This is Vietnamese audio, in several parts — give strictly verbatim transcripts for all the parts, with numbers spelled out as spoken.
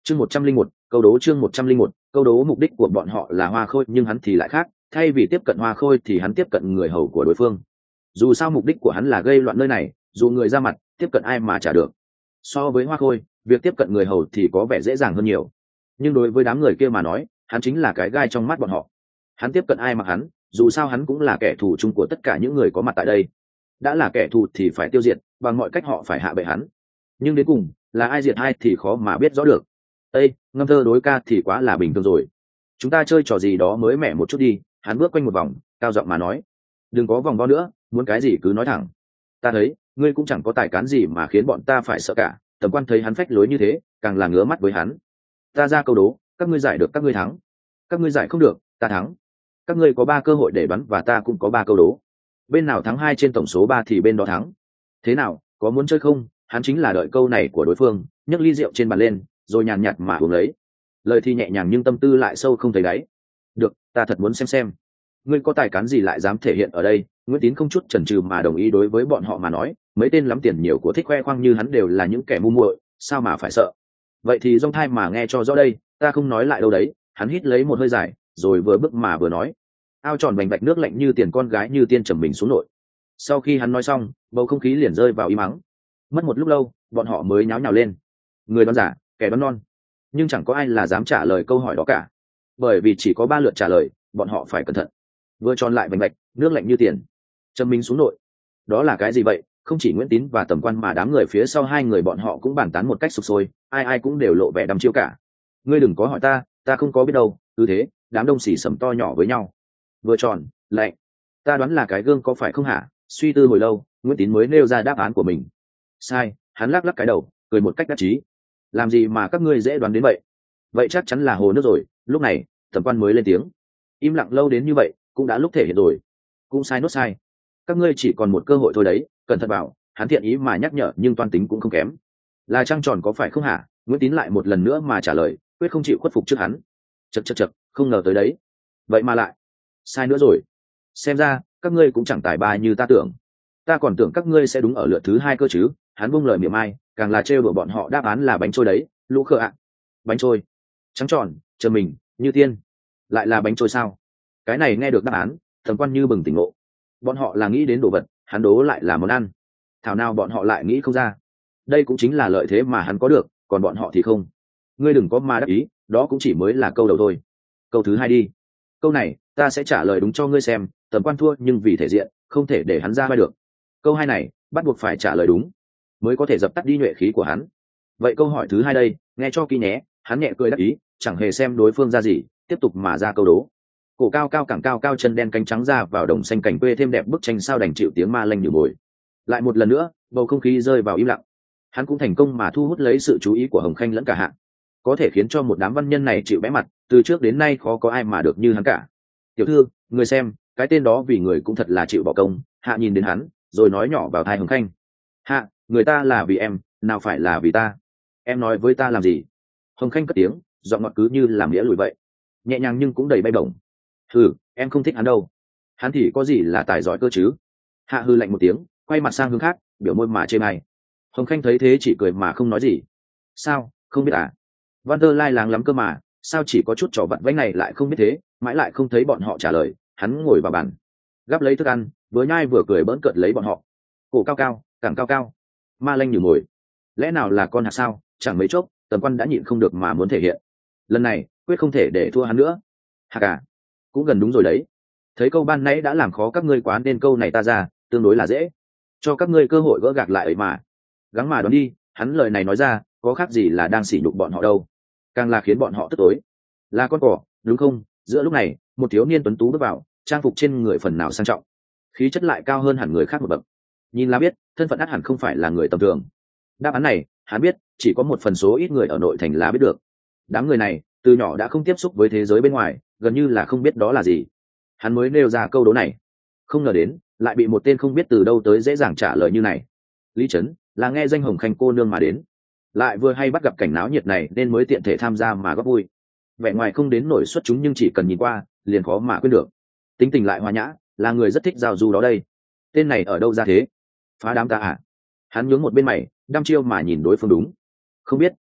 chương một trăm linh một câu đố chương một trăm linh một câu đố mục đích của bọn họ là hoa khôi nhưng hắn thì lại khác, thay vì tiếp cận hoa khôi thì hắn tiếp cận người hầu của đối phương. Dù sao mục đích của hắn là gây loạn nơi này, dù người ra mặt tiếp cận ai mà trả được. So với hoa khôi, việc tiếp cận người hầu thì có vẻ dễ dàng hơn nhiều, nhưng đối với đám người kia mà nói, hắn chính là cái gai trong mắt bọn họ. Hắn tiếp cận ai mà hắn, dù sao hắn cũng là kẻ thù chung của tất cả những người có mặt tại đây. Đã là kẻ thù thì phải tiêu diệt, bằng mọi cách họ phải hạ bệ hắn. Nhưng đến cùng là ai diệt ai thì khó mà biết rõ được. Ê, ngâm thơ đối ca thì quá là bình thường rồi. Chúng ta chơi trò gì đó mới mẻ một chút đi. Hắn bước quanh một vòng, cao giọng mà nói. Đừng có vòng vo nữa, muốn cái gì cứ nói thẳng. Ta thấy ngươi cũng chẳng có tài cán gì mà khiến bọn ta phải sợ cả. Tầm Quan thấy hắn phách lối như thế, càng là ngứa mắt với hắn. Ta ra câu đố, các ngươi giải được các ngươi thắng, các ngươi giải không được, ta thắng. Các ngươi có ba cơ hội để đoán và ta cũng có ba câu đố. Bên nào thắng hai trên tổng số ba thì bên đó thắng. Thế nào, có muốn chơi không? Hắn chính là đợi câu này của đối phương, nhấc ly rượu trên bàn lên, rồi nhàn nhạt mà uống lấy. Lời thì nhẹ nhàng nhưng tâm tư lại sâu không thấy đáy. Được, ta thật muốn xem xem ngươi có tài cán gì lại dám thể hiện ở đây. Nguyễn Tín không chút chần chừ mà đồng ý. Đối với bọn họ mà nói, mấy tên lắm tiền nhiều của thích khoe khoang như hắn đều là những kẻ ngu muội, sao mà phải sợ. Vậy thì dong thai mà nghe cho rõ đây, ta không nói lại đâu đấy. Hắn hít lấy một hơi dài, rồi vừa bước mà vừa nói. Ao tròn bành bạch nước lạnh như tiền, con gái như tiên trầm mình xuống nội. Sau khi hắn nói xong, bầu không khí liền rơi vào im mắng. Mất một lúc lâu, bọn họ mới nháo nhào lên. Người đoán giả, kẻ đoán non, nhưng chẳng có ai là dám trả lời câu hỏi đó cả, bởi vì chỉ có ba lượt trả lời, bọn họ phải cẩn thận. Vừa tròn lại bành bạch nước lạnh như tiền, trầm mình xuống nội, đó là cái gì vậy? Không chỉ Nguyễn Tín và Tầm Quan mà đám người phía sau hai người bọn họ cũng bàn tán một cách sục sôi, ai ai cũng đều lộ vẻ đăm chiêu cả. Ngươi đừng có hỏi ta, ta không có biết đâu. Cứ thế đám đông xì xầm to nhỏ với nhau. Vừa tròn lạnh, ta đoán là cái gương có phải không hả? Suy tư hồi lâu, Nguyễn Tín mới nêu ra đáp án của mình. Sai. Hắn lắc lắc cái đầu, cười một cách đắc chí. Làm gì mà các ngươi dễ đoán đến vậy? Vậy chắc chắn là hồ nước rồi. Lúc này Tầm Quan mới lên tiếng. Im lặng lâu đến như vậy cũng đã lúc thể hiện rồi. Cũng sai nốt sai. Các ngươi chỉ còn một cơ hội thôi đấy, cẩn thận bảo. Hắn thiện ý mà nhắc nhở nhưng toan tính cũng không kém. Là trăng tròn có phải không hả? Nguyễn Tín lại một lần nữa mà trả lời, quyết không chịu khuất phục trước hắn. Chật chật chật, không ngờ tới đấy. Vậy mà lại sai nữa rồi. Xem ra các ngươi cũng chẳng tài ba như ta tưởng. Ta còn tưởng các ngươi sẽ đúng ở lượt thứ hai cơ chứ. Hắn buông lời miệng ai, càng là trêu đùa bọn họ. Đáp án là bánh trôi đấy, lũ khờ ạ. Bánh trôi, trắng tròn, chờ mình, như tiên. Lại là bánh trôi sao? Cái này nghe được đáp án, Tầm Quan như bừng tỉnh ngộ. Bọn họ là nghĩ đến đồ vật, hắn đố lại là món ăn. Thảo nào bọn họ lại nghĩ không ra. Đây cũng chính là lợi thế mà hắn có được, còn bọn họ thì không. Ngươi đừng có mà đắc ý, đó cũng chỉ mới là câu đầu thôi. Câu thứ hai đi. Câu này ta sẽ trả lời đúng cho ngươi xem. Tầm Quan thua nhưng vì thể diện, không thể để hắn ra vai được. Câu hai này bắt buộc phải trả lời đúng mới có thể dập tắt đi nhuệ khí của hắn. Vậy câu hỏi thứ hai đây, nghe cho kỹ nhé. Hắn nhẹ cười đắc ý, chẳng hề xem đối phương ra gì, tiếp tục mà ra câu đố. Cổ cao cao cẳng cao cao, chân đen cánh trắng, ra vào đồng xanh cảnh quê thêm đẹp, bức tranh sao đành chịu tiếng ma lanh như bồi. Lại một lần nữa, bầu không khí rơi vào im lặng. Hắn cũng thành công mà thu hút lấy sự chú ý của Hồng Khanh lẫn cả Hạ, có thể khiến cho một đám văn nhân này chịu bẽ mặt. Từ trước đến nay khó có ai mà được như hắn cả. Tiểu thư, người xem, cái tên đó vì người cũng thật là chịu bỏ công. Hạ nhìn đến hắn, rồi nói nhỏ vào tai Hồng Khanh. Hạ, người ta là vì em, nào phải là vì ta. Em nói với ta làm gì? Hồng Khanh cất tiếng, giọng ngọt cứ như làm nghĩa lùi vậy, nhẹ nhàng nhưng cũng đầy bay bổng. Hừ, em không thích hắn đâu. Hắn thì có gì là tài giỏi cơ chứ? Hạ hư lạnh một tiếng, quay mặt sang hướng khác, biểu môi mà chê bai. Hồng Khanh thấy thế chỉ cười mà không nói gì. Sao, không biết à? Văn Tơ lai láng lắm cơ mà, sao chỉ có chút trò vặt vãnh này lại không biết thế? Mãi lại không thấy bọn họ trả lời. Hắn ngồi vào bàn, gắp lấy thức ăn, vừa nhai vừa cười bỡn cợt lấy bọn họ. Cổ cao cao, cẳng cao cao, ma lanh như mồi. Lẽ nào là con hạt sao? Chẳng mấy chốc, Tầm Quan đã nhịn không được mà muốn thể hiện. Lần này quyết không thể để thua hắn nữa. Hạt à, cũng gần đúng rồi đấy. Thấy câu ban nãy đã làm khó các ngươi quá nên câu này ta ra tương đối là dễ, cho các ngươi cơ hội gỡ gạc lại ấy mà. Gắng mà đoán đi. Hắn lời này nói ra có khác gì là đang sỉ nhục bọn họ đâu, càng là khiến bọn họ tức tối. Là con cỏ đúng không? Giữa lúc này, một thiếu niên tuấn tú bước vào, trang phục trên người phần nào sang trọng, khí chất lại cao hơn hẳn người khác một bậc. Nhìn là biết thân phận ắt hẳn không phải là người tầm thường. Đáp án này hắn biết chỉ có một phần số ít người ở nội thành là biết được. Đám người này từ nhỏ đã không tiếp xúc với thế giới bên ngoài, gần như là không biết đó là gì. Hắn mới nêu ra câu đố này, không ngờ đến lại bị một tên không biết từ đâu tới dễ dàng trả lời như này. Lý Trấn là nghe danh Hồng Khanh cô nương mà đến, lại vừa hay bắt gặp cảnh náo nhiệt này nên mới tiện thể tham gia mà góp vui. Vẻ ngoài không đến nổi xuất chúng nhưng chỉ cần nhìn qua liền khó mà quên được. Tính tình lại hòa nhã, là người rất thích giao du đó đây. Tên này ở đâu ra thế? Phá đám ta à? Hắn nhướng một bên mày, đăm chiêu mà nhìn đối phương. Đúng không biết,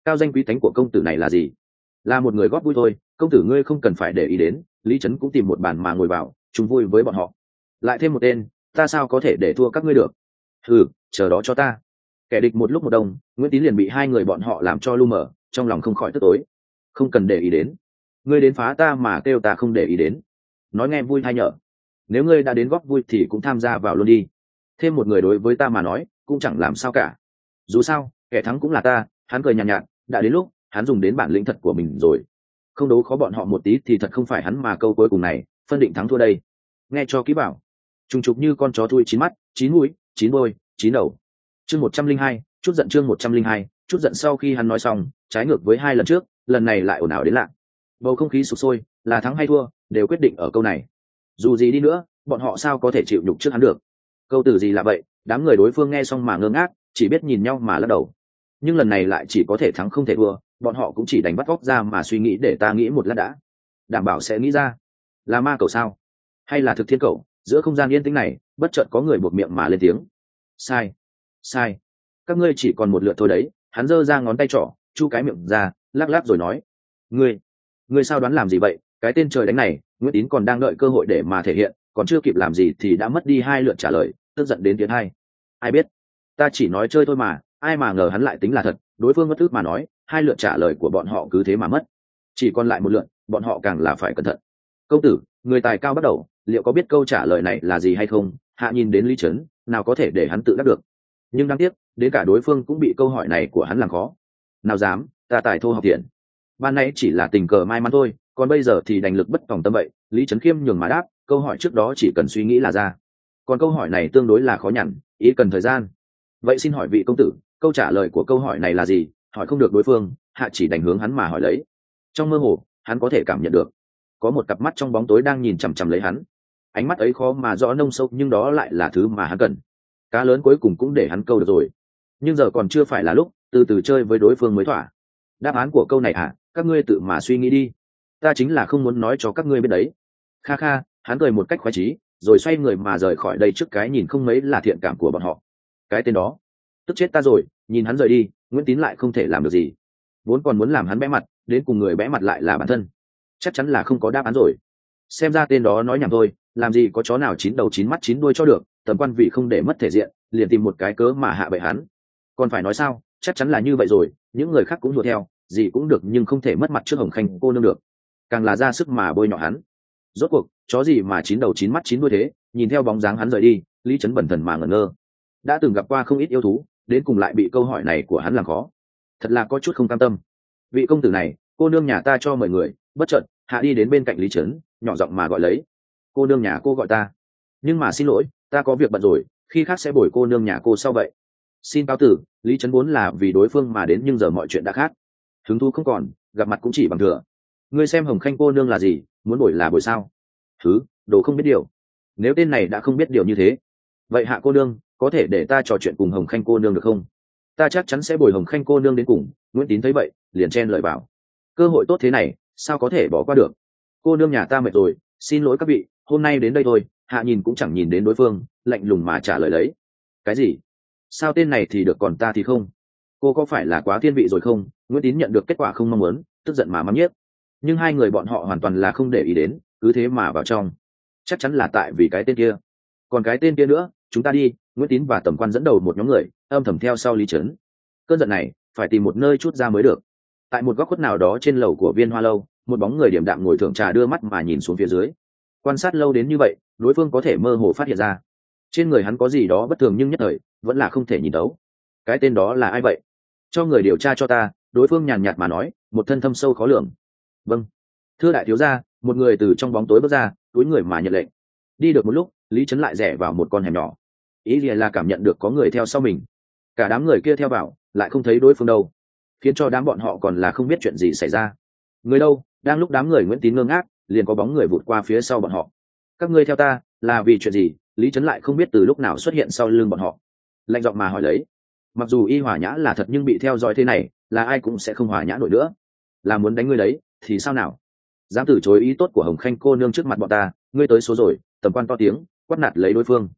cao danh quý tánh của công tử này là gì? Là một người góp vui thôi, công tử ngươi không cần phải để ý đến. Lý Trấn cũng tìm một bàn mà ngồi vào, chung vui với bọn họ. Lại thêm một tên, ta sao có thể để thua các ngươi được? Ừ, chờ đó cho ta. Kẻ địch một lúc một đông, Nguyễn Tín liền bị hai người bọn họ làm cho lu mờ, trong lòng không khỏi tức tối. Không cần để ý đến, ngươi đến phá ta mà kêu ta không để ý đến. Nói nghe vui hay nhở? Nếu ngươi đã đến góp vui thì cũng tham gia vào luôn đi. Thêm một người đối với ta mà nói cũng chẳng làm sao cả. Dù sao kẻ thắng cũng là ta. Hắn cười nhàn nhạt, nhạt đã đến lúc hắn dùng đến bản lĩnh thật của mình rồi. Không đấu khó bọn họ một tí thì thật không phải hắn mà câu cuối cùng này phân định thắng thua đây. Nghe cho kỹ bảo, trùng trục như con chó thui chín mắt chín mũi chín đôi chín đầu. Chương một trăm linh hai, chút giận. Chương một trăm linh hai, chút giận. Sau khi hắn nói xong, trái ngược với hai lần trước, lần này lại ồn ào đến lạ. Bầu không khí sục sôi, là thắng hay thua đều quyết định ở câu này. Dù gì đi nữa bọn họ sao có thể chịu nhục trước hắn được. Câu từ gì là vậy? Đám người đối phương nghe xong mà ngơ ngác, chỉ biết nhìn nhau mà lắc đầu. Nhưng lần này lại chỉ có thể thắng không thể thua, bọn họ cũng chỉ đánh bắt góc ra mà suy nghĩ. Để ta nghĩ một lát đã. Đảm bảo sẽ nghĩ ra. Là ma cầu sao, hay là thực thiên cầu? Giữa không gian yên tĩnh này bất chợt có người buộc miệng mà lên tiếng. Sai, sai, các ngươi chỉ còn một lượt thôi đấy. Hắn giơ ra ngón tay trỏ, chu cái miệng ra, lắc lắc rồi nói. Ngươi, ngươi sao đoán làm gì vậy? Cái tên trời đánh này, Nguyễn Tín còn đang đợi cơ hội để mà thể hiện, còn chưa kịp làm gì thì đã mất đi hai lượt trả lời, tức giận đến tiếng hai. Ai biết, ta chỉ nói chơi thôi mà, ai mà ngờ hắn lại tính là thật. Đối phương mất thức mà nói, hai lượt trả lời của bọn họ cứ thế mà mất. Chỉ còn lại một lượt, bọn họ càng là phải cẩn thận. Công tử, người tài cao bắt đầu, liệu có biết câu trả lời này là gì hay không? Hạ nhìn đến Lý Trấn, nào có thể để hắn tự đắc được. Nhưng đáng tiếc, đến cả đối phương cũng bị câu hỏi này của hắn làm khó. Nào dám, ta tài thô học thiện. Ban nãy chỉ là tình cờ may mắn thôi, còn bây giờ thì đành lực bất tòng tâm vậy. Lý Trấn khiêm nhường mà đáp, câu hỏi trước đó chỉ cần suy nghĩ là ra. Còn câu hỏi này tương đối là khó nhằn, ý cần thời gian. Vậy xin hỏi vị công tử, câu trả lời của câu hỏi này là gì? Hỏi không được đối phương, Hạ chỉ đành hướng hắn mà hỏi lấy. Trong mơ hồ, hắn có thể cảm nhận được có một cặp mắt trong bóng tối đang nhìn chằm chằm lấy hắn. Ánh mắt ấy khó mà rõ nông sâu, nhưng đó lại là thứ mà hắn cần. Cá lớn cuối cùng cũng để hắn câu được rồi. Nhưng giờ còn chưa phải là lúc, từ từ chơi với đối phương mới thỏa. Đáp án của câu này à, các ngươi tự mà suy nghĩ đi. Ta chính là không muốn nói cho các ngươi biết đấy. Kha kha, hắn cười một cách khoái chí, rồi xoay người mà rời khỏi đây trước cái nhìn không mấy là thiện cảm của bọn họ. Cái tên đó, tức chết ta rồi. Nhìn hắn rời đi, Nguyễn Tín lại không thể làm được gì. Vốn còn muốn làm hắn bẽ mặt, đến cùng người bẽ mặt lại là bản thân. Chắc chắn là không có đáp án rồi. Xem ra tên đó nói nhảm thôi, làm gì có chó nào chín đầu chín mắt chín đuôi cho được. Tầm quan vị không để mất thể diện, liền tìm một cái cớ mà hạ bệ hắn. Còn phải nói sao, chắc chắn là như vậy rồi. Những người khác cũng đùa theo, gì cũng được nhưng không thể mất mặt trước Hồng Khanh cô nương được. Càng là ra sức mà bôi nhọ hắn. Rốt cuộc chó gì mà chín đầu chín mắt chín đuôi thế? Nhìn theo bóng dáng hắn rời đi, Lý Trấn bần thần mà ngẩn ngơ. Đã từng gặp qua không ít yêu thú, đến cùng lại bị câu hỏi này của hắn làm khó. Thật là có chút không cam tâm. Vị công tử này, cô nương nhà ta cho mời người. Bất chợt Hạ đi đến bên cạnh Lý Trấn, nhỏ giọng mà gọi lấy. Cô nương nhà cô gọi ta. Nhưng mà xin lỗi, ta có việc bận rồi, khi khác sẽ bồi cô nương nhà cô sau vậy. Xin cáo tử. Lý Trấn vốn là vì đối phương mà đến, nhưng giờ mọi chuyện đã khác. Hứng thú không còn, gặp mặt cũng chỉ bằng thừa. Ngươi xem Hồng Khanh cô nương là gì, muốn bồi là bồi sao? Thứ đồ không biết điều. Nếu tên này đã không biết điều như thế, vậy Hạ cô nương có thể để ta trò chuyện cùng Hồng Khanh cô nương được không? Ta chắc chắn sẽ bồi Hồng Khanh cô nương đến cùng. Nguyễn Tín thấy vậy liền chen lời bảo. Cơ hội tốt thế này sao có thể bỏ qua được? Cô nương nhà ta mệt rồi, xin lỗi các vị, hôm nay đến đây thôi. Hạ nhìn cũng chẳng nhìn đến đối phương, lạnh lùng mà trả lời lấy. Cái gì? Sao tên này thì được còn ta thì không? Cô có phải là quá thiên vị rồi không? Nguyễn Tín nhận được kết quả không mong muốn, tức giận mà mắng nhiếc. Nhưng hai người bọn họ hoàn toàn là không để ý đến, cứ thế mà vào trong. Chắc chắn là tại vì cái tên kia. Còn cái tên kia nữa, chúng ta đi. Nguyễn Tín và Tầm Quan dẫn đầu một nhóm người, âm thầm theo sau Lý Trấn. Cơn giận này phải tìm một nơi chút ra mới được. Tại một góc khuất nào đó trên lầu của Viên Hoa lâu, một bóng người điềm đạm ngồi thưởng trà, đưa mắt mà nhìn xuống phía dưới. Quan sát lâu đến như vậy, đối phương có thể mơ hồ phát hiện ra trên người hắn có gì đó bất thường, nhưng nhất thời vẫn là không thể nhìn đấu. Cái tên đó là ai vậy? Cho người điều tra cho ta. Đối phương nhàn nhạt mà nói, một thân thâm sâu khó lường. Vâng, thưa đại thiếu gia. Một người từ trong bóng tối bước ra, túi người mà nhận lệnh. Đi được một lúc, Lý Trấn lại rẽ vào một con hẻm nhỏ. Ý gì là cảm nhận được có người theo sau mình. Cả đám người kia theo vào, lại không thấy đối phương đâu, khiến cho đám bọn họ còn là không biết chuyện gì xảy ra. Người đâu? Đang lúc đám người Nguyễn Tín ngơ ngác, liền có bóng người vụt qua phía sau bọn họ. Các ngươi theo ta là vì chuyện gì? Lý Trấn lại không biết từ lúc nào xuất hiện sau lưng bọn họ, lạnh giọng mà hỏi lấy. Mặc dù y hòa nhã là thật, nhưng bị theo dõi thế này, là ai cũng sẽ không hòa nhã nổi nữa. Là muốn đánh ngươi đấy thì sao nào? Dám từ chối ý tốt của Hồng Khanh cô nương trước mặt bọn ta, ngươi tới số rồi. Tầm Quan to tiếng quát nạt lấy đối phương.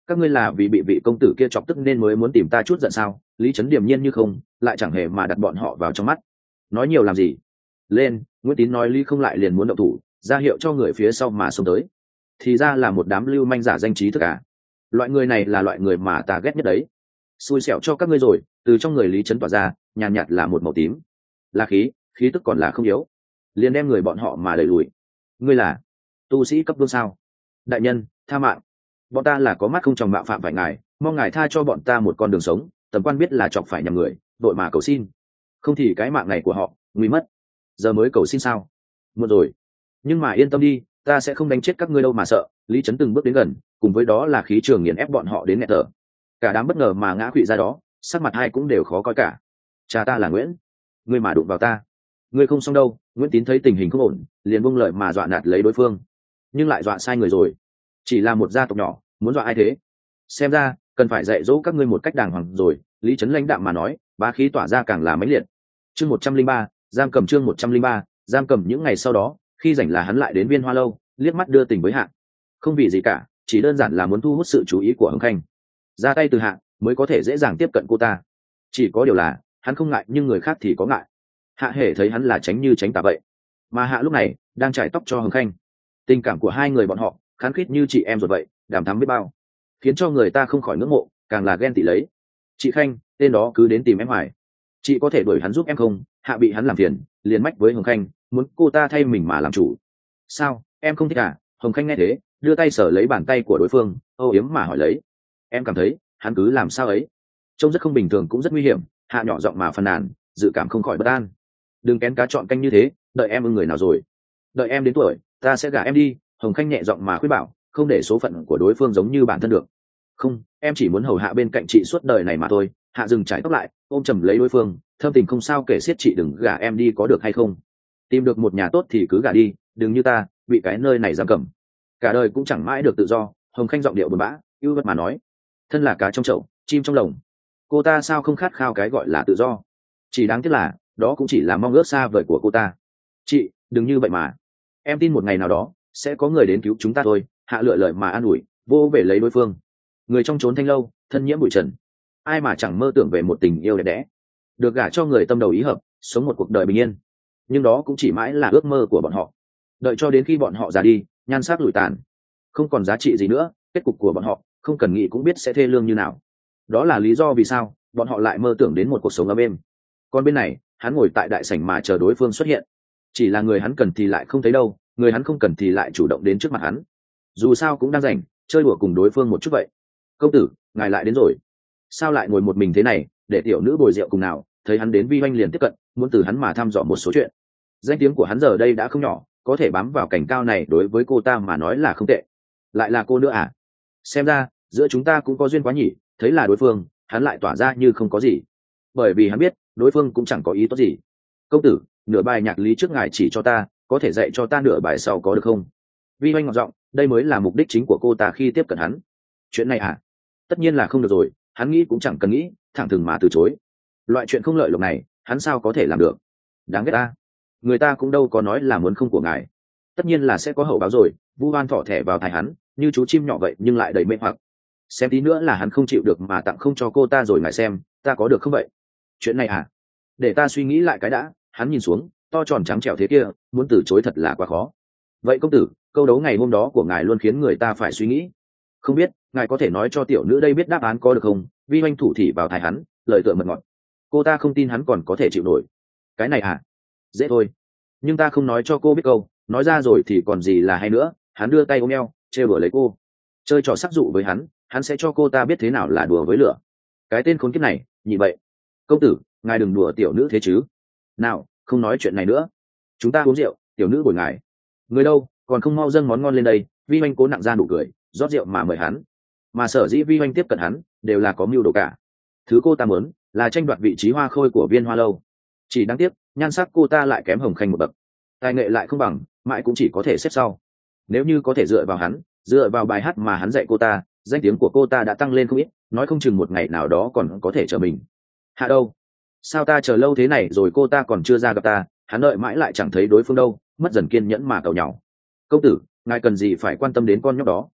các ngươi là vì bị vị công tử kia chọc tức nên mới muốn tìm ta chút giận sao? Lý Trấn điềm nhiên như không, lại chẳng hề mà đặt bọn họ vào trong mắt. Nói nhiều làm gì? Lên, Nguyễn Tín nói Lý không lại liền muốn động thủ, ra hiệu cho người phía sau mà xông tới. Thì ra là một đám lưu manh giả danh trí thức à? Loại người này là loại người mà ta ghét nhất đấy. Xui xẻo cho các ngươi rồi. Từ trong người Lý Trấn tỏa ra, nhàn nhạt là một màu tím, là khí, khí tức còn là không yếu, liền đem người bọn họ mà đẩy lùi. Ngươi là tu sĩ cấp vương sao? Đại nhân, tha mạng, bọn ta là có mắt không tròng mạo phạm phải ngài, mong ngài tha cho bọn ta một con đường sống. Tầm quan biết là chọc phải nhầm người, đội mà cầu xin, không thì cái mạng này của họ nguy mất. Giờ mới cầu xin sao? Muộn rồi. Nhưng mà yên tâm đi, ta sẽ không đánh chết các ngươi đâu mà sợ. Lý Trấn từng bước đến gần, cùng với đó là khí trường nghiền ép bọn họ đến nghẹt thở. Cả đám bất ngờ mà ngã quỵ ra đó, sắc mặt hai cũng đều khó coi cả. Cha ta là Nguyễn, ngươi mà đụng vào ta, ngươi không xong đâu. Nguyễn Tín thấy tình hình không ổn, liền buông lời mà dọa nạt lấy đối phương, nhưng lại dọa sai người rồi. Chỉ là một gia tộc nhỏ, muốn dọa ai thế? Xem ra cần phải dạy dỗ các ngươi một cách đàng hoàng rồi. Lý Trấn lãnh đạm mà nói, bá khí tỏa ra càng là mãnh liệt. Chương một trăm linh ba, giam cầm. Chương một trăm linh ba, giam cầm. Những ngày sau đó, khi rảnh là hắn lại đến Viên Hoa lâu, liếc mắt đưa tình với Hạ. Không vì gì cả, chỉ đơn giản là muốn thu hút sự chú ý của Hồng Khanh, ra tay từ Hạ mới có thể dễ dàng tiếp cận cô ta. Chỉ có điều là hắn không ngại, nhưng người khác thì có ngại. Hạ hề thấy hắn là tránh như tránh tà vậy, mà Hạ lúc này đang trải tóc cho Hồng Khanh. Tình cảm của hai người bọn họ khán khít như chị em ruột vậy, đàm thắm biết bao, khiến cho người ta không khỏi ngưỡng mộ, càng là ghen tị lấy. Chị Khanh, tên đó cứ đến tìm em hoài, chị có thể đuổi hắn giúp em không? Hạ bị hắn làm phiền, liền mách với Hồng Khanh, muốn cô ta thay mình mà làm chủ. Sao, em không thích à? Hồng Khanh nghe thế, đưa tay sờ lấy bàn tay của đối phương, âu yếm mà hỏi lấy. Em cảm thấy hắn cứ làm sao ấy, trông rất không bình thường, cũng rất nguy hiểm. Hạ nhỏ giọng mà phàn nàn, dự cảm không khỏi bất an. Đừng kén cá chọn canh như thế, đợi em ưng người nào rồi, đợi em đến tuổi, ta sẽ gả em đi. Hồng Khanh nhẹ giọng mà khuyên bảo, không để số phận của đối phương giống như bản thân được. Không, em chỉ muốn hầu hạ bên cạnh chị suốt đời này mà thôi. Hạ dừng trải tóc lại, ôm chầm lấy đối phương, thâm tình không sao kể xiết. Chị đừng gả em đi có được hay không? Tìm được một nhà tốt thì cứ gả đi, đừng như ta bị cái nơi này giam cầm, cả đời cũng chẳng mãi được tự do. Hồng Khanh giọng điệu buồn bã, ưu vật mà nói, thân là cá trong chậu, chim trong lồng, cô ta sao không khát khao cái gọi là tự do? Chỉ đáng tiếc là đó cũng chỉ là mong ước xa vời của cô ta. Chị đừng như vậy mà, em tin một ngày nào đó sẽ có người đến cứu chúng ta thôi. Hạ lựa lời mà an ủi, vô về lấy đối phương. Người trong chốn thanh lâu, thân nhiễm bụi trần, ai mà chẳng mơ tưởng về một tình yêu đẹp đẽ, được gả cho người tâm đầu ý hợp, sống một cuộc đời bình yên. Nhưng đó cũng chỉ mãi là ước mơ của bọn họ. Đợi cho đến khi bọn họ già đi, nhan sắc lụi tàn, không còn giá trị gì nữa, kết cục của bọn họ không cần nghĩ cũng biết sẽ thê lương như nào. Đó là lý do vì sao bọn họ lại mơ tưởng đến một cuộc sống ấm êm. Còn bên này, hắn ngồi tại đại sảnh mà chờ đối phương xuất hiện. Chỉ là người hắn cần thì lại không thấy đâu, người hắn không cần thì lại chủ động đến trước mặt hắn. Dù sao cũng đang rảnh, chơi đùa cùng đối phương một chút vậy. Công tử, ngài lại đến rồi. Sao lại ngồi một mình thế này, để tiểu nữ bồi rượu cùng nào? Thấy hắn đến, Vi Oanh liền tiếp cận, muốn từ hắn mà thăm dò một số chuyện. Danh tiếng của hắn giờ đây đã không nhỏ, có thể bám vào cảnh cao này đối với cô ta mà nói là không tệ. Lại là cô nữa à? Xem ra giữa chúng ta cũng có duyên quá nhỉ. Thấy là đối phương, hắn lại tỏa ra như không có gì, bởi vì hắn biết đối phương cũng chẳng có ý tốt gì. Công tử, nửa bài nhạc lý trước ngài chỉ cho ta, có thể dạy cho ta nửa bài sau có được không? Vi Oanh ngọt giọng, đây mới là mục đích chính của cô ta khi tiếp cận hắn. Chuyện này à? Tất nhiên là không được rồi. Hắn nghĩ cũng chẳng cần nghĩ, thẳng thừng mà từ chối. Loại chuyện không lợi lộc này hắn sao có thể làm được? Đáng ghét ta, người ta cũng đâu có nói là muốn không của ngài. Tất nhiên là sẽ có hậu báo rồi. Vu Hoan thỏ thẻ vào tai hắn như chú chim nhỏ vậy, nhưng lại đầy mê hoặc. Xem tí nữa là hắn không chịu được mà tặng không cho cô ta rồi ngài xem ta có được không vậy? Chuyện này à? Để ta suy nghĩ lại cái đã. Hắn nhìn xuống, to tròn trắng trẻo thế kia, muốn từ chối thật là quá khó. Vậy công tử, câu đấu ngày hôm đó của ngài luôn khiến người ta phải suy nghĩ. Không biết ngài có thể nói cho tiểu nữ đây biết đáp án có được không? Vi Oanh thủ thỉ vào tai hắn, lời tựa mật ngọt. Cô ta không tin hắn còn có thể chịu nổi. Cái này à? Dễ thôi, nhưng ta không nói cho cô biết câu, nói ra rồi thì còn gì là hay nữa. Hắn đưa tay ôm eo, trêu đùa lấy cô, chơi trò sắc dụ với hắn. Hắn sẽ cho cô ta biết thế nào là đùa với lửa. Cái tên khốn kiếp này nhị vậy. Công tử, ngài đừng đùa tiểu nữ thế chứ. Nào, không nói chuyện này nữa, chúng ta uống rượu, tiểu nữ bồi ngài. Người đâu, còn không mau dâng món ngon lên đây. Vi Oanh cố nặng ra nụ cười, rót rượu mà mời hắn. Mà sở dĩ Vi Oanh tiếp cận hắn đều là có mưu đồ cả. Thứ cô ta muốn là tranh đoạt vị trí hoa khôi của Viên Hoa lâu. Chỉ đáng tiếc nhan sắc cô ta lại kém Hồng Khanh một bậc, tài nghệ lại không bằng, mãi cũng chỉ có thể xếp sau. Nếu như có thể dựa vào hắn, dựa vào bài hát mà hắn dạy cô ta, danh tiếng của cô ta đã tăng lên không ít, nói không chừng một ngày nào đó còn có thể chờ mình. Hạ đâu? Sao ta chờ lâu thế này rồi cô ta còn chưa ra gặp ta? Hắn đợi mãi lại chẳng thấy đối phương đâu, mất dần kiên nhẫn mà cầu nhau. Công tử, ngài cần gì phải quan tâm đến con nhóc đó?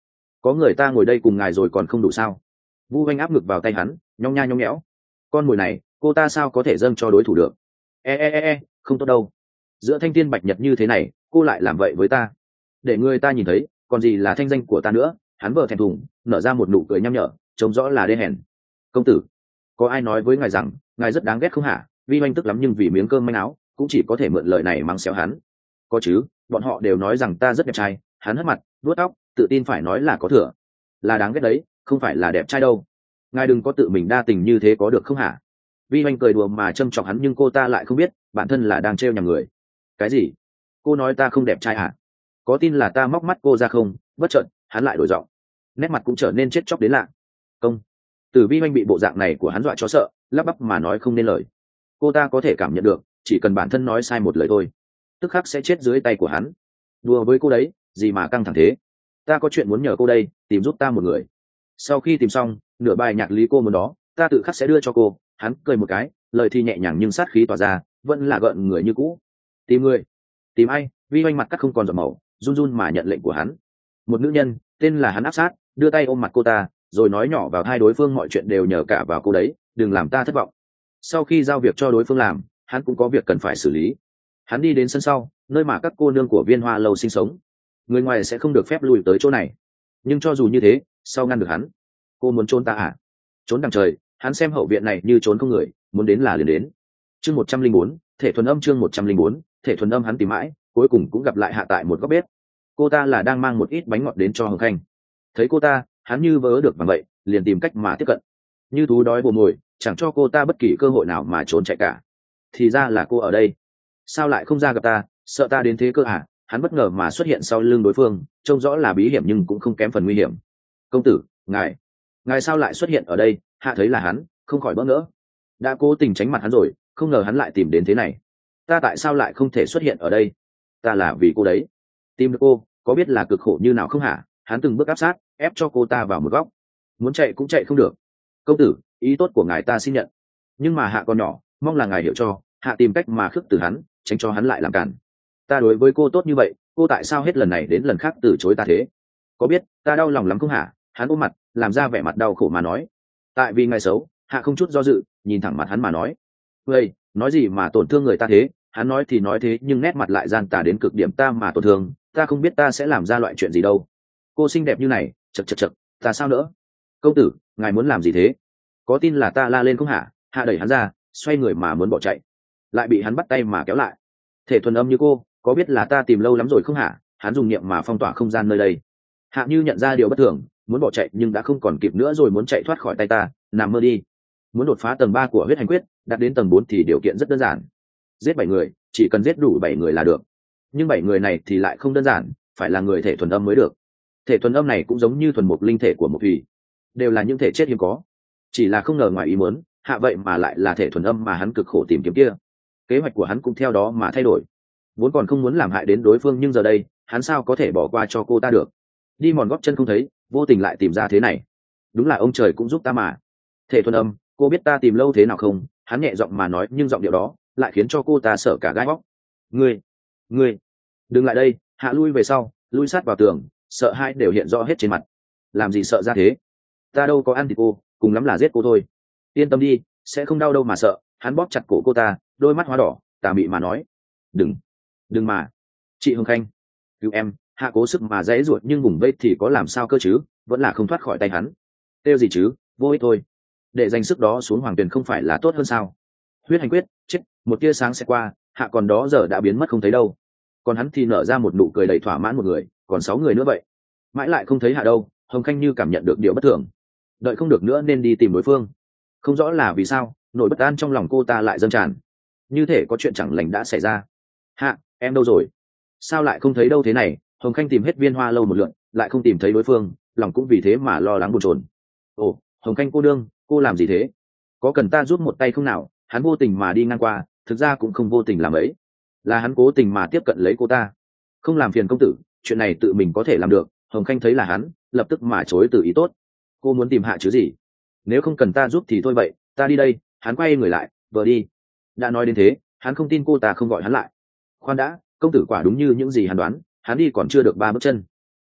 có người ta ngồi đây cùng ngài rồi còn không đủ sao? Vu Anh áp ngực vào tay hắn, nhong nha nhong nhẽo. Con mồi này cô ta sao có thể dâng cho đối thủ được? E e e e, không tốt đâu. Giữa thanh thiên bạch nhật như thế này, cô lại làm vậy với ta, để người ta nhìn thấy còn gì là thanh danh của ta nữa. Hắn vờ thẹn thùng nở ra một nụ cười nhăm nhở, trông rõ là đê hèn. Công tử, có ai nói với ngài rằng ngài rất đáng ghét không hả? Vi Anh tức lắm nhưng vì miếng cơm manh áo cũng chỉ có thể mượn lời này mắng xéo hắn. Có chứ, bọn họ đều nói rằng ta rất đẹp trai. Hắn hất mặt vuốt tóc, tự tin phải nói là có thừa. Là đáng ghét đấy, không phải là đẹp trai đâu. Ngài đừng có tự mình đa tình như thế có được không hả? Vi Anh cười đùa mà châm chọc hắn, nhưng cô ta lại không biết bản thân là đang trêu nhầm người. Cái gì? Cô nói ta không đẹp trai hả? Có tin là ta móc mắt cô ra không? Bất chợt hắn lại đổi giọng, nét mặt cũng trở nên chết chóc đến lạ. Công Tử Vi Anh bị bộ dạng này của hắn dọa cho sợ, lắp bắp mà nói không nên lời. Cô ta có thể cảm nhận được, chỉ cần bản thân nói sai một lời thôi, tức khắc sẽ chết dưới tay của hắn. Đùa với cô đấy, gì mà căng thẳng thế? Ta có chuyện muốn nhờ cô đây, tìm giúp ta một người. Sau khi tìm xong nửa bài nhạc lý cô muốn đó, ta tự khắc sẽ đưa cho cô. Hắn cười một cái, lời thì nhẹ nhàng nhưng sát khí tỏa ra, vẫn là gợn người như cũ. Tìm người? Tìm ai? Vi Anh mặt cắt không còn giọt màu, run run mà nhận lệnh của hắn. Một nữ nhân tên là hắn áp sát, đưa tay ôm mặt cô ta, rồi nói nhỏ vào hai đối phương mọi chuyện đều nhờ cả vào cô đấy, đừng làm ta thất vọng. Sau khi giao việc cho đối phương làm, hắn cũng có việc cần phải xử lý. Hắn đi đến sân sau, nơi mà các cô nương của Viên Hoa lâu sinh sống. Người ngoài sẽ không được phép lùi tới chỗ này. Nhưng cho dù như thế, sau ngăn được hắn. Cô muốn trốn ta à? Trốn đằng trời. Hắn xem hậu viện này như trốn không người, muốn đến là liền đến. Chương một trăm linh bốn, thể thuần âm. Chương một trăm linh bốn, thể thuần âm. Hắn tìm mãi, cuối cùng cũng gặp lại Hạ tại một góc bếp. Cô ta là đang mang một ít bánh ngọt đến cho Hồng Khanh. Thấy cô ta, hắn như vớ được bằng vậy, liền tìm cách mà tiếp cận. Như thú đói bồ mồi, chẳng cho cô ta bất kỳ cơ hội nào mà trốn chạy cả. Thì ra là cô ở đây. Sao lại không ra gặp ta? Sợ ta đến thế cơ à? Hắn bất ngờ mà xuất hiện sau lưng đối phương, trông rõ là bí hiểm nhưng cũng không kém phần nguy hiểm. Công tử, ngài ngài sao lại xuất hiện ở đây? Hạ thấy là hắn, không khỏi bỡ ngỡ. Đã cố tình tránh mặt hắn rồi, không ngờ hắn lại tìm đến thế này. Ta tại sao lại không thể xuất hiện ở đây? Ta là vì cô đấy. Tìm được cô, có biết là cực khổ như nào không hả? Hắn từng bước áp sát, ép cho cô ta vào một góc. Muốn chạy cũng chạy không được. Công tử, ý tốt của ngài ta xin nhận, nhưng mà Hạ còn nhỏ, mong là ngài hiểu cho. Hạ tìm cách mà khước từ hắn, tránh cho hắn lại làm cản. Ta đối với cô tốt như vậy, cô tại sao hết lần này đến lần khác từ chối ta thế? Có biết ta đau lòng lắm không hả? Hắn ôm mặt, làm ra vẻ mặt đau khổ mà nói. Tại vì ngài xấu. Hạ không chút do dự, nhìn thẳng mặt hắn mà nói. Vậy, nói gì mà tổn thương người ta thế? Hắn nói thì nói thế nhưng nét mặt lại gian tà đến cực điểm. Ta mà tổn thương, ta không biết ta sẽ làm ra loại chuyện gì đâu. Cô xinh đẹp như này, chật chật chật, ta sao nữa? Công tử, ngài muốn làm gì thế? Có tin là ta la lên không hả? Hạ đẩy hắn ra, xoay người mà muốn bỏ chạy, lại bị hắn bắt tay mà kéo lại. Thể thuần âm như cô, có biết là ta tìm lâu lắm rồi không hả? Hắn dùng niệm mà phong tỏa không gian nơi đây. Hạ như nhận ra điều bất thường, muốn bỏ chạy nhưng đã không còn kịp nữa rồi, muốn chạy thoát khỏi tay ta, nằm mơ đi. Muốn đột phá tầng ba của huyết hành quyết, đạt đến tầng bốn thì điều kiện rất đơn giản. Giết bảy người, chỉ cần giết đủ bảy người là được. Nhưng bảy người này thì lại không đơn giản, phải là người thể thuần âm mới được. Thể thuần âm này cũng giống như thuần mục linh thể của một thủy, đều là những thể chết hiếm có. Chỉ là không ngờ ngoài ý muốn, Hạ vậy mà lại là thể thuần âm mà hắn cực khổ tìm kiếm kia. Kế hoạch của hắn cũng theo đó mà thay đổi. Vốn còn không muốn làm hại đến đối phương, nhưng giờ đây hắn sao có thể bỏ qua cho cô ta được. Đi mòn góp chân không thấy, vô tình lại tìm ra thế này. Đúng là ông trời cũng giúp ta mà. Thể thuần âm, cô biết ta tìm lâu thế nào không? Hắn nhẹ giọng mà nói, nhưng giọng điệu đó lại khiến cho cô ta sợ cả gai óc. Ngươi, ngươi, đừng lại đây. Hạ lui về sau, lui sát vào tường, sợ hãi đều hiện rõ hết trên mặt. Làm gì sợ ra thế? Ta đâu có ăn thì cô, cùng lắm là giết cô thôi. Yên tâm đi, sẽ không đau đâu mà sợ. Hắn bóp chặt cổ cô ta, đôi mắt hóa đỏ, tà mị mà nói. Đừng, đừng mà. Chị Hồng Khanh, cứu em. Hạ cố sức mà dãy ruột nhưng vùng vây thì có làm sao cơ chứ, vẫn là không thoát khỏi tay hắn. Tiêu gì chứ, vô ích thôi. Để dành sức đó xuống hoàng tuyền không phải là tốt hơn sao? Huyết hành quyết, chết. Một tia sáng sẽ qua, Hạ còn đó giờ đã biến mất không thấy đâu. Còn hắn thì nở ra một nụ cười đầy thỏa mãn. Một người, còn sáu người nữa vậy, mãi lại không thấy Hạ đâu. Hồng Khanh như cảm nhận được điều bất thường, đợi không được nữa nên đi tìm đối phương. Không rõ là vì sao, nỗi bất an trong lòng cô ta lại dâng tràn, như thể có chuyện chẳng lành đã xảy ra. Hạ, em đâu rồi? Sao lại không thấy đâu thế này? Hồng Khanh tìm hết Viên Hoa lâu một lượt, lại không tìm thấy đối phương, lòng cũng vì thế mà lo lắng bồn chồn. Ồ, Hồng Khanh cô đương, cô làm gì thế? Có cần ta giúp một tay không nào? Hắn vô tình mà đi ngang qua, thực ra cũng không vô tình làm ấy, là hắn cố tình mà tiếp cận lấy cô ta. Không làm phiền công tử, chuyện này tự mình có thể làm được. Hồng Khanh thấy là hắn, lập tức mà chối từ ý tốt. Cô muốn tìm Hạ chứ gì? Nếu không cần ta giúp thì thôi vậy, ta đi đây. Hắn quay người lại, vờ đi. Đã nói đến thế, hắn không tin cô ta không gọi hắn lại. Khoan đã, công tử quả đúng như những gì hắn đoán, hắn đi còn chưa được ba bước chân,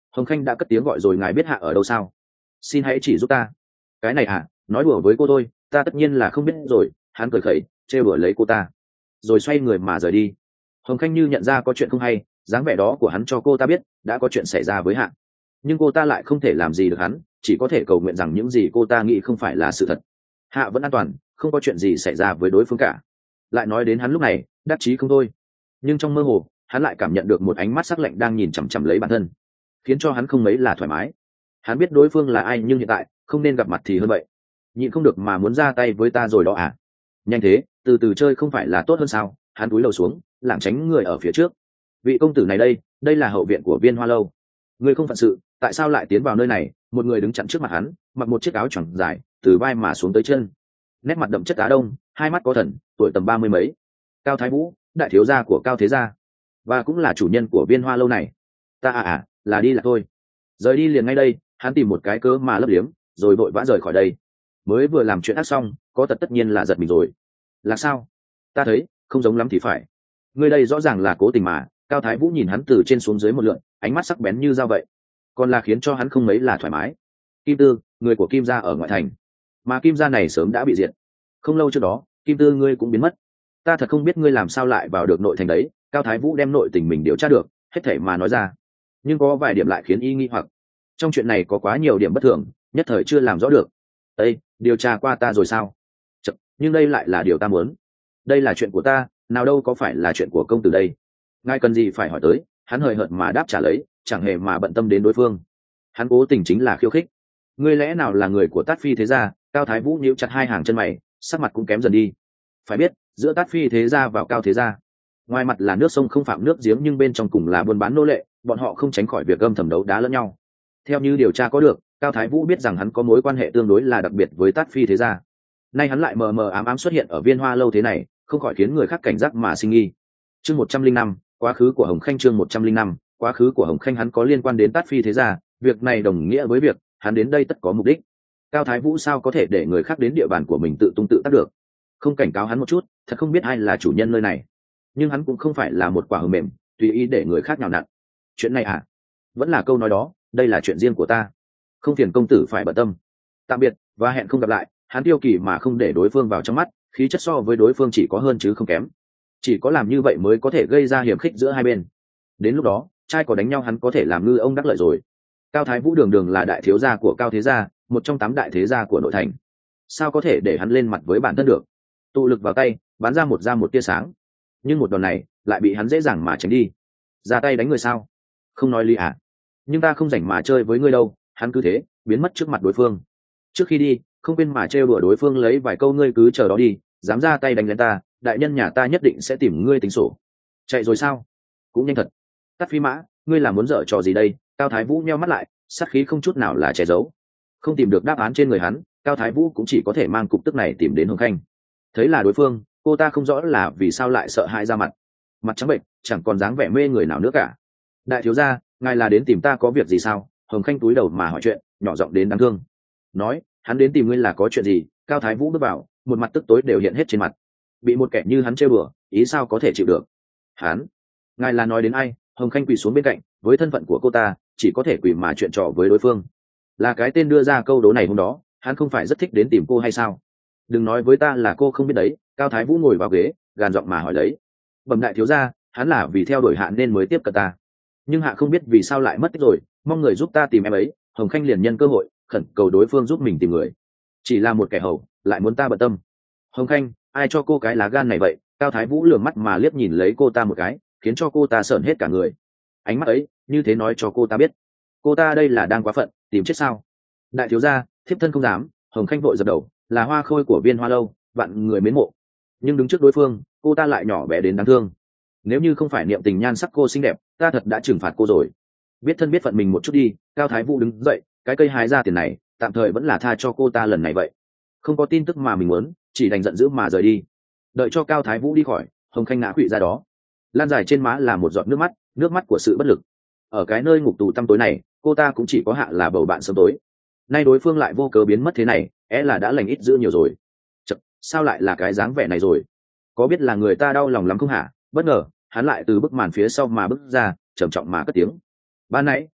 Hồng Khanh đã cất tiếng gọi rồi, ngài biết hạ ở đâu sao? Xin hãy chỉ giúp ta. Cái này hả? Nói đùa với cô thôi, ta tất nhiên là không biết rồi. Hắn cười khẩy trêu đùa lấy cô ta rồi xoay người mà rời đi. Hồng Khanh như nhận ra có chuyện không hay, dáng vẻ đó của hắn cho cô ta biết đã có chuyện xảy ra với hạ, nhưng cô ta lại không thể làm gì được hắn, chỉ có thể cầu nguyện rằng những gì cô ta nghĩ không phải là sự thật. Hạ vẫn an toàn, không có chuyện gì xảy ra với đối phương cả. Lại nói đến hắn lúc này đắc chí không thôi, nhưng trong mơ hồ hắn lại cảm nhận được một ánh mắt sắc lạnh đang nhìn chằm chằm lấy bản thân, khiến cho hắn không mấy là thoải mái. Hắn biết đối phương là ai, nhưng hiện tại không nên gặp mặt thì hơn vậy. Nhịn không được mà muốn ra tay với ta rồi đó à? Nhanh thế, từ từ chơi không phải là tốt hơn sao? Hắn cúi đầu xuống lảng tránh người ở phía trước. Vị công tử này đây, đây là hậu viện của Viên Hoa lâu. Người không phận sự tại sao lại tiến vào nơi này? Một người đứng chặn trước mặt hắn, mặc một chiếc áo choàng dài từ vai mà xuống tới chân, nét mặt đậm chất Á Đông, hai mắt có thần, tuổi tầm ba mươi mấy. Cao Thái Vũ, đại thiếu gia của Cao thế gia, và cũng là chủ nhân của Viên Hoa lâu này. Ta à à, là đi là thôi. Rời đi liền ngay đây. Hắn tìm một cái cớ mà lấp liếm, rồi vội vã rời khỏi đây. Mới vừa làm chuyện ác xong, có tật tất nhiên là giật mình rồi. Là sao? Ta thấy không giống lắm thì phải. Ngươi đây rõ ràng là cố tình mà. Cao Thái Vũ nhìn hắn từ trên xuống dưới một lượn, ánh mắt sắc bén như dao vậy, còn là khiến cho hắn không mấy là thoải mái. Kim Tư, người của Kim gia ở ngoại thành, mà Kim gia này sớm đã bị diệt. Không lâu trước đó Kim Tư ngươi cũng biến mất. Ta thật không biết ngươi làm sao lại vào được nội thành đấy. Cao Thái Vũ đem nội tình mình điều tra được hết thảy mà nói ra, nhưng có vài điểm lại khiến y nghi hoặc. Trong chuyện này có quá nhiều điểm bất thường, nhất thời chưa làm rõ được. Ê, điều tra qua ta rồi sao? Chật, nhưng đây lại là điều ta muốn. Đây là chuyện của ta, nào đâu có phải là chuyện của công tử đây. Ngài cần gì phải hỏi tới? Hắn hời hợt mà đáp trả lấy, chẳng hề mà bận tâm đến đối phương. Hắn cố tình chính là khiêu khích. Ngươi lẽ nào là người của Tát Phi thế gia? Cao Thái Vũ nhíu chặt hai hàng chân mày, sắc mặt cũng kém dần đi. Phải biết, giữa Tát Phi thế gia vào Cao thế gia, ngoài mặt là nước sông không phạm nước giếng, nhưng bên trong cùng là buôn bán nô lệ, bọn họ không tránh khỏi việc âm thầm đấu đá lẫn nhau. Theo như điều tra có được, Cao Thái Vũ biết rằng hắn có mối quan hệ tương đối là đặc biệt với Tát Phi thế gia. Nay hắn lại mờ mờ ám ám xuất hiện ở Viên Hoa lâu thế này, không khỏi khiến người khác cảnh giác mà sinh nghi. Chương một trăm linh năm, quá khứ của Hồng Khanh. Chương một trăm linh năm, quá khứ của Hồng Khanh. Hắn có liên quan đến Tát Phi thế gia, việc này đồng nghĩa với việc hắn đến đây tất có mục đích. Cao Thái Vũ sao có thể để người khác đến địa bàn của mình tự tung tự tác được? Không cảnh cáo hắn một chút, thật không biết ai là chủ nhân nơi này. Nhưng hắn cũng không phải là một quả hờ mềm, tùy ý để người khác nhào nặn. Chuyện này à? Vẫn là câu nói đó, đây là chuyện riêng của ta, không phiền công tử phải bận tâm. Tạm biệt và hẹn không gặp lại. Hắn tiêu kỳ mà không để đối phương vào trong mắt, khí chất so với đối phương chỉ có hơn chứ không kém. Chỉ có làm như vậy mới có thể gây ra hiểm khích giữa hai bên. Đến lúc đó trai có đánh nhau hắn có thể làm ngư ông đắc lợi rồi. Cao Thái Vũ đường đường là đại thiếu gia của Cao thế gia, một trong tám đại thế gia của nội thành, sao có thể để hắn lên mặt với bản thân được? Tụ lực vào tay, bắn ra một ra một tia sáng, nhưng một đòn này lại bị hắn dễ dàng mà tránh đi. Ra tay đánh người sao? Không nói lý à? Nhưng ta không rảnh mà chơi với ngươi đâu. Hắn cứ thế biến mất trước mặt đối phương. Trước khi đi không quên mà trêu đùa đối phương lấy vài câu, ngươi cứ chờ đó đi, dám ra tay đánh lên ta, đại nhân nhà ta nhất định sẽ tìm ngươi tính sổ. Chạy rồi sao? Cũng nhanh thật. Tát Phi mã, ngươi là muốn dở trò gì đây? Cao Thái Vũ nheo mắt lại, sát khí không chút nào là che giấu. Không tìm được đáp án trên người hắn, Cao Thái Vũ cũng chỉ có thể mang cục tức này tìm đến Hồng Khanh. Thấy là đối phương, cô ta không rõ là vì sao lại sợ hãi ra mặt, mặt trắng bệnh, chẳng còn dáng vẻ mê người nào nữa cả. Đại thiếu gia, ngài là đến tìm ta có việc gì sao? Hồng Khanh túi đầu mà hỏi chuyện, nhỏ giọng đến đáng thương. Nói, hắn đến tìm ngươi là có chuyện gì? Cao Thái Vũ bước vào, một mặt tức tối đều hiện hết trên mặt. Bị một kẻ như hắn trêu đùa, ý sao có thể chịu được? Hắn, ngài là nói đến ai? Hồng Khanh quỳ xuống bên cạnh, với thân phận của cô ta, chỉ có thể quỳ mà chuyện trò với đối phương. Là cái tên đưa ra câu đố này hôm đó, hắn không phải rất thích đến tìm cô hay sao? Đừng nói với ta là cô không biết đấy. Cao Thái Vũ ngồi vào ghế, gàn giọng mà hỏi lấy. Bẩm đại thiếu gia, hắn là vì theo đuổi hạ nên mới tiếp cận ta, nhưng hạ không biết vì sao lại mất tích rồi, mong người giúp ta tìm em ấy. Hồng Khanh liền nhân cơ hội khẩn cầu đối phương giúp mình tìm người. Chỉ là một kẻ hầu lại muốn ta bận tâm. Hồng Khanh, ai cho cô cái lá gan này vậy? Cao Thái Vũ lườm mắt mà liếc nhìn lấy cô ta một cái, khiến cho cô ta sởn hết cả người. Ánh mắt ấy như thế nói cho cô ta biết, cô ta đây là đang quá phận, tìm chết sao? Đại thiếu gia, thiếp thân không dám. Hồng Khanh vội dập đầu, là hoa khôi của Viên Hoa lâu, vạn người mến mộ. Nhưng đứng trước đối phương, cô ta lại nhỏ bé đến đáng thương. Nếu như không phải niệm tình nhan sắc cô xinh đẹp, ta thật đã trừng phạt cô rồi. Biết thân biết phận mình một chút đi. Cao Thái Vũ đứng dậy, cái cây hái ra tiền này tạm thời vẫn là tha cho cô ta lần này vậy. Không có tin tức mà mình muốn, chỉ đành giận dữ mà rời đi. Đợi cho Cao Thái Vũ đi khỏi, Hồng Khanh ngã quỵ ra đó, lan dài trên má là một giọt nước mắt, nước mắt của sự bất lực. Ở cái nơi ngục tù tăm tối này, cô ta cũng chỉ có hạ là bầu bạn sớm tối. Nay đối phương lại vô cớ biến mất thế này, é là đã lành ít dữ nhiều rồi. Chật, sao lại là cái dáng vẻ này rồi? Có biết là người ta đau lòng lắm không hả? Bất ngờ hắn lại từ bức màn phía sau mà bước ra, trầm trọng mà cất tiếng. Ban nãy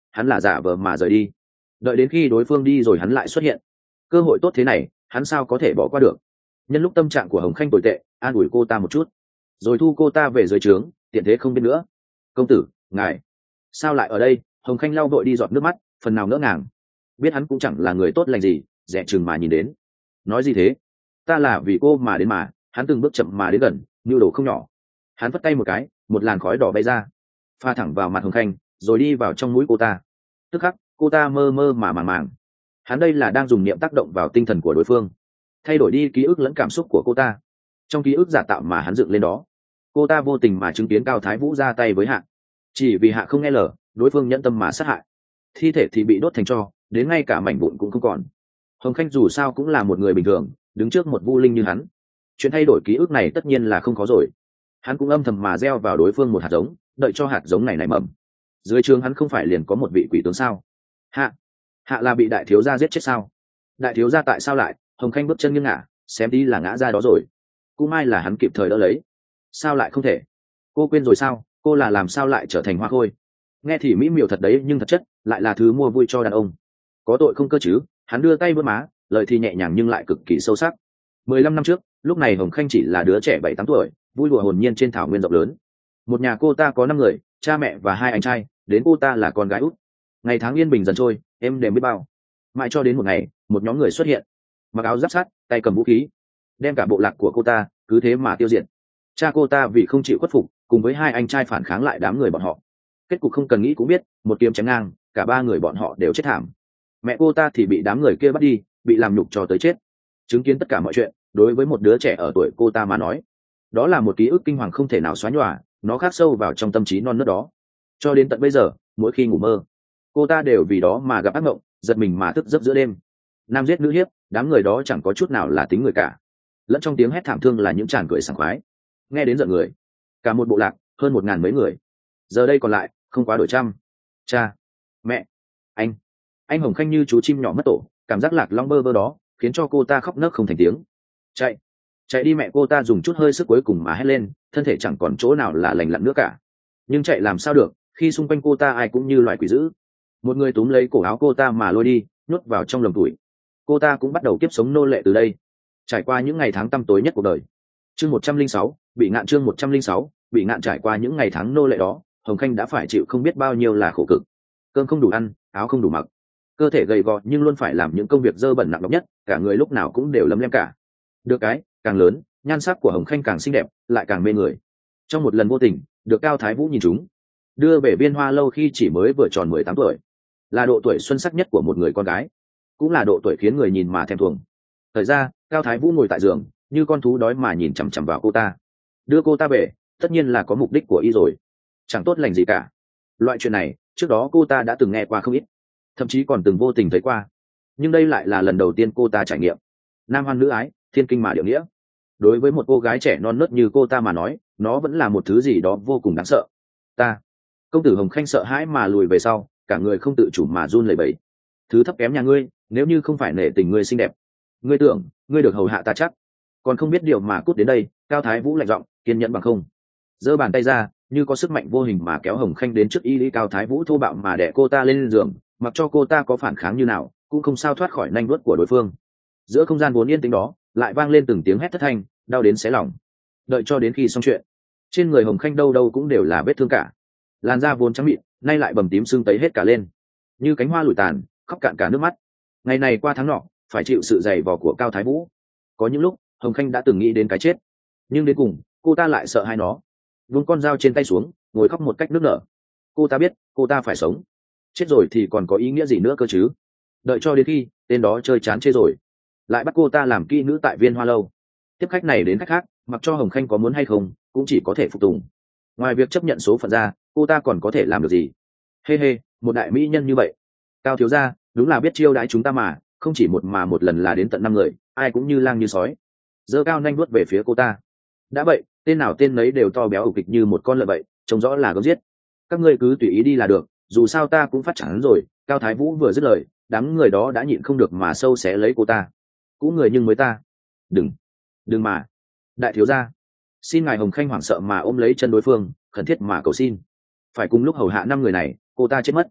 hắn là giả vờ mà rời đi. Đợi đến khi đối phương đi rồi hắn lại xuất hiện. Cơ hội tốt thế này hắn sao có thể bỏ qua được. Nhân lúc tâm trạng của Hồng Khanh tồi tệ, an ủi cô ta một chút rồi thu cô ta về dưới trướng, tiện thế không biết nữa. Công tử, ngài sao lại ở đây? Hồng Khanh lau vội đi giọt nước mắt, phần nào ngỡ ngàng. Biết hắn cũng chẳng là người tốt lành gì, dè chừng mà nhìn đến. Nói gì thế? Ta là vì cô mà đến mà. Hắn từng bước chậm mà đến gần, nhu đồ không nhỏ. Hắn vất tay một cái, một làn khói đỏ bay ra, pha thẳng vào mặt Hồng Khanh, rồi đi vào trong mũi cô ta. Tức khắc cô ta mơ mơ mà màng màng. Hắn đây là đang dùng niệm tác động vào tinh thần của đối phương, thay đổi đi ký ức lẫn cảm xúc của cô ta. Trong ký ức giả tạo mà hắn dựng lên đó, cô ta vô tình mà chứng kiến Cao Thái Vũ ra tay với Hạ. Chỉ vì Hạ không nghe lời, đối phương nhẫn tâm mà sát hại. Thi thể thì bị đốt thành tro, đến ngay cả mảnh vụn cũng không còn. Hồng Khanh dù sao cũng là một người bình thường, đứng trước một vu linh như hắn, chuyện thay đổi ký ức này tất nhiên là không khó rồi. Hắn cũng âm thầm mà gieo vào đối phương một hạt giống, đợi cho hạt giống này nảy mầm. Dưới trướng hắn không phải liền có một vị quỷ tướng sao? Hạ, Hạ là bị đại thiếu gia giết chết sao? Đại thiếu gia tại sao lại? Hồng Khanh bước chân nghiêng ngả, xém đi là ngã ra đó rồi. Cũng may là hắn kịp thời đỡ lấy. Sao lại không thể? Cô quên rồi sao? Cô là làm sao lại trở thành hoa khôi? Nghe thì mỹ miều thật đấy, nhưng thật chất lại là thứ mua vui cho đàn ông. Có tội không cơ chứ? Hắn đưa tay vớt má, lời thì nhẹ nhàng nhưng lại cực kỳ sâu sắc. Mười lăm năm trước, lúc này Hồng Khanh chỉ là đứa trẻ bảy tám tuổi, vui đùa hồn nhiên trên thảo nguyên rộng lớn. Một nhà cô ta có năm người, cha mẹ và hai anh trai, đến cô ta là con gái út. Ngày tháng yên bình dần trôi, em đềm biết bao. Mãi cho đến một ngày, một nhóm người xuất hiện, mặc áo giáp sắt, tay cầm vũ khí, đem cả bộ lạc của cô ta cứ thế mà tiêu diệt. Cha cô ta vì không chịu khuất phục, cùng với hai anh trai phản kháng lại đám người bọn họ. Kết cục không cần nghĩ cũng biết, một kiếm chém ngang, cả ba người bọn họ đều chết thảm. Mẹ cô ta thì bị đám người kia bắt đi, bị làm nhục cho tới chết. Chứng kiến tất cả mọi chuyện, đối với một đứa trẻ ở tuổi cô ta mà nói, đó là một ký ức kinh hoàng không thể nào xóa nhòa, nó khắc sâu vào trong tâm trí non nớt đó. Cho đến tận bây giờ, mỗi khi ngủ mơ, cô ta đều vì đó mà gặp ác mộng, giật mình mà thức giấc giữa đêm. Nam giết nữ hiếp, đám người đó chẳng có chút nào là tính người cả, lẫn trong tiếng hét thảm thương là những tràn cười sảng khoái, nghe đến giận người. Cả một bộ lạc hơn một ngàn mấy người, giờ đây còn lại không quá đổi trăm. Cha, mẹ, anh anh Hồng Khanh như chú chim nhỏ mất tổ, cảm giác lạc long bơ vơ đó khiến cho cô ta khóc nấc không thành tiếng. Chạy, chạy đi! Mẹ cô ta dùng chút hơi sức cuối cùng mà hét lên, thân thể chẳng còn chỗ nào là lành lặn nữa cả. Nhưng chạy làm sao được khi xung quanh cô ta ai cũng như loài quỷ dữ. Một người túm lấy cổ áo cô ta mà lôi đi, nhốt vào trong lồng tuổi. Cô ta cũng bắt đầu kiếp sống nô lệ từ đây, trải qua những ngày tháng tăm tối nhất cuộc đời. Chương một trăm linh sáu bị ngạn. Chương một trăm linh sáu bị ngạn. Trải qua những ngày tháng nô lệ đó, Hồng Khanh đã phải chịu không biết bao nhiêu là khổ cực. Cơm không đủ ăn, áo không đủ mặc, cơ thể gầy gò nhưng luôn phải làm những công việc dơ bẩn nặng nhọc nhất, cả người lúc nào cũng đều lấm lem cả. Được cái càng lớn, nhan sắc của Hồng Khanh càng xinh đẹp, lại càng mê người. Trong một lần vô tình được Cao Thái Vũ nhìn trúng, đưa về Viên Hoa Lâu khi chỉ mới vừa tròn mười tám tuổi, là độ tuổi xuân sắc nhất của một người con gái, cũng là độ tuổi khiến người nhìn mà thèm thuồng. Thời ra Cao Thái Vũ ngồi tại giường như con thú đói mà nhìn chằm chằm vào cô ta. Đưa cô ta về tất nhiên là có mục đích của y rồi, chẳng tốt lành gì cả. Loại chuyện này trước đó cô ta đã từng nghe qua không ít, thậm chí còn từng vô tình thấy qua, nhưng đây lại là lần đầu tiên cô ta trải nghiệm. Nam hoan nữ ái, thiên kinh mà địa nghĩa. Đối với một cô gái trẻ non nớt như cô ta mà nói, nó vẫn là một thứ gì đó vô cùng đáng sợ. Ta Công tử Hồng Khanh sợ hãi mà lùi về sau, cả người không tự chủ mà run lẩy bẩy. Thứ thấp kém nhà ngươi, nếu như không phải nể tình ngươi xinh đẹp, ngươi tưởng ngươi được hầu hạ ta chắc, còn không biết điều mà cút đến đây. Cao Thái Vũ lạnh giọng, kiên nhẫn bằng không, giơ bàn tay ra như có sức mạnh vô hình mà kéo Hồng Khanh đến trước y lý. Cao Thái Vũ thô bạo mà đè cô ta lên giường, mặc cho cô ta có phản kháng như nào cũng không sao thoát khỏi nanh vuốt của đối phương. Giữa không gian vốn yên tĩnh đó lại vang lên từng tiếng hét thất thanh, đau đến xé lòng. Đợi cho đến khi xong chuyện, trên người Hồng Khanh đâu đâu cũng đều là vết thương cả, làn da vốn trắng mịn nay lại bầm tím sưng tấy hết cả lên, như cánh hoa lụi tàn, khóc cạn cả nước mắt. Ngày này qua tháng nọ, phải chịu sự dày vò của Cao Thái Vũ. Có những lúc Hồng Khanh đã từng nghĩ đến cái chết, nhưng đến cùng cô ta lại sợ hai nó. Vung con dao trên tay xuống, ngồi khóc một cách nức nở. Cô ta biết cô ta phải sống, chết rồi thì còn có ý nghĩa gì nữa cơ chứ. Đợi cho đến khi tên đó chơi chán chê rồi, lại bắt cô ta làm kỹ nữ tại Viên Hoa Lâu. Tiếp khách này đến khách khác, mặc cho Hồng Khanh có muốn hay không cũng chỉ có thể phục tùng. Ngoài việc chấp nhận số phận ra, cô ta còn có thể làm được gì? Hê hê, một đại mỹ nhân như vậy, Cao thiếu gia đúng là biết chiêu đãi chúng ta mà. Không chỉ một mà một lần là đến tận năm người, ai cũng như lang như sói, giơ cao nanh vuốt về phía cô ta. Đã vậy, tên nào tên nấy đều to béo ục kịch như một con lợn vậy, trông rõ là gớm giết. Các ngươi cứ tùy ý đi là được, dù sao ta cũng phát chán rồi. Cao Thái Vũ vừa dứt lời, đám người đó đã nhịn không được mà sâu xé lấy cô ta. Cũ người nhưng mới ta, đừng đừng mà, đại thiếu gia xin ngài. Hồng Khanh hoảng sợ mà ôm lấy chân đối phương, khẩn thiết mà cầu xin. Phải cùng lúc hầu hạ năm người này, cô ta chết mất.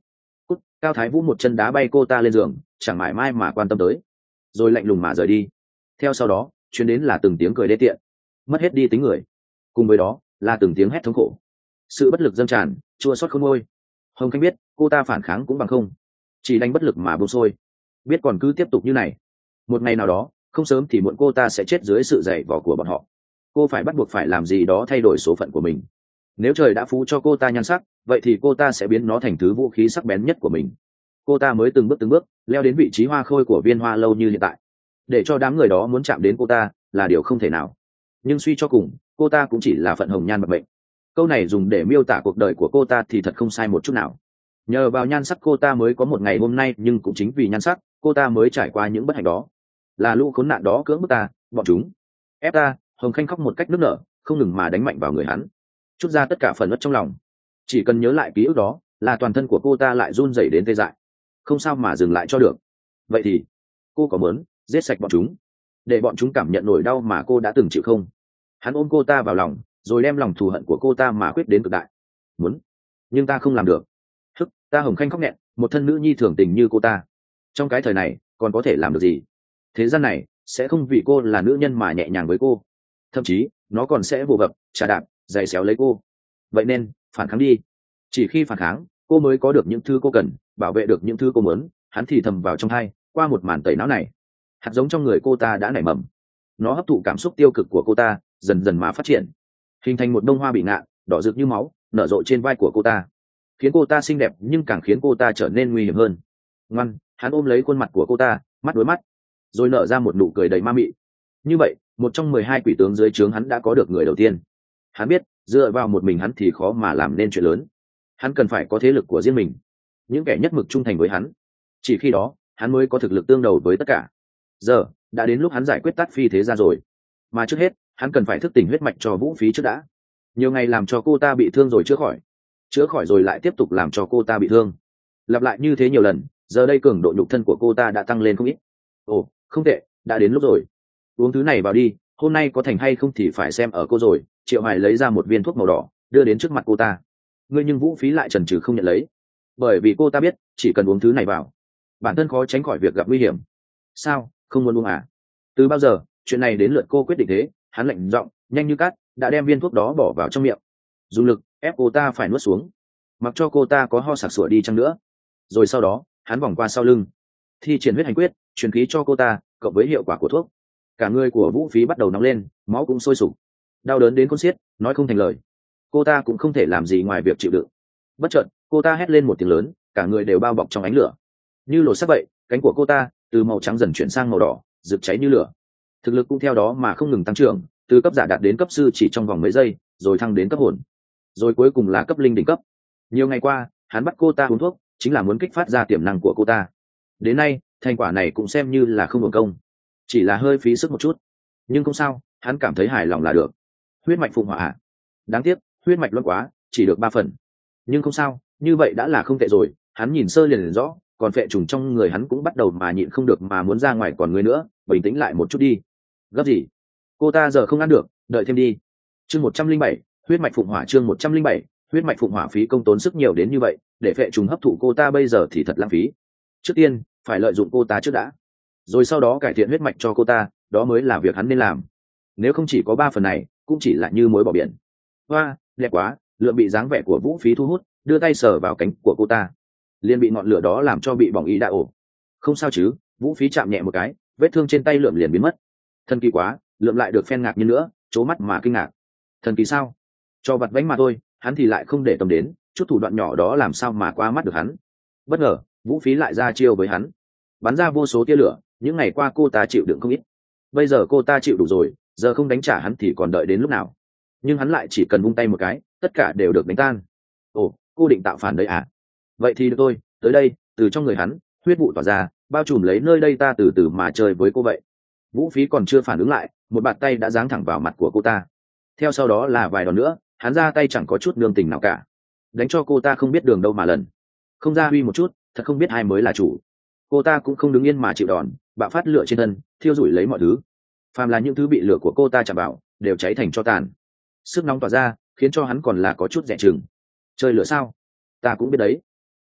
Cút! Cao Thái Vũ một chân đá bay cô ta lên giường, chẳng mãi mai mà quan tâm tới, rồi lạnh lùng mà rời đi. Theo sau đó chuyến đến là từng tiếng cười đê tiện, mất hết đi tính người, cùng với đó là từng tiếng hét thống khổ, sự bất lực dâng tràn, chua xót khôn nguôi. Hồng Khanh biết cô ta phản kháng cũng bằng không, chỉ đánh bất lực mà buông xuôi, biết còn cứ tiếp tục như này, một ngày nào đó không sớm thì muộn cô ta sẽ chết dưới sự dày vò của bọn họ. Cô phải bắt buộc phải làm gì đó thay đổi số phận của mình. Nếu trời đã phú cho cô ta nhan sắc, vậy thì cô ta sẽ biến nó thành thứ vũ khí sắc bén nhất của mình. Cô ta mới từng bước từng bước leo đến vị trí hoa khôi của Viên Hoa Lâu như hiện tại. Để cho đám người đó muốn chạm đến cô ta là điều không thể nào. Nhưng suy cho cùng, cô ta cũng chỉ là phận hồng nhan bạc mệnh. Câu này dùng để miêu tả cuộc đời của cô ta thì thật không sai một chút nào. Nhờ vào nhan sắc cô ta mới có một ngày hôm nay, nhưng cũng chính vì nhan sắc cô ta mới trải qua những bất hạnh đó. Là lũ khốn nạn đó cưỡng bức ta, bọn chúng ép ta. Hồng Khanh khóc một cách nức nở, không ngừng mà đánh mạnh vào người hắn, chút ra tất cả phần uất trong lòng. Chỉ cần nhớ lại ký ức đó là toàn thân của cô ta lại run rẩy đến tê dại, không sao mà dừng lại cho được. Vậy thì cô có muốn giết sạch bọn chúng để bọn chúng cảm nhận nỗi đau mà cô đã từng chịu không? Hắn ôm cô ta vào lòng, rồi đem lòng thù hận của cô ta mà quyết đến cực đại. Muốn, nhưng ta không làm được. Hức, ta Hồng Khanh khóc nghẹn, một thân nữ nhi thường tình như cô ta, trong cái thời này còn có thể làm được gì? Thế gian này sẽ không vì cô là nữ nhân mà nhẹ nhàng với cô, thậm chí nó còn sẽ vồ vập, trà đạp, giày xéo lấy cô. Vậy nên phản kháng đi. Chỉ khi phản kháng, cô mới có được những thứ cô cần, bảo vệ được những thứ cô muốn. Hắn thì thầm vào trong tai, qua một màn tẩy não này, hạt giống trong người cô ta đã nảy mầm. Nó hấp thụ cảm xúc tiêu cực của cô ta, dần dần mà phát triển, hình thành một bông hoa bị ngạn, đỏ rực như máu, nở rộ trên vai của cô ta, khiến cô ta xinh đẹp nhưng càng khiến cô ta trở nên nguy hiểm hơn. Ngoan, hắn ôm lấy khuôn mặt của cô ta, mắt đối mắt, rồi nở ra một nụ cười đầy ma mị. Như vậy, một trong mười hai quỷ tướng dưới trướng hắn đã có được người đầu tiên. Hắn biết dựa vào một mình hắn thì khó mà làm nên chuyện lớn. Hắn cần phải có thế lực của riêng mình, những kẻ nhất mực trung thành với hắn. Chỉ khi đó hắn mới có thực lực tương đầu với tất cả. Giờ đã đến lúc hắn giải quyết Tát Phi thế ra rồi, mà trước hết hắn cần phải thức tỉnh huyết mạch cho Vũ Phí trước đã. Nhiều ngày làm cho cô ta bị thương rồi chữa khỏi, chữa khỏi rồi lại tiếp tục làm cho cô ta bị thương, lặp lại như thế nhiều lần. Giờ đây cường độ nhục thân của cô ta đã tăng lên không ít. Ồ, không tệ, đã đến lúc rồi. Uống thứ này vào đi, hôm nay có thành hay không thì phải xem ở cô rồi. Triệu Hoài lấy ra một viên thuốc màu đỏ, đưa đến trước mặt cô ta. Ngươi nhưng Vũ Phí lại chần chừ không nhận lấy, bởi vì cô ta biết chỉ cần uống thứ này vào, bản thân khó tránh khỏi việc gặp nguy hiểm. Sao, không muốn uống à? Từ bao giờ chuyện này đến lượt cô quyết định thế? Hắn lạnh giọng, nhanh như cát, đã đem viên thuốc đó bỏ vào trong miệng, dùng lực ép cô ta phải nuốt xuống, mặc cho cô ta có ho sặc sụa đi chăng nữa. Rồi sau đó hắn vòng qua sau lưng, thi triển huyết hành quyết, truyền khí cho cô ta. Cộng với hiệu quả của thuốc, cả người của Vũ Phí bắt đầu nóng lên, máu cũng sôi sục, đau đớn đến khôn xiết, nói không thành lời. Cô ta cũng không thể làm gì ngoài việc chịu đựng. Bất chợt cô ta hét lên một tiếng lớn, cả người đều bao bọc trong ánh lửa như lột xác vậy. Cánh của cô ta từ màu trắng dần chuyển sang màu đỏ, rực cháy như lửa. Thực lực cũng theo đó mà không ngừng tăng trưởng, từ cấp giả đạt đến cấp sư chỉ trong vòng mấy giây, rồi thăng đến cấp hồn, rồi cuối cùng là cấp linh đỉnh cấp. Nhiều ngày qua hắn bắt cô ta uống thuốc, chính là muốn kích phát ra tiềm năng của cô ta. Đến nay thành quả này cũng xem như là không hưởng công, chỉ là hơi phí sức một chút, nhưng không sao, hắn cảm thấy hài lòng là được. Huyết mạch phụng hỏa à? Đáng tiếc huyết mạch luân quá, chỉ được ba phần, nhưng không sao, như vậy đã là không tệ rồi. Hắn nhìn sơ liền, liền rõ, còn phệ trùng trong người hắn cũng bắt đầu mà nhịn không được mà muốn ra ngoài. Còn người nữa, bình tĩnh lại một chút đi. Gấp gì? Cô ta giờ không ăn được, đợi thêm đi. Chương một trăm linh bảy, huyết mạch phụng hỏa. Chương một trăm linh bảy, huyết mạch phụng hỏa. Phí công tốn sức nhiều đến như vậy để phệ trùng hấp thụ cô ta bây giờ thì thật lãng phí. Trước tiên phải lợi dụng cô ta trước đã, rồi sau đó cải thiện huyết mạch cho cô ta, đó mới là việc hắn nên làm. Nếu không chỉ có ba phần này, cũng chỉ là như muối bỏ biển. Hoa, đẹp quá! Lượng bị dáng vẻ của Vũ Phí thu hút, đưa tay sờ vào cánh của cô ta, liền bị ngọn lửa đó làm cho bị bỏng ý đã ổ. Không sao chứ? Vũ Phí chạm nhẹ một cái, vết thương trên tay Lượm liền biến mất. Thần kỳ quá! Lượm lại được phen ngạc nhiên nữa, trố mắt mà kinh ngạc. Thần kỳ sao? Cho vặt vãnh mà thôi, hắn thì lại không để tâm đến, chút thủ đoạn nhỏ đó làm sao mà qua mắt được hắn. Bất ngờ Vũ Phí lại ra chiêu với hắn, bắn ra vô số tia lửa. Những ngày qua cô ta chịu đựng không ít, bây giờ cô ta chịu đủ rồi, giờ không đánh trả hắn thì còn đợi đến lúc nào? Nhưng hắn lại chỉ cần vung tay một cái, tất cả đều được đánh tan. Ồ, cô định tạo phản đấy à? Vậy thì được tôi, tới đây. Từ trong người hắn huyết vụ tỏa ra, bao trùm lấy nơi đây. Ta từ từ mà chơi với cô vậy. Vũ Phí còn chưa phản ứng lại, một bàn tay đã giáng thẳng vào mặt của cô ta. Theo sau đó là vài đòn nữa, hắn ra tay chẳng có chút nương tình nào cả, đánh cho cô ta không biết đường đâu mà lần. Không ra huy một chút, thật không biết ai mới là chủ. Cô ta cũng không đứng yên mà chịu đòn, bạo phát lửa trên thân, thiêu rụi lấy mọi thứ. Phàm là những thứ bị lửa của cô ta chạm vào đều cháy thành tro tàn. Sức nóng tỏa ra khiến cho hắn còn là có chút dè chừng. Chơi lửa sao? Ta cũng biết đấy.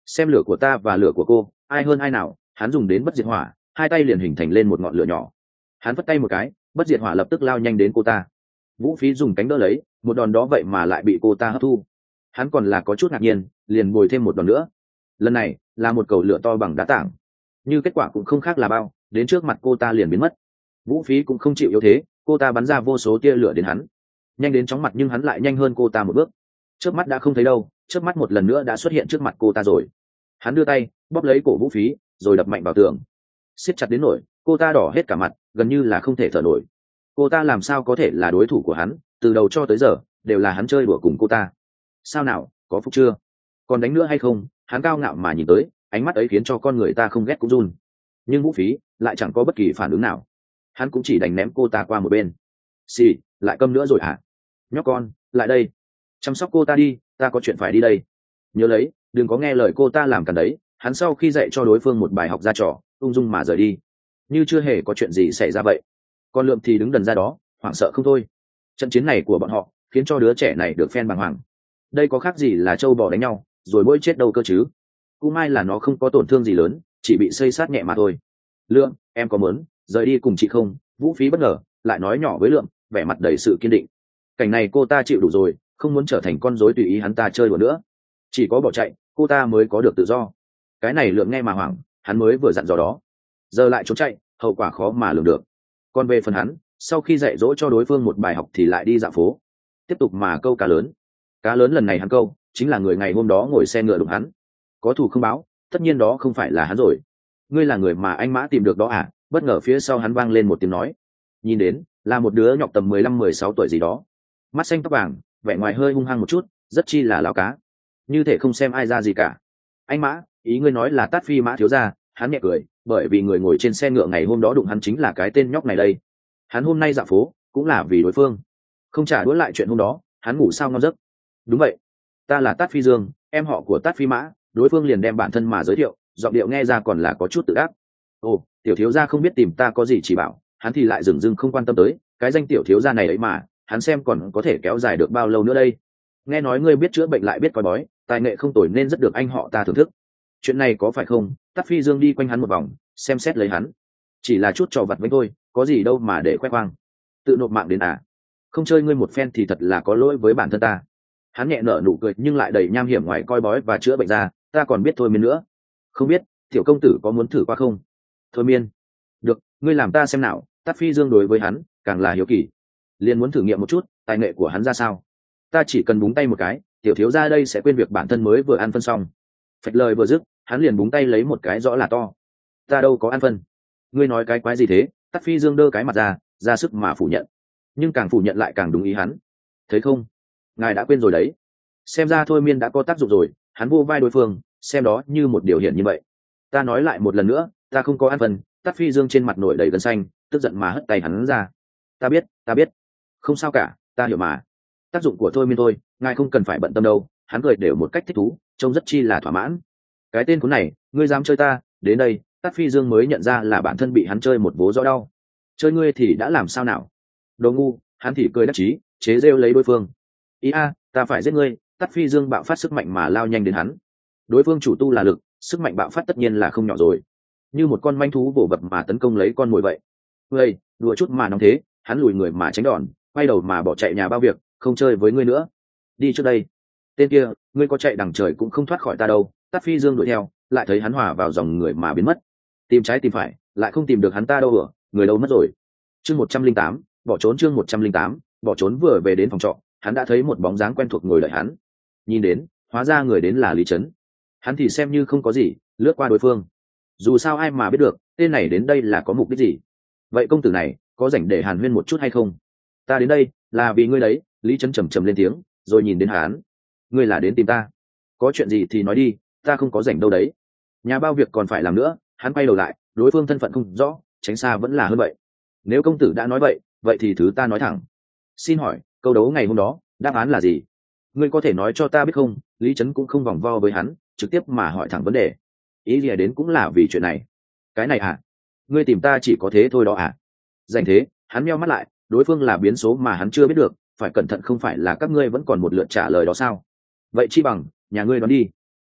xem lửa của ta và lửa của cô ai hơn ai nào. Hắn dùng đến bất diệt hỏa, hai tay liền hình thành lên một ngọn lửa nhỏ. Hắn vất tay một cái, bất diệt hỏa lập tức lao nhanh đến cô ta. Vũ Phí dùng cánh đỡ lấy, một đòn đó vậy mà lại bị cô ta hấp thu. Hắn còn là có chút ngạc nhiên, liền bồi thêm một đòn nữa. Lần này là một cầu lửa to bằng đá tảng, như kết quả cũng không khác là bao, đến trước mặt cô ta liền biến mất. Vũ Phí cũng không chịu yếu thế, cô ta bắn ra vô số tia lửa đến hắn, nhanh đến chóng mặt nhưng hắn lại nhanh hơn cô ta một bước. Chớp mắt đã không thấy đâu, chớp mắt một lần nữa đã xuất hiện trước mặt cô ta rồi. Hắn đưa tay bóp lấy cổ Vũ Phí rồi đập mạnh vào tường, siết chặt đến nỗi cô ta đỏ hết cả mặt, gần như là không thể thở nổi. Cô ta làm sao có thể là đối thủ của hắn, từ đầu cho tới giờ đều là hắn chơi đùa cùng cô ta. Sao nào, có phúc chưa, còn đánh nữa hay không? Hắn cao ngạo mà nhìn tới, ánh mắt ấy khiến cho con người ta không ghét cũng run. Nhưng Vũ Phí lại chẳng có bất kỳ phản ứng nào, hắn cũng chỉ đành ném cô ta qua một bên. Xì, lại câm nữa rồi hả? Nhóc con, lại đây, chăm sóc cô ta đi, ta có chuyện phải đi đây. Nhớ lấy, đừng có nghe lời cô ta làm cản đấy. Hắn sau khi dạy cho đối phương một bài học ra trò, ung dung mà rời đi, như chưa hề có chuyện gì xảy ra vậy. Con Lượm thì đứng đần ra đó, hoảng sợ không thôi. Trận chiến này của bọn họ khiến cho đứa trẻ này được phen bàng hoàng. Đây có khác gì là trâu bò đánh nhau rồi mỗi chết đâu cơ chứ. Cũng may là nó không có tổn thương gì lớn, chỉ bị xây sát nhẹ mà thôi. Lượng, em có muốn rời đi cùng chị không? Vũ Phí bất ngờ lại nói nhỏ với Lượng, vẻ mặt đầy sự kiên định. Cảnh này cô ta chịu đủ rồi, không muốn trở thành con rối tùy ý hắn ta chơi đùa nữa. Chỉ có bỏ chạy cô ta mới có được tự do. Cái này Lượng nghe mà hoảng, hắn mới vừa dặn dò đó, giờ lại trốn chạy, hậu quả khó mà lường được. Còn về phần hắn, sau khi dạy dỗ cho đối phương một bài học thì lại đi dạo phố, tiếp tục mà câu cá lớn. Cá lớn lần này hắn câu chính là người ngày hôm đó ngồi xe ngựa đụng hắn. Có thù không báo, tất nhiên đó không phải là hắn rồi. Ngươi là người mà anh Mã tìm được đó à? Bất ngờ phía sau hắn vang lên một tiếng nói, nhìn đến là một đứa nhọc tầm mười lăm mười sáu tuổi gì đó, mắt xanh tóc vàng, vẻ ngoài hơi hung hăng một chút, rất chi là láo cá, như thể không xem ai ra gì cả. Anh Mã, ý ngươi nói là Tát Phi Mã thiếu gia? Hắn nhẹ cười, bởi vì người ngồi trên xe ngựa ngày hôm đó đụng hắn chính là cái tên nhóc này đây. Hắn hôm nay dạo phố cũng là vì đối phương, không trả đũa lại chuyện hôm đó, hắn ngủ sao ngon giấc. Đúng vậy, ta là Tát Phi Dương, em họ của Tát Phi Mã. Đối phương liền đem bản thân mà giới thiệu, giọng điệu nghe ra còn là có chút tự ác. Ồ, tiểu thiếu gia không biết tìm ta có gì chỉ bảo, hắn thì lại dừng dưng không quan tâm tới cái danh tiểu thiếu gia này ấy mà, hắn xem còn có thể kéo dài được bao lâu nữa đây. Nghe nói ngươi biết chữa bệnh lại biết coi bói, tài nghệ không tồi nên rất được anh họ ta thưởng thức. Chuyện này có phải không? Tát Phi Dương đi quanh hắn một vòng, xem xét lấy hắn. Chỉ là chút trò vặt với thôi, có gì đâu mà để khoe khoang. Tự nộp mạng đến à? Không chơi ngươi một phen thì thật là có lỗi với bản thân ta. Hắn nhẹ nở nụ cười nhưng lại đầy nham hiểm, ngoài coi bói và chữa bệnh ra, ta còn biết thôi miên nữa. Không biết tiểu công tử có muốn thử qua không? Thôi miên? Được, ngươi làm ta xem nào. Tát Phi Dương đối với hắn càng là hiếu kỳ, liền muốn thử nghiệm một chút tài nghệ của hắn ra sao. Ta chỉ cần búng tay một cái, tiểu thiếu gia đây sẽ quên việc bản thân mới vừa ăn phân xong. Phạch lời vừa dứt, hắn liền búng tay lấy một cái rõ là to. Ta đâu có ăn phân. Ngươi nói cái quái gì thế? Tát Phi Dương đơ cái mặt ra, ra sức mà phủ nhận, nhưng càng phủ nhận lại càng đúng ý hắn. Thấy không, ngài đã quên rồi đấy. Xem ra thôi miên đã có tác dụng rồi. Hắn vô vai đối phương, xem đó như một điều hiển như vậy. Ta nói lại một lần nữa, ta không có ăn phân. Tát Phi Dương trên mặt nổi đầy gân xanh, tức giận mà hất tay hắn ra. Ta biết, ta biết, không sao cả, ta hiểu mà. Tác dụng của thôi miên thôi, ngài không cần phải bận tâm đâu. Hắn cười đều một cách thích thú, trông rất chi là thỏa mãn. Cái tên khốn này, ngươi dám chơi ta? Đến đây, Tát Phi Dương mới nhận ra là bản thân bị hắn chơi một vố rõ đau. Chơi ngươi thì đã làm sao nào? Đồ ngu, hắn thì cười đắc chí, chế rêu lấy đối phương. Ý a, ta phải giết ngươi. Tát Phi Dương bạo phát sức mạnh mà lao nhanh đến hắn. Đối phương chủ tu là lực, sức mạnh bạo phát tất nhiên là không nhỏ rồi, như một con manh thú vồ vập mà tấn công lấy con mồi vậy. Ngươi đùa chút mà nóng thế. Hắn lùi người mà tránh đòn, quay đầu mà bỏ chạy nhà bao việc, không chơi với ngươi nữa. Đi trước đây. Tên kia, ngươi có chạy đằng trời cũng không thoát khỏi ta đâu. Tát Phi Dương đuổi theo, lại thấy hắn hòa vào dòng người mà biến mất. Tìm trái tìm phải, lại không tìm được hắn ta đâu ở, người đâu mất rồi. Chương một trăm linh tám, bỏ trốn. Chương một trăm linh tám, bỏ trốn. Vừa về đến phòng trọ, hắn đã thấy một bóng dáng quen thuộc ngồi đợi hắn. Nhìn đến, hóa ra người đến là Lý Trấn. Hắn thì xem như không có gì, lướt qua đối phương. Dù sao ai mà biết được tên này đến đây là có mục đích gì. Vậy công tử này có rảnh để hàn huyên một chút hay không? Ta đến đây là vì ngươi đấy. Lý Trấn trầm trầm lên tiếng, rồi nhìn đến hắn. Ngươi là đến tìm ta? Có chuyện gì thì nói đi, ta không có rảnh đâu đấy. Nhà bao việc còn phải làm nữa. Hắn quay đầu lại, đối phương thân phận không rõ, tránh xa vẫn là hơn vậy. Nếu công tử đã nói vậy, vậy thì thứ ta nói thẳng. Xin hỏi, câu đấu ngày hôm đó đáp án là gì? Ngươi có thể nói cho ta biết không? Lý Trấn cũng không vòng vo với hắn, trực tiếp mà hỏi thẳng vấn đề. Ý gì đến cũng là vì chuyện này. Cái này à? Ngươi tìm ta chỉ có thế thôi đó à? Dành thế, hắn meo mắt lại, đối phương là biến số mà hắn chưa biết được, phải cẩn thận không phải là các ngươi vẫn còn một lượt trả lời đó sao? Vậy chi bằng nhà ngươi đoán đi. Thú thật,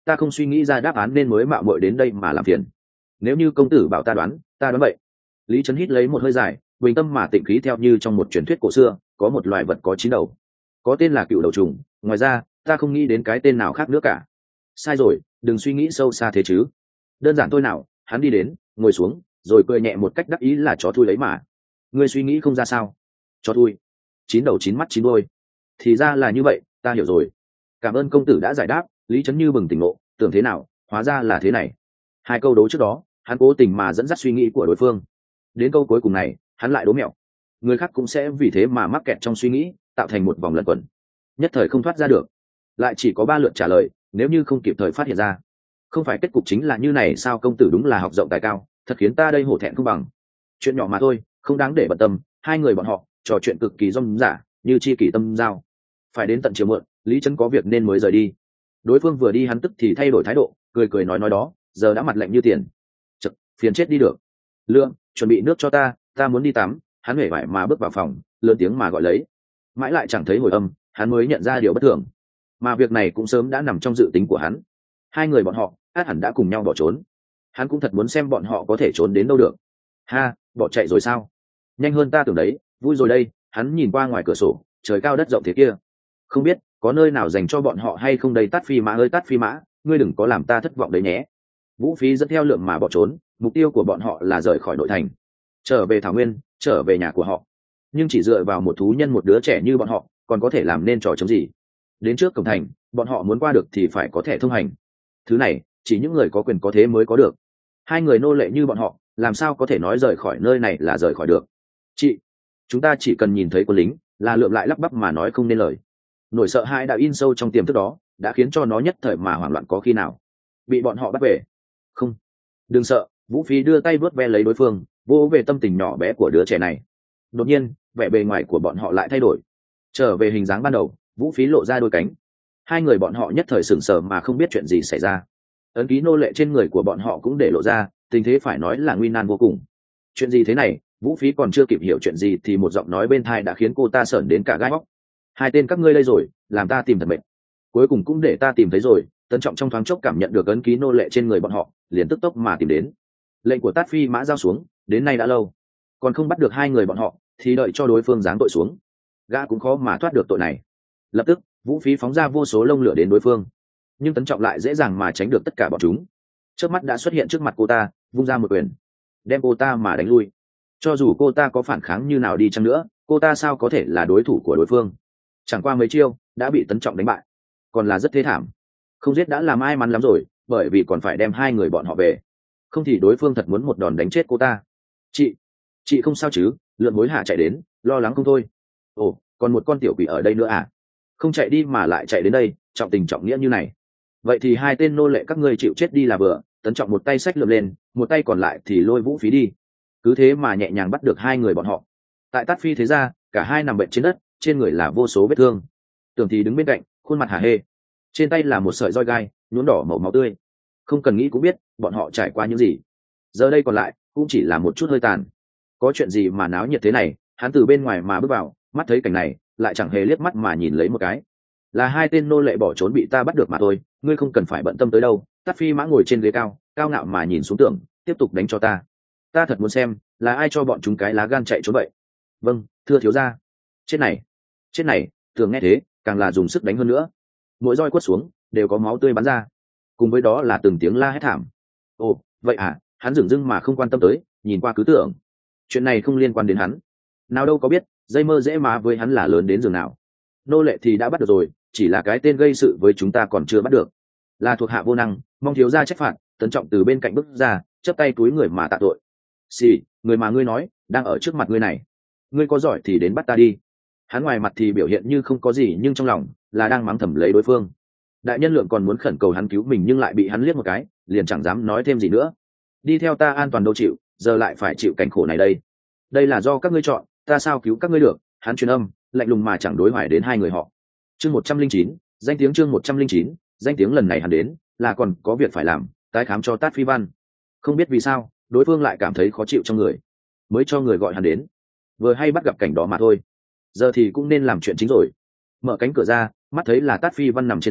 ta không suy nghĩ ra đáp án nên mới mạo muội đến đây mà làm phiền. Nếu như công tử bảo ta đoán, ta đoán vậy. Lý Trấn hít lấy một hơi dài, bình tâm mà tịnh khí theo như trong một truyền thuyết cổ xưa, có một loài vật có chín đầu, có tên là cựu đầu trùng. Ngoài ra, ta không nghĩ đến cái tên nào khác nữa cả. Sai rồi, đừng suy nghĩ sâu xa thế chứ. Đơn giản thôi nào. Hắn đi đến, ngồi xuống, rồi cười nhẹ một cách đắc ý là chó thui lấy mà. Ngươi suy nghĩ không ra sao? Chó thui? Chín đầu chín mắt chín đôi. Thì ra là như vậy, ta hiểu rồi. Cảm ơn công tử đã giải đáp. Lý Trấn như bừng tỉnh ngộ, tưởng thế nào, hóa ra là thế này. Hai câu đố trước đó, hắn cố tình mà dẫn dắt suy nghĩ của đối phương. Đến câu cuối cùng này, hắn lại đố mẹo. Người khác cũng sẽ vì thế mà mắc kẹt trong suy nghĩ, tạo thành một vòng lẩn quẩn, nhất thời không thoát ra được. Lại chỉ có ba lượt trả lời, nếu như không kịp thời phát hiện ra. Không phải kết cục chính là như này sao? Công tử đúng là học rộng tài cao, thật khiến ta đây hổ thẹn không bằng. Chuyện nhỏ mà thôi, không đáng để bận tâm. Hai người bọn họ trò chuyện cực kỳ rôm rả, như chi kỷ tâm giao. Phải đến tận chiều muộn, Lý Trấn có việc nên mới rời đi. Đối phương vừa đi hắn tức thì thay đổi thái độ, cười cười nói nói đó, giờ đã mặt lạnh như tiền. Chật, phiền chết đi được. Lượng, chuẩn bị nước cho ta, ta muốn đi tắm. Hắn hể vải mà bước vào phòng, lớn tiếng mà gọi lấy. Mãi lại chẳng thấy hồi âm, hắn mới nhận ra điều bất thường. Mà việc này cũng sớm đã nằm trong dự tính của hắn. Hai người bọn họ át hẳn đã cùng nhau bỏ trốn. Hắn cũng thật muốn xem bọn họ có thể trốn đến đâu được. Ha, bỏ chạy rồi sao? Nhanh hơn ta tưởng đấy, vui rồi đây. Hắn nhìn qua ngoài cửa sổ, trời cao đất rộng thế kia. Không biết có nơi nào dành cho bọn họ hay không đây? Tát Phi Mã ơi Tát Phi Mã, ngươi đừng có làm ta thất vọng đấy nhé. Vũ Phí dẫn theo Lượng mà bỏ trốn, mục tiêu của bọn họ là rời khỏi nội thành, trở về thảo nguyên, trở về nhà của họ. Nhưng chỉ dựa vào một thú nhân một đứa trẻ như bọn họ, còn có thể làm nên trò chống gì? Đến trước cổng thành, bọn họ muốn qua được thì phải có thẻ thông hành. Thứ này chỉ những người có quyền có thế mới có được. Hai người nô lệ như bọn họ làm sao có thể nói rời khỏi nơi này là rời khỏi được? Chị, chúng ta chỉ cần nhìn thấy quân lính là Lượng lại lắp bắp mà nói không nên lời. Nỗi sợ hãi đã in sâu trong tiềm thức đó, đã khiến cho nó nhất thời mà hoảng loạn. Có khi nào bị bọn họ bắt về không? Đừng sợ. Vũ Phi đưa tay vuốt ve lấy đối phương, vô về tâm tình nhỏ bé của đứa trẻ này. Đột nhiên vẻ bề ngoài của bọn họ lại thay đổi, trở về hình dáng ban đầu. Vũ Phí lộ ra đôi cánh. Hai người bọn họ nhất thời sửng sờ mà không biết chuyện gì xảy ra. Ấn ký nô lệ trên người của bọn họ cũng để lộ ra, tình thế phải nói là nguy nan vô cùng. Chuyện gì thế này? Vũ Phí còn chưa kịp hiểu chuyện gì thì một giọng nói bên tai đã khiến cô ta sởn đến cả gai óc. Hai tên các ngươi đây rồi, làm ta tìm thật mệt. Cuối cùng cũng để ta tìm thấy rồi. Tấn Trọng trong thoáng chốc cảm nhận được ấn ký nô lệ trên người bọn họ, liền tức tốc mà tìm đến. Lệnh của Tát Phi Mã giao xuống, đến nay đã lâu, còn không bắt được hai người bọn họ, thì đợi cho đối phương giáng tội xuống, gã cũng khó mà thoát được tội này. Lập tức Vũ Phí phóng ra vô số lông lửa đến đối phương, nhưng Tấn Trọng lại dễ dàng mà tránh được tất cả bọn chúng. Trước mắt đã xuất hiện trước mặt cô ta, vung ra một quyền, đem cô ta mà đánh lui. Cho dù cô ta có phản kháng như nào đi chăng nữa, cô ta sao có thể là đối thủ của đối phương? Chẳng qua mấy chiêu đã bị Tấn Trọng đánh bại, còn là rất thê thảm. Không giết đã là may mắn lắm rồi, bởi vì còn phải đem hai người bọn họ về, không thì đối phương thật muốn một đòn đánh chết cô ta. Chị, chị không sao chứ? Lượn hối hả chạy đến, lo lắng không thôi. Ồ, còn một con tiểu quỷ ở đây nữa à? Không chạy đi mà lại chạy đến đây, trọng tình trọng nghĩa như này. Vậy thì hai tên nô lệ các ngươi chịu chết đi là vừa. Tấn Trọng một tay xách lượm lên, một tay còn lại thì lôi Vũ Phí đi. Cứ thế mà nhẹ nhàng bắt được hai người bọn họ. Tại Tát Phi thế ra, cả hai nằm bệnh trên đất, trên người là vô số vết thương. Tưởng thì đứng bên cạnh, khuôn mặt hả hê, trên tay là một sợi roi gai nhuốm đỏ màu máu tươi. Không cần nghĩ cũng biết bọn họ trải qua những gì. Giờ đây còn lại cũng chỉ là một chút hơi tàn. Có chuyện gì mà náo nhiệt thế này? Hắn từ bên ngoài mà bước vào, mắt thấy cảnh này lại chẳng hề liếc mắt mà nhìn lấy một cái. Là hai tên nô lệ bỏ trốn bị ta bắt được mà thôi, ngươi không cần phải bận tâm tới đâu. Tát Phi Mã ngồi trên ghế cao, cao ngạo mà nhìn xuống tường, tiếp tục đánh cho ta. Ta thật muốn xem là ai cho bọn chúng cái lá gan chạy trốn vậy. Vâng, thưa thiếu gia. Chết này, chết này. Tường nghe thế càng là dùng sức đánh hơn nữa. Mỗi roi quất xuống đều có máu tươi bắn ra, cùng với đó là từng tiếng la hét thảm. Ồ, vậy à? Hắn dửng dưng mà không quan tâm tới, nhìn qua cứ tưởng chuyện này không liên quan đến hắn. Nào đâu có biết dây mơ dễ má với hắn là lớn đến giường nào. Nô lệ thì đã bắt được rồi, chỉ là cái tên gây sự với chúng ta còn chưa bắt được. Là thuộc hạ vô năng, mong thiếu gia trách phạt. Tấn Trọng từ bên cạnh bước ra, chắp tay túi người mà tạ tội. Xì, người mà ngươi nói đang ở trước mặt ngươi này, ngươi có giỏi thì đến bắt ta đi. Hắn ngoài mặt thì biểu hiện như không có gì, nhưng trong lòng là đang mắng thầm lấy đối phương. Đại nhân Lượng còn muốn khẩn cầu hắn cứu mình, nhưng lại bị hắn liếc một cái, liền chẳng dám nói thêm gì nữa. Đi theo ta an toàn đâu chịu, giờ lại phải chịu cảnh khổ này đây. Đây là do các ngươi chọn, ta sao cứu các ngươi được? Hắn truyền âm lạnh lùng mà chẳng đối hoài đến hai người họ. Chương một trăm linh chín, danh tiếng chương một trăm linh chín, danh tiếng lần này hắn đến là còn có việc phải làm, tái khám cho Tát Phi Văn. Không biết vì sao đối phương lại cảm thấy khó chịu trong người, mới cho người gọi hắn đến. Vừa hay bắt gặp cảnh đó mà thôi, giờ thì cũng nên làm chuyện chính rồi. Mở cánh cửa ra, mắt thấy là Tát Phi Văn nằm trên giường,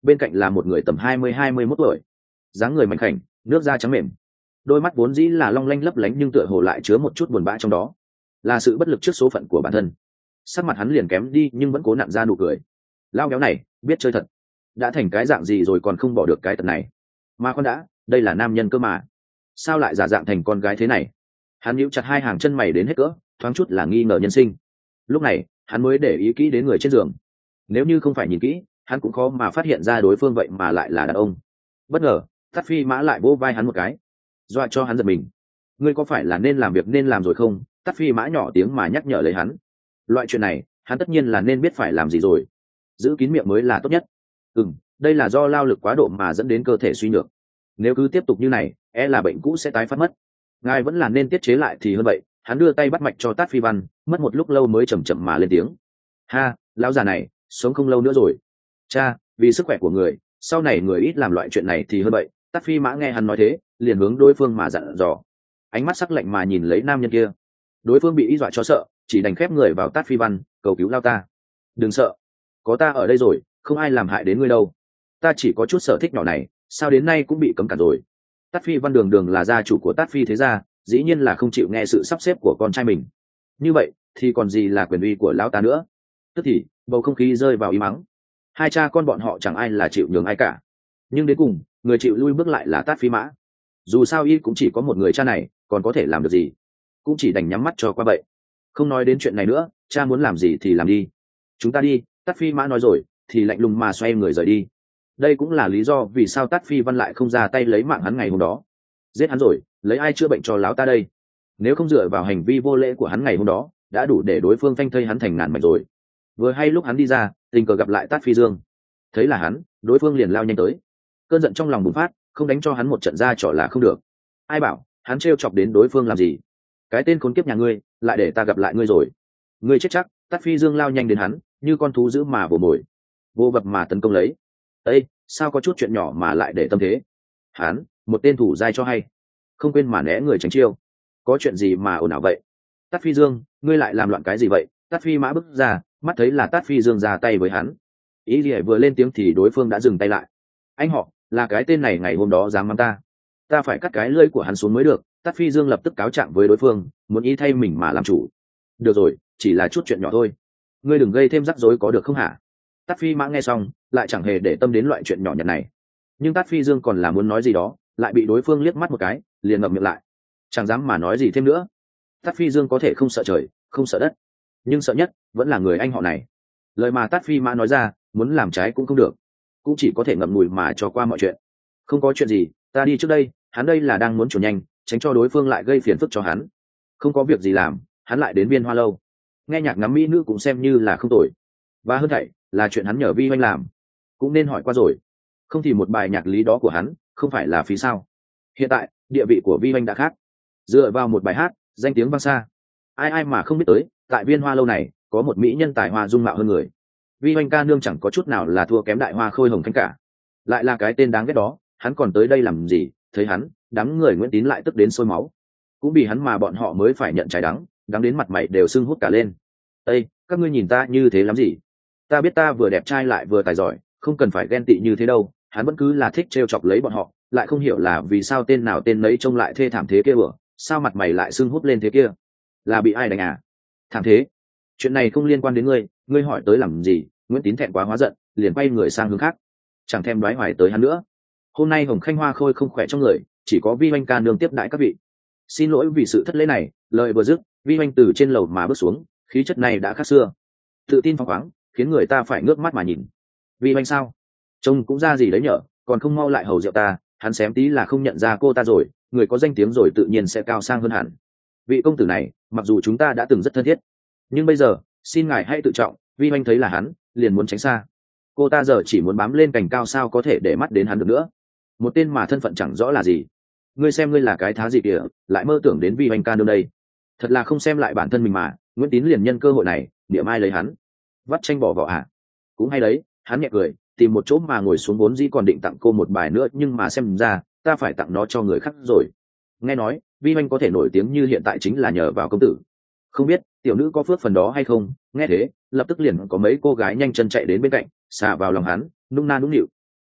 bên cạnh là một người tầm hai mươi hai mươi mốt tuổi, dáng người mảnh khảnh, nước da trắng mềm, đôi mắt vốn dĩ là long lanh lấp lánh nhưng tựa hồ lại chứa một chút buồn bã trong đó, là sự bất lực trước số phận của bản thân. Sắc mặt hắn liền kém đi nhưng vẫn cố nặn ra nụ cười. Lao béo này biết chơi thật, đã thành cái dạng gì rồi còn không bỏ được cái tật này. Mà con đã, đây là nam nhân cơ mà, sao lại giả dạng thành con gái thế này? Hắn nhíu chặt hai hàng chân mày đến hết cỡ, thoáng chút là nghi ngờ nhân sinh. Lúc này hắn mới để ý kỹ đến người trên giường. Nếu như không phải nhìn kỹ, hắn cũng khó mà phát hiện ra đối phương vậy mà lại là đàn ông. Bất ngờ Tát Phi Mã lại vỗ vai hắn một cái, dọa cho hắn giật mình. Ngươi có phải là nên làm việc nên làm rồi không? Tát Phi Mã nhỏ tiếng mà nhắc nhở lấy hắn. Loại chuyện này hắn tất nhiên là nên biết phải làm gì rồi, giữ kín miệng mới là tốt nhất. Ừm, đây là do lao lực quá độ mà dẫn đến cơ thể suy nhược, nếu cứ tiếp tục như này e là bệnh cũ sẽ tái phát mất. Ngài vẫn là nên tiết chế lại thì hơn vậy. Hắn đưa tay bắt mạch cho Tát Phi Văn, mất một lúc lâu mới chậm chậm mà lên tiếng. Ha, lão già này sống không lâu nữa rồi. Cha, vì sức khỏe của người, sau này người ít làm loại chuyện này thì hơn vậy. Tát Phi Mã nghe hắn nói thế, liền hướng đối phương mà dặn dò, ánh mắt sắc lạnh mà nhìn lấy nam nhân kia. Đối phương bị y dọa cho sợ, chỉ đành khép người vào Tát Phi Văn, cầu cứu lao ta. Đừng sợ, có ta ở đây rồi, không ai làm hại đến ngươi đâu. Ta chỉ có chút sở thích nhỏ này, sao đến nay cũng bị cấm cản rồi. Tát Phi Văn đường đường là gia chủ của Tát Phi thế gia, dĩ nhiên là không chịu nghe sự sắp xếp của con trai mình. Như vậy thì còn gì là quyền uy của lão ta nữa. Tức thì bầu không khí rơi vào im mắng. Hai cha con bọn họ chẳng ai là chịu nhường ai cả, nhưng đến cùng người chịu lui bước lại là Tát Phi Mã. Dù sao y cũng chỉ có một người cha này, còn có thể làm được gì, cũng chỉ đành nhắm mắt cho qua vậy. Không nói đến chuyện này nữa, cha muốn làm gì thì làm đi. Chúng ta đi. Tát Phi Mã nói rồi thì lạnh lùng mà xoay người rời đi. Đây cũng là lý do vì sao Tát Phi Văn lại không ra tay lấy mạng hắn ngày hôm đó. Giết hắn rồi lấy ai chữa bệnh cho láo ta đây? Nếu không dựa vào hành vi vô lễ của hắn ngày hôm đó, đã đủ để đối phương phanh thây hắn thành ngàn mảnh rồi. Vừa hay lúc hắn đi ra, tình cờ gặp lại Tát Phi Dương, thấy là hắn, đối phương liền lao nhanh tới. Cơn giận trong lòng bùng phát, không đánh cho hắn một trận ra trò là không được. Ai bảo hắn trêu chọc đến đối phương làm gì? Cái tên khốn kiếp nhà ngươi, lại để ta gặp lại ngươi rồi. Ngươi chết chắc. Tát Phi Dương lao nhanh đến hắn, như con thú dữ mà vồ mồi, vô vật mà tấn công lấy. Ê, sao có chút chuyện nhỏ mà lại để tâm thế? Hắn, một tên thủ giai cho hay, không quên mà né người tránh chiêu. Có chuyện gì mà ồn ào vậy? Tát Phi Dương, ngươi lại làm loạn cái gì vậy? Tát Phi Mã bước ra, mắt thấy là Tát Phi Dương ra tay với hắn. Ý gì vừa lên tiếng thì đối phương đã dừng tay lại. Anh họ, là cái tên này ngày hôm đó dám mắng ta, ta phải cắt cái lưỡi của hắn xuống mới được. Tát Phi Dương lập tức cáo trạng với đối phương, muốn ý thay mình mà làm chủ. Được rồi, chỉ là chút chuyện nhỏ thôi, ngươi đừng gây thêm rắc rối có được không hả? Tát Phi Mã nghe xong lại chẳng hề để tâm đến loại chuyện nhỏ nhặt này, nhưng Tát Phi Dương còn là muốn nói gì đó, lại bị đối phương liếc mắt một cái, liền ngậm miệng lại, chẳng dám mà nói gì thêm nữa. Tát Phi Dương có thể không sợ trời, không sợ đất, nhưng sợ nhất vẫn là người anh họ này. Lời mà Tát Phi Mã nói ra, muốn làm trái cũng không được, cũng chỉ có thể ngậm ngùi mà cho qua mọi chuyện. Không có chuyện gì, ta đi trước đây. Hắn đây là đang muốn chuồn nhanh, tránh cho đối phương lại gây phiền phức cho hắn. Không có việc gì làm, hắn lại đến Viên Hoa Lâu nghe nhạc ngắm mỹ nữ cũng xem như là không tồi. Và hơn thảy là chuyện hắn nhờ Vi Oanh làm, cũng nên hỏi qua rồi. Không thì một bài nhạc lý đó của hắn không phải là phí sao? Hiện tại địa vị của Vi Oanh đã khác, dựa vào một bài hát danh tiếng vang xa, ai ai mà không biết tới. Tại Viên Hoa Lâu này có một mỹ nhân tài hoa dung mạo hơn người. Vi Oanh ca nương chẳng có chút nào là thua kém đại hoa khôi hồng khanh cả, lại là cái tên đáng ghét đó. Hắn còn tới đây làm gì? Thấy hắn, đám người Nguyễn Tín lại tức đến sôi máu. Cũng vì hắn mà bọn họ mới phải nhận trái đắng, đắng đến mặt mày đều sưng hút cả lên. Ê, các ngươi nhìn ta như thế lắm gì? Ta biết ta vừa đẹp trai lại vừa tài giỏi, không cần phải ghen tị như thế đâu. Hắn vẫn cứ là thích trêu chọc lấy bọn họ, lại không hiểu là vì sao tên nào tên nấy trông lại thê thảm thế kia bữa, sao mặt mày lại sưng hút lên thế kia? Là bị ai đánh à? Thảm thế? Chuyện này không liên quan đến ngươi, ngươi hỏi tới làm gì? Nguyễn Tín thẹn quá hóa giận, liền quay người sang hướng khác, chẳng thèm đoái hoài tới hắn nữa. Hôm nay Hồng Khanh Hoa Khôi không khỏe trong người, chỉ có Vi Oanh ca nương tiếp đãi các vị. Xin lỗi vì sự thất lễ này. Lời vừa dứt, Vi Oanh từ trên lầu mà bước xuống, khí chất này đã khác xưa, tự tin phóng khoáng, khiến người ta phải ngước mắt mà nhìn. Vi Oanh sao? Trông cũng ra gì đấy nhở, còn không mau lại hầu rượu ta. Hắn xém tí là không nhận ra cô ta rồi, người có danh tiếng rồi tự nhiên sẽ cao sang hơn hẳn. Vị công tử này, mặc dù chúng ta đã từng rất thân thiết, nhưng bây giờ xin ngài hãy tự trọng. Vi Oanh thấy là hắn, liền muốn tránh xa. Cô ta giờ chỉ muốn bám lên cành cao, sao có thể để mắt đến hắn được nữa. Một tên mà thân phận chẳng rõ là gì, ngươi xem ngươi là cái thá gì kìa, lại mơ tưởng đến Vi Oanh ca nương đây. Thật là không xem lại bản thân mình mà. Nguyễn Tín liền nhân cơ hội này niệm ai lấy hắn, vắt tranh bỏ vỏ à. Cũng hay đấy. Hắn nhẹ cười, tìm một chỗ mà ngồi xuống, vốn dĩ còn định tặng cô một bài nữa, nhưng mà xem ra ta phải tặng nó cho người khác rồi. Nghe nói Vi Oanh có thể nổi tiếng như hiện tại chính là nhờ vào công tử, không biết tiểu nữ có phước phần đó hay không. Nghe thế lập tức liền có mấy cô gái nhanh chân chạy đến bên cạnh, xà vào lòng hắn, nung na nũng nịu.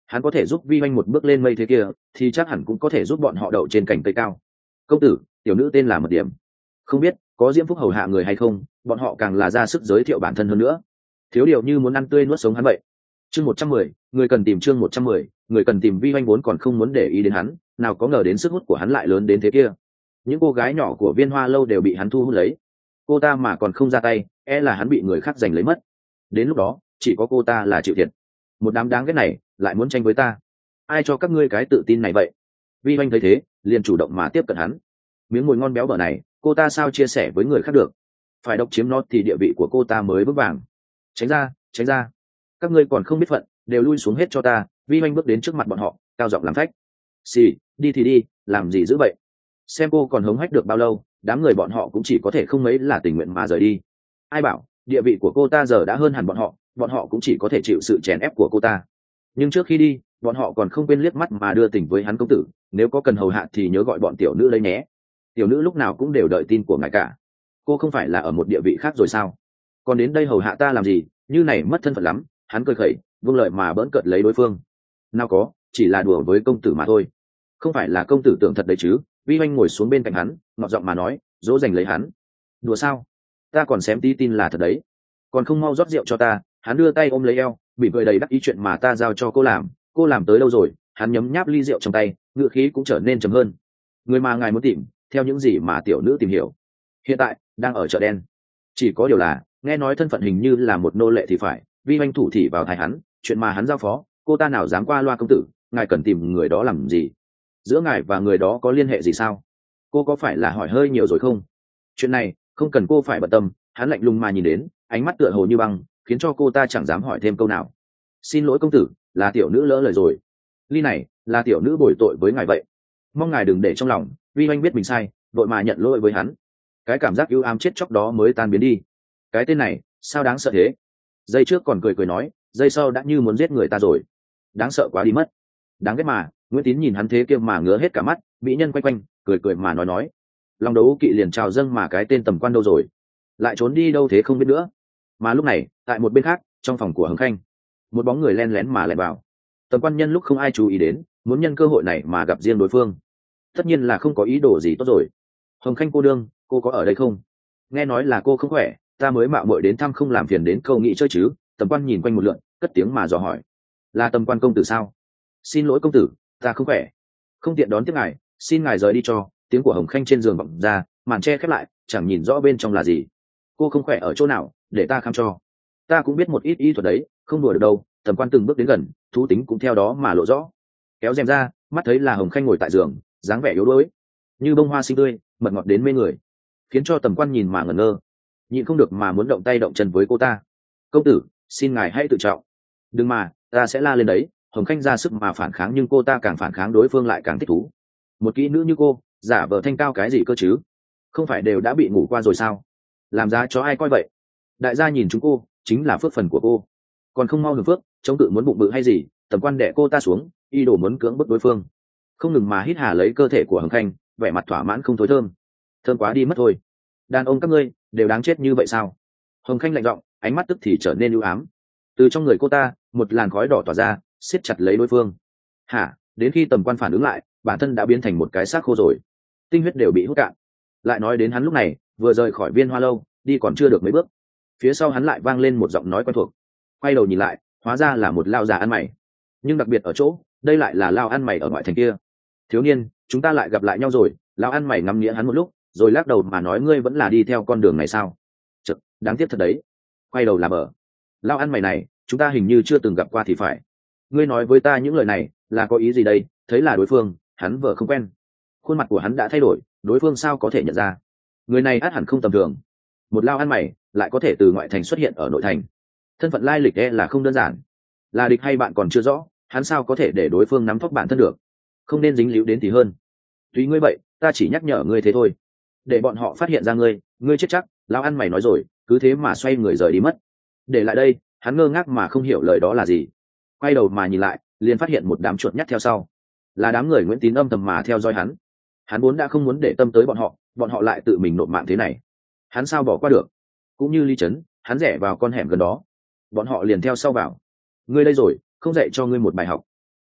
hắn có thể giúp vi oanh một bước lên mây thế kia thì chắc hẳn cũng có thể giúp bọn họ đậu trên cành cây cao. Công tử, tiểu nữ tên là Mật Điểm, không biết có diễm phúc hầu hạ người hay không, bọn họ càng là ra sức giới thiệu bản thân hơn nữa. Thiếu điều như muốn ăn tươi nuốt sống hắn vậy. Chương một trăm mười, người cần tìm chương một trăm mười, người cần tìm. Vi oanh vốn còn không muốn để ý đến hắn, nào có ngờ đến sức hút của hắn lại lớn đến thế kia. Những cô gái nhỏ của Viên Hoa lâu đều bị hắn thu hút lấy, cô ta mà còn không ra tay, e là hắn bị người khác giành lấy mất. Đến lúc đó chỉ có cô ta là chịu thiệt. Một đám đáng ghét này lại muốn tranh với ta, ai cho các ngươi cái tự tin này vậy? Vi oanh thấy thế liền chủ động mà tiếp cận hắn. Miếng mồi ngon béo bở này cô ta sao chia sẻ với người khác được, phải độc chiếm nó thì địa vị của cô ta mới vững vàng. Tránh ra, tránh ra, các ngươi còn không biết phận, đều lui xuống hết cho ta. Vi oanh bước đến trước mặt bọn họ, cao giọng làm phách. Xì, đi thì đi, làm gì giữ vậy? Xem cô còn hống hách được bao lâu. Đám người bọn họ cũng chỉ có thể không mấy là tình nguyện mà rời đi. Ai bảo địa vị của cô ta giờ đã hơn hẳn bọn họ, bọn họ cũng chỉ có thể chịu sự chèn ép của cô ta. Nhưng trước khi đi, bọn họ còn không quên liếc mắt mà đưa tình với hắn. Công tử, nếu có cần hầu hạ thì nhớ gọi bọn tiểu nữ lấy nhé. Tiểu nữ lúc nào cũng đều đợi tin của ngài cả. Cô không phải là ở một địa vị khác rồi sao? Còn đến đây hầu hạ ta làm gì? Như này mất thân phận lắm. Hắn cười khẩy, vương lợi mà bỡn cợt lấy đối phương. Nào có, chỉ là đùa với công tử mà thôi. Không phải là công tử tưởng thật đấy chứ? Vi oanh ngồi xuống bên cạnh hắn, ngọt giọng mà nói, dỗ dành lấy hắn. Đùa sao? Ta còn xém tí tin là thật đấy. Còn không mau rót rượu cho ta. Hắn đưa tay ôm lấy eo, mỉm cười đầy đắc ý. Chuyện mà ta giao cho cô làm, cô làm tới đâu rồi? Hắn nhấm nháp ly rượu trong tay, ngựa khí cũng trở nên trầm hơn. Người mà ngài muốn tìm, theo những gì mà tiểu nữ tìm hiểu, hiện tại đang ở chợ đen. Chỉ có điều là nghe nói thân phận hình như là một nô lệ thì phải. Vi oanh thủ thị vào thái hắn, chuyện mà hắn giao phó, cô ta nào dám qua loa. Công tử, ngài cần tìm người đó làm gì? Giữa ngài và người đó có liên hệ gì sao? Cô có phải là hỏi hơi nhiều rồi không? Chuyện này không cần cô phải bận tâm. Hắn lạnh lùng mà nhìn đến, ánh mắt tựa hồ như băng, khiến cho cô ta chẳng dám hỏi thêm câu nào. Xin lỗi công tử, là tiểu nữ lỡ lời rồi. Ly này là tiểu nữ bồi tội với ngài vậy, mong ngài đừng để trong lòng. Vi oanh biết mình sai, đội mà nhận lỗi với hắn. Cái cảm giác ưu ám chết chóc đó mới tan biến đi. Cái tên này sao đáng sợ thế? Giây trước còn cười cười nói, giây sau đã như muốn giết người ta rồi. Đáng sợ quá đi mất. Đáng ghét mà. Nguyễn Tín nhìn hắn thế kia mà ngứa hết cả mắt. Mỹ nhân quay quanh cười cười mà nói nói, lòng đấu kỵ liền trào dâng. Mà cái tên Tầm Quan đâu rồi? Lại trốn đi đâu thế không biết nữa. Mà lúc này tại một bên khác, trong phòng của Hồng Khanh, một bóng người len lén mà lẻn vào. Tầm Quan nhân lúc không ai chú ý đến, muốn nhân cơ hội này mà gặp riêng đối phương, tất nhiên là không có ý đồ gì tốt rồi. Hồng Khanh cô đương, cô có ở đây không? Nghe nói là cô không khỏe, ta mới mạo muội đến thăm, không làm phiền đến câu nghị chơi chứ? Tầm Quan nhìn quanh một lượn, cất tiếng mà dò hỏi. Là Tầm Quan công tử sao? Xin lỗi công tử, ta không khỏe, không tiện đón tiếp ngài, xin ngài rời đi cho. Tiếng của Hồng Khanh trên giường vọng ra, màn tre khép lại, chẳng nhìn rõ bên trong là gì. Cô không khỏe ở chỗ nào, để ta khám cho. Ta cũng biết một ít y thuật đấy, không đùa được đâu. Tầm Quan từng bước đến gần, thú tính cũng theo đó mà lộ rõ. Kéo rèm ra, mắt thấy là Hồng Khanh ngồi tại giường, dáng vẻ yếu đuối, như bông hoa xinh tươi, mật ngọt đến mê người, khiến cho Tầm Quan nhìn mà ngẩn ngơ, nhịn không được mà muốn động tay động chân với cô ta. Công tử, xin ngài hãy tự trọng. Đừng mà, ta sẽ la lên đấy. Hồng Khanh ra sức mà phản kháng, nhưng cô ta càng phản kháng đối phương lại càng thích thú. Một kỹ nữ như cô, giả vờ thanh cao cái gì cơ chứ? Không phải đều đã bị ngủ qua rồi sao? Làm giá cho ai coi vậy? Đại gia nhìn chúng cô, chính là phước phần của cô, còn không mau hưởng phước, chống cự muốn bụng bự hay gì? Tầm Quan đẻ cô ta xuống, y đồ muốn cưỡng bức đối phương, không ngừng mà hít hà lấy cơ thể của Hồng Khanh, vẻ mặt thỏa mãn không thối thơm. Thơm quá đi mất thôi. Đàn ông các ngươi đều đáng chết như vậy sao? Hồng Khanh lạnh giọng, ánh mắt tức thì trở nên ưu ám. Từ trong người cô ta, một làn khói đỏ tỏa ra, siết chặt lấy đối phương. Hả? Đến khi Tầm Quan phản ứng lại, bản thân đã biến thành một cái xác khô rồi, tinh huyết đều bị hút cạn. Lại nói đến hắn lúc này vừa rời khỏi Viên Hoa lâu, đi còn chưa được mấy bước, phía sau hắn lại vang lên một giọng nói quen thuộc. Quay đầu nhìn lại, hóa ra là một lao già ăn mày, nhưng đặc biệt ở chỗ đây lại là lao ăn mày ở ngoại thành kia. Thiếu niên, chúng ta lại gặp lại nhau rồi. Lao ăn mày ngắm nghĩa hắn một lúc, rồi lắc đầu mà nói, ngươi vẫn là đi theo con đường này sao? Chật, đáng tiếc thật đấy. Quay đầu là bờ. Lao ăn mày này, chúng ta hình như chưa từng gặp qua thì phải. Ngươi nói với ta những lời này là có ý gì đây? Thấy là đối phương, hắn vợ không quen, khuôn mặt của hắn đã thay đổi, đối phương sao có thể nhận ra? Người này ắt hẳn không tầm thường. Một lao ăn mày lại có thể từ ngoại thành xuất hiện ở nội thành, thân phận lai lịch e là không đơn giản. Là địch hay bạn còn chưa rõ, hắn sao có thể để đối phương nắm thóc bản thân được? Không nên dính líu đến thì hơn. Tùy ngươi vậy, ta chỉ nhắc nhở ngươi thế thôi, để bọn họ phát hiện ra ngươi, ngươi chết chắc. Lão ăn mày nói rồi, cứ thế mà xoay người rời đi mất. Để lại đây, hắn ngơ ngác mà không hiểu lời đó là gì. Quay đầu mà nhìn lại, liền phát hiện một đám chuột nhắt theo sau, là đám người Nguyễn Tín âm thầm mà theo dõi hắn. Hắn vốn đã không muốn để tâm tới bọn họ, bọn họ lại tự mình nộp mạng thế này, hắn sao bỏ qua được? Cũng như Ly Trấn, hắn rẽ vào con hẻm gần đó, bọn họ liền theo sau vào. Ngươi đây rồi, không dạy cho ngươi một bài học.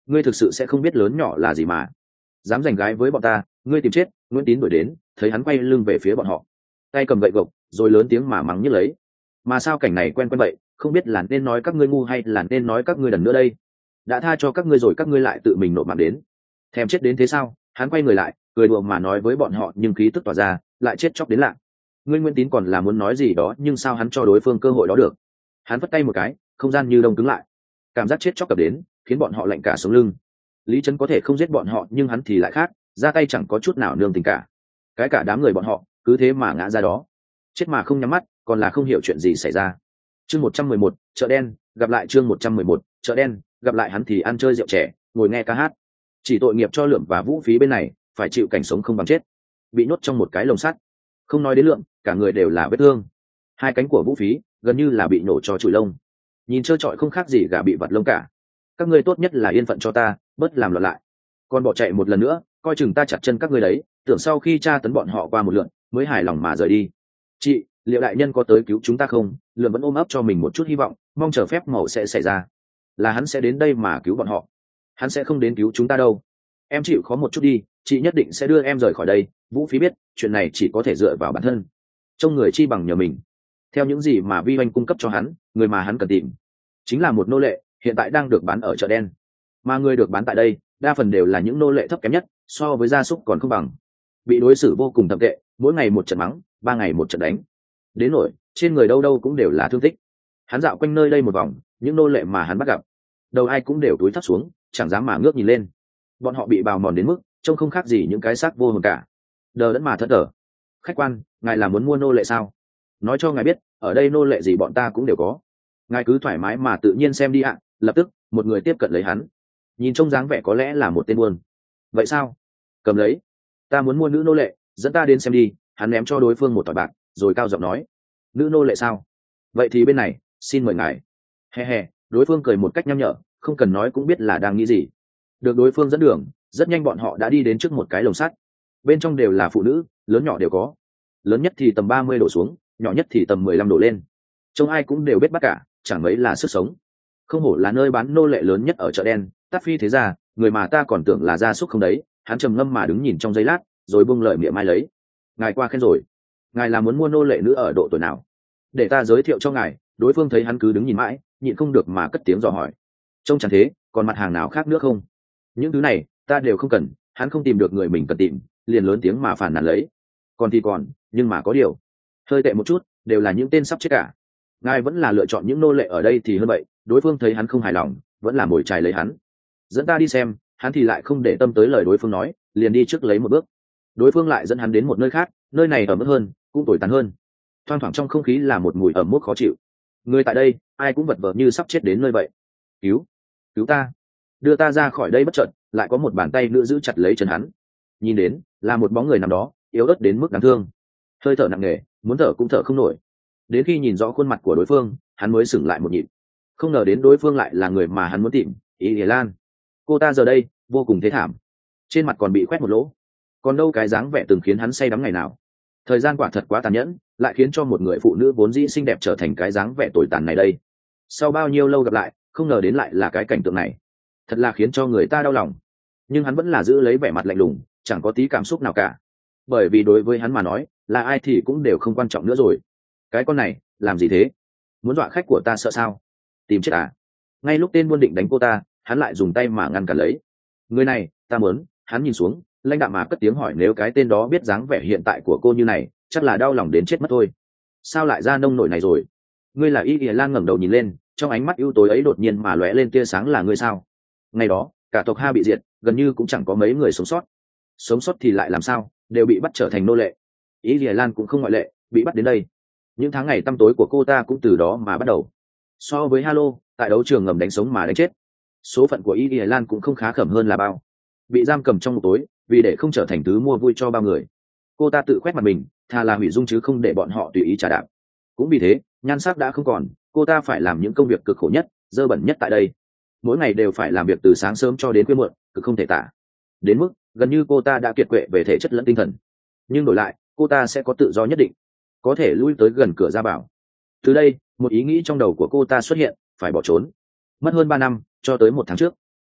ngươi thực sự sẽ không biết lớn nhỏ là gì mà dám giành gái với bọn ta, ngươi tìm chết. Nguyễn Tín đuổi đến, thấy hắn quay lưng về phía bọn họ, tay cầm gậy gộc rồi lớn tiếng mà mắng như lấy. Mà sao cảnh này quen quen vậy, không biết là nên nói các ngươi ngu hay là nên nói các ngươi đần nữa đây. Đã tha cho các ngươi rồi các ngươi lại tự mình nộp mạng đến, thèm chết đến thế sao? Hắn quay người lại cười đùa mà nói với bọn họ, nhưng khí tức tỏa ra lại chết chóc đến lạ. Ngươi Nguyễn Tín còn là muốn nói gì đó, nhưng sao hắn cho đối phương cơ hội đó được. Hắn vất tay một cái, không gian như đông cứng lại, cảm giác chết chóc cập đến khiến bọn họ lạnh cả sống lưng. Lý Trấn có thể không giết bọn họ, nhưng hắn thì lại khác, ra tay chẳng có chút nào nương tình cả. Cái cả đám người bọn họ cứ thế mà ngã ra đó, chết mà không nhắm mắt, còn là không hiểu chuyện gì xảy ra. Chương một trăm mười một, chợ đen, gặp lại chương một trăm mười một, chợ đen, gặp lại. Hắn thì ăn chơi rượu trẻ, ngồi nghe ca hát. Chỉ tội nghiệp cho Lượng và Vũ Phí bên này, phải chịu cảnh sống không bằng chết, bị nhốt trong một cái lồng sắt. Không nói đến Lượng, cả người đều là vết thương. Hai cánh của Vũ Phí gần như là bị nổ cho chùi lông, nhìn trơ trọi không khác gì gà bị vặt lông cả. Các ngươi tốt nhất là yên phận cho ta, bớt làm loạn lại. Còn bỏ chạy một lần nữa, coi chừng ta chặt chân các ngươi đấy. Tưởng sau khi tra tấn bọn họ qua một lượt mới hài lòng mà rời đi. Chị, liệu đại nhân có tới cứu chúng ta không? Lượng vẫn ôm ấp cho mình một chút hy vọng, mong chờ phép màu sẽ xảy ra, là hắn sẽ đến đây mà cứu bọn họ. Hắn sẽ không đến cứu chúng ta đâu. Em chịu khó một chút đi, chị nhất định sẽ đưa em rời khỏi đây. Vũ Phí biết chuyện này chỉ có thể dựa vào bản thân, trông người chi bằng nhờ mình. Theo những gì mà Vi Oanh cung cấp cho hắn, người mà hắn cần tìm chính là một nô lệ, hiện tại đang được bán ở chợ đen. Mà người được bán tại đây đa phần đều là những nô lệ thấp kém nhất, so với gia súc còn không bằng, bị đối xử vô cùng thậm tệ, mỗi ngày một trận mắng, ba ngày một trận đánh, đến nỗi trên người đâu đâu cũng đều là thương tích. Hắn dạo quanh nơi đây một vòng, những nô lệ mà hắn bắt gặp đầu ai cũng đều túi thấp xuống, chẳng dám mà ngước nhìn lên. Bọn họ bị bào mòn đến mức trông không khác gì những cái xác vô hồn cả, đờ đẫn mà thất thờ. Khách quan, ngài là muốn mua nô lệ sao? Nói cho ngài biết, ở đây nô lệ gì bọn ta cũng đều có, ngài cứ thoải mái mà tự nhiên xem đi ạ. Lập tức một người tiếp cận lấy hắn, nhìn trông dáng vẻ có lẽ là một tên buôn. Vậy sao? Cầm lấy, ta muốn mua nữ nô lệ, dẫn ta đến xem đi. Hắn ném cho đối phương một thỏi bạc, rồi cao giọng nói, nữ nô lệ sao? Vậy thì bên này, xin mời ngài. He he, đối phương cười một cách nhăm nhở, không cần nói cũng biết là đang nghĩ gì. Được đối phương dẫn đường, rất nhanh bọn họ đã đi đến trước một cái lồng sắt. Bên trong đều là phụ nữ, lớn nhỏ đều có, lớn nhất thì tầm ba mươi độ xuống, nhỏ nhất thì tầm mười lăm độ lên. Trông ai cũng đều biết bắt cả, chẳng mấy là sức sống. Không hổ là nơi bán nô lệ lớn nhất ở chợ đen. Tát phi thế ra, người mà ta còn tưởng là gia súc không đấy. Hắn trầm ngâm mà đứng nhìn trong giây lát, rồi buông lời miệng mai lấy. Ngài qua khen rồi, ngài là muốn mua nô lệ nữ ở độ tuổi nào? Để ta giới thiệu cho ngài. Đối phương thấy hắn cứ đứng nhìn mãi, nhịn không được mà cất tiếng dò hỏi. Trông chẳng thế, còn mặt hàng nào khác nữa không? Những thứ này ta đều không cần. Hắn không tìm được người mình cần tìm, liền lớn tiếng mà phản nàn lấy. Còn thì còn, nhưng mà có điều hơi tệ một chút, đều là những tên sắp chết cả. Ngài vẫn là lựa chọn những nô lệ ở đây thì hơn vậy. Đối phương thấy hắn không hài lòng, vẫn là mồi chài lấy hắn. Dẫn ta đi xem. Hắn thì lại không để tâm tới lời đối phương nói, liền đi trước lấy một bước. Đối phương lại dẫn hắn đến một nơi khác, nơi này ẩm ướt hơn, cũng tồi tàn hơn. Thoang thoảng trong không khí là một mùi ẩm mốc khó chịu. Người tại đây ai cũng vật vờ như sắp chết đến nơi vậy. Cứu, cứu ta, đưa ta ra khỏi đây. Bất chợt lại có một bàn tay nữ giữ chặt lấy chân hắn. Nhìn đến là một bóng người nằm đó, yếu ớt đến mức đáng thương, hơi thở nặng nề, muốn thở cũng thở không nổi. Đến khi nhìn rõ khuôn mặt của đối phương, hắn mới sửng lại một nhịp. Không ngờ đến đối phương lại là người mà hắn muốn tìm, Y Lìa Lan. Cô ta giờ đây vô cùng thế thảm, trên mặt còn bị khoét một lỗ, còn đâu cái dáng vẻ từng khiến hắn say đắm ngày nào. Thời gian quả thật quá tàn nhẫn, lại khiến cho một người phụ nữ vốn dĩ xinh đẹp trở thành cái dáng vẻ tồi tàn này đây. Sau bao nhiêu lâu gặp lại, không ngờ đến lại là cái cảnh tượng này, thật là khiến cho người ta đau lòng. Nhưng hắn vẫn là giữ lấy vẻ mặt lạnh lùng, chẳng có tí cảm xúc nào cả, bởi vì đối với hắn mà nói, là ai thì cũng đều không quan trọng nữa rồi. Cái con này làm gì thế? Muốn dọa khách của ta sợ sao? Tìm chết à? Ngay lúc tên buôn định đánh cô ta, hắn lại dùng tay mà ngăn cản lấy. Người này ta muốn. Hắn nhìn xuống, lãnh đạm mà cất tiếng hỏi, nếu cái tên đó biết dáng vẻ hiện tại của cô như này, chắc là đau lòng đến chết mất thôi. Sao lại ra nông nổi này rồi? Ngươi là Y Lìa Lan? Ngẩng đầu nhìn lên, trong ánh mắt ưu tối ấy đột nhiên mà lóe lên tia sáng. Là ngươi sao? Ngày đó cả tộc Ha bị diệt, gần như cũng chẳng có mấy người sống sót. Sống sót thì lại làm sao, đều bị bắt trở thành nô lệ. Y Lìa Lan cũng không ngoại lệ, bị bắt đến đây. Những tháng ngày tăm tối của cô ta cũng từ đó mà bắt đầu. So với Halo, tại đấu trường ngầm đánh sống mà đánh chết, số phận của Y Lìa Lan cũng không khá khẩm hơn là bao. Bị giam cầm trong một tối, vì để không trở thành thứ mua vui cho bao người, cô ta tự khoét mặt mình, thà là hủy dung chứ không để bọn họ tùy ý trả đạp. Cũng vì thế, nhan sắc đã không còn, cô ta phải làm những công việc cực khổ nhất, dơ bẩn nhất tại đây. Mỗi ngày đều phải làm việc từ sáng sớm cho đến khuya muộn, cực không thể tả. Đến mức gần như cô ta đã kiệt quệ về thể chất lẫn tinh thần. Nhưng đổi lại, cô ta sẽ có tự do nhất định, có thể lui tới gần cửa ra bảo. Từ đây, một ý nghĩ trong đầu của cô ta xuất hiện, phải bỏ trốn. Mất hơn ba năm, cho tới một tháng trước,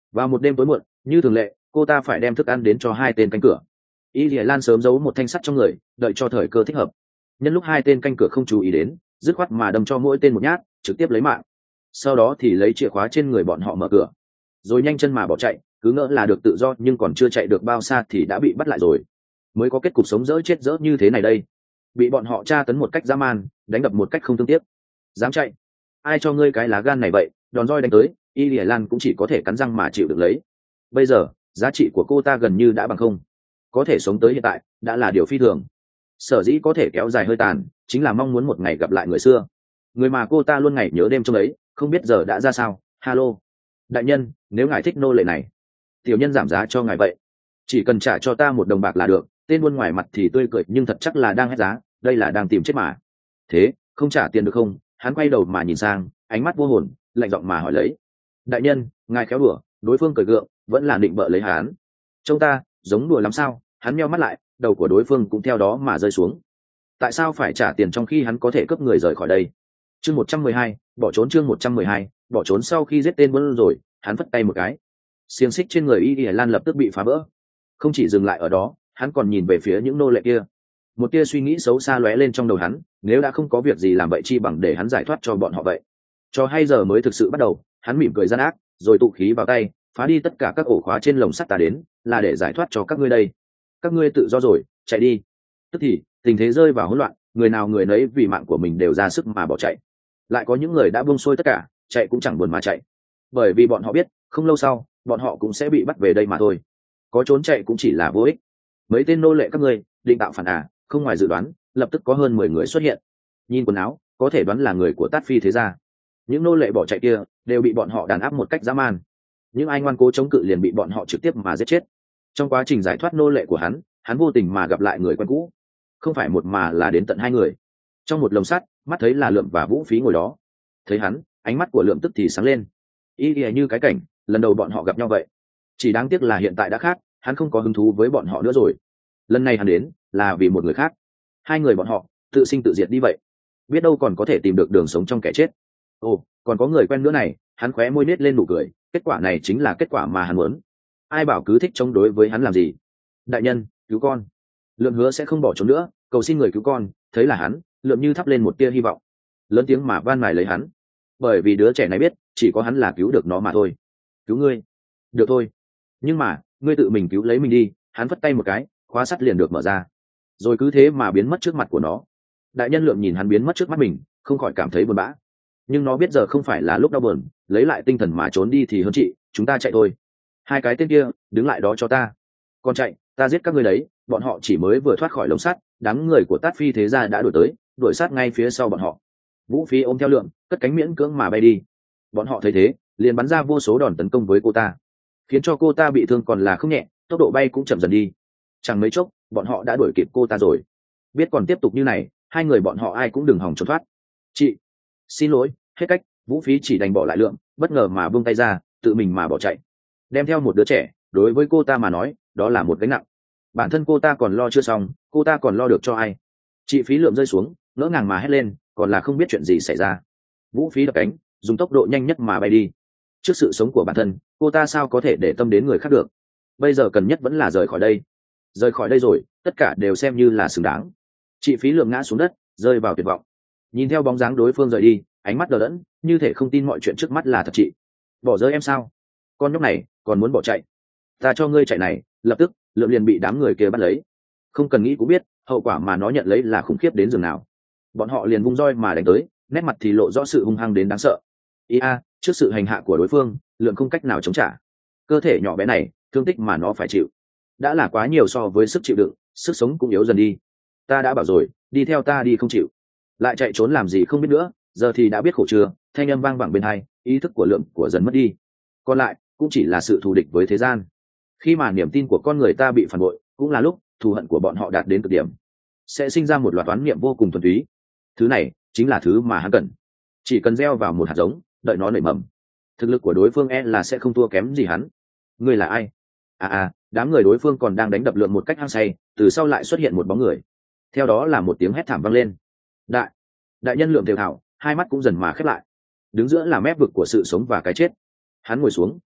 Vào một đêm tối muộn như thường lệ, cô ta phải đem thức ăn đến cho hai tên canh cửa. Y Lìa Lan sớm giấu một thanh sắt trong người, đợi cho thời cơ thích hợp. Nhân lúc hai tên canh cửa không chú ý đến, dứt khoát mà đâm cho mỗi tên một nhát, trực tiếp lấy mạng. Sau đó thì lấy chìa khóa trên người bọn họ mở cửa, rồi nhanh chân mà bỏ chạy, cứ ngỡ là được tự do nhưng còn chưa chạy được bao xa thì đã bị bắt lại rồi. Mới có kết cục sống dỡ chết dỡ như thế này đây. Bị bọn họ tra tấn một cách dã man, đánh đập một cách không thương tiếc. Dám chạy? Ai cho ngươi cái lá gan này vậy? Đòn roi đánh tới, Y Lìa Lan cũng chỉ có thể cắn răng mà chịu được lấy. Bây giờ giá trị của cô ta gần như đã bằng không, có thể sống tới hiện tại đã là điều phi thường. Sở dĩ có thể kéo dài hơi tàn chính là mong muốn một ngày gặp lại người xưa, người mà cô ta luôn ngày nhớ đêm trông ấy. Không biết giờ đã ra sao. Halo đại nhân, nếu ngài thích nô lệ này, tiểu nhân giảm giá cho ngài vậy. Chỉ cần trả cho ta một đồng bạc là được. Tên buôn ngoài mặt thì tươi cười nhưng thật chắc là đang hét giá, đây là đang tìm chết mà. Thế không trả tiền được không? Hắn quay đầu mà nhìn sang, ánh mắt vô hồn, lạnh giọng mà hỏi lấy. Đại nhân, ngài khéo đùa. Đối phương cười gượng, vẫn là định bợ lấy hắn. Trông ta giống đùa lắm sao? Hắn meo mắt lại, đầu của đối phương cũng theo đó mà rơi xuống. Tại sao phải trả tiền trong khi hắn có thể cướp người rời khỏi đây? Chương một trăm mười hai, bỏ trốn. Chương một trăm mười hai, bỏ trốn. Sau khi giết tên buôn rồi, hắn vất tay một cái, xiềng xích trên người Y Lìa Lan lập tức bị phá vỡ. Không chỉ dừng lại ở đó, hắn còn nhìn về phía những nô lệ kia. Một tia suy nghĩ xấu xa lóe lên trong đầu hắn, nếu đã không có việc gì làm vậy chi bằng để hắn giải thoát cho bọn họ vậy. Cho hay giờ mới thực sự bắt đầu. Hắn mỉm cười gian ác, rồi tụ khí vào tay, phá đi tất cả các ổ khóa trên lồng sắt ta đến là để giải thoát cho các ngươi đây. Các ngươi tự do rồi, chạy đi. Tức thì tình thế rơi vào hỗn loạn, người nào người nấy vì mạng của mình đều ra sức mà bỏ chạy. Lại có những người đã buông xuôi tất cả, chạy cũng chẳng buồn mà chạy, bởi vì bọn họ biết không lâu sau bọn họ cũng sẽ bị bắt về đây mà thôi. Có trốn chạy cũng chỉ là vô ích. Mấy tên nô lệ các ngươi định tạo phản à? Không ngoài dự đoán, lập tức có hơn mười người xuất hiện. Nhìn quần áo có thể đoán là người của Tát Phi thế gia. Những nô lệ bỏ chạy kia đều bị bọn họ đàn áp một cách dã man. Những ai ngoan cố chống cự liền bị bọn họ trực tiếp mà giết chết. Trong quá trình giải thoát nô lệ của hắn, hắn vô tình mà gặp lại người quen cũ, không phải một mà là đến tận hai người. Trong một lồng sắt, mắt thấy là Lượm và Vũ Phí ngồi đó. Thấy hắn, ánh mắt của Lượm tức thì sáng lên. Y y như cái cảnh lần đầu bọn họ gặp nhau vậy. Chỉ đáng tiếc là hiện tại đã khác, hắn không có hứng thú với bọn họ nữa rồi. Lần này hắn đến là vì một người khác. Hai người bọn họ tự sinh tự diệt đi vậy, biết đâu còn có thể tìm được đường sống trong kẻ chết. Ồ, còn có người quen nữa này. Hắn khóe môi nết lên nụ cười. Kết quả này chính là kết quả mà hắn muốn. Ai bảo cứ thích chống đối với hắn làm gì. Đại nhân, cứu con. Lượm hứa sẽ không bỏ trốn nữa, cầu xin người cứu con. Thấy là hắn, Lượm như thắp lên một tia hy vọng, lớn tiếng mà van mài lấy hắn, bởi vì đứa trẻ này biết chỉ có hắn là cứu được nó mà thôi. Cứu ngươi được thôi, nhưng mà ngươi tự mình cứu lấy mình đi. Hắn vất tay một cái, khóa sắt liền được mở ra, rồi cứ thế mà biến mất trước mặt của nó. Đại nhân Lượm nhìn hắn biến mất trước mắt mình, không khỏi cảm thấy buồn bã, nhưng nó biết giờ không phải là lúc đau buồn, lấy lại tinh thần mà trốn đi thì hơn. Chị, chúng ta chạy thôi. Hai cái tên kia đứng lại đó cho ta. Còn chạy, ta giết các ngươi đấy. Bọn họ chỉ mới vừa thoát khỏi lồng sắt, đám người của Tát Phi thế gia đã đuổi tới, đuổi sát ngay phía sau bọn họ. Vũ Phi ôm theo Lượm, cất cánh miễn cưỡng mà bay đi. Bọn họ thấy thế liền bắn ra vô số đòn tấn công với cô ta, khiến cho cô ta bị thương còn là không nhẹ, tốc độ bay cũng chậm dần đi. Chẳng mấy chốc bọn họ đã đuổi kịp cô ta rồi. Biết còn tiếp tục như này, hai người bọn họ ai cũng đừng hòng trốn thoát. Chị, xin lỗi, hết cách. Vũ Phí chỉ đành bỏ lại Lượm, bất ngờ mà buông tay ra, tự mình mà bỏ chạy. Đem theo một đứa trẻ, đối với cô ta mà nói đó là một gánh nặng. Bản thân cô ta còn lo chưa xong, cô ta còn lo được cho ai? Chị Phí Lượm rơi xuống, ngỡ ngàng mà hét lên, còn là không biết chuyện gì xảy ra. Vũ Phí đập cánh, dùng tốc độ nhanh nhất mà bay đi. Trước sự sống của bản thân, cô ta sao có thể để tâm đến người khác được? Bây giờ cần nhất vẫn là rời khỏi đây. Rời khỏi đây rồi, tất cả đều xem như là xứng đáng. Chị Phí Lượm ngã xuống đất, rơi vào tuyệt vọng, nhìn theo bóng dáng đối phương rời đi, ánh mắt đờ đẫn, như thể không tin mọi chuyện trước mắt là thật. Chị bỏ rơi em sao? Con nhóc này còn muốn bỏ chạy? Ta cho ngươi chạy này. Lập tức Lượm liền bị đám người kia bắt lấy. Không cần nghĩ cũng biết hậu quả mà nó nhận lấy là khủng khiếp đến giường nào. Bọn họ liền vung roi mà đánh tới, nét mặt thì lộ rõ sự hung hăng đến đáng sợ. Ia, trước sự hành hạ của đối phương, Lượm không cách nào chống trả. Cơ thể nhỏ bé này, thương tích mà nó phải chịu đã là quá nhiều so với sức chịu đựng, sức sống cũng yếu dần đi. Ta đã bảo rồi, đi theo ta đi, không chịu lại chạy trốn làm gì không biết nữa. Giờ thì đã biết khổ chưa? Thanh âm vang vẳng bên tai, ý thức của Lượm của dần mất đi. Còn lại cũng chỉ là sự thù địch với thế gian. Khi mà niềm tin của con người ta bị phản bội, cũng là lúc thù hận của bọn họ đạt đến cực điểm, sẽ sinh ra một loạt toán niệm vô cùng thuần túy. Thứ này chính là thứ mà hắn cần. Chỉ cần gieo vào một hạt giống, đợi nó nảy mầm. Thực lực của đối phương e là sẽ không thua kém gì hắn. Ngươi là ai? À à, đám người đối phương còn đang đánh đập Lượm một cách hăng say, từ sau lại xuất hiện một bóng người. Theo đó là một tiếng hét thảm vang lên. Đại, đại nhân Lượm thều thào, hai mắt cũng dần mà khép lại. Đứng giữa là mép vực của sự sống và cái chết. Hắn ngồi xuống,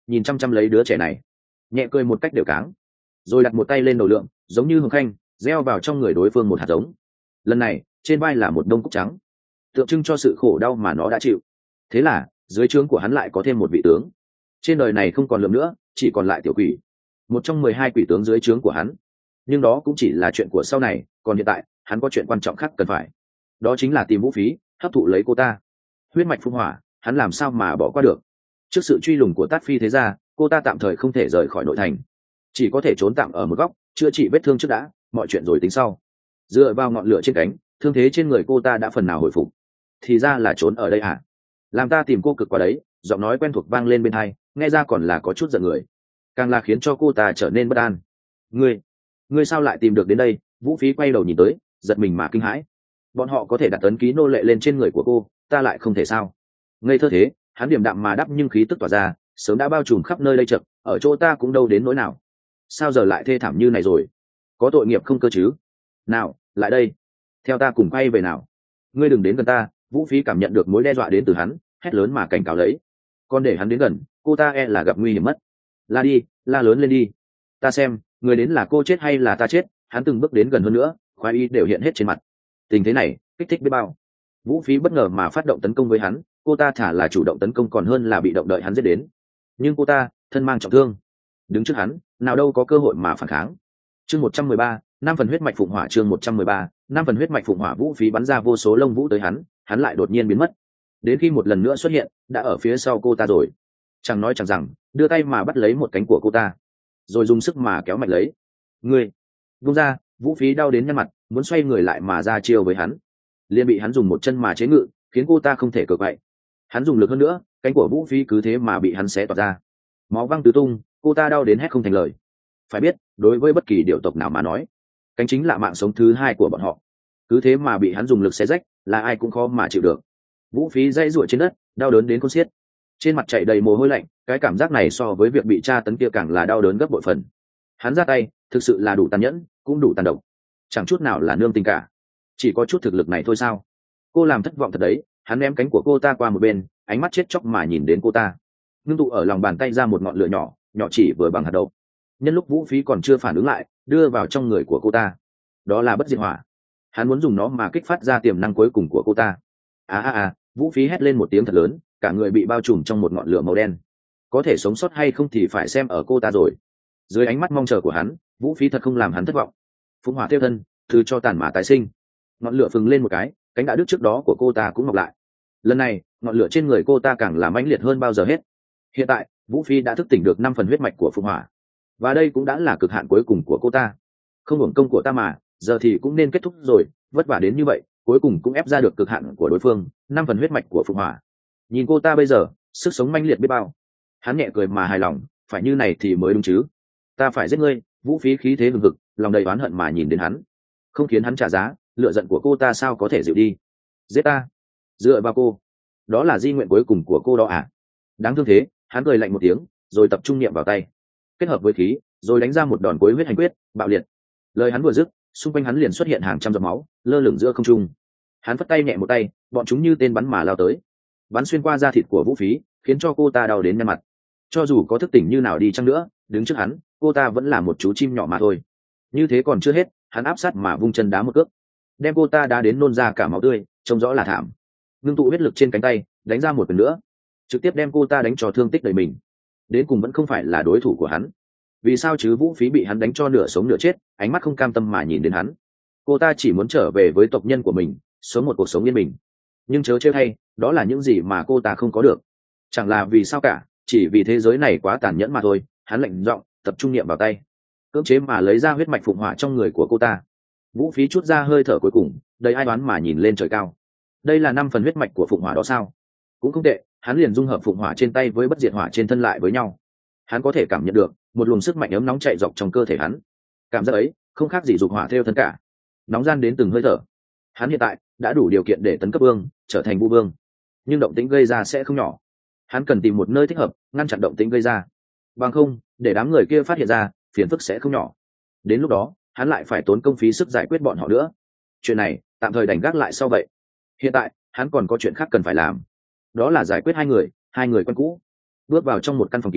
nhìn chăm chăm lấy đứa trẻ này, nhẹ cười một cách đều cáng, rồi đặt một tay lên đầu lượng, giống như hồng khanh gieo vào trong người đối phương một hạt giống. Lần này trên vai là một đông cúc trắng, tượng trưng cho sự khổ đau mà nó đã chịu. Thế là dưới trướng của hắn lại có thêm một vị tướng. Trên đời này không còn lượm nữa, chỉ còn lại tiểu quỷ, một trong mười hai quỷ tướng dưới trướng của hắn. Nhưng đó cũng chỉ là chuyện của sau này, còn hiện tại hắn có chuyện quan trọng khác cần phải, đó chính là tìm vũ phí, hấp thụ lấy cô ta. Huyết mạch phun hỏa, hắn làm sao mà bỏ qua được. Trước sự truy lùng của Tát Phi thế gia, cô ta tạm thời không thể rời khỏi nội thành, chỉ có thể trốn tạm ở một góc, chữa trị vết thương trước đã, mọi chuyện rồi tính sau. Dựa vào ngọn lửa trên cánh, thương thế trên người cô ta đã phần nào hồi phục. Thì ra là trốn ở đây à? Làm ta tìm cô cực quá đấy. Giọng nói quen thuộc vang lên bên tai, nghe ra còn là có chút giận người, càng là khiến cho cô ta trở nên bất an. Ngươi, ngươi sao lại tìm được đến đây? Vũ Phí quay đầu nhìn tới, giật mình mà kinh hãi. Bọn họ có thể đặt ấn ký nô lệ lên trên người của cô, ta lại không thể sao? Ngây thơ thế, hắn điềm đạm mà đáp, nhưng khí tức tỏa ra sớm đã bao trùm khắp nơi đây chật, ở chỗ ta cũng đâu đến nỗi nào. Sao giờ lại thê thảm như này rồi? Có tội nghiệp không cơ chứ? Nào, lại đây, theo ta cùng quay về nào. Ngươi đừng đến gần ta. Vũ Phí cảm nhận được mối đe dọa đến từ hắn, hét lớn mà cảnh cáo lấy. Còn để hắn đến gần, cô ta e là gặp nguy hiểm mất. La đi, la lớn lên đi. Ta xem, người đến là cô chết hay là ta chết. Hắn từng bước đến gần hơn nữa, khoái ý đều hiện hết trên mặt. Tình thế này kích thích biết bao. Vũ Phí bất ngờ mà phát động tấn công với hắn, cô ta thả là chủ động tấn công còn hơn là bị động đợi hắn giết đến. Nhưng cô ta thân mang trọng thương, đứng trước hắn nào đâu có cơ hội mà phản kháng. Chương một trăm mười ba, năm phần huyết mạch phụng hỏa. Chương một trăm mười ba, năm phần huyết mạch phụng hỏa. Vũ Phí bắn ra vô số lông vũ tới hắn, hắn lại đột nhiên biến mất. Đến khi một lần nữa xuất hiện, đã ở phía sau cô ta rồi. Chẳng nói chẳng rằng, đưa tay mà bắt lấy một cánh của cô ta, rồi dùng sức mà kéo mạnh lấy. Ngươi, vung ra. Vũ Phí đau đến nhăn mặt, muốn xoay người lại mà ra chiêu với hắn, liền bị hắn dùng một chân mà chế ngự, khiến cô ta không thể cự vậy. Hắn dùng lực hơn nữa, cánh của Vũ Phí cứ thế mà bị hắn xé toạc ra, máu văng tứ tung, cô ta đau đến hét không thành lời. Phải biết, đối với bất kỳ điểu tộc nào mà nói, cánh chính là mạng sống thứ hai của bọn họ, cứ thế mà bị hắn dùng lực xé rách, là ai cũng khó mà chịu được. Vũ Phí dãy ruổi trên đất, đau đớn đến khôn xiết, trên mặt chảy đầy mồ hôi lạnh. Cái cảm giác này so với việc bị tra tấn kia càng là đau đớn gấp bội phần. Hắn ra tay thực sự là đủ tàn nhẫn, cũng đủ tàn độc, chẳng chút nào là nương tình cả. Chỉ có chút thực lực này thôi sao? Cô làm thất vọng thật đấy. Hắn ném cánh của cô ta qua một bên, ánh mắt chết chóc mà nhìn đến cô ta, ngưng tụ ở lòng bàn tay ra một ngọn lửa nhỏ, nhỏ chỉ vừa bằng hạt đậu. Nhân lúc Vũ Phí còn chưa phản ứng lại, đưa vào trong người của cô ta. Đó là bất diệt hỏa. Hắn muốn dùng nó mà kích phát ra tiềm năng cuối cùng của cô ta. À à à! Vũ Phí hét lên một tiếng thật lớn, cả người bị bao trùm trong một ngọn lửa màu đen. Có thể sống sót hay không thì phải xem ở cô ta rồi. Dưới ánh mắt mong chờ của hắn, Vũ Phí thật không làm hắn thất vọng. Phụng hỏa tiêu thân, thứ cho tàn mà tái sinh. Ngọn lửa phừng lên một cái, cánh đã đứt trước đó của cô ta cũng mọc lại. Lần này ngọn lửa trên người cô ta càng làm mãnh liệt hơn bao giờ hết. Hiện tại Vũ Phi đã thức tỉnh được năm phần huyết mạch của Phụng hỏa, và đây cũng đã là cực hạn cuối cùng của cô ta. Không hưởng công của ta mà, giờ thì cũng nên kết thúc rồi. Vất vả đến như vậy, cuối cùng cũng ép ra được cực hạn của đối phương, năm phần huyết mạch của Phụng hỏa. Nhìn cô ta bây giờ, sức sống mãnh liệt biết bao. Hắn nhẹ cười mà hài lòng, phải như này thì mới đúng chứ. Ta phải giết ngươi. Vũ Phi khí thế hừng hực, lòng đầy oán hận mà nhìn đến hắn, không khiến hắn trả giá. Lựa giận của cô ta sao có thể dịu đi? Giết ta, dựa vào cô, đó là di nguyện cuối cùng của cô đó à? Đáng thương thế. Hắn cười lạnh một tiếng, rồi tập trung niệm vào tay, kết hợp với khí, rồi đánh ra một đòn cuối huyết hành quyết bạo liệt. Lời hắn vừa dứt, xung quanh hắn liền xuất hiện hàng trăm giọt máu lơ lửng giữa không trung. Hắn phất tay nhẹ một tay, bọn chúng như tên bắn mà lao tới, bắn xuyên qua da thịt của Vũ Phí, khiến cho cô ta đau đến nhăn mặt. Cho dù có thức tỉnh như nào đi chăng nữa, đứng trước hắn, cô ta vẫn là một chú chim nhỏ mà thôi. Như thế còn chưa hết, hắn áp sát mà vung chân đá một cước, đem cô ta đá đến nôn ra cả máu tươi, trông rõ là thảm. Ngưng tụ huyết lực trên cánh tay, đánh ra một lần nữa, trực tiếp đem cô ta đánh cho thương tích đầy mình. Đến cùng vẫn không phải là đối thủ của hắn. Vì sao chứ? Vũ Phí bị hắn đánh cho nửa sống nửa chết, ánh mắt không cam tâm mà nhìn đến hắn. Cô ta chỉ muốn trở về với tộc nhân của mình, sống một cuộc sống yên bình. Nhưng chớ trêu thay, đó là những gì mà cô ta không có được. Chẳng là vì sao cả, chỉ vì thế giới này quá tàn nhẫn mà thôi. Hắn lạnh giọng, tập trung niệm vào tay, cưỡng chế mà lấy ra huyết mạch phụng hỏa trong người của cô ta. Vũ Phí chút ra hơi thở cuối cùng, đầy ai đoán mà nhìn lên trời cao. Đây là năm phần huyết mạch của phụng hỏa đó sao? Cũng không tệ. Hắn liền dung hợp phụng hỏa trên tay với bất diệt hỏa trên thân lại với nhau. Hắn có thể cảm nhận được một luồng sức mạnh ấm nóng chạy dọc trong cơ thể hắn. Cảm giác ấy không khác gì dục hỏa theo thân cả, nóng gian đến từng hơi thở. Hắn hiện tại đã đủ điều kiện để tấn cấp vương, trở thành vu vương, nhưng động tĩnh gây ra sẽ không nhỏ. Hắn cần tìm một nơi thích hợp ngăn chặn động tĩnh gây ra, bằng không để đám người kia phát hiện ra, phiền phức sẽ không nhỏ. Đến lúc đó hắn lại phải tốn công phí sức giải quyết bọn họ nữa. Chuyện này tạm thời đành gác lại sau vậy. Hiện tại hắn còn có chuyện khác cần phải làm, đó là giải quyết hai người hai người quen cũ. Bước vào trong một căn phòng kín,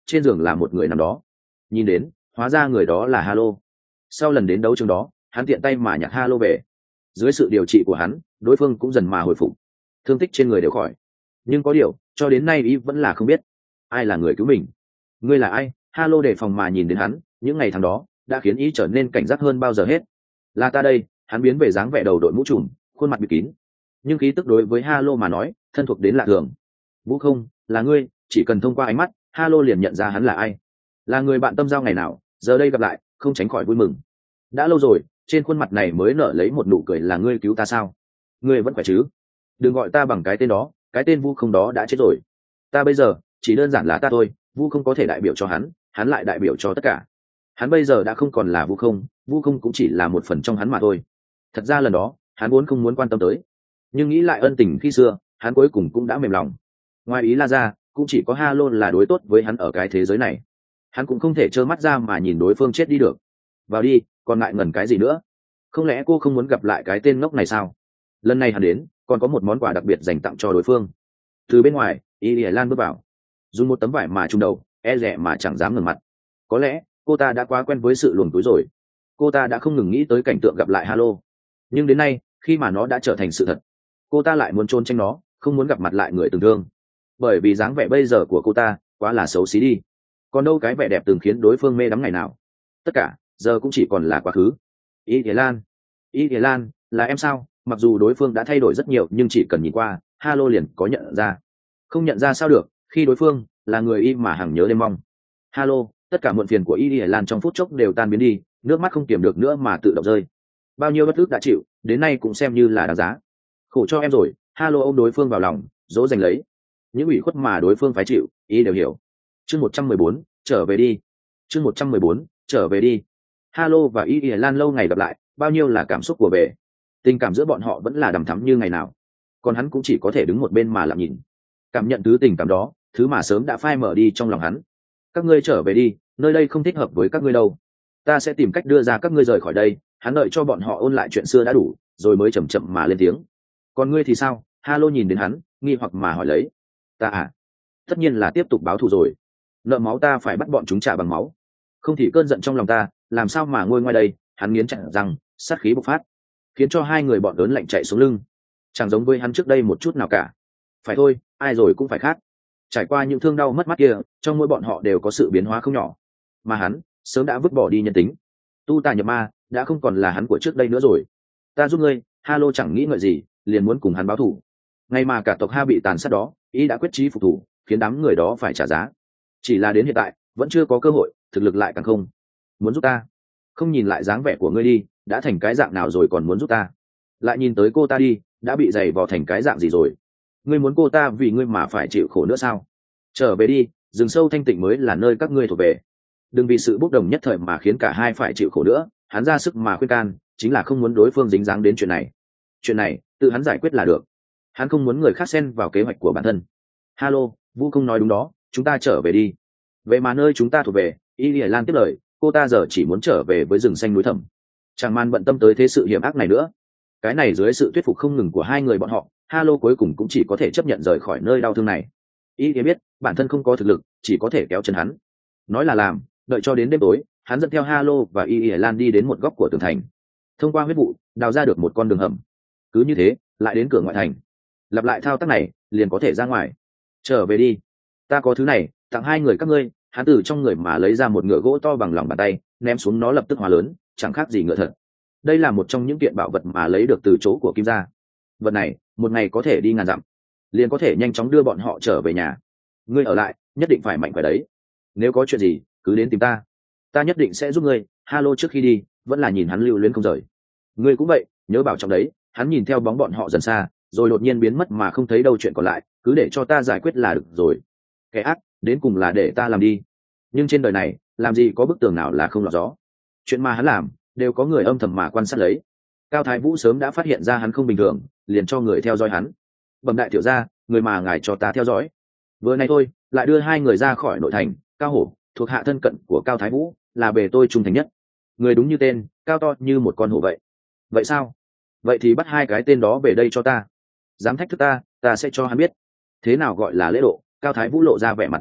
trên giường là một người nằm đó. Nhìn đến, hóa ra người đó là Halo. Sau lần đến đấu trường đó, hắn tiện tay mà nhặt Halo về. Dưới sự điều trị của hắn, đối phương cũng dần mà hồi phục, thương tích trên người đều khỏi. Nhưng có điều, cho đến nay y vẫn là không biết ai là người cứu mình. Ngươi là ai? Halo đề phòng mà nhìn đến hắn, những ngày tháng đó đã khiến y trở nên cảnh giác hơn bao giờ hết. Là ta đây. Hắn biến về dáng vẻ đầu đội mũ trùm, khuôn mặt bịt kín, nhưng khí tức đối với Halo mà nói thân thuộc đến lạ thường. Vũ không, là ngươi. Chỉ cần thông qua ánh mắt, Halo liền nhận ra hắn là ai. Là người bạn tâm giao ngày nào, giờ đây gặp lại, không tránh khỏi vui mừng. Đã lâu rồi, trên khuôn mặt này mới nở lấy một nụ cười. Là ngươi cứu ta sao? Ngươi vẫn khỏe chứ? Đừng gọi ta bằng cái tên đó, cái tên Vu không đó đã chết rồi. Ta bây giờ chỉ đơn giản là ta thôi. Vu không có thể đại biểu cho hắn, hắn lại đại biểu cho tất cả. Hắn bây giờ đã không còn là Vu không, Vu không cũng chỉ là một phần trong hắn mà thôi. Thật ra lần đó hắn vốn không muốn quan tâm tới, nhưng nghĩ lại ân tình khi xưa, hắn cuối cùng cũng đã mềm lòng. Ngoài ý La ra, cũng chỉ có Halo là đối tốt với hắn ở cái thế giới này. Hắn cũng không thể trơ mắt ra mà nhìn đối phương chết đi được. Vào đi, còn ngại ngần cái gì nữa? Không lẽ cô không muốn gặp lại cái tên ngốc này sao? Lần này hắn đến, còn có một món quà đặc biệt dành tặng cho đối phương. Từ bên ngoài, Y Lan bước vào, dùng một tấm vải mà trùm đầu, e dè mà chẳng dám ngẩng mặt. Có lẽ cô ta đã quá quen với sự luồn túi rồi. Cô ta đã không ngừng nghĩ tới cảnh tượng gặp lại Halo, nhưng đến nay, khi mà nó đã trở thành sự thật, cô ta lại muốn trốn tránh nó, không muốn gặp mặt lại người từng thương. Bởi vì dáng vẻ bây giờ của cô ta quá là xấu xí đi. Còn đâu cái vẻ đẹp từng khiến đối phương mê đắm ngày nào, tất cả giờ cũng chỉ còn là quá khứ. Y Lan, Y Lan, là em sao? Mặc dù đối phương đã thay đổi rất nhiều, nhưng chỉ cần nhìn qua, Halo liền có nhận ra. Không nhận ra sao được, khi đối phương là người y mà hằng nhớ đêm mong. Halo, tất cả muộn phiền của Y Lan trong phút chốc đều tan biến đi, nước mắt không kiềm được nữa mà tự động rơi. Bao nhiêu bất ức đã chịu, đến nay cũng xem như là đáng giá. Khổ cho em rồi. Halo ôm đối phương vào lòng, dỗ dành lấy. Những ủy khuất mà đối phương phải chịu, y đều hiểu. Chương một trăm mười bốn, trở về đi. Chương một trăm mười bốn, trở về đi. Halo và Y Lan lâu ngày gặp lại, bao nhiêu là cảm xúc của về. Tình cảm giữa bọn họ vẫn là đằm thắm như ngày nào. Còn hắn cũng chỉ có thể đứng một bên mà lặng nhìn, cảm nhận thứ tình cảm đó, thứ mà sớm đã phai mở đi trong lòng hắn. Các ngươi trở về đi, nơi đây không thích hợp với các ngươi đâu. Ta sẽ tìm cách đưa ra các ngươi rời khỏi đây. Hắn đợi cho bọn họ ôn lại chuyện xưa đã đủ, rồi mới chậm chậm mà lên tiếng. Còn ngươi thì sao? Halo nhìn đến hắn, nghi hoặc mà hỏi lấy. Ta à? Tất nhiên là tiếp tục báo thù rồi. Nợ máu ta phải bắt bọn chúng trả bằng máu. Không thì cơn giận trong lòng ta, làm sao mà ngôi ngoài đây? Hắn nghiến chặt răng, sát khí bộc phát, khiến cho hai người bọn lớn lạnh chạy xuống lưng. Chẳng giống với hắn trước đây một chút nào cả. Phải thôi, ai rồi cũng phải khác. Trải qua những thương đau mất mát kia, trong mỗi bọn họ đều có sự biến hóa không nhỏ. Mà hắn sớm đã vứt bỏ đi nhân tính, tu tà nhập ma, đã không còn là hắn của trước đây nữa rồi. Ta giúp ngươi. Halo chẳng nghĩ ngợi gì, liền muốn cùng hắn báo thù. Ngay mà cả tộc Ha bị tàn sát đó, ý đã quyết chí phục thủ, khiến đám người đó phải trả giá. Chỉ là đến hiện tại vẫn chưa có cơ hội, thực lực lại càng không. Muốn giúp ta? Không nhìn lại dáng vẻ của ngươi đi, đã thành cái dạng nào rồi còn muốn giúp ta? Lại nhìn tới cô ta đi, đã bị giày vò thành cái dạng gì rồi? Ngươi muốn cô ta vì ngươi mà phải chịu khổ nữa sao? Trở về đi, rừng sâu thanh tịnh mới là nơi các ngươi thuộc về. Đừng vì sự bốc đồng nhất thời mà khiến cả hai phải chịu khổ nữa. Hắn ra sức mà khuyên can, chính là không muốn đối phương dính dáng đến chuyện này. Chuyện này tự hắn giải quyết là được. Hắn không muốn người khác xen vào kế hoạch của bản thân. Halo, Vũ không nói đúng đó, chúng ta trở về đi. Về mà nơi chúng ta thuộc về. Y Lan tiếp lời, cô ta giờ chỉ muốn trở về với rừng xanh núi thẳm, chẳng man bận tâm tới thế sự hiểm ác này nữa. Cái này dưới sự thuyết phục không ngừng của hai người bọn họ, Halo cuối cùng cũng chỉ có thể chấp nhận rời khỏi nơi đau thương này. Y biết bản thân không có thực lực, chỉ có thể kéo chân hắn. Nói là làm, đợi cho đến đêm tối, hắn dẫn theo Halo và Y Lan đi đến một góc của tường thành, thông qua huyết vụ đào ra được một con đường hầm. Cứ như thế lại đến cửa ngoại thành, lặp lại thao tác này liền có thể ra ngoài. Trở về đi, ta có thứ này tặng hai người các ngươi. Hắn từ trong người mà lấy ra một ngựa gỗ to bằng lòng bàn tay, ném xuống, nó lập tức hóa lớn, chẳng khác gì ngựa thật. Đây là một trong những kiện bảo vật mà lấy được từ chỗ của Kim gia. Vật này một ngày có thể đi ngàn dặm, liền có thể nhanh chóng đưa bọn họ trở về nhà. Ngươi ở lại nhất định phải mạnh khỏe đấy. Nếu có chuyện gì cứ đến tìm ta, ta nhất định sẽ giúp ngươi. Halo trước khi đi vẫn là nhìn hắn lưu luyến không rời. Ngươi cũng vậy, nhớ bảo trọng đấy. Hắn nhìn theo bóng bọn họ dần xa, rồi đột nhiên biến mất mà không thấy đâu. Chuyện còn lại cứ để cho ta giải quyết là được rồi. Kẻ ác đến cùng là để ta làm đi, nhưng trên đời này làm gì có bức tường nào là không lọt gió. Chuyện mà hắn làm đều có người âm thầm mà quan sát lấy. Cao Thái Vũ sớm đã phát hiện ra hắn không bình thường, liền cho người theo dõi hắn. Bẩm đại tiểu gia, người mà ngài cho ta theo dõi. Vừa nay thôi lại đưa hai người ra khỏi nội thành. Cao Hổ thuộc hạ thân cận của Cao Thái Vũ, là bề tôi trung thành nhất. Người đúng như tên, cao to như một con hổ vậy. Vậy sao? Vậy thì bắt hai cái tên đó về đây cho ta. Dám thách thức ta, ta sẽ cho hắn biết thế nào gọi là lễ độ. Cao Thái Vũ lộ ra vẻ mặt gian ác,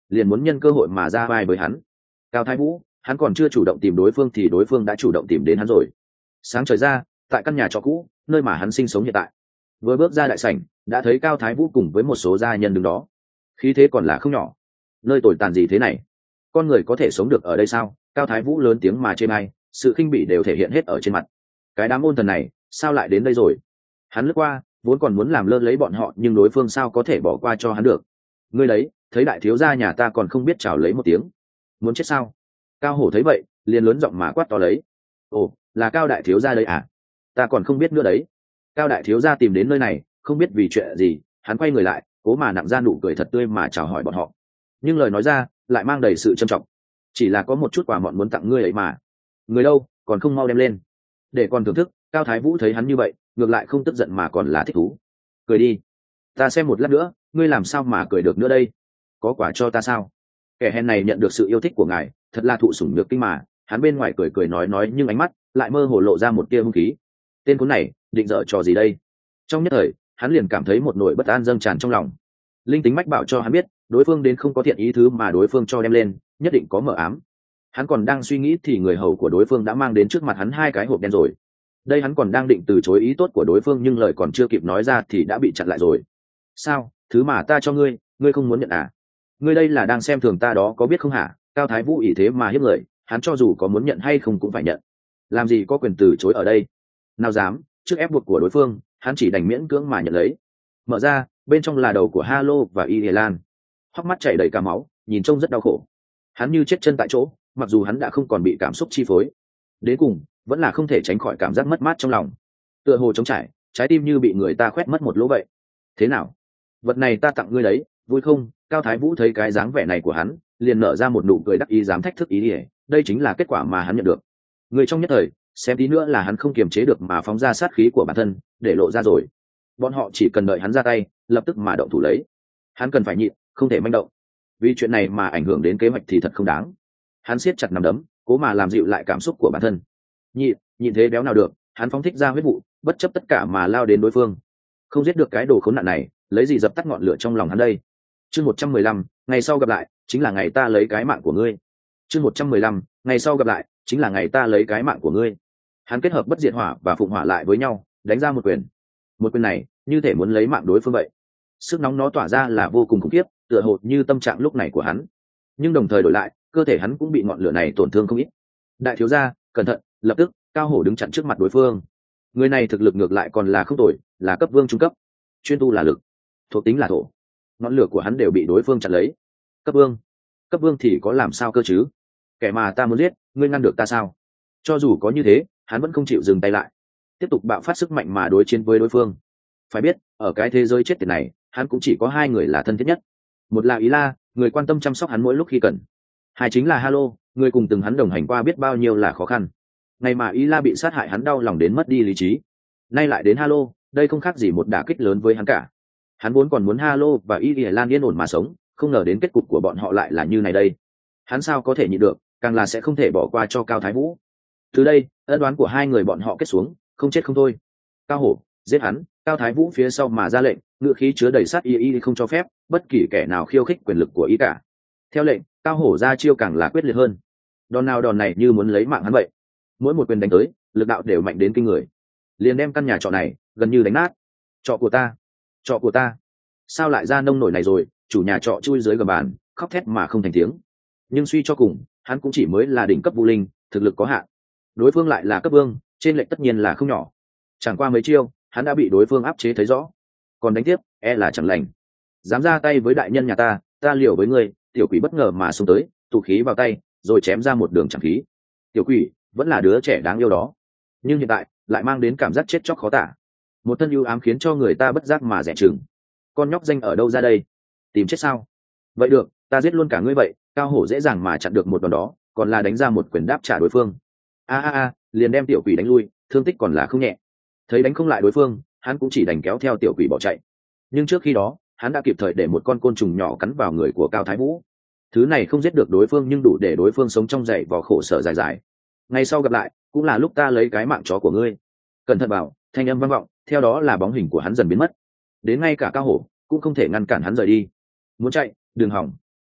liền muốn nhân cơ hội mà ra vai với hắn. Cao Thái Vũ, hắn còn chưa chủ động tìm đối phương thì đối phương đã chủ động tìm đến hắn rồi. Sáng trời ra, tại căn nhà trọ cũ, nơi mà hắn sinh sống hiện tại, vừa bước ra đại sảnh đã thấy Cao Thái Vũ cùng với một số gia nhân đứng đó, khí thế còn là không nhỏ. Nơi tồi tàn gì thế này, con người có thể sống được ở đây sao? Cao Thái Vũ lớn tiếng mà chê bai, sự khinh bỉ đều thể hiện hết ở trên mặt. Cái đám ôn thần này sao lại đến đây rồi? Hắn lướt qua, vốn còn muốn làm lơ lấy bọn họ, nhưng đối phương sao có thể bỏ qua cho hắn được. Ngươi đấy, thấy đại thiếu gia nhà ta còn không biết chào lấy một tiếng, muốn chết sao? Cao Hổ thấy vậy liền lớn giọng mà quát to lấy. Ồ, là Cao đại thiếu gia đây à? Ta còn không biết nữa đấy. Cao đại thiếu gia tìm đến nơi này không biết vì chuyện gì. Hắn quay người lại, cố mà nặng ra nụ cười thật tươi mà chào hỏi bọn họ, nhưng lời nói ra lại mang đầy sự trân trọng. Chỉ là có một chút quà mọn muốn tặng ngươi ấy mà. Người đâu, còn không mau đem lên để còn thưởng thức. Cao Thái Vũ thấy hắn như vậy ngược lại không tức giận mà còn là thích thú. Cười đi, ta xem một lát nữa ngươi làm sao mà cười được nữa đây. Có quả cho ta sao? Kẻ hèn này nhận được sự yêu thích của ngài thật là thụ sủng nhược kinh mà. Hắn bên ngoài cười cười nói nói nhưng ánh mắt lại mơ hồ lộ ra một tia hung khí. Tên khốn này định dở trò gì đây? Trong nhất thời hắn liền cảm thấy một nỗi bất an dâng tràn trong lòng. Linh tính mách bảo cho hắn biết đối phương đến không có thiện ý, thứ mà đối phương cho đem lên nhất định có mờ ám. Hắn còn đang suy nghĩ thì người hầu của đối phương đã mang đến trước mặt hắn hai cái hộp đen rồi. Đây hắn còn đang định từ chối ý tốt của đối phương, nhưng lời còn chưa kịp nói ra thì đã bị chặn lại rồi. Sao, thứ mà ta cho ngươi ngươi không muốn nhận à? Ngươi đây là đang xem thường ta đó có biết không hả? Cao Thái Vũ ỷ thế mà hiếp người, hắn cho dù có muốn nhận hay không cũng phải nhận, làm gì có quyền từ chối ở đây. Nào dám, trước ép buộc của đối phương hắn chỉ đành miễn cưỡng mà nhận lấy. Mở ra, bên trong là đầu của Halo và Y Lan. Hốc mắt chảy đầy cả máu, nhìn trông rất đau khổ. Hắn như chết chân tại chỗ, mặc dù hắn đã không còn bị cảm xúc chi phối, đến cùng vẫn là không thể tránh khỏi cảm giác mất mát trong lòng, tựa hồ trống trải, trái tim như bị người ta khoét mất một lỗ vậy. Thế nào, vật này ta tặng ngươi đấy, vui không? Cao Thái Vũ thấy cái dáng vẻ này của hắn liền nở ra một nụ cười đắc ý, dám thách thức ý ỉa. Đây chính là kết quả mà hắn nhận được. Người trong nhất thời xem tí nữa là hắn không kiềm chế được mà phóng ra sát khí của bản thân để lộ ra rồi. Bọn họ chỉ cần đợi hắn ra tay lập tức mà động thủ lấy. Hắn cần phải nhịn, không thể manh động, vì chuyện này mà ảnh hưởng đến kế hoạch thì thật không đáng. Hắn siết chặt nắm đấm, cố mà làm dịu lại cảm xúc của bản thân. Nhịn, nhịn thế béo nào được. Hắn phóng thích ra huyết vụ, bất chấp tất cả mà lao đến đối phương. Không giết được cái đồ khốn nạn này, lấy gì dập tắt ngọn lửa trong lòng hắn đây? Chương một trăm mười lăm, ngày sau gặp lại chính là ngày ta lấy cái mạng của ngươi. Chương một trăm mười lăm, ngày sau gặp lại chính là ngày ta lấy cái mạng của ngươi. Hắn kết hợp bất diệt hỏa và phụng hỏa lại với nhau, đánh ra một quyền. Một quyền này như thể muốn lấy mạng đối phương vậy. Sức nóng nó tỏa ra là vô cùng khủng khiếp, tựa hồ như tâm trạng lúc này của hắn. Nhưng đồng thời đổi lại, cơ thể hắn cũng bị ngọn lửa này tổn thương không ít. Đại thiếu gia, cẩn thận! Lập tức, Cao Hổ đứng chặn trước mặt đối phương. Người này thực lực ngược lại còn là không tồi, là cấp vương trung cấp, chuyên tu là lực, thuộc tính là thổ. Ngọn lửa của hắn đều bị đối phương chặn lấy. Cấp vương, cấp vương thì có làm sao cơ chứ? Kẻ mà ta muốn giết, ngươi ngăn được ta sao? Cho dù có như thế, hắn vẫn không chịu dừng tay lại, tiếp tục bạo phát sức mạnh mà đối chiến với đối phương. Phải biết, ở cái thế giới chết tiệt này, hắn cũng chỉ có hai người là thân thiết nhất. Một là Ý La, người quan tâm chăm sóc hắn mỗi lúc khi cần. Hai chính là Halo, người cùng từng hắn đồng hành qua biết bao nhiêu là khó khăn. Ngày mà Ý La bị sát hại hắn đau lòng đến mất đi lý trí. Nay lại đến Halo, đây không khác gì một đả kích lớn với hắn cả. Hắn vốn còn muốn Halo và Y Lan yên ổn mà sống, không ngờ đến kết cục của bọn họ lại là như này đây. Hắn sao có thể nhịn được, càng là sẽ không thể bỏ qua cho Cao Thái Vũ. Từ đây, ân đoán của hai người bọn họ kết xuống, không chết không thôi. Cao Hổ, giết hắn! Cao Thái Vũ phía sau mà ra lệnh, ngựa khí chứa đầy sát y y không cho phép bất kỳ kẻ nào khiêu khích quyền lực của y cả. Theo lệnh, Cao Hổ ra chiêu càng là quyết liệt hơn. Đòn nào đòn này như muốn lấy mạng hắn vậy. Mỗi một quyền đánh tới, lực đạo đều mạnh đến kinh người, liền đem căn nhà trọ này gần như đánh nát. Trọ của ta, trọ của ta, sao lại ra nông nổi này rồi? Chủ nhà trọ chui dưới gầm bàn, khóc thét mà không thành tiếng. Nhưng suy cho cùng, hắn cũng chỉ mới là đỉnh cấp vũ linh, thực lực có hạn. Đối phương lại là cấp vương, trên lệnh tất nhiên là không nhỏ. Chẳng qua mấy chiêu, hắn đã bị đối phương áp chế thấy rõ. Còn đánh tiếp, e là chẳng lành. Dám ra tay với đại nhân nhà ta, ta liều với ngươi! Tiểu quỷ bất ngờ mà xông tới, tụ khí vào tay, rồi chém ra một đường chẳng khí. Tiểu quỷ vẫn là đứa trẻ đáng yêu đó, nhưng hiện tại lại mang đến cảm giác chết chóc khó tả. Một thân ưu ám khiến cho người ta bất giác mà rẻ chừng. Con nhóc danh ở đâu ra đây? Tìm chết sao? Vậy được, ta giết luôn cả ngươi vậy. Cao Hổ dễ dàng mà chặn được một đòn đó, còn là đánh ra một quyền đáp trả đối phương. A a a, liền đem tiểu quỷ đánh lui, thương tích còn là không nhẹ. Thấy đánh không lại đối phương, hắn cũng chỉ đành kéo theo tiểu quỷ bỏ chạy. Nhưng trước khi đó, hắn đã kịp thời để một con côn trùng nhỏ cắn vào người của Cao Thái Vũ. Thứ này không giết được đối phương nhưng đủ để đối phương sống trong dậy vò khổ sở dài dài. Ngày sau gặp lại cũng là lúc ta lấy cái mạng chó của ngươi. Cẩn thận bảo! Thanh âm vang vọng, theo đó là bóng hình của hắn dần biến mất. Đến ngay cả Cao Hổ cũng không thể ngăn cản hắn rời đi. Muốn chạy, đừng hỏng!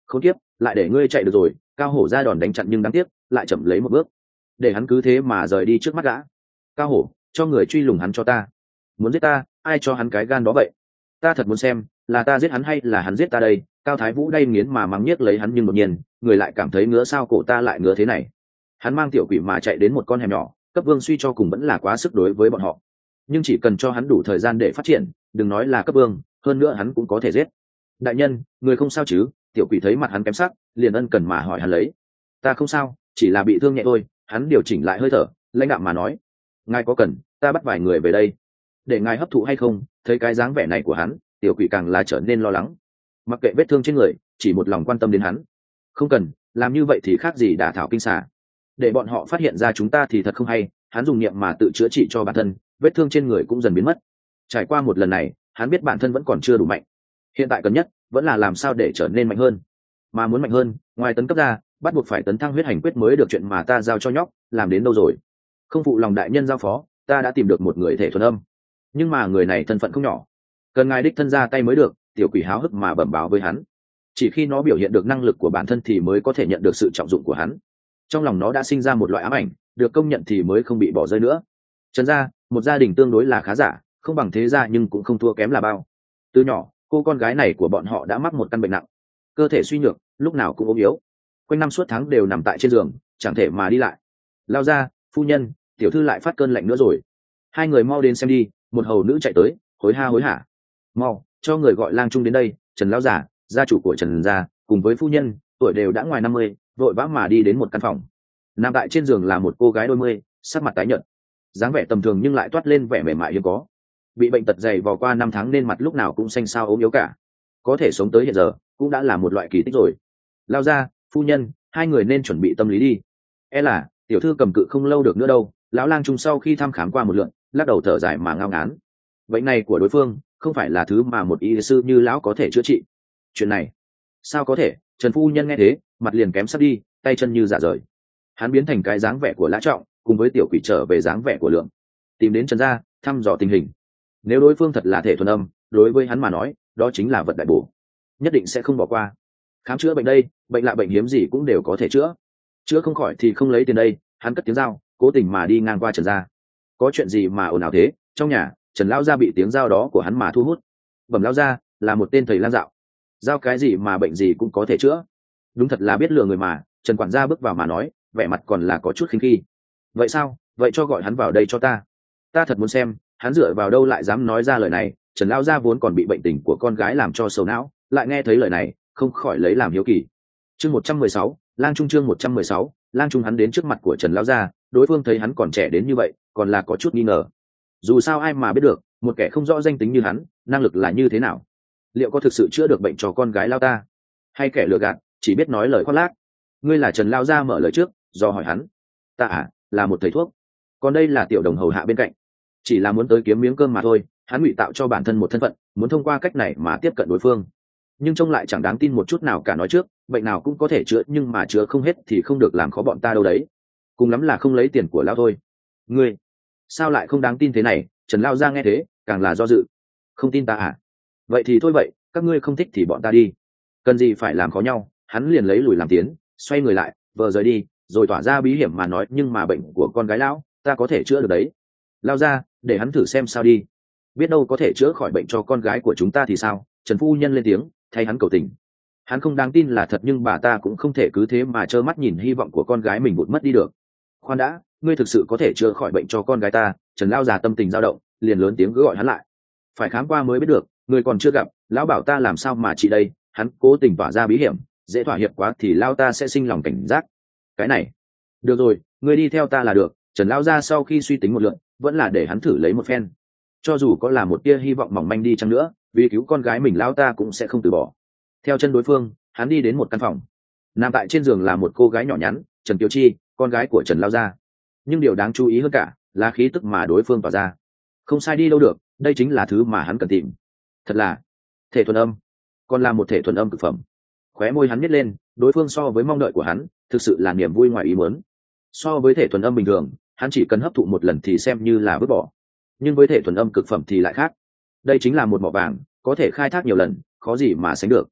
không tiếp lại để ngươi chạy được rồi. Cao hổ ra đòn đánh chặn nhưng đáng tiếc lại chậm lấy một bước, để hắn cứ thế mà rời đi trước mắt gã. Cao hổ, cho người truy lùng hắn cho ta. Muốn giết ta, ai cho hắn cái gan đó vậy? Ta thật muốn xem là ta giết hắn hay là hắn giết ta đây. Cao Thái Vũ đay nghiến mà mắng nhiếc lấy hắn, nhưng đột nhiên người lại cảm thấy ngứa, sao cổ ta lại ngứa thế này. Hắn mang tiểu quỷ mà chạy đến một con hẻm nhỏ, cấp vương suy cho cùng vẫn là quá sức đối với bọn họ, nhưng chỉ cần cho hắn đủ thời gian để phát triển, đừng nói là cấp vương, hơn nữa hắn cũng có thể giết. Đại nhân, người không sao chứ? Tiểu quỷ thấy mặt hắn kém sắc, liền ân cần mà hỏi hắn lấy. Ta không sao, chỉ là bị thương nhẹ thôi. Hắn điều chỉnh lại hơi thở, lãnh đạm mà nói. Ngài có cần ta bắt vài người về đây để ngài hấp thụ hay không? Thấy cái dáng vẻ này của hắn, tiểu quỷ càng là trở nên lo lắng. Mặc kệ vết thương trên người, chỉ một lòng quan tâm đến hắn. Không cần, làm như vậy thì khác gì đả thảo kinh xà, để bọn họ phát hiện ra chúng ta thì thật không hay. Hắn dùng niệm mà tự chữa trị cho bản thân, vết thương trên người cũng dần biến mất. Trải qua một lần này, hắn biết bản thân vẫn còn chưa đủ mạnh, hiện tại cần nhất vẫn là làm sao để trở nên mạnh hơn. Mà muốn mạnh hơn, ngoài tấn cấp ra, bắt buộc phải tấn thăng huyết hành quyết mới được. Chuyện mà ta giao cho nhóc làm đến đâu rồi? Không phụ lòng đại nhân giao phó, ta đã tìm được một người thể thuần âm, nhưng mà người này thân phận không nhỏ, cần ngài đích thân ra tay mới được. Tiểu quỷ háo hức mà bẩm báo với hắn. Chỉ khi nó biểu hiện được năng lực của bản thân thì mới có thể nhận được sự trọng dụng của hắn. Trong lòng nó đã sinh ra một loại ám ảnh, được công nhận thì mới không bị bỏ rơi nữa. Trần gia, một gia đình tương đối là khá giả, không bằng thế gia nhưng cũng không thua kém là bao. Từ nhỏ, cô con gái này của bọn họ đã mắc một căn bệnh nặng, cơ thể suy nhược, lúc nào cũng ốm yếu, quanh năm suốt tháng đều nằm tại trên giường, chẳng thể mà đi lại. Lao ra, phu nhân, tiểu thư lại phát cơn lạnh nữa rồi. Hai người mau đến xem đi. Một hầu nữ chạy tới, hối ha hối hả. Mau cho người gọi lang trung đến đây. Trần lão giả, gia chủ của Trần gia, cùng với phu nhân, tuổi đều đã ngoài năm mươi, vội vã mà đi đến một căn phòng. Nằm tại trên giường là một cô gái đôi mươi, sắc mặt tái nhợt, dáng vẻ tầm thường nhưng lại toát lên vẻ mềm mại hiếm có. Bị bệnh tật dày vò qua năm tháng nên mặt lúc nào cũng xanh xao ốm yếu cả, có thể sống tới hiện giờ cũng đã là một loại kỳ tích rồi. Lao ra, phu nhân, hai người nên chuẩn bị tâm lý đi. E là tiểu thư cầm cự không lâu được nữa đâu. Lão lang trung sau khi thăm khám qua một lượt, lắc đầu thở dài mà ngao ngán. Bệnh này của đối phương không phải là thứ mà một y sư như lão có thể chữa trị. Chuyện này sao có thể? Trần phu nhân nghe thế, mặt liền kém sắp đi, tay chân như dạ rời. Hắn biến thành cái dáng vẻ của Lã Trọng, cùng với tiểu quỷ trở về dáng vẻ của Lượng, tìm đến Trần gia thăm dò tình hình. Nếu đối phương thật là thể thuần âm, đối với hắn mà nói đó chính là vật đại bổ, nhất định sẽ không bỏ qua. Khám chữa bệnh đây, bệnh lạ bệnh hiếm gì cũng đều có thể chữa, chữa không khỏi thì không lấy tiền đây. Hắn cất tiếng dao, cố tình mà đi ngang qua Trần gia. Có chuyện gì mà ồn ào thế? Trong nhà, Trần lão gia bị tiếng dao đó của hắn mà thu hút. Bẩm lão gia, là một tên thầy lang dạo. Dao cái gì mà bệnh gì cũng có thể chữa? Đúng thật là biết lừa người mà. Trần quản gia bước vào mà nói, vẻ mặt còn là có chút khinh khi. Vậy sao? Vậy cho gọi hắn vào đây cho ta. Ta thật muốn xem hắn dựa vào đâu lại dám nói ra lời này. Trần lão gia vốn còn bị bệnh tình của con gái làm cho sầu não, lại nghe thấy lời này, không khỏi lấy làm hiếu kỳ. Chương một trăm mười sáu, lang trung. Chương một trăm mười sáu, lang trung. Hắn đến trước mặt của Trần lão gia, đối phương thấy hắn còn trẻ đến như vậy, còn là có chút nghi ngờ. Dù sao ai mà biết được, một kẻ không rõ danh tính như hắn, năng lực là như thế nào? Liệu có thực sự chữa được bệnh cho con gái lao ta, hay kẻ lừa gạt, chỉ biết nói lời khoác lác? Ngươi là Trần lão gia mở lời trước, do hỏi hắn. Ta à, là một thầy thuốc, còn đây là tiểu đồng hầu hạ bên cạnh, chỉ là muốn tới kiếm miếng cơm mà thôi. Hắn ngụy tạo cho bản thân một thân phận, muốn thông qua cách này mà tiếp cận đối phương, nhưng trông lại chẳng đáng tin một chút nào cả. Nói trước, bệnh nào cũng có thể chữa, nhưng mà chữa không hết thì không được làm khó bọn ta đâu đấy. Cùng lắm là không lấy tiền của lão thôi. Ngươi sao lại không đáng tin thế này? Trần lao ra nghe thế, càng là do dự. Không tin ta à? Vậy thì thôi vậy, các ngươi không thích thì bọn ta đi, cần gì phải làm khó nhau. Hắn liền lấy lùi làm tiến, xoay người lại, vờ rời đi, rồi tỏa ra bí hiểm mà nói, nhưng mà bệnh của con gái lão ta có thể chữa được đấy. Lao ra, để hắn thử xem sao đi, biết đâu có thể chữa khỏi bệnh cho con gái của chúng ta thì sao? Trần phu nhân lên tiếng, thay hắn cầu tình. Hắn không đáng tin là thật, nhưng bà ta cũng không thể cứ thế mà trơ mắt nhìn hy vọng của con gái mình vụt mất đi được. Khoan đã, ngươi thực sự có thể chữa khỏi bệnh cho con gái ta? Trần lao già tâm tình dao động, liền lớn tiếng cứ gọi hắn lại. Phải khám qua mới biết được, người còn chưa gặp, lão bảo ta làm sao mà trị đây? Hắn cố tình tỏa ra bí hiểm, dễ thỏa hiệp quá thì lao ta sẽ sinh lòng cảnh giác. Cái này, được rồi, ngươi đi theo ta là được. Trần lao ra sau khi suy tính một lượt, vẫn là để hắn thử lấy một phen. Cho dù có là một tia hy vọng mỏng manh đi chăng nữa, vì cứu con gái mình lao ta cũng sẽ không từ bỏ. Theo chân đối phương, hắn đi đến một căn phòng. Nằm tại trên giường là một cô gái nhỏ nhắn, Trần Kiều Chi, con gái của Trần lao gia. Nhưng điều đáng chú ý hơn cả là khí tức mà đối phương tỏa ra. Không sai đi đâu được, đây chính là thứ mà hắn cần tìm. Thật là thể thuần âm, còn là một thể thuần âm cực phẩm. Khóe môi hắn nhếch lên, đối phương so với mong đợi của hắn, thực sự là niềm vui ngoài ý muốn. So với thể thuần âm bình thường, hắn chỉ cần hấp thụ một lần thì xem như là vứt bỏ, nhưng với thể thuần âm cực phẩm thì lại khác. Đây chính là một mỏ vàng, có thể khai thác nhiều lần, khó gì mà sánh được.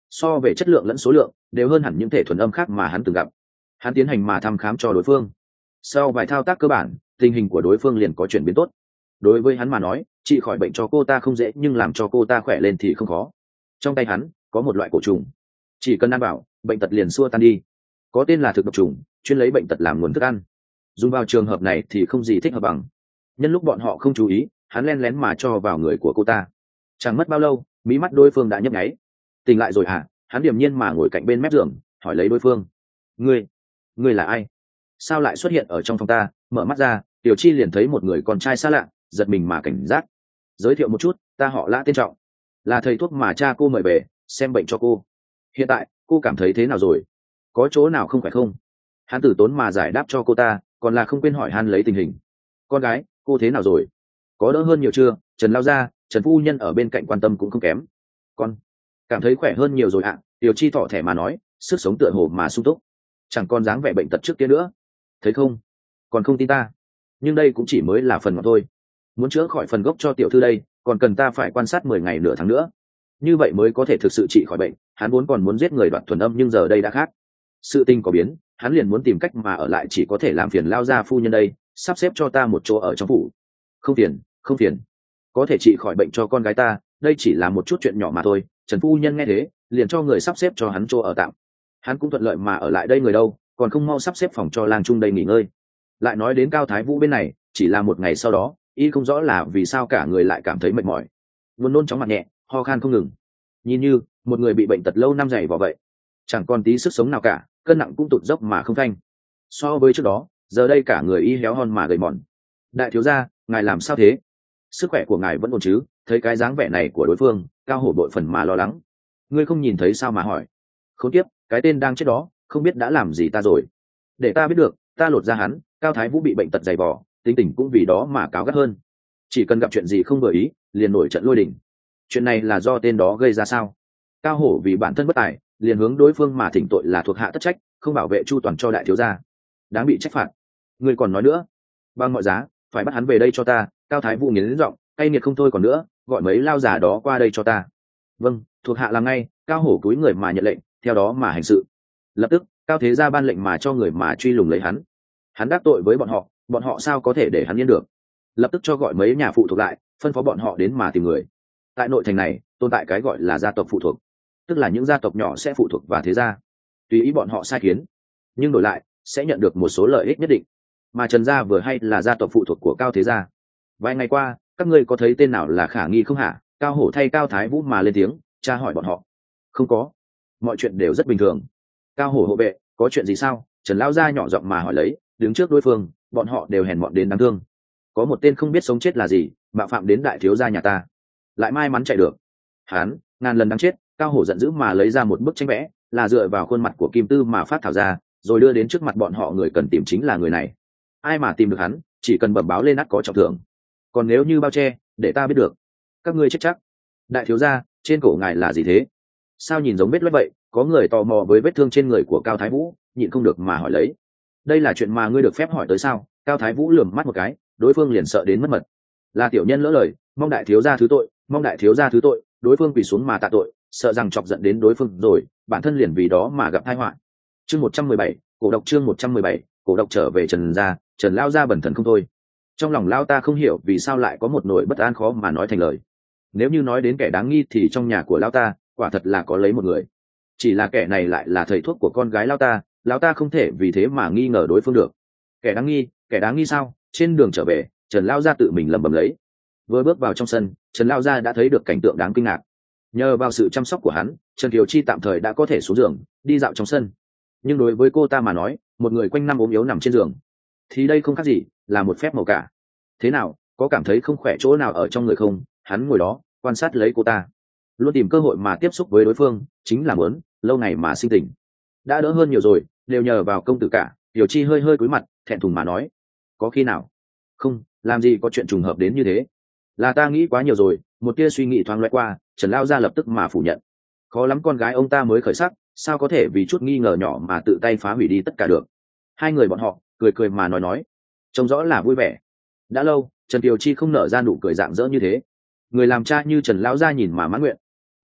so về chất lượng lẫn số lượng đều hơn hẳn những thể thuần âm khác mà hắn từng gặp. Hắn tiến hành mà thăm khám cho đối phương. Sau vài thao tác cơ bản, tình hình của đối phương liền có chuyển biến tốt. Đối với hắn mà nói, trị khỏi bệnh cho cô ta không dễ, nhưng làm cho cô ta khỏe lên thì không khó. Trong tay hắn có một loại cổ trùng, chỉ cần ăn vào, bệnh tật liền xua tan đi. Có tên là thực độc trùng, chuyên lấy bệnh tật làm nguồn thức ăn. Dùng vào trường hợp này thì không gì thích hợp bằng. Nhân lúc bọn họ không chú ý, hắn len lén mà cho vào người của cô ta. Chẳng mất bao lâu, mí mắt đối phương đã nhấp nháy. Tỉnh lại rồi hả? Hắn điềm nhiên mà ngồi cạnh bên mép giường, hỏi lấy đối phương. Ngươi, ngươi là ai? Sao lại xuất hiện ở trong phòng ta? Mở mắt ra, Tiểu Chi liền thấy một người con trai xa lạ, giật mình mà cảnh giác. Giới thiệu một chút, ta họ Lã, tên Trọng, là thầy thuốc mà cha cô mời về xem bệnh cho cô. Hiện tại cô cảm thấy thế nào rồi? Có chỗ nào không phải không? Hắn tử tốn mà giải đáp cho cô ta, còn là không quên hỏi han lấy tình hình. Con gái cô thế nào rồi? Có đỡ hơn nhiều chưa? Trần lao ra, Trần phu nhân ở bên cạnh quan tâm cũng không kém. Con cảm thấy khỏe hơn nhiều rồi ạ. À. Tiểu Chi thỏ thẻ mà nói, sức sống tựa hồ mà sung túc, chẳng còn dáng vẻ bệnh tật trước kia nữa. Thấy không? Còn không tin ta? Nhưng đây cũng chỉ mới là phần ngọn thôi. Muốn chữa khỏi phần gốc cho tiểu thư đây, còn cần ta phải quan sát mười ngày nửa tháng nữa. Như vậy mới có thể thực sự trị khỏi bệnh. Hắn vốn còn muốn giết người đoạt thuần âm, nhưng giờ đây đã khác. Sự tình có biến, hắn liền muốn tìm cách mà ở lại, chỉ có thể làm phiền lao gia phu nhân đây, sắp xếp cho ta một chỗ ở trong phủ. Không phiền, không phiền. Có thể trị khỏi bệnh cho con gái ta, đây chỉ là một chút chuyện nhỏ mà thôi. Trần phu nhân nghe thế, liền cho người sắp xếp cho hắn chỗ ở tạm. Hắn cũng thuận lợi mà ở lại đây, người đâu, còn không mau sắp xếp phòng cho lang trung đây nghỉ ngơi. Lại nói đến Cao Thái Vũ bên này, chỉ là một ngày sau đó, y không rõ là vì sao cả người lại cảm thấy mệt mỏi, buồn nôn chóng mặt nhẹ, ho khan không ngừng, nhìn như một người bị bệnh tật lâu năm dày vò vậy, chẳng còn tí sức sống nào cả, cân nặng cũng tụt dốc mà không thanh. So với trước đó, giờ đây cả người y héo hon mà gầy mòn. Đại thiếu gia, ngài làm sao thế? Sức khỏe của ngài vẫn ổn chứ? Thấy cái dáng vẻ này của đối phương, Cao Hổ bội phần mà lo lắng. Ngươi không nhìn thấy sao mà hỏi? Khốn kiếp, cái tên đang chết đó không biết đã làm gì ta rồi. Để ta biết được, ta lột ra hắn. Cao Thái Vũ bị bệnh tật dày vò, tính tình cũng vì đó mà cáu gắt hơn, chỉ cần gặp chuyện gì không vừa ý liền nổi trận lôi đình. Chuyện này là do tên đó gây ra sao? Cao Hổ vì bản thân bất tài, liền hướng đối phương mà thỉnh tội là thuộc hạ tất trách, không bảo vệ chu toàn cho đại thiếu gia, đáng bị trách phạt. Ngươi còn nói nữa, bằng mọi giá phải bắt hắn về đây cho ta. Cao Thái Vũ nghiến giọng, cay nghiệt không thôi còn nữa, gọi mấy lao giả đó qua đây cho ta. Vâng, thuộc hạ làm ngay. Cao Hổ cúi người mà nhận lệnh, theo đó mà hành sự. Lập tức Cao Thế Gia ban lệnh mà cho người mà truy lùng lấy hắn. Hắn đắc tội với bọn họ, bọn họ sao có thể để hắn yên được? Lập tức cho gọi mấy nhà phụ thuộc lại, phân phó bọn họ đến mà tìm người. Tại nội thành này tồn tại cái gọi là gia tộc phụ thuộc, tức là những gia tộc nhỏ sẽ phụ thuộc vào thế gia, tùy ý bọn họ sai khiến, nhưng đổi lại sẽ nhận được một số lợi ích nhất định. Mà Trần gia vừa hay là gia tộc phụ thuộc của Cao Thế Gia. Vài ngày qua, các ngươi có thấy tên nào là khả nghi không hả? Cao Hổ thay Cao Thái Vũ mà lên tiếng, tra hỏi bọn họ. Không có, mọi chuyện đều rất bình thường. Cao Hổ hộ vệ, có chuyện gì sao? Trần lão gia nhỏ giọng mà hỏi lấy, đứng trước đối phương, bọn họ đều hèn mọn đến đáng thương. Có một tên không biết sống chết là gì, mạo phạm đến đại thiếu gia nhà ta, lại may mắn chạy được. Hắn ngàn lần đáng chết. Cao Hổ giận dữ mà lấy ra một bức tranh vẽ, là dựa vào khuôn mặt của Kim Tư mà phát thảo ra, rồi đưa đến trước mặt bọn họ. Người cần tìm chính là người này. Ai mà tìm được hắn, chỉ cần bẩm báo lên ắt có trọng thưởng. Còn nếu như bao che, để ta biết được, các ngươi chết chắc. Đại thiếu gia, trên cổ ngài là gì thế? Sao nhìn giống vết loét vậy? Có người tò mò với vết thương trên người của Cao Thái Vũ, nhịn không được mà hỏi lấy. Đây là chuyện mà ngươi được phép hỏi tới sao? Cao Thái Vũ lườm mắt một cái, đối phương liền sợ đến mất mật. Là tiểu nhân lỡ lời, mong đại thiếu gia thứ tội, mong đại thiếu gia thứ tội. Đối phương quỳ xuống mà tạ tội, sợ rằng chọc giận đến đối phương rồi, bản thân liền vì đó mà gặp tai họa. Chương một trăm mười bảy, cổ độc. Chương một trăm mười bảy, cổ độc. Trở về Trần gia, Trần lao gia bần thần không thôi. Trong lòng lao ta không hiểu vì sao lại có một nỗi bất an khó mà nói thành lời. Nếu như nói đến kẻ đáng nghi thì trong nhà của lao ta quả thật là có lấy một người, chỉ là kẻ này lại là thầy thuốc của con gái lao ta, lao ta không thể vì thế mà nghi ngờ đối phương được. Kẻ đáng nghi, kẻ đáng nghi sao? Trên đường trở về, Trần lao gia tự mình lẩm bẩm lấy. Vừa bước vào trong sân, Trần lao gia đã thấy được cảnh tượng đáng kinh ngạc. Nhờ vào sự chăm sóc của hắn, Trần Kiều Chi tạm thời đã có thể xuống giường đi dạo trong sân, nhưng đối với cô ta mà nói, một người quanh năm ốm yếu nằm trên giường thì đây không khác gì là một phép màu cả. Thế nào, có cảm thấy không khỏe chỗ nào ở trong người không? Hắn ngồi đó quan sát lấy cô ta, luôn tìm cơ hội mà tiếp xúc với đối phương, chính là muốn lâu ngày mà sinh tình. Đã đỡ hơn nhiều rồi, đều nhờ vào công tử cả. Kiều Chi hơi hơi cúi mặt, thẹn thùng mà nói. Có khi nào? Không, làm gì có chuyện trùng hợp đến như thế. Là ta nghĩ quá nhiều rồi. Một tia suy nghĩ thoáng lóe qua, Trần lao gia lập tức mà phủ nhận. Khó lắm con gái ông ta mới khởi sắc, sao có thể vì chút nghi ngờ nhỏ mà tự tay phá hủy đi tất cả được. Hai người bọn họ cười cười mà nói nói, trông rõ là vui vẻ. Đã lâu Trần Kiều Chi không nở ra nụ cười rạng rỡ như thế. Người làm cha như Trần lão gia nhìn mà mãn nguyện.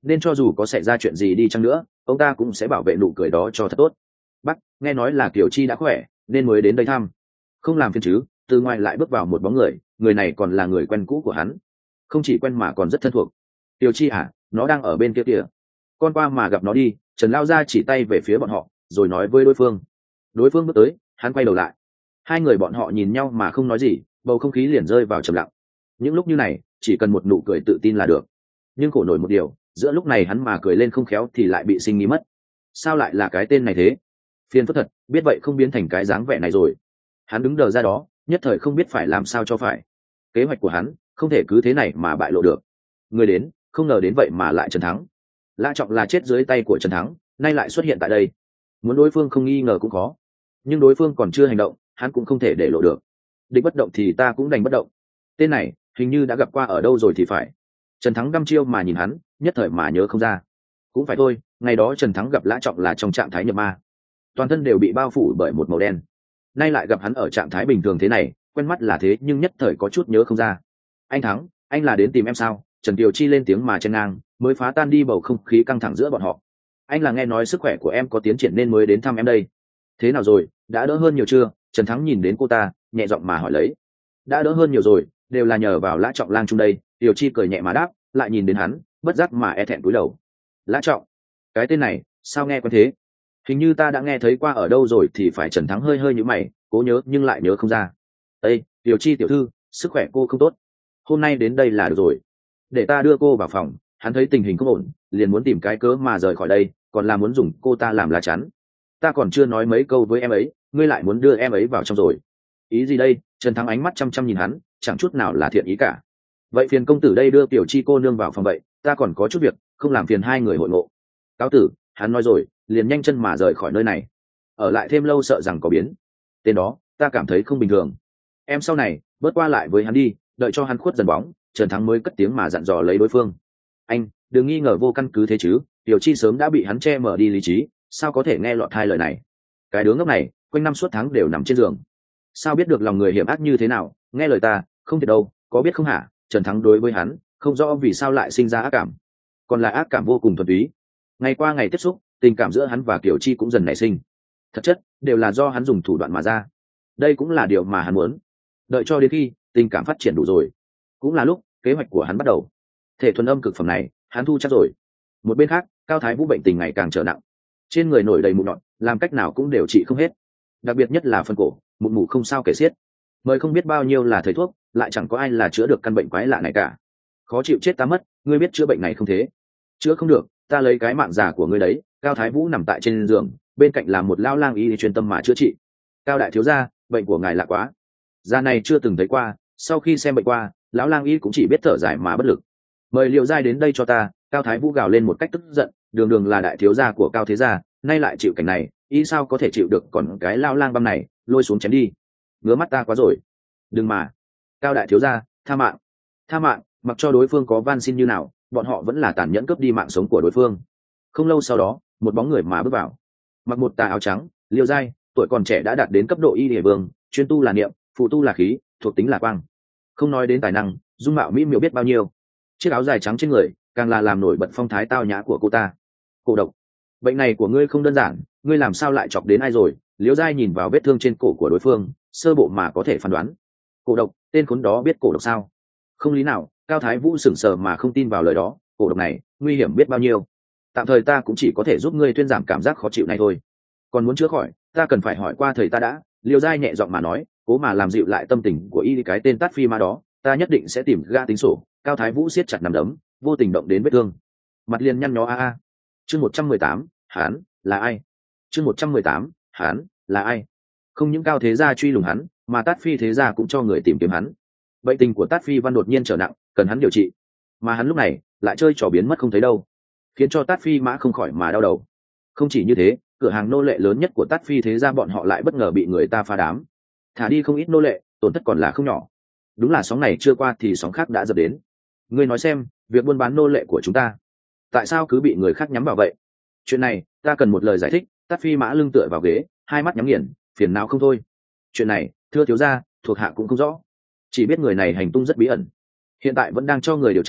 nên cho dù có xảy ra chuyện gì đi chăng nữa ông ta cũng sẽ bảo vệ nụ cười đó cho thật tốt. Bắc nghe nói là Kiều Chi đã khỏe nên mới đến đây thăm. Không làm phiền chứ? Từ ngoài lại bước vào một bóng người, người này còn là người quen cũ của hắn, không chỉ quen mà còn rất thân thuộc. Kiều Chi à, nó đang ở bên kia kìa, con qua mà gặp nó đi. Trần lao ra chỉ tay về phía bọn họ rồi nói với đối phương. Đối phương bước tới, hắn quay đầu lại, hai người bọn họ nhìn nhau mà không nói gì, bầu không khí liền rơi vào trầm lặng. Những lúc như này chỉ cần một nụ cười tự tin là được, nhưng khổ nổi một điều, giữa lúc này hắn mà cười lên không khéo thì lại bị sinh nghi mất. Sao lại là cái tên này thế? Phiền phức thật, biết vậy không biến thành cái dáng vẻ này rồi. Hắn đứng đờ ra đó, nhất thời không biết phải làm sao cho phải. Kế hoạch của hắn không thể cứ thế này mà bại lộ được. Người đến, không ngờ đến vậy mà lại Trần Thắng. Lã Trọng là chết dưới tay của Trần Thắng, nay lại xuất hiện tại đây. Muốn đối phương không nghi ngờ cũng khó, nhưng đối phương còn chưa hành động, hắn cũng không thể để lộ được. Địch bất động thì ta cũng đành bất động. Tên này hình như đã gặp qua ở đâu rồi thì phải. Trần Thắng đăm chiêu mà nhìn hắn, nhất thời mà nhớ không ra. Cũng phải thôi, ngày đó Trần Thắng gặp Lã Trọng là trong trạng thái nhập ma, toàn thân đều bị bao phủ bởi một màu đen. Nay lại gặp hắn ở trạng thái bình thường thế này, quen mắt là thế nhưng nhất thời có chút nhớ không ra. Anh Thắng, anh là đến tìm em sao? Trần Kiều Chi lên tiếng mà chen ngang, mới phá tan đi bầu không khí căng thẳng giữa bọn họ. Anh là nghe nói sức khỏe của em có tiến triển nên mới đến thăm em đây. Thế nào rồi, đã đỡ hơn nhiều chưa? Trần Thắng nhìn đến cô ta, nhẹ giọng mà hỏi lấy. Đã đỡ hơn nhiều rồi, đều là nhờ vào Lã Trọng lang chung đây. Kiều Chi cười nhẹ mà đáp, lại nhìn đến hắn, bất giác mà e thẹn cúi đầu. Lã Trọng, cái tên này sao nghe quen thế? Hình như ta đã nghe thấy qua ở đâu rồi thì phải. Trần Thắng hơi hơi nhíu mày, cố nhớ nhưng lại nhớ không ra. Ê, Kiều Chi tiểu thư, sức khỏe cô không tốt, hôm nay đến đây là được rồi, để ta đưa cô vào phòng. Hắn thấy tình hình không ổn, liền muốn tìm cái cớ mà rời khỏi đây, còn là muốn dùng cô ta làm lá chắn. Ta còn chưa nói mấy câu với em ấy, ngươi lại muốn đưa em ấy vào trong rồi. Ý gì đây? Trần Thắng ánh mắt chăm chăm nhìn hắn, chẳng chút nào là thiện ý cả. Vậy phiền công tử đây đưa Kiều Chi cô nương vào phòng vậy, ta còn có chút việc, không làm phiền hai người hội ngộ. Cáo tử. Hắn nói rồi liền nhanh chân mà rời khỏi nơi này. Ở lại thêm lâu sợ rằng có biến. Tên đó ta cảm thấy không bình thường. Em sau này bớt qua lại với hắn đi. Đợi cho hắn khuất dần bóng, Trần Thắng mới cất tiếng mà dặn dò lấy đối phương. Anh đừng nghi ngờ vô căn cứ thế chứ, Kiều Chi sớm đã bị hắn che mở đi lý trí, sao có thể nghe lọt hai lời này. Cái đứa ngốc này quanh năm suốt tháng đều nằm trên giường, sao biết được lòng người hiểm ác như thế nào. Nghe lời ta, không thể đâu, có biết không hả? Trần Thắng đối với hắn không rõ vì sao lại sinh ra ác cảm, còn là ác cảm vô cùng thuần túy. Ngày qua ngày tiếp xúc, tình cảm giữa hắn và Kiều Chi cũng dần nảy sinh. Thật chất đều là do hắn dùng thủ đoạn mà ra. Đây cũng là điều mà hắn muốn. Đợi cho đến khi tình cảm phát triển đủ rồi, cũng là lúc kế hoạch của hắn bắt đầu. Thể thuần âm cực phẩm này hắn thu chắc rồi. Một bên khác, Cao Thái Vũ bệnh tình ngày càng trở nặng, trên người nổi đầy mụn nhọn, làm cách nào cũng điều trị không hết. Đặc biệt nhất là phần cổ, mụn mủ không sao kể xiết. Mời không biết bao nhiêu là thầy thuốc, lại chẳng có ai là chữa được căn bệnh quái lạ này cả. Khó chịu chết ta mất, ngươi biết chữa bệnh này không thế? Chữa không được, ta lấy cái mạng già của ngươi đấy. Cao Thái Vũ nằm tại trên giường, bên cạnh là một lao lang y chuyên tâm mà chữa trị. Cao đại thiếu gia, bệnh của ngài lạ quá, da này chưa từng thấy qua. Sau khi xem bệnh qua, lão lang y cũng chỉ biết thở dài mà bất lực. Mời Liệu Giai đến đây cho ta. Cao Thái Vũ gào lên một cách tức giận, đường đường là đại thiếu gia của Cao thế gia, nay lại chịu cảnh này, y sao có thể chịu được? Còn cái lao lang băm này, lôi xuống chém đi, ngứa mắt ta quá rồi. Đừng mà, Cao đại thiếu gia, tha mạng, tha mạng. Mặc cho đối phương có van xin như nào, bọn họ vẫn là tàn nhẫn cướp đi mạng sống của đối phương. Không lâu sau đó, một bóng người mà bước vào, mặc một tà áo trắng. Liêu Giai, tuổi còn trẻ đã đạt đến cấp độ y địa vương, chuyên tu là niệm, phụ tu là khí, thuộc tính là quang. Không nói đến tài năng, dung mạo mỹ miều biết bao nhiêu, chiếc áo dài trắng trên người càng là làm nổi bật phong thái tao nhã của cô ta. Cổ độc, bệnh này của ngươi không đơn giản, ngươi làm sao lại chọc đến ai rồi? Liêu Giai nhìn vào vết thương trên cổ của đối phương, sơ bộ mà có thể phán đoán. Cổ độc, tên khốn đó biết cổ độc sao? Không lý nào. Cao Thái Vũ sững sờ mà không tin vào lời đó. Cổ độc này nguy hiểm biết bao nhiêu, tạm thời ta cũng chỉ có thể giúp ngươi thuyên giảm cảm giác khó chịu này thôi, còn muốn chữa khỏi ta cần phải hỏi qua thầy ta đã. Liêu Giai nhẹ giọng mà nói, cố mà làm dịu lại tâm tình của y. Cái tên tát phi ma đó ta nhất định sẽ tìm ga tính sổ. Cao Thái Vũ siết chặt nắm đấm, vô tình động đến vết thương, mặt liền nhăn nhó. a a chương một trăm mười tám, hán là ai? chương một trăm mười tám, hán là ai? Không những Cao thế gia truy lùng hắn, mà Tát phi thế gia cũng cho người tìm kiếm hắn. Bệnh tình của Tát phi văn đột nhiên trở nặng, cần hắn điều trị, mà hắn lúc này lại chơi trò biến mất không thấy đâu, khiến cho Tát phi mã không khỏi mà đau đầu. Không chỉ như thế, cửa hàng nô lệ lớn nhất của Tát phi thế gia bọn họ lại bất ngờ bị người ta phá đám, thả đi không ít nô lệ, tổn thất còn là không nhỏ. Đúng là sóng này chưa qua thì sóng khác đã dập đến. Ngươi nói xem, việc buôn bán nô lệ của chúng ta tại sao cứ bị người khác nhắm vào vậy? Chuyện này ta cần một lời giải thích. Tát phi mã lưng tựa vào ghế, hai mắt nhắm nghiền, phiền não không thôi. Chuyện này thưa thiếu gia, thuộc hạ cũng không rõ, chỉ biết người này hành tung rất bí ẩn, hiện tại vẫn đang cho người điều tra.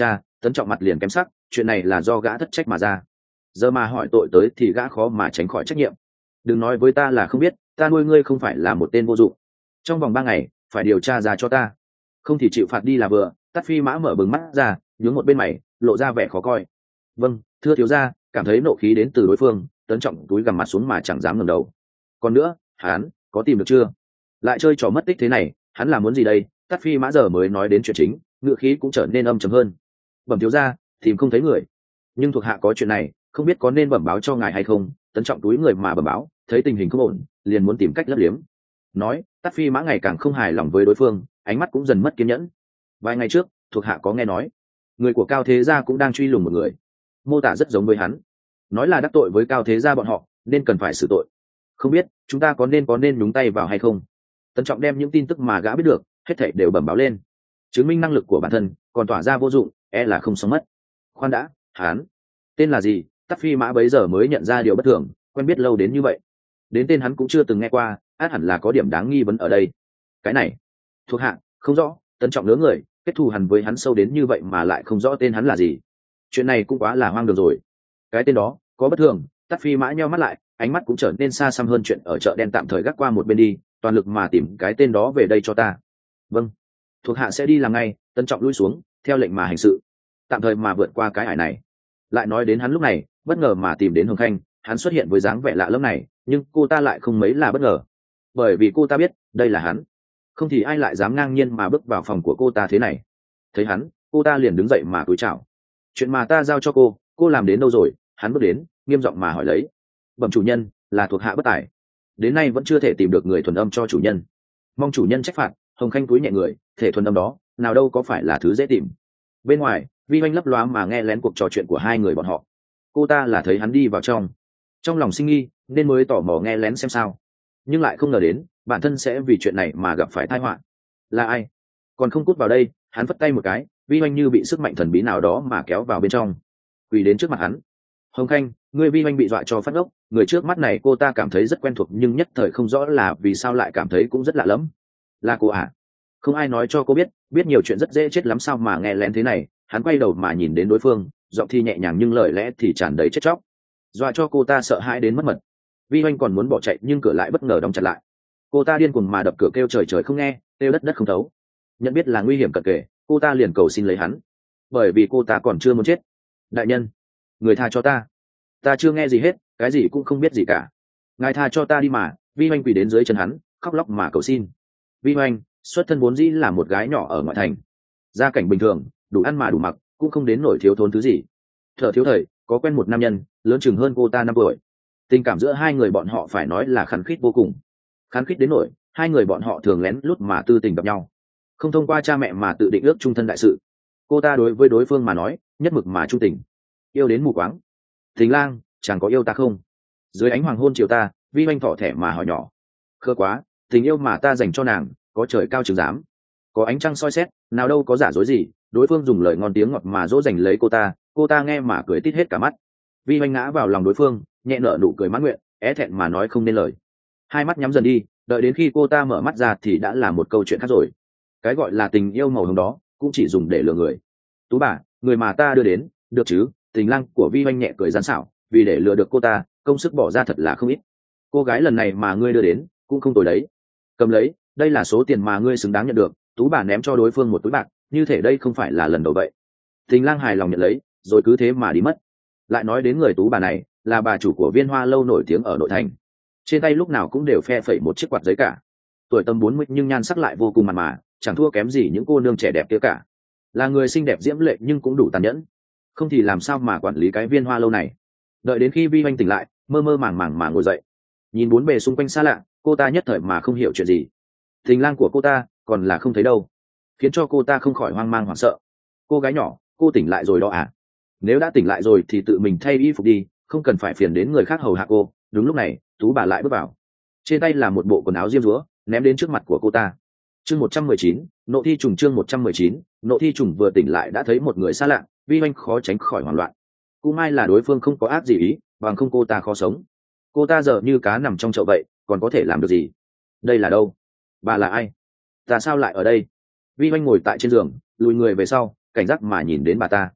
Tấn Trọng mặt liền kém sắc, chuyện này là do gã thất trách mà ra, giờ mà hỏi tội tới thì gã khó mà tránh khỏi trách nhiệm. Đừng nói với ta là không biết, ta nuôi ngươi không phải là một tên vô dụng. Trong vòng ba ngày phải điều tra ra cho ta, không thì chịu phạt đi là vừa. Tát Phi Mã mở bừng mắt ra, nhướng một bên mày, lộ ra vẻ khó coi. Vâng, thưa thiếu gia. Cảm thấy nộ khí đến từ đối phương, Tấn Trọng túi gằm mặt xuống mà chẳng dám ngẩng đầu. Còn nữa, hắn có tìm được chưa? Lại chơi trò mất tích thế này, hắn là muốn gì đây? Tát Phi Mã giờ mới nói đến chuyện chính, ngựa khí cũng trở nên âm trầm hơn. Bẩm thiếu gia, tìm không thấy người, nhưng thuộc hạ có chuyện này, không biết có nên bẩm báo cho ngài hay không. Tấn Trọng túi người mà bẩm báo, thấy tình hình không ổn, liền muốn tìm cách lấp liếm. Nói, Tát Phi Mã ngày càng không hài lòng với đối phương, ánh mắt cũng dần mất kiên nhẫn. Vài ngày trước, thuộc hạ có nghe nói, người của Cao Thế Gia cũng đang truy lùng một người, mô tả rất giống với hắn, nói là đắc tội với Cao Thế Gia bọn họ, nên cần phải xử tội. Không biết chúng ta có nên có nên nhúng tay vào hay không? Tấn Trọng đem những tin tức mà gã biết được, hết thảy đều bẩm báo lên, chứng minh năng lực của bản thân, còn tỏa ra vô dụng, e là không sống mất. Khoan đã, hắn tên là gì? Tát Phi Mã bấy giờ mới nhận ra điều bất thường, quen biết lâu đến như vậy, đến tên hắn cũng chưa từng nghe qua, át hẳn là có điểm đáng nghi vấn ở đây. Cái này, thuộc hạ không rõ. Tấn Trọng lớn người, kết thù hằn với hắn sâu đến như vậy mà lại không rõ tên hắn là gì. Chuyện này cũng quá là hoang đường rồi. Cái tên đó có bất thường. Tát Phi Mã nheo mắt lại, ánh mắt cũng trở nên xa xăm hơn. Chuyện ở chợ đen tạm thời gác qua một bên đi, toàn lực mà tìm cái tên đó về đây cho ta. Vâng, thuộc hạ sẽ đi làm ngay. Tấn Trọng lui xuống, theo lệnh mà hành sự, tạm thời mà vượt qua cái ải này. Lại nói đến hắn lúc này, bất ngờ mà tìm đến Hồng Khanh, hắn xuất hiện với dáng vẻ lạ lẫm này, nhưng cô ta lại không mấy là bất ngờ, bởi vì cô ta biết đây là hắn, không thì ai lại dám ngang nhiên mà bước vào phòng của cô ta thế này. Thấy hắn, cô ta liền đứng dậy mà cúi chào. Chuyện mà ta giao cho cô, cô làm đến đâu rồi? Hắn bước đến, nghiêm giọng mà hỏi lấy. Bẩm chủ nhân, là thuộc hạ bất tài, đến nay vẫn chưa thể tìm được người thuần âm cho chủ nhân, mong chủ nhân trách phạt. Hồng Khanh cúi nhẹ người, thể thuần âm đó nào đâu có phải là thứ dễ tìm. Bên ngoài, Vi Oanh lấp loáng mà nghe lén cuộc trò chuyện của hai người bọn họ. Cô ta là thấy hắn đi vào trong, trong lòng sinh nghi nên mới tò mò nghe lén xem sao, nhưng lại không ngờ đến bản thân sẽ vì chuyện này mà gặp phải tai họa. Là ai? Còn không cút vào đây. Hắn vất tay một cái, Vi Oanh như bị sức mạnh thần bí nào đó mà kéo vào bên trong, quỳ đến trước mặt hắn. Hồng Khanh, người Vi Oanh bị dọa cho phát ốc. Người trước mắt này cô ta cảm thấy rất quen thuộc, nhưng nhất thời không rõ là vì sao lại cảm thấy cũng rất lạ lẫm. Là cô à? Không ai nói cho cô biết, biết nhiều chuyện rất dễ chết lắm sao mà nghe lén thế này. Hắn quay đầu mà nhìn đến đối phương, giọng thì nhẹ nhàng nhưng lời lẽ thì tràn đầy chết chóc, dọa cho cô ta sợ hãi đến mất mật. Vi Oanh còn muốn bỏ chạy nhưng cửa lại bất ngờ đóng chặt lại. Cô ta điên cuồng mà đập cửa, kêu trời trời không nghe, kêu đất đất không thấu. Nhận biết là nguy hiểm cận kề, cô ta liền cầu xin lấy hắn, bởi vì cô ta còn chưa muốn chết. Đại nhân, người tha cho ta, ta chưa nghe gì hết, cái gì cũng không biết gì cả, ngài tha cho ta đi mà. Vi Oanh quỳ đến dưới chân hắn, khóc lóc mà cầu xin. Vi Oanh xuất thân vốn dĩ là một gái nhỏ ở ngoại thành, gia cảnh bình thường, đủ ăn mà đủ mặc, cũng không đến nổi thiếu thốn thứ gì. Thở thiếu thời có quen một nam nhân lớn chừng hơn cô ta năm tuổi, tình cảm giữa hai người bọn họ phải nói là khăng khít vô cùng, khăng khít đến nỗi hai người bọn họ thường lén lút mà tư tình gặp nhau, không thông qua cha mẹ mà tự định ước chung thân đại sự. Cô ta đối với đối phương mà nói nhất mực mà trung tình, yêu đến mù quáng. Thính lang, chàng có yêu ta không? Dưới ánh hoàng hôn chiều ta, Vi Oanh thỏ thẻ mà hỏi nhỏ. Khơ quá, tình yêu mà ta dành cho nàng có trời cao chừng dám, có ánh trăng soi xét, nào đâu có giả dối gì. Đối phương dùng lời ngon tiếng ngọt mà dỗ dành lấy cô ta, cô ta nghe mà cười tít hết cả mắt. Vi Oanh ngã vào lòng đối phương, nhẹ nở nụ cười mãn nguyện, é thẹn mà nói không nên lời. Hai mắt nhắm dần đi, đợi đến khi cô ta mở mắt ra thì đã là một câu chuyện khác rồi. Cái gọi là tình yêu màu hồng đó cũng chỉ dùng để lừa người. Tú bà, người mà ta đưa đến, được chứ? Tình lang của Vi Oanh nhẹ cười gian xảo, vì để lừa được cô ta, công sức bỏ ra thật là không ít. Cô gái lần này mà ngươi đưa đến cũng không tồi đấy, cầm lấy, đây là số tiền mà ngươi xứng đáng nhận được. Tú bà ném cho đối phương một túi bạc, như thể đây không phải là lần đầu vậy. Tình lang hài lòng nhận lấy, rồi cứ thế mà đi mất. Lại nói đến người tú bà này, là bà chủ của Viên Hoa lâu nổi tiếng ở nội thành, trên tay lúc nào cũng đều phe phẩy một chiếc quạt giấy cả. Tuổi tầm bốn mươi nhưng nhan sắc lại vô cùng mặn mà, chẳng thua kém gì những cô nương trẻ đẹp kia cả. Là người xinh đẹp diễm lệ nhưng cũng đủ tàn nhẫn, không thì làm sao mà quản lý cái Viên Hoa lâu này. Đợi đến khi Vi Oanh tỉnh lại, mơ mơ màng màng mà ngồi dậy, nhìn bốn bề xung quanh xa lạ, cô ta nhất thời mà không hiểu chuyện gì. Tình lang của cô ta còn là không thấy đâu, khiến cho cô ta không khỏi hoang mang hoảng sợ. Cô gái nhỏ, cô tỉnh lại rồi đó à? Nếu đã tỉnh lại rồi thì tự mình thay y phục đi, không cần phải phiền đến người khác hầu hạ cô. Đúng lúc này, Tú bà lại bước vào, trên tay là một bộ quần áo diêm dúa, ném đến trước mặt của cô ta. Chương một trăm mười chín, nộ thi trùng. Chương một trăm mười chín, nộ thi trùng. Vừa tỉnh lại đã thấy một người xa lạ, Vi Oanh khó tránh khỏi hoảng loạn. Cú mai là đối phương không có ác gì ý, bằng không cô ta khó sống. Cô ta giờ như cá nằm trong chậu vậy, còn có thể làm được gì? Đây là đâu? Bà là ai? Ta sao lại ở đây? Vi Oanh ngồi tại trên giường, lùi người về sau, cảnh giác mà nhìn đến bà ta.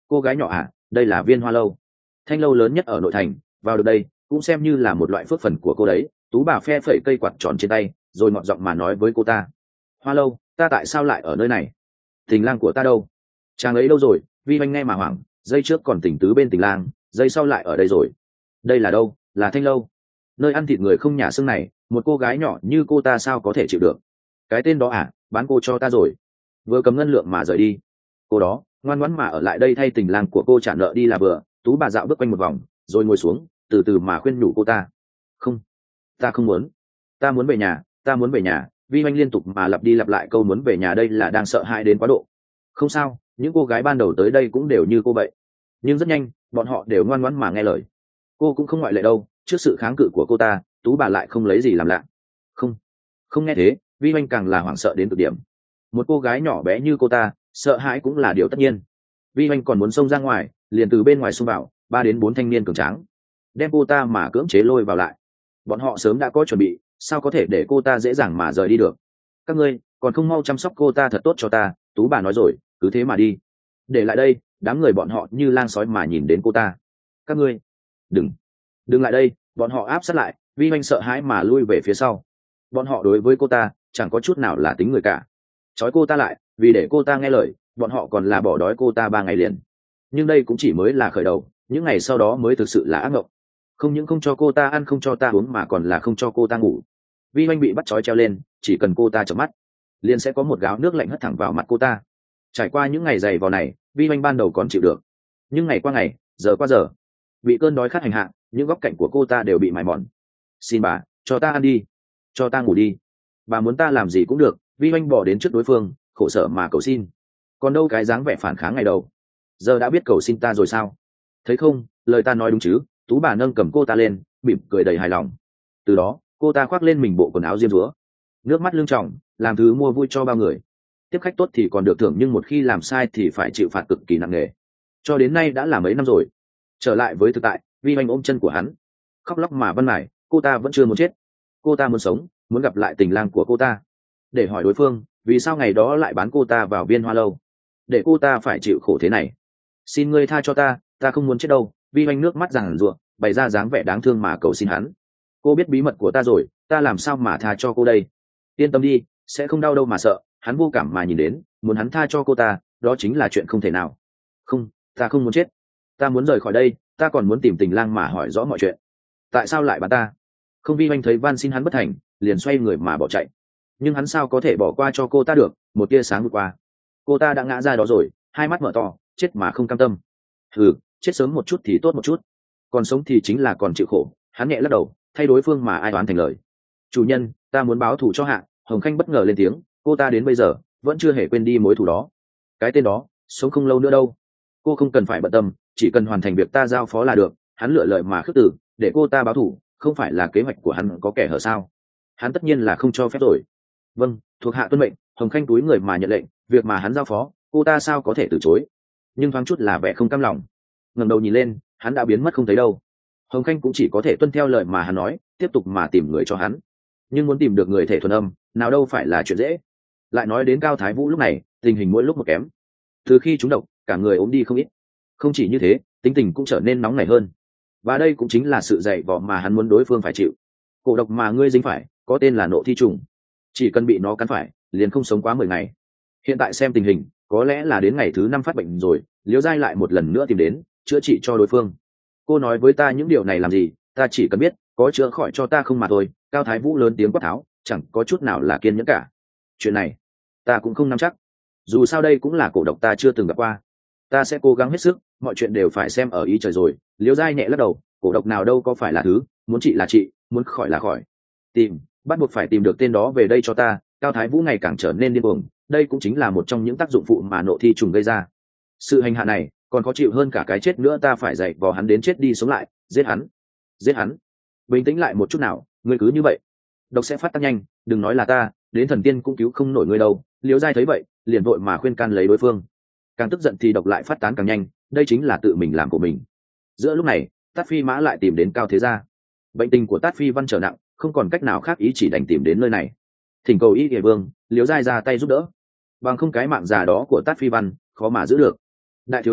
Cô gái nhỏ à, đây là Viên Hoa lâu, thanh lâu lớn nhất ở nội thành, vào được đây cũng xem như là một loại phước phần của cô đấy. Tú bà phe phẩy cây quạt tròn trên tay rồi ngọt giọng mà nói với cô ta. Hoa lâu, ta tại sao lại ở nơi này? Tình lang của ta đâu? Chàng ấy đâu rồi? Vi Oanh nghe mà hoảng, giây trước còn tỉnh tứ bên tình lang, giây sau lại ở đây rồi. Đây là đâu? Là thanh lâu, nơi ăn thịt người không nhà xương này. Một cô gái nhỏ như cô ta sao có thể chịu được? Cái tên đó à, bán cô cho ta rồi. Vừa cầm ngân lượng mà rời đi. Cô đó ngoan ngoãn mà ở lại đây thay tình lang của cô trả nợ đi là vừa. Tú bà dạo bước quanh một vòng rồi ngồi xuống, từ từ mà khuyên nhủ cô ta. Không, ta không muốn, ta muốn về nhà, ta muốn về nhà. Vi Oanh liên tục mà lặp đi lặp lại câu muốn về nhà, đây là đang sợ hãi đến quá độ. Không sao, những cô gái ban đầu tới đây cũng đều như cô vậy, nhưng rất nhanh bọn họ đều ngoan ngoãn mà nghe lời. Cô cũng không ngoại lệ đâu. Trước sự kháng cự của cô ta, Tú bà lại không lấy gì làm lạ. Không, không nghe thế, Vi Oanh càng là hoảng sợ đến cực điểm. Một cô gái nhỏ bé như cô ta, sợ hãi cũng là điều tất nhiên. Vi Oanh còn muốn xông ra ngoài, liền từ bên ngoài xông vào, ba đến bốn thanh niên cường tráng đem cô ta mà cưỡng chế lôi vào lại. Bọn họ sớm đã có chuẩn bị, sao có thể để cô ta dễ dàng mà rời đi được? Các ngươi còn không mau chăm sóc cô ta thật tốt cho ta, Tú bà nói rồi, cứ thế mà đi. Để lại đây. Đám người bọn họ như lang sói mà nhìn đến cô ta. Các ngươi đừng đừng lại đây. Bọn họ áp sát lại. Vi Oanh sợ hãi mà lui về phía sau. Bọn họ đối với cô ta chẳng có chút nào là tính người cả. Trói cô ta lại vì để cô ta nghe lời, bọn họ còn là bỏ đói cô ta ba ngày liền. Nhưng đây cũng chỉ mới là khởi đầu, những ngày sau đó mới thực sự là ác mộng. Không những không cho cô ta ăn, không cho ta uống, mà còn là không cho cô ta ngủ. Vi Oanh bị bắt trói treo lên, chỉ cần cô ta chợp mắt liền sẽ có một gáo nước lạnh hất thẳng vào mặt cô ta. Trải qua những ngày dày vò này, Vi Oanh ban đầu còn chịu được, nhưng ngày qua ngày, giờ qua giờ, bị cơn đói khát hành hạ, những góc cạnh của cô ta đều bị mài mòn. Xin bà, cho ta ăn đi, cho ta ngủ đi, bà muốn ta làm gì cũng được. Vi Oanh bỏ đến trước đối phương, khổ sở mà cầu xin. Còn đâu cái dáng vẻ phản kháng ngày đầu, giờ đã biết cầu xin ta rồi sao? Thấy không, lời ta nói đúng chứ? Tú bà nâng cầm cô ta lên, mỉm cười đầy hài lòng. Từ đó cô ta khoác lên mình bộ quần áo diêm dúa, nước mắt lưng tròng, làm thứ mua vui cho bao người. Tiếp khách tốt thì còn được thưởng, nhưng một khi làm sai thì phải chịu phạt cực kỳ nặng nề. Cho đến nay đã là mấy năm rồi. Trở lại với thực tại, Vi Oanh ôm chân của hắn khóc lóc mà văn mải. Cô ta vẫn chưa muốn chết, cô ta muốn sống, muốn gặp lại tình lang của cô ta, để hỏi đối phương vì sao ngày đó lại bán cô ta vào Viên Hoa lâu, để cô ta phải chịu khổ thế này. Xin ngươi tha cho ta, ta không muốn chết đâu. Vi Oanh nước mắt giàn giụa, bày ra dáng vẻ đáng thương mà cầu xin hắn. Cô biết bí mật của ta rồi, ta làm sao mà tha cho cô đây? Yên tâm đi, sẽ không đau đâu mà sợ. Hắn vô cảm mà nhìn đến, muốn hắn tha cho cô ta, đó chính là chuyện không thể nào. Không, ta không muốn chết, ta muốn rời khỏi đây, ta còn muốn tìm tình lang mà hỏi rõ mọi chuyện. Tại sao lại bán ta? Không. Vi Oanh thấy van xin hắn bất thành, liền xoay người mà bỏ chạy. Nhưng hắn sao có thể bỏ qua cho cô ta được? Một tia sáng vượt qua, cô ta đã ngã ra đó rồi, hai mắt mở to, chết mà không cam tâm. Ừ, chết sớm một chút thì tốt một chút, còn sống thì chính là còn chịu khổ. Hắn nhẹ lắc đầu, thay đối phương mà ai đoán thành lời. Chủ nhân, ta muốn báo thù cho Hạ. Hồng Khanh bất ngờ lên tiếng, cô ta đến bây giờ vẫn chưa hề quên đi mối thù đó. Cái tên đó sống không lâu nữa đâu, cô không cần phải bận tâm, chỉ cần hoàn thành việc ta giao phó là được. Hắn lựa lời mà khước từ, để cô ta báo thù, không phải là kế hoạch của hắn có kẻ hở sao? Hắn tất nhiên là không cho phép rồi. Vâng, thuộc hạ tuân mệnh. Hồng Khanh túi người mà nhận lệnh, việc mà hắn giao phó, cô ta sao có thể từ chối? Nhưng thoáng chút là vẻ không cam lòng. Ngẩng đầu nhìn lên, hắn đã biến mất không thấy đâu. Hồng Khanh cũng chỉ có thể tuân theo lời mà hắn nói, tiếp tục mà tìm người cho hắn. Nhưng muốn tìm được người thể thuần âm, nào đâu phải là chuyện dễ. Lại nói đến Cao Thái Vũ lúc này, tình hình mỗi lúc một kém. Từ khi trúng độc, cả người ốm đi không ít. Không chỉ như thế, tính tình cũng trở nên nóng nảy hơn. Và đây cũng chính là sự dày vò mà hắn muốn đối phương phải chịu. Cổ độc mà ngươi dính phải, có tên là nộ thi trùng. Chỉ cần bị nó cắn phải, liền không sống quá mười ngày. Hiện tại xem tình hình, có lẽ là đến ngày thứ năm phát bệnh rồi. Liễu Giai lại một lần nữa tìm đến, chữa trị cho đối phương. Cô nói với ta những điều này làm gì? Ta chỉ cần biết có chữa khỏi cho ta không mà thôi. Cao Thái Vũ lớn tiếng quát tháo, chẳng có chút nào là kiên nhẫn cả. Chuyện này ta cũng không nắm chắc, dù sao đây cũng là cổ độc ta chưa từng gặp qua. Ta sẽ cố gắng hết sức, mọi chuyện đều phải xem ở ý trời rồi. Liễu Giai nhẹ lắc đầu, cổ độc nào đâu có phải là thứ muốn trị là trị, muốn khỏi là khỏi. Tìm, bắt buộc phải tìm được tên đó về đây cho ta. Cao Thái Vũ ngày càng trở nên điên cuồng, đây cũng chính là một trong những tác dụng phụ mà nộ thi trùng gây ra. Sự hành hạ này còn khó chịu hơn cả cái chết nữa, ta phải dạy vò hắn đến chết đi sống lại, giết hắn, giết hắn. Bình tĩnh lại một chút nào, ngươi cứ như vậy độc sẽ phát tác nhanh, đừng nói là ta, đến thần tiên cũng cứu không nổi ngươi đâu. Liễu Giai thấy vậy, liền vội mà khuyên can lấy đối phương. Càng tức giận thì độc lại phát tán càng nhanh, đây chính là tự mình làm của mình. Giữa lúc này, Tát Phi Mã lại tìm đến Cao Thế Gia. Bệnh tình của Tát Phi Văn trở nặng, không còn cách nào khác, ý chỉ đành tìm đến nơi này, thỉnh cầu Y Địa Vương. Liễu Giai ra tay giúp đỡ, bằng không cái mạng già đó của Tát Phi Văn khó mà giữ được. Đại thiếu gia,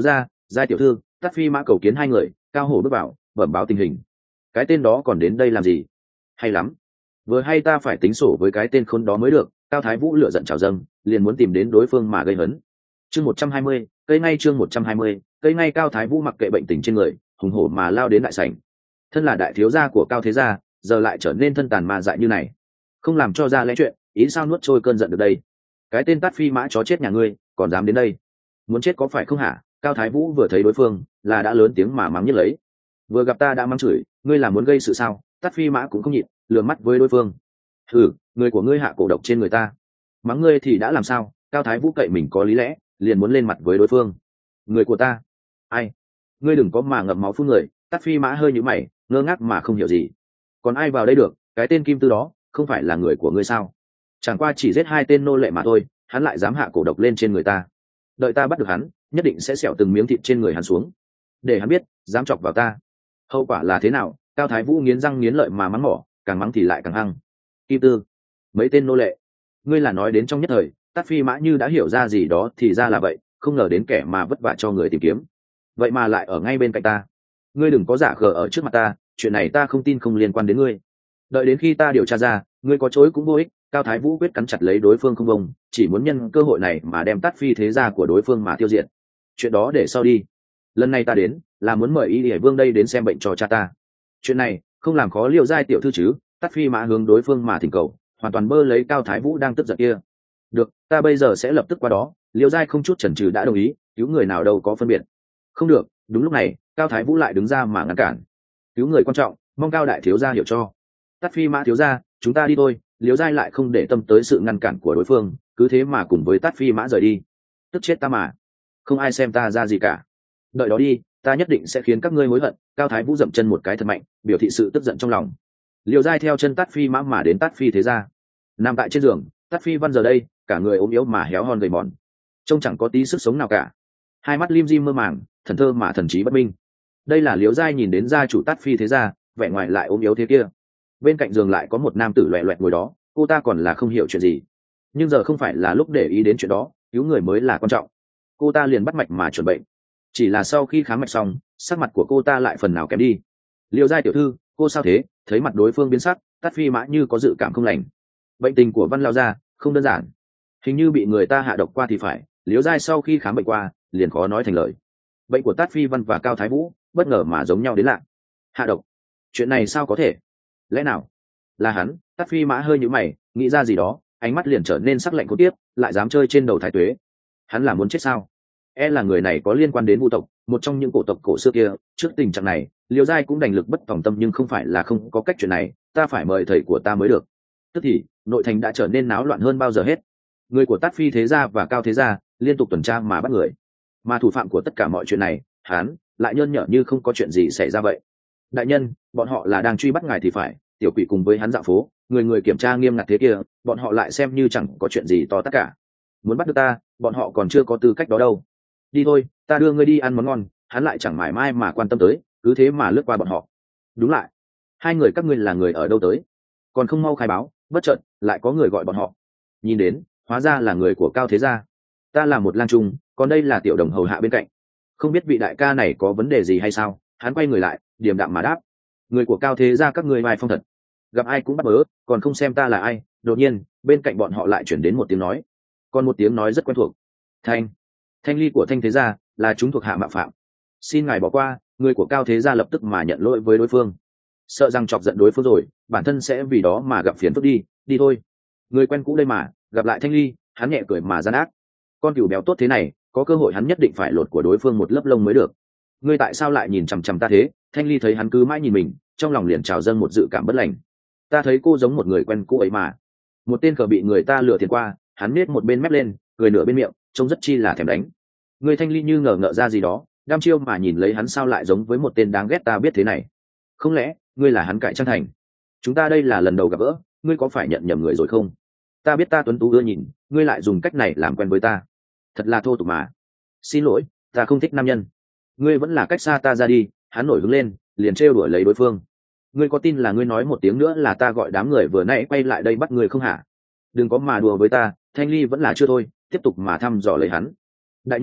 giai tiểu thư, Tát phi mã cầu kiến hai người. Cao hổ bước vào bẩm báo tình hình. Cái tên đó còn đến đây làm gì? Hay lắm, vừa hay ta phải tính sổ với cái tên khốn đó mới được. Cao Thái Vũ lựa giận trào dâng, liền muốn tìm đến đối phương mà gây hấn. Chương một trăm hai mươi, cây ngay chương một trăm hai mươi, cây ngay. Cao Thái Vũ mặc kệ bệnh tình trên người, hùng hổ mà lao đến đại sảnh. Thân là đại thiếu gia của Cao thế gia, giờ lại trở nên thân tàn ma dại như này, không làm cho ra lẽ chuyện, ý sao nuốt trôi cơn giận được đây? Cái tên Tát phi mã chó chết nhà ngươi, còn dám đến đây? Muốn chết có phải không hả? Cao Thái Vũ vừa thấy đối phương là đã lớn tiếng mà mắng nhất lấy. Vừa gặp ta đã mắng chửi, ngươi là muốn gây sự sao? Tát phi mã cũng không nhịn, lườm mắt với đối phương. Thử, người của ngươi hạ cổ độc trên người ta, mắng ngươi thì đã làm sao? Cao Thái Vũ cậy mình có lý lẽ, liền muốn lên mặt với đối phương. Người của ta? Ai? Ngươi đừng có mà ngậm máu phun người. Tát phi mã hơi nhíu mày, ngơ ngác mà không hiểu gì. Còn ai vào đây được? Cái tên Kim Tư đó không phải là người của ngươi sao? Chẳng qua chỉ giết hai tên nô lệ mà thôi, hắn lại dám hạ cổ độc lên trên người ta. Đợi ta bắt được hắn, nhất định sẽ xẻo từng miếng thịt trên người hắn xuống, để hắn biết dám chọc vào ta hậu quả là thế nào. Cao Thái Vũ nghiến răng nghiến lợi mà mắng mỏ, càng mắng thì lại càng hăng. Kim Tư, mấy tên nô lệ, ngươi là nói đến trong nhất thời. Tát phi mã như đã hiểu ra gì đó thì ra là vậy, không ngờ đến kẻ mà vất vả cho người tìm kiếm vậy mà lại ở ngay bên cạnh ta. Ngươi đừng có giả khờ ở trước mặt ta, chuyện này ta không tin không liên quan đến ngươi. Đợi đến khi ta điều tra ra, ngươi có chối cũng vô ích. Cao Thái Vũ quyết cắn chặt lấy đối phương không bông, chỉ muốn nhân cơ hội này mà đem Tát phi thế gia của đối phương mà tiêu diệt. Chuyện đó để sau đi, lần này ta đến là muốn mời Y Lìa Vương đây đến xem bệnh cho cha ta. Chuyện này không làm khó Liêu giai tiểu thư chứ? Tát phi mã hướng đối phương mà thỉnh cầu, hoàn toàn bơ lấy Cao Thái Vũ đang tức giận kia. Được, ta bây giờ sẽ lập tức qua đó. Liêu giai không chút chần chừ đã đồng ý, cứu người nào đâu có phân biệt. Không được. Đúng lúc này, Cao Thái Vũ lại đứng ra mà ngăn cản. Cứu người quan trọng, mong Cao đại thiếu gia hiểu cho. Tát phi mã thiếu gia, chúng ta đi thôi. Liêu giai lại không để tâm tới sự ngăn cản của đối phương, cứ thế mà cùng với Tát phi mã rời đi. Tức chết ta mà, không ai xem ta ra gì cả. Đợi đó đi, ta nhất định sẽ khiến các ngươi hối hận. Cao Thái Vũ dậm chân một cái thật mạnh, biểu thị sự tức giận trong lòng. Liêu giai theo chân Tát phi mã mà đến Tát phi thế gia. Nằm tại trên giường, Tát phi văn giờ đây cả người ốm yếu mà héo hon gầy mòn, trông chẳng có tí sức sống nào cả. Hai mắt lim dim mơ màng, thần thơ mà thần trí bất minh. Đây là Liêu giai nhìn đến gia chủ Tát phi thế gia, vẻ ngoài lại ốm yếu thế kia. Bên cạnh giường lại có một nam tử loẹt loẹt ngồi đó, cô ta còn là không hiểu chuyện gì. Nhưng giờ không phải là lúc để ý đến chuyện đó, cứu người mới là quan trọng. Cô ta liền bắt mạch mà chuẩn bệnh. Chỉ là sau khi khám mạch xong, sắc mặt của cô ta lại phần nào kém đi. Liêu giai tiểu thư, cô sao thế? Thấy mặt đối phương biến sắc, Tát phi mã như có dự cảm không lành. Bệnh tình của Văn lao gia không đơn giản, hình như bị người ta hạ độc qua thì phải. Liêu giai sau khi khám bệnh qua, liền khó nói thành lời. Bệnh của Tát phi Văn và Cao Thái Vũ bất ngờ mà giống nhau đến lạ. Hạ độc? Chuyện này sao có thể? Lẽ nào là hắn? Tát phi mã hơi nhíu mày, nghĩ ra gì đó, ánh mắt liền trở nên sắc lạnh cố tiếp, lại dám chơi trên đầu thái tuế. Hắn là muốn chết sao? E là người này có liên quan đến Vu tộc, một trong những cổ tộc cổ xưa kia. Trước tình trạng này, Liêu giai cũng đành lực bất tòng tâm, nhưng không phải là không có cách. Chuyện này ta phải mời thầy của ta mới được. Tức thì nội thành đã trở nên náo loạn hơn bao giờ hết. Người của Tát phi thế gia và Cao thế gia liên tục tuần tra mà bắt người, mà thủ phạm của tất cả mọi chuyện này, hắn lại nhơn nhở như không có chuyện gì xảy ra vậy. Đại nhân, bọn họ là đang truy bắt ngài thì phải. Tiểu quỷ cùng với hắn dạo phố, người người kiểm tra nghiêm ngặt thế kia, bọn họ lại xem như chẳng có chuyện gì to tất cả. Muốn bắt được ta, bọn họ còn chưa có tư cách đó đâu. Đi thôi, ta đưa ngươi đi ăn món ngon. Hắn lại chẳng mải mai mà quan tâm tới, cứ thế mà lướt qua bọn họ. Đúng lại, hai người các ngươi là người ở đâu tới? Còn không mau khai báo. Bất chợt lại có người gọi bọn họ. Nhìn đến, hóa ra là người của Cao thế gia. Ta là một lang trung, còn đây là tiểu đồng hầu hạ bên cạnh. Không biết vị đại ca này có vấn đề gì hay sao? Hắn quay người lại, điềm đạm mà đáp. Người của Cao thế gia các ngươi vai phong thật, gặp ai cũng bắt bớ, còn không xem ta là ai. Đột nhiên bên cạnh bọn họ lại chuyển đến một tiếng nói, còn một tiếng nói rất quen thuộc. Thanh thanh ly của Thanh thế gia, là chúng thuộc hạ mạo phạm, xin ngài bỏ qua. Người của Cao thế gia lập tức mà nhận lỗi với đối phương, sợ rằng chọc giận đối phương rồi bản thân sẽ vì đó mà gặp phiền phức. Đi đi thôi, người quen cũ đây mà. Gặp lại Thanh ly, hắn nhẹ cười mà gian ác. Con cừu béo tốt thế này, có cơ hội hắn nhất định phải lột của đối phương một lớp lông mới được. Ngươi tại sao lại nhìn chằm chằm ta thế? Thanh ly thấy hắn cứ mãi nhìn mình, trong lòng liền trào dâng một dự cảm bất lành. Ta thấy cô giống một người quen cũ ấy mà. Một tên cờ bị người ta lừa tiền qua. Hắn nết một bên mép lên, cười nửa bên miệng, trông rất chi là thèm đánh. Người Thanh ly như ngờ ngợ ra gì đó, đăm chiêu mà nhìn lấy hắn, sao lại giống với một tên đáng ghét ta biết thế này? Không lẽ ngươi là hắn cải trang thành? Chúng ta đây là lần đầu gặp gỡ, ngươi có phải nhận nhầm người rồi không? Ta biết ta tuấn tú ưa nhìn, ngươi lại dùng cách này làm quen với ta, thật là thô tục mà. Xin lỗi, ta không thích nam nhân. Ngươi vẫn là cách xa ta ra đi. Hắn nổi hứng lên, liền trêu đuổi lấy đối phương. Ngươi có tin là ngươi nói một tiếng nữa là ta gọi đám người vừa nãy quay lại đây bắt ngươi không hả? Đừng có mà đùa với ta. Thanh ly vẫn là chưa thôi, tiếp tục mà thăm dò lấy hắn. Đại nhân,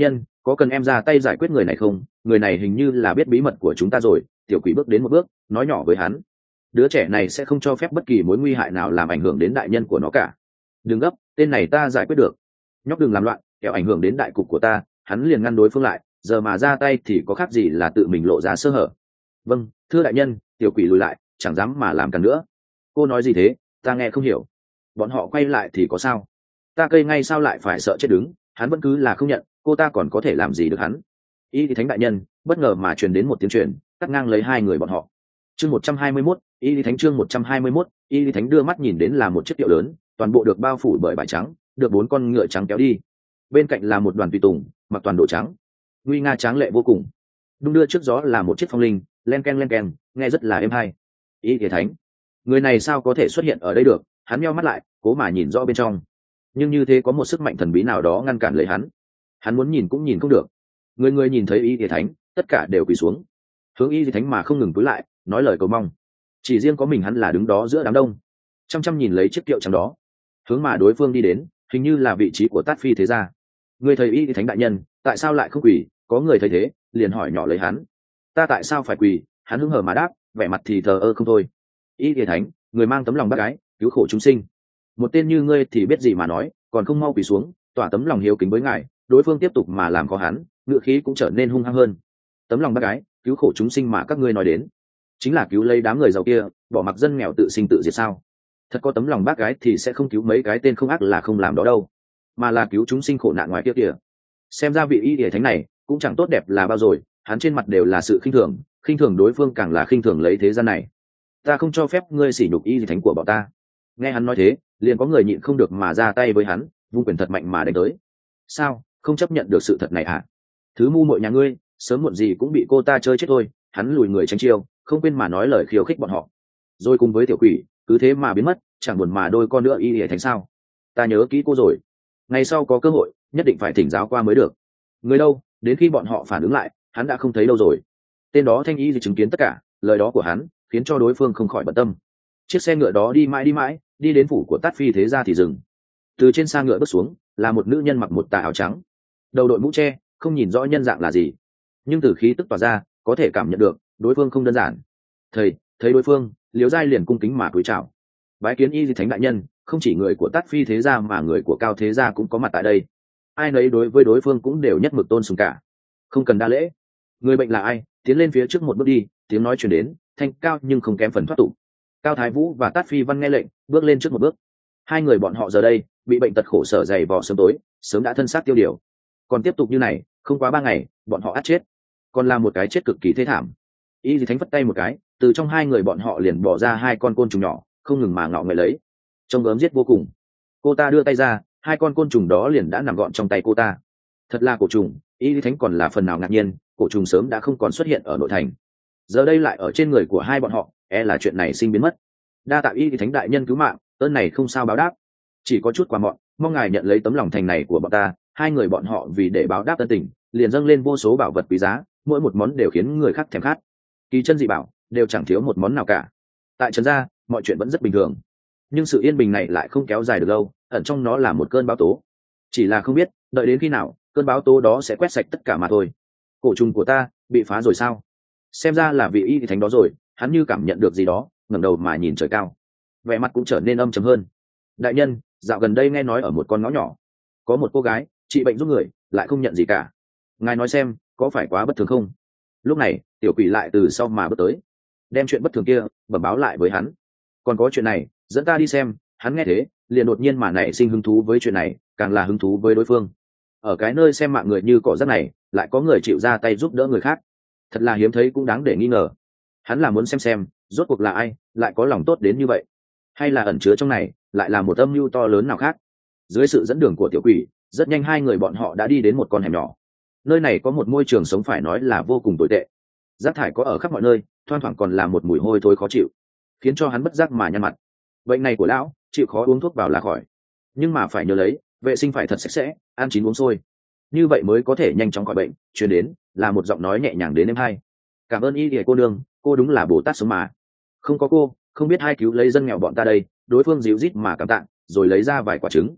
có cần em ra tay giải quyết người này không? Người này hình như là biết bí mật của chúng ta rồi. Tiểu quỷ bước đến một bước, nói nhỏ với hắn, đứa trẻ này sẽ không cho phép bất kỳ mối nguy hại nào làm ảnh hưởng đến đại nhân của nó cả. Đừng gấp, tên này ta giải quyết được. Nhóc đừng làm loạn, kẻo ảnh hưởng đến đại cục của ta. Hắn liền ngăn đối phương lại, giờ mà ra tay thì có khác gì là tự mình lộ ra sơ hở. Vâng, thưa đại nhân. Tiểu quỷ lùi lại, chẳng dám mà làm cản nữa. Cô nói gì thế? Ta nghe không hiểu. Bọn họ quay lại thì có sao? Ta cây ngay sao lại phải sợ chết đứng? Hắn vẫn cứ là không nhận, cô ta còn có thể làm gì được hắn? Y Lý Thánh đại nhân, bất ngờ mà truyền đến một tiếng truyền, cắt ngang lấy hai người bọn họ. Chương một trăm hai mươi mốt, Y Lý Thánh chương một trăm hai mươi mốt, Y Lý Thánh đưa mắt nhìn đến là một chiếc kiệu lớn, toàn bộ được bao phủ bởi vải trắng, được bốn con ngựa trắng kéo đi. Bên cạnh là một đoàn tùy tùng, mặc toàn đồ trắng, nguy nga tráng lệ vô cùng. Đung đưa trước gió là một chiếc phong linh, len ken len ken, nghe rất là êm hay. Y Lý Thánh, người này sao có thể xuất hiện ở đây được? Hắn nheo mắt lại, cố mà nhìn rõ bên trong, nhưng như thế có một sức mạnh thần bí nào đó ngăn cản lấy hắn. Hắn muốn nhìn cũng nhìn không được. Người người nhìn thấy Y Lý Thánh, tất cả đều quỳ xuống, hướng Y Lý Thánh mà không ngừng cúi lại, nói lời cầu mong. Chỉ riêng có mình hắn là đứng đó giữa đám đông, chăm chăm nhìn lấy chiếc kiệu trắng đó, hướng mà đối phương đi đến, hình như là vị trí của Tát Phi thế gia. Người thầy Y Lý Thánh đại nhân, tại sao lại không quỳ? Có người thấy thế, liền hỏi nhỏ lấy hắn. Ta tại sao phải quỳ? Hắn hứng hờ mà đáp, vẻ mặt thì thờ ơ không thôi. Y Lý Thánh, người mang tấm lòng bác gái, cứu khổ chúng sinh. Một tên như ngươi thì biết gì mà nói, còn không mau quỳ xuống, tỏa tấm lòng hiếu kính với ngài. Đối phương tiếp tục mà làm khó hắn, ngựa khí cũng trở nên hung hăng hơn. Tấm lòng bác gái, cứu khổ chúng sinh mà các ngươi nói đến, chính là cứu lấy đám người giàu kia, bỏ mặc dân nghèo tự sinh tự diệt sao? Thật có tấm lòng bác gái thì sẽ không cứu mấy cái tên không ác là không làm đó đâu, mà là cứu chúng sinh khổ nạn ngoài kia kìa. Xem ra vị Y Lý Thánh này cũng chẳng tốt đẹp là bao rồi. Hắn trên mặt đều là sự khinh thường, khinh thường đối phương càng là khinh thường lấy thế gian này. Ta không cho phép ngươi sỉ nhục Y Lý Thánh của bọn ta. Nghe hắn nói thế, liền có người nhịn không được mà ra tay với hắn, vung quyền thật mạnh mà đánh tới. Sao không chấp nhận được sự thật này hả? Thứ ngu muội nhà ngươi, sớm muộn gì cũng bị cô ta chơi chết thôi. Hắn lùi người tránh chiêu, không quên mà nói lời khiêu khích bọn họ, rồi cùng với tiểu quỷ cứ thế mà biến mất, chẳng buồn mà đôi con nữa Y Lý Thánh sao? Ta nhớ kỹ cô rồi, ngày sau có cơ hội nhất định phải thỉnh giáo qua mới được. Người đâu? Đến khi bọn họ phản ứng lại, hắn đã không thấy đâu rồi. Tên đó Thanh Y thì chứng kiến tất cả lời đó của hắn, khiến cho đối phương không khỏi bận tâm. Chiếc xe ngựa đó đi mãi đi mãi, đi đến phủ của Tát Phi thế gia thì dừng. Từ trên xa ngựa bước xuống là một nữ nhân mặc một tà áo trắng, đầu đội mũ tre, không nhìn rõ nhân dạng là gì, nhưng từ khí tức tỏa ra có thể cảm nhận được đối phương không đơn giản. Thầy thấy đối phương, Liễu Giai liền cung kính mà cúi chào, bái kiến Y Lý Thánh đại nhân. Không chỉ người của Tát Phi thế gia mà người của Cao thế gia cũng có mặt tại đây, ai nấy đối với đối phương cũng đều nhất mực tôn sùng cả, không cần đa lễ. Người bệnh là ai? Tiến lên phía trước một bước đi. Tiếng nói truyền đến, thanh cao nhưng không kém phần thoát tục. Cao Thái Vũ và Tát Phi Văn nghe lệnh, bước lên trước một bước. Hai người bọn họ giờ đây bị bệnh tật khổ sở dày vò sớm tối, sớm đã thân xác tiêu điều. Còn tiếp tục như này, không quá ba ngày bọn họ ắt chết, còn là một cái chết cực kỳ thê thảm. Y Lý Thánh vất tay một cái, từ trong hai người bọn họ liền bỏ ra hai con côn trùng nhỏ, không ngừng mà ngọ người lấy, trông gớm giết vô cùng. Cô ta đưa tay ra, hai con côn trùng đó liền đã nằm gọn trong tay cô ta. Thật là cổ trùng. Y Lý Thánh còn là phần nào ngạc nhiên, cổ trùng sớm đã không còn xuất hiện ở nội thành, giờ đây lại ở trên người của hai bọn họ, e là chuyện này sinh biến mất. Đa tạ Y Lý Thánh đại nhân cứu mạng, ơn này không sao báo đáp, chỉ có chút quà mọn, mong ngài nhận lấy tấm lòng thành này của bọn ta. Hai người bọn họ vì để báo đáp ân tình, liền dâng lên vô số bảo vật quý giá, mỗi một món đều khiến người khác thèm khát. Kỳ chân dị bảo đều chẳng thiếu một món nào cả. Tại trần gia, mọi chuyện vẫn rất bình thường, nhưng sự yên bình này lại không kéo dài được lâu, ẩn trong nó là một cơn bão tố. Chỉ là không biết đợi đến khi nào cơn bão tố đó sẽ quét sạch tất cả mà thôi. Cổ trùng của ta bị phá rồi sao? Xem ra là vị Y Thánh đó rồi. Hắn như cảm nhận được gì đó, ngẩng đầu mà nhìn trời cao, vẻ mặt cũng trở nên âm trầm hơn. Đại nhân, dạo gần đây nghe nói ở một con ngõ nhỏ có một cô gái trị bệnh giúp người, lại không nhận gì cả. Ngài nói xem, có phải quá bất thường không? Lúc này tiểu quỷ lại từ sau mà bước tới, đem chuyện bất thường kia bẩm báo lại với hắn. Còn có chuyện này, dẫn ta đi xem. Hắn nghe thế, liền đột nhiên mà nảy sinh hứng thú với chuyện này, càng là hứng thú với đối phương. Ở cái nơi xem mạng người như cỏ rác này, lại có người chịu ra tay giúp đỡ người khác, thật là hiếm thấy cũng đáng để nghi ngờ. Hắn là muốn xem xem rốt cuộc là ai lại có lòng tốt đến như vậy, hay là ẩn chứa trong này lại là một âm mưu to lớn nào khác. Dưới sự dẫn đường của tiểu quỷ, rất nhanh hai người bọn họ đã đi đến một con hẻm nhỏ. Nơi này có một môi trường sống phải nói là vô cùng tồi tệ, rác thải có ở khắp mọi nơi, thoang thoảng còn là một mùi hôi thối khó chịu, khiến cho hắn bất giác mà nhăn mặt. Bệnh này của lão chịu khó uống thuốc vào là khỏi, nhưng mà phải nhớ lấy vệ sinh phải thật sạch sẽ, ăn chín uống sôi, như vậy mới có thể nhanh chóng khỏi bệnh. Truyền đến là một giọng nói nhẹ nhàng đến em hai. Cảm ơn Y Lìa cô nương, cô đúng là Bồ Tát sống mà. Không có cô, không biết hai cứu lấy dân nghèo bọn ta đây. Đối phương dịu rít mà cảm tạ, rồi lấy ra vài quả trứng.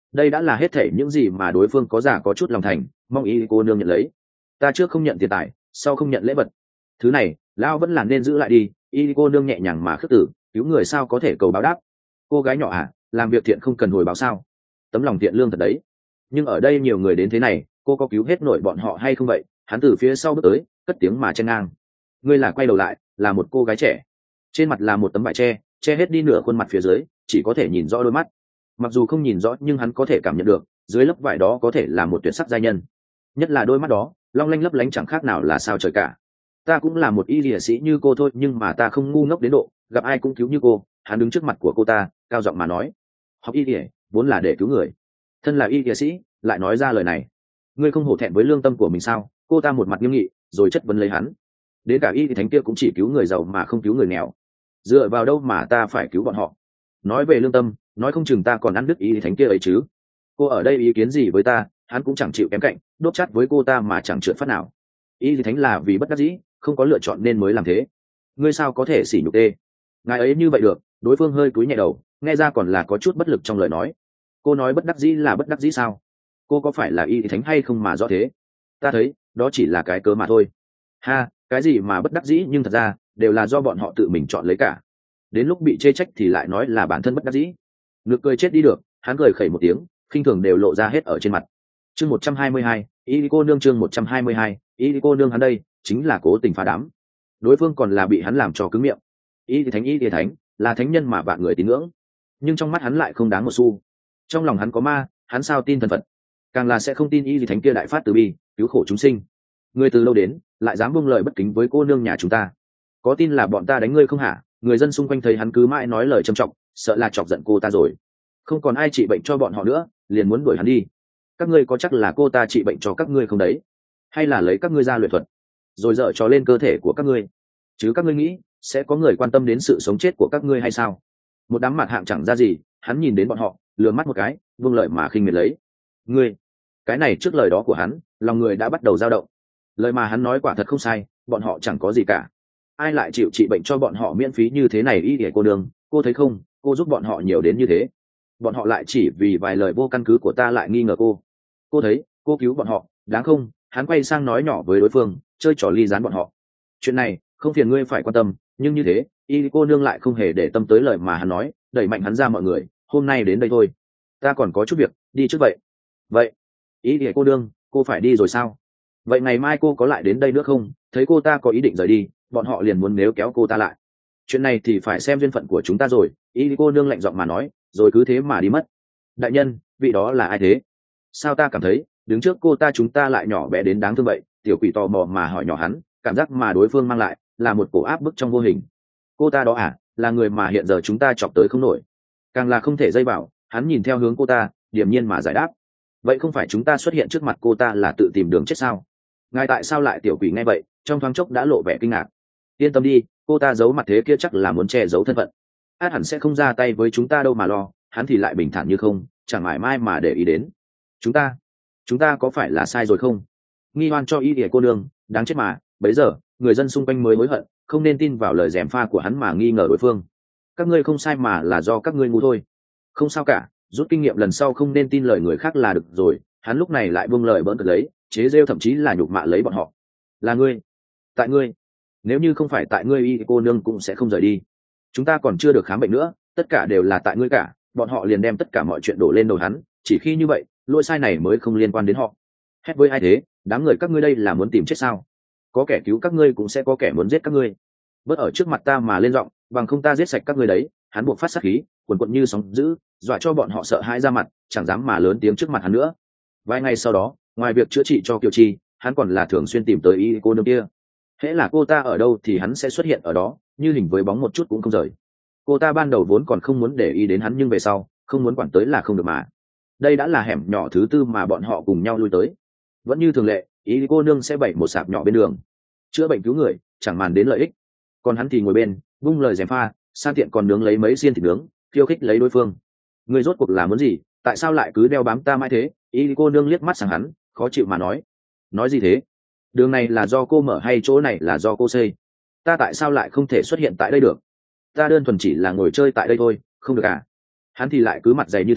đây đã là hết thảy những gì mà đối phương có giả có chút lòng thành, mong y cô nương nhận lấy. Ta trước không nhận tiền tài, sau không nhận lễ vật, thứ này lão vẫn là nên giữ lại đi. Y cô nương nhẹ nhàng mà khước tử, cứu người sao có thể cầu báo đáp. Cô gái nhỏ à, làm việc thiện không cần hồi báo sao? Tấm lòng thiện lương thật đấy. Nhưng ở đây nhiều người đến thế này, cô có cứu hết nổi bọn họ hay không vậy? Hắn từ phía sau bước tới, cất tiếng mà chen ngang. Ngươi là quay đầu lại, là một cô gái trẻ, trên mặt là một tấm vải che, che hết đi nửa khuôn mặt phía dưới, chỉ có thể nhìn rõ đôi mắt. Mặc dù không nhìn rõ nhưng hắn có thể cảm nhận được, dưới lớp vải đó có thể là một tuyệt sắc giai nhân. Nhất là đôi mắt đó, long lanh lấp lánh chẳng khác nào là sao trời cả. Ta cũng là một y lìa sĩ như cô thôi, nhưng mà ta không ngu ngốc đến độ gặp ai cũng cứu như cô. Hắn đứng trước mặt của cô ta, cao giọng mà nói. Học y lìa vốn là để cứu người, thân là y lìa sĩ lại nói ra lời này, ngươi không hổ thẹn với lương tâm của mình sao? Cô ta một mặt nghiêm nghị rồi chất vấn lấy hắn. Đến cả y thì thánh kia cũng chỉ cứu người giàu mà không cứu người nghèo, dựa vào đâu mà ta phải cứu bọn họ? Nói về lương tâm, nói không chừng ta còn ăn đứt y thì thánh kia ấy chứ. Cô ở đây ý kiến gì với ta? Hắn cũng chẳng chịu kém cạnh, đốt chát với cô ta mà chẳng trượt phát nào. Y thì thánh là vì bất đắc dĩ, không có lựa chọn nên mới làm thế. Ngươi sao có thể sỉ nhục tê ngài ấy như vậy được? Đối phương hơi cúi nhẹ đầu, nghe ra còn là có chút bất lực trong lời nói. Cô nói bất đắc dĩ là bất đắc dĩ sao? Cô có phải là y thì thánh hay không mà rõ thế? Ta thấy đó chỉ là cái cớ mà thôi. Ha, cái gì mà bất đắc dĩ, nhưng thật ra đều là do bọn họ tự mình chọn lấy cả. Đến lúc bị chê trách thì lại nói là bản thân bất đắc dĩ. Ngược cười chết đi được. Hắn cười khẩy một tiếng, khinh thường đều lộ ra hết ở trên mặt. Chương một trăm hai mươi hai, y cô nương. Chương một trăm hai mươi hai, y cô nương. Hắn đây chính là cố tình phá đám. Đối phương còn là bị hắn làm cho cứng miệng. Y thì thánh, y thì thánh là thánh nhân mà vạn người tín ngưỡng, nhưng trong mắt hắn lại không đáng một xu. Trong lòng hắn có ma, hắn sao tin thần Phật? Càng là sẽ không tin y thì thánh kia đại phát từ bi, cứu khổ chúng sinh. Người từ lâu đến lại dám buông lời bất kính với cô nương nhà chúng ta, có tin là bọn ta đánh ngươi không hả? Người dân xung quanh thấy hắn cứ mãi nói lời trầm trọng, sợ là chọc giận cô ta rồi, không còn ai trị bệnh cho bọn họ nữa, liền muốn đuổi hắn đi. Các ngươi có chắc là cô ta trị bệnh cho các ngươi không đấy? Hay là lấy các ngươi ra luyện thuật rồi dở trò lên cơ thể của các ngươi? Chứ các ngươi nghĩ sẽ có người quan tâm đến sự sống chết của các ngươi hay sao? Một đám mặt hạng chẳng ra gì. Hắn nhìn đến bọn họ, lừa mắt một cái, vương lợi mà khinh miệt lấy. Ngươi, cái này trước lời đó của hắn, lòng người đã bắt đầu dao động. Lời mà hắn nói quả thật không sai, bọn họ chẳng có gì cả. Ai lại chịu trị bệnh cho bọn họ miễn phí như thế này? Y để cô đường, cô thấy không, cô giúp bọn họ nhiều đến như thế, bọn họ lại chỉ vì vài lời vô căn cứ của ta lại nghi ngờ cô. Cô thấy cô cứu bọn họ đáng không? Hắn quay sang nói nhỏ với đối phương, chơi trò ly gián bọn họ. Chuyện này không phiền ngươi phải quan tâm, nhưng như thế y cô nương lại không hề để tâm tới lời mà hắn nói, đẩy mạnh hắn ra. Mọi người hôm nay đến đây thôi, ta còn có chút việc, đi trước vậy. Vậy y thì cô nương, cô phải đi rồi sao? Vậy ngày mai cô có lại đến đây nữa không? Thấy cô ta có ý định rời đi, bọn họ liền muốn níu kéo cô ta lại. Chuyện này thì phải xem duyên phận của chúng ta rồi. Y cô nương lạnh giọng mà nói, rồi cứ thế mà đi mất. Đại nhân, vị đó là ai thế? Sao ta cảm thấy đứng trước cô ta chúng ta lại nhỏ bé đến đáng thương vậy? Tiểu quỷ tò mò mà hỏi nhỏ hắn, cảm giác mà đối phương mang lại là một cổ áp bức trong vô hình. Cô ta đó à, là người mà hiện giờ chúng ta chọc tới không nổi, càng là không thể dây vào. Hắn nhìn theo hướng cô ta, điềm nhiên mà giải đáp. Vậy không phải chúng ta xuất hiện trước mặt cô ta là tự tìm đường chết sao? Ngài tại sao lại? Tiểu quỷ nghe vậy, trong thoáng chốc đã lộ vẻ kinh ngạc. Yên tâm đi, cô ta giấu mặt thế kia chắc là muốn che giấu thân phận, át hẳn sẽ không ra tay với chúng ta đâu mà lo. Hắn thì lại bình thản như không, chẳng mải mai mà để ý đến. Chúng ta, chúng ta có phải là sai rồi không? Nghi hoan cho y địa cô nương, đáng chết mà. Bấy giờ người dân xung quanh mới hối hận, không nên tin vào lời gièm pha của hắn mà nghi ngờ đối phương. Các ngươi không sai mà là do các ngươi ngu thôi. Không sao cả, rút kinh nghiệm lần sau không nên tin lời người khác là được rồi. Hắn lúc này lại buông lời bỡn cợt lấy, chế rêu thậm chí là nhục mạ lấy bọn họ. Là ngươi, tại ngươi, nếu như không phải tại ngươi y cô nương cũng sẽ không rời đi. Chúng ta còn chưa được khám bệnh nữa, tất cả đều là tại ngươi cả. Bọn họ liền đem tất cả mọi chuyện đổ lên đầu hắn, chỉ khi như vậy lỗi sai này mới không liên quan đến họ. Hét với ai thế? Đám người các ngươi đây là muốn tìm chết sao? Có kẻ cứu các ngươi cũng sẽ có kẻ muốn giết các ngươi. Bớt ở trước mặt ta mà lên giọng, bằng không ta giết sạch các ngươi đấy. Hắn buộc phát sát khí, quần quận như sóng dữ, dọa cho bọn họ sợ hãi ra mặt, chẳng dám mà lớn tiếng trước mặt hắn nữa. Vài ngày sau đó, ngoài việc chữa trị cho Kiều Chi, hắn còn là thường xuyên tìm tới y cô nương kia. Hễ là cô ta ở đâu thì hắn sẽ xuất hiện ở đó, như hình với bóng một chút cũng không rời. Cô ta ban đầu vốn còn không muốn để ý đến hắn, nhưng về sau không muốn quản tới là không được mà. Đây đã là hẻm nhỏ thứ tư mà bọn họ cùng nhau lui tới. Vẫn như thường lệ, ý cô nương sẽ bày một sạp nhỏ bên đường, chữa bệnh cứu người, chẳng màn đến lợi ích. Còn hắn thì ngồi bên, vung lời gièm pha, san tiện còn nướng lấy mấy xiên thịt nướng, khiêu khích lấy đối phương. Người rốt cuộc là muốn gì? Tại sao lại cứ đeo bám ta mãi thế? Ý cô nương liếc mắt sang hắn, khó chịu mà nói. Nói gì thế? Đường này là do cô mở hay chỗ này là do cô xây? Ta tại sao lại không thể xuất hiện tại đây được? Ta đơn thuần chỉ là ngồi chơi tại đây thôi, không được à? Hắn thì lại cứ mặt dày như thế,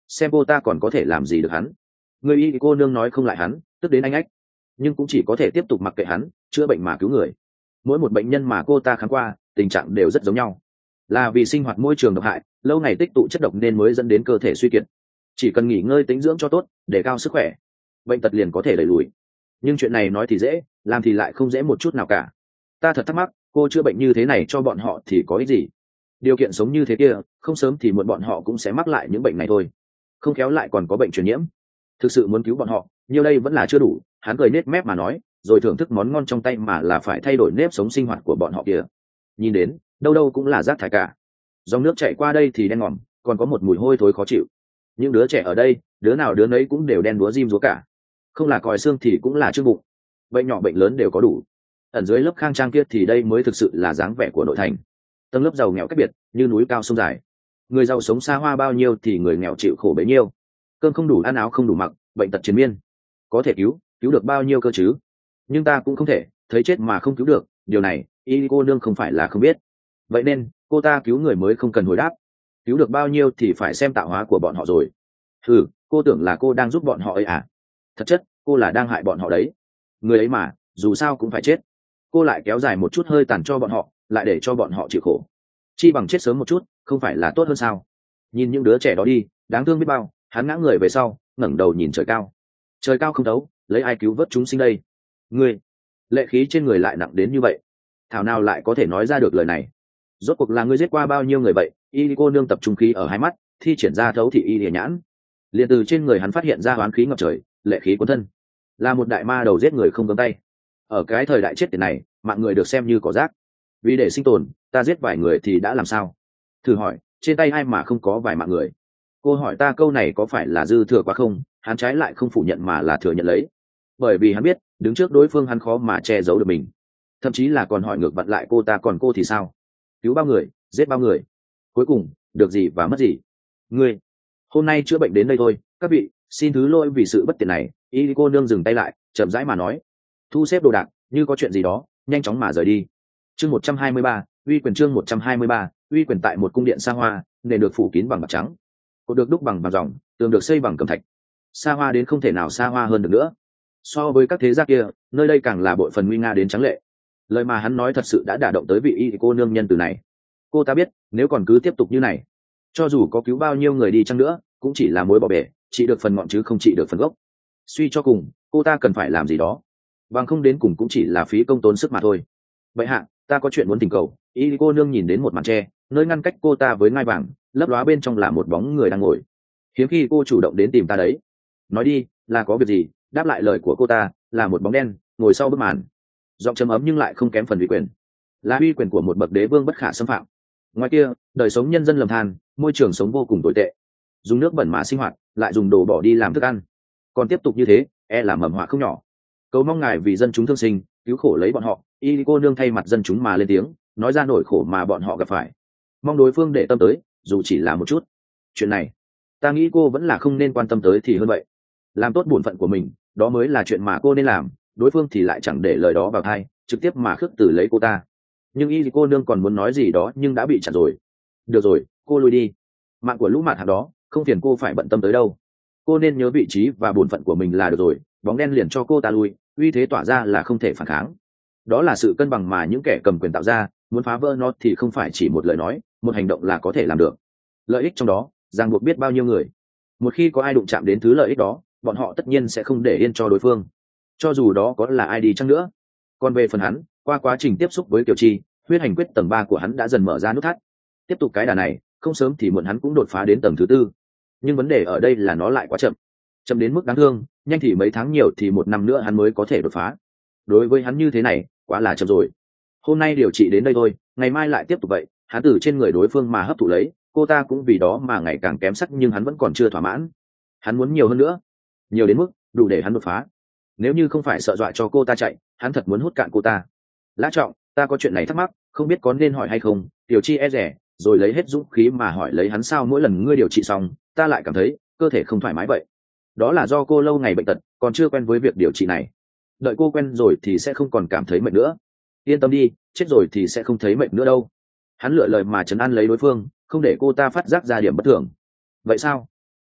xem cô ta còn có thể làm gì được hắn. Người y cô nương nói không lại hắn, tức đến anh ách, nhưng cũng chỉ có thể tiếp tục mặc kệ hắn, chữa bệnh mà cứu người. Mỗi một bệnh nhân mà cô ta khám qua tình trạng đều rất giống nhau, là vì sinh hoạt môi trường độc hại, lâu ngày tích tụ chất độc nên mới dẫn đến cơ thể suy kiệt. Chỉ cần nghỉ ngơi tĩnh dưỡng cho tốt, để cao sức khỏe, bệnh tật liền có thể đẩy lùi. Nhưng chuyện này nói thì dễ, làm thì lại không dễ một chút nào cả. Ta thật thắc mắc, cô chữa bệnh như thế này cho bọn họ thì có ích gì? Điều kiện sống như thế kia, không sớm thì muộn bọn họ cũng sẽ mắc lại những bệnh này thôi, không khéo lại còn có bệnh truyền nhiễm. Thực sự muốn cứu bọn họ, nhiều đây vẫn là chưa đủ. Hắn cười nết mép mà nói, rồi thưởng thức món ngon trong tay mà là phải thay đổi nếp sống sinh hoạt của bọn họ kìa. Nhìn đến đâu đâu cũng là rác thải cả. Dòng nước chảy qua đây thì đen ngòm, còn có một mùi hôi thối khó chịu. Những đứa trẻ ở đây, đứa nào đứa nấy cũng đều đen đúa dim rúa cả, không là còi xương thì cũng là trước bụng. Bệnh nhỏ bệnh lớn đều có đủ. Ẩn dưới lớp khang trang kia thì đây mới thực sự là dáng vẻ của nội thành. Tầng lớp giàu nghèo cách biệt như núi cao sông dài. Người giàu sống xa hoa bao nhiêu thì người nghèo chịu khổ bấy nhiêu. Cơm không đủ ăn, áo không đủ mặc, bệnh tật triền miên. Có thể cứu cứu được bao nhiêu cơ chứ? Nhưng ta cũng không thể thấy chết mà không cứu được, điều này y cô nương không phải là không biết. Vậy nên cô ta cứu người mới không cần hồi đáp, cứu được bao nhiêu thì phải xem tạo hóa của bọn họ rồi. Ừ, cô tưởng là cô đang giúp bọn họ ấy à? Thật chất cô là đang hại bọn họ đấy. Người ấy mà dù sao cũng phải chết, cô lại kéo dài một chút hơi tàn cho bọn họ, lại để cho bọn họ chịu khổ, chi bằng chết sớm một chút không phải là tốt hơn sao? Nhìn những đứa trẻ đó đi, đáng thương biết bao. Hắn ngã người về sau, ngẩng đầu nhìn trời cao. Trời cao không thấu, lấy ai cứu vớt chúng sinh đây? Ngươi, lệ khí trên người lại nặng đến như vậy, thảo nào lại có thể nói ra được lời này? Rốt cuộc là ngươi giết qua bao nhiêu người vậy? Y cô nương tập trung khí ở hai mắt, thi triển ra thấu thị y địa nhãn, liền từ trên người hắn phát hiện ra oán khí ngập trời, lệ khí cuốn thân, là một đại ma đầu giết người không gớm tay. Ở cái thời đại chết tiệt này, mạng người được xem như cỏ rác. Vì để sinh tồn, ta giết vài người thì đã làm sao? Thử hỏi, trên tay ai mà không có vài mạng người? Cô hỏi ta câu này có phải là dư thừa quá không? Hắn trái lại không phủ nhận mà là thừa nhận lấy, bởi vì hắn biết đứng trước đối phương hắn khó mà che giấu được mình. Thậm chí là còn hỏi ngược vặn lại cô ta, còn cô thì sao? Cứu bao người, giết bao người, cuối cùng được gì và mất gì? Ngươi, hôm nay chữa bệnh đến đây thôi, các vị xin thứ lỗi vì sự bất tiện này. Y cô nương dừng tay lại, chậm rãi mà nói, thu xếp đồ đạc, như có chuyện gì đó nhanh chóng mà rời đi. Chương một trăm hai mươi ba, uy quyền. Chương một trăm hai mươi ba, uy quyền. Tại một cung điện xa hoa, nền được phủ kín bằng bạc trắng, cột được đúc bằng vàng ròng, tường được xây bằng cẩm thạch, xa hoa đến không thể nào xa hoa hơn được nữa. So với các thế gia kia, nơi đây càng là bội phần nguy nga đến trắng lệ. Lời mà hắn nói thật sự đã đả động tới vị y cô nương nhân từ này. Cô ta biết nếu còn cứ tiếp tục như này, cho dù có cứu bao nhiêu người đi chăng nữa cũng chỉ là mối bỏ bể, trị được phần ngọn chứ không trị được phần gốc. Suy cho cùng, cô ta cần phải làm gì đó, bằng không đến cùng cũng chỉ là phí công tốn sức mà thôi. Vậy hạ, ta có chuyện muốn tình cầu. Y cô nương nhìn đến một màn tre, nơi ngăn cách cô ta với ngai vàng, lấp lóa bên trong là một bóng người đang ngồi. Hiếm khi cô chủ động đến tìm ta đấy. Nói đi, là có việc gì? Đáp lại lời của cô ta là một bóng đen ngồi sau bức màn, giọng trầm ấm nhưng lại không kém phần uy quyền, là uy quyền của một bậc đế vương bất khả xâm phạm. Ngoài kia, đời sống nhân dân lầm than, môi trường sống vô cùng tồi tệ, dùng nước bẩn mà sinh hoạt, lại dùng đồ bỏ đi làm thức ăn, còn tiếp tục như thế e là mầm họa không nhỏ. Cầu mong ngài vì dân chúng thương sinh, cứu khổ lấy bọn họ. Y cô nương thay mặt dân chúng mà lên tiếng, nói ra nỗi khổ mà bọn họ gặp phải, mong đối phương để tâm tới, dù chỉ là một chút. Chuyện này ta nghĩ cô vẫn là không nên quan tâm tới thì hơn vậy. Làm tốt bổn phận của mình, đó mới là chuyện mà cô nên làm. Đối phương thì lại chẳng để lời đó vào tai, trực tiếp mà khước từ lấy cô ta. Nhưng y cô nương còn muốn nói gì đó nhưng đã bị chặn rồi. Được rồi, cô lui đi, mạng của lũ mạt hạng đó không phiền cô phải bận tâm tới đâu. Cô nên nhớ vị trí và bổn phận của mình là được rồi. Bóng đen liền cho cô ta lui, uy thế tỏa ra là không thể phản kháng. Đó là sự cân bằng mà những kẻ cầm quyền tạo ra, muốn phá vỡ nó thì không phải chỉ một lời nói, một hành động là có thể làm được. Lợi ích trong đó ràng buộc biết bao nhiêu người. Một khi có ai đụng chạm đến thứ lợi ích đó, bọn họ tất nhiên sẽ không để yên cho đối phương, cho dù đó có là ai đi chăng nữa. Còn về phần hắn, qua quá trình tiếp xúc với Kiều Chi, huyết hành quyết tầng ba của hắn đã dần mở ra nút thắt. Tiếp tục cái đà này, không sớm thì muộn hắn cũng đột phá đến tầng thứ tư. Nhưng vấn đề ở đây là nó lại quá chậm, chậm đến mức đáng thương. Nhanh thì mấy tháng, nhiều thì một năm nữa hắn mới có thể đột phá. Đối với hắn như thế này, quá là chậm rồi. Hôm nay điều trị đến đây thôi, ngày mai lại tiếp tục vậy. Hắn từ trên người đối phương mà hấp thụ lấy, cô ta cũng vì đó mà ngày càng kém sắc, nhưng hắn vẫn còn chưa thỏa mãn. Hắn muốn nhiều hơn nữa, nhiều đến mức đủ để hắn đột phá. Nếu như không phải sợ dọa cho cô ta chạy, hắn thật muốn hút cạn cô ta. Lã Trọng, ta có chuyện này thắc mắc, không biết có nên hỏi hay không? Tiểu Chi e rẻ, rồi lấy hết dũng khí mà hỏi lấy hắn, sao mỗi lần ngươi điều trị xong, ta lại cảm thấy cơ thể không thoải mái vậy? Đó là do cô lâu ngày bệnh tật, còn chưa quen với việc điều trị này. Đợi cô quen rồi thì sẽ không còn cảm thấy mệt nữa. Yên tâm đi, chết rồi thì sẽ không thấy mệt nữa đâu. Hắn lựa lời mà trấn an lấy đối phương, không để cô ta phát giác ra điểm bất thường. Vậy sao?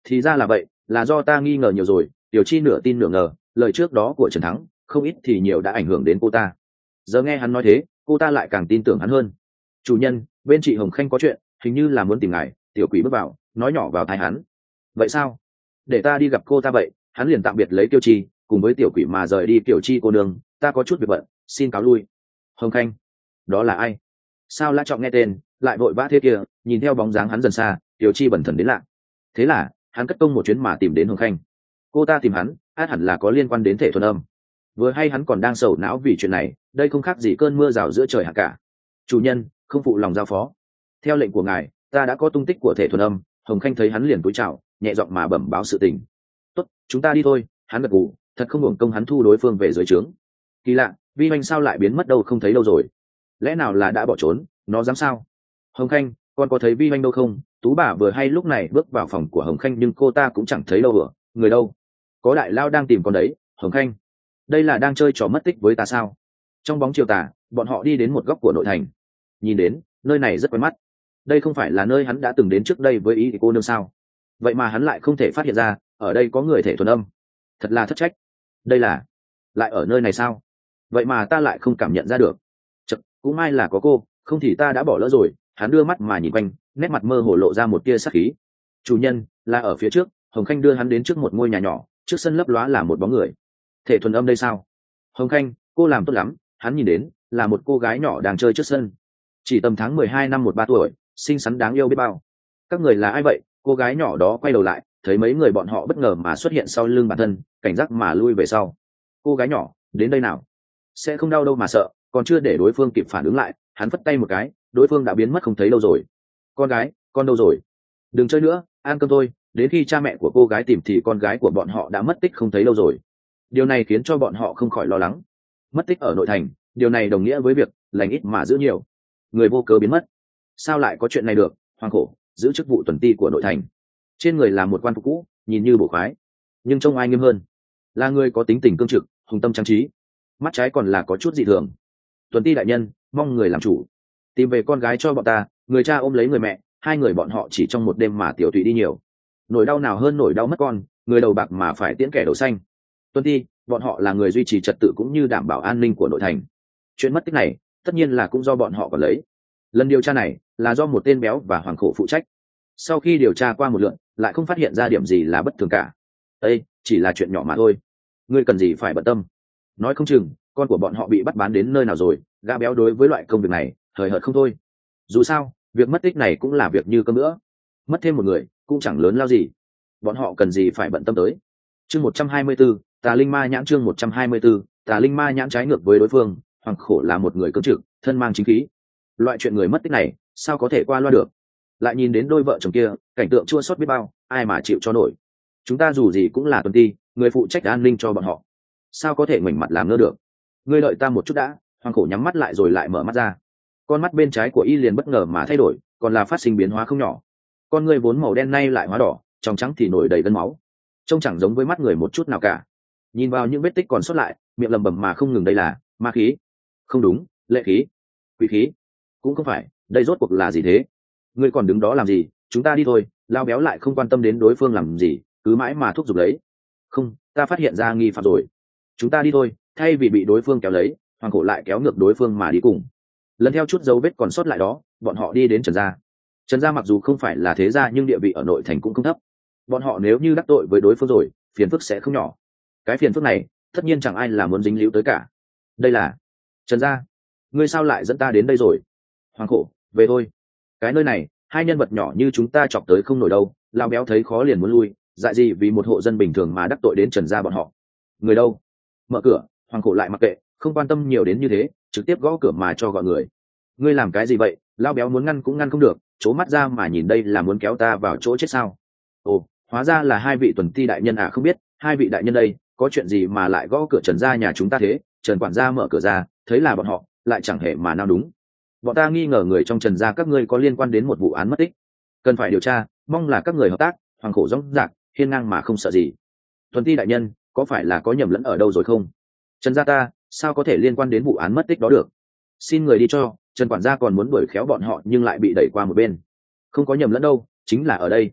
thì ra là vậy, là do ta nghi ngờ nhiều rồi. Tiểu Chi nửa tin nửa ngờ, lời trước đó của Trần Thắng không ít thì nhiều đã ảnh hưởng đến cô ta. Giờ nghe hắn nói thế, cô ta lại càng tin tưởng hắn hơn. Chủ nhân, bên chị Hồng Khanh có chuyện, hình như là muốn tìm ngài. Tiểu quỷ bước vào, nói nhỏ vào tai hắn. Vậy sao? Để ta đi gặp cô ta vậy. Hắn liền tạm biệt lấy Kiều Chi, cùng với tiểu quỷ mà rời đi. Kiều Chi cô nương, ta có chút việc bận, xin cáo lui. Hồng Khanh, đó là ai? Sao Lã Trọng nghe tên lại vội vã thế kia? Nhìn theo bóng dáng hắn dần xa, Tiểu Chi bần thần đến lạ. Thế là hắn cất công một chuyến mà tìm đến Hồng Khanh. Cô ta tìm hắn, át hẳn là có liên quan đến thể thuần âm. Vừa hay hắn còn đang sầu não vì chuyện này, đây không khác gì cơn mưa rào giữa trời hạ cả. Chủ nhân, không phụ lòng giao phó. Theo lệnh của ngài, ta đã có tung tích của thể thuần âm. Hồng Khanh thấy hắn liền cúi chào, nhẹ giọng mà bẩm báo sự tình. Tốt, chúng ta đi thôi. Hắn gật gù, thật không hưởng công hắn thu đối phương về dưới trướng. Kỳ lạ, Vi Hoành sao lại biến mất đâu không thấy đâu rồi? Lẽ nào là đã bỏ trốn? Nó dám sao? Hồng Khanh, con có thấy Vi Hoành đâu không? Tú bà vừa hay lúc này bước vào phòng của Hồng Khanh nhưng cô ta cũng chẳng thấy đâu ở. Người đâu? Có đại lao đang tìm con đấy. Hồng Khanh, đây là đang chơi trò mất tích với ta sao? Trong bóng chiều tà, bọn họ đi đến một góc của nội thành. Nhìn đến, nơi này rất quen mắt. Đây không phải là nơi hắn đã từng đến trước đây với ý cô nương sao? Vậy mà hắn lại không thể phát hiện ra, ở đây có người thể thuần âm. Thật là thất trách. Đây là... lại ở nơi này sao? Vậy mà ta lại không cảm nhận ra được. Chật, cũng may là có cô, không thì ta đã bỏ lỡ rồi. Hắn đưa mắt mà nhìn quanh, nét mặt mơ hồ lộ ra một tia sắc khí. Chủ nhân, là ở phía trước. Hồng Khanh đưa hắn đến trước một ngôi nhà nhỏ, trước sân lấp lóa là một bóng người. Thể thuần âm đây sao? Hồng Khanh, cô làm tốt lắm. Hắn nhìn đến là một cô gái nhỏ đang chơi trước sân, chỉ tầm tháng mười hai năm một ba tuổi, xinh xắn đáng yêu biết bao. Các người là ai vậy? Cô gái nhỏ đó quay đầu lại, thấy mấy người bọn họ bất ngờ mà xuất hiện sau lưng bản thân, cảnh giác mà lui về sau. Cô gái nhỏ, đến đây nào, sẽ không đau đâu mà sợ. Còn chưa để đối phương kịp phản ứng lại, hắn phất tay một cái, đối phương đã biến mất không thấy đâu rồi. Con gái, con đâu rồi? Đừng chơi nữa, ăn cơm thôi. Đến khi cha mẹ của cô gái tìm thì con gái của bọn họ đã mất tích không thấy đâu rồi. Điều này khiến cho bọn họ không khỏi lo lắng. Mất tích ở nội thành, điều này đồng nghĩa với việc lành ít mà giữ nhiều, người vô cớ biến mất. Sao lại có chuyện này được? Hoàng khổ giữ chức vụ tuần ti của nội thành, trên người là một quan phục cũ, nhìn như bổ khoái nhưng trông ai nghiêm hơn, là người có tính tình cương trực, hùng tâm trang trí, mắt trái còn là có chút dị thường. Tuần ti đại nhân, mong người làm chủ tìm về con gái cho bọn ta. Người cha ôm lấy người mẹ, hai người bọn họ chỉ trong một đêm mà tiểu tụy đi nhiều. Nỗi đau nào hơn nỗi đau mất con, người đầu bạc mà phải tiễn kẻ đầu xanh. Tuần ti, bọn họ là người duy trì trật tự cũng như đảm bảo an ninh của nội thành. Chuyện mất tích này tất nhiên là cũng do bọn họ còn lấy. Lần điều tra này là do một tên béo và Hoàng khổ phụ trách. Sau khi điều tra qua một lượt, lại không phát hiện ra điểm gì là bất thường cả. Đây chỉ là chuyện nhỏ mà thôi, ngươi cần gì phải bận tâm. Nói không chừng con của bọn họ bị bắt bán đến nơi nào rồi. Gã béo đối với loại công việc này hời hợt không thôi. Dù sao việc mất tích này cũng là việc như cơm nữa, mất thêm một người cũng chẳng lớn lao gì, bọn họ cần gì phải bận tâm tới. Chương một trăm hai mươi 124, Tà Linh Ma Nhãn. Chương một trăm hai mươi 124, Tà Linh Ma Nhãn. Trái ngược với đối phương, Hoàng khổ là một người cứng trực, thân mang chính khí. Loại chuyện người mất tích này sao có thể qua loa được? Lại nhìn đến đôi vợ chồng kia, cảnh tượng chua xót biết bao, ai mà chịu cho nổi. Chúng ta dù gì cũng là tuần ti, người phụ trách an ninh cho bọn họ, sao có thể ngoảnh mặt làm ngơ được? Ngươi đợi ta một chút đã. Hoàng khổ nhắm mắt lại rồi lại mở mắt ra. Con mắt bên trái của y liền bất ngờ mà thay đổi, còn là phát sinh biến hóa không nhỏ. Con ngươi vốn màu đen nay lại hóa đỏ, trong trắng thì nổi đầy gân máu, trông chẳng giống với mắt người một chút nào cả. Nhìn vào những vết tích còn sót lại, miệng lẩm bẩm mà không ngừng, đây là ma khí. Không đúng, lệ khí, quỷ khí. Cũng không phải, đây rốt cuộc là gì thế? Ngươi còn đứng đó làm gì? Chúng ta đi thôi. Lao béo lại không quan tâm đến đối phương làm gì, cứ mãi mà thúc giục lấy. Không, ta phát hiện ra nghi phạm rồi. Chúng ta đi thôi. Thay vì bị đối phương kéo lấy, Hoàng khổ lại kéo ngược đối phương mà đi cùng. Lần theo chút dấu vết còn sót lại đó, bọn họ đi đến Trần gia. Trần gia mặc dù không phải là thế gia nhưng địa vị ở nội thành cũng không thấp. Bọn họ nếu như đắc tội với đối phương rồi, phiền phức sẽ không nhỏ. Cái phiền phức này tất nhiên chẳng ai là muốn dính líu tới cả. Đây là Trần gia. Ngươi sao lại dẫn ta đến đây rồi? Hoàng khổ, về thôi. Cái nơi này hai nhân vật nhỏ như chúng ta chọc tới không nổi đâu. Lao béo thấy khó liền muốn lui, dại gì vì một hộ dân bình thường mà đắc tội đến Trần gia bọn họ. Người đâu? Mở cửa. Hoàng khổ lại mặc kệ, không quan tâm nhiều đến như thế, trực tiếp gõ cửa mà cho gọi người. Ngươi làm cái gì vậy? Lao béo muốn ngăn cũng ngăn không được, trố mắt ra mà nhìn, đây là muốn kéo ta vào chỗ chết sao? Ồ, hóa ra là hai vị tuần ti đại nhân à? Không biết hai vị đại nhân đây có chuyện gì mà lại gõ cửa Trần gia nhà chúng ta thế? Trần quản gia mở cửa ra, thấy là bọn họ, lại chẳng hề mà nào đúng. Bọn ta nghi ngờ người trong Trần gia các ngươi có liên quan đến một vụ án mất tích, cần phải điều tra, mong là các người hợp tác. Hoàng khổ rõng rạc, hiên ngang mà không sợ gì. Tuần ti đại nhân, có phải là có nhầm lẫn ở đâu rồi không? Trần gia ta sao có thể liên quan đến vụ án mất tích đó được? Xin người đi cho. Trần quản gia còn muốn đuổi khéo bọn họ nhưng lại bị đẩy qua một bên. Không có nhầm lẫn đâu, chính là ở đây.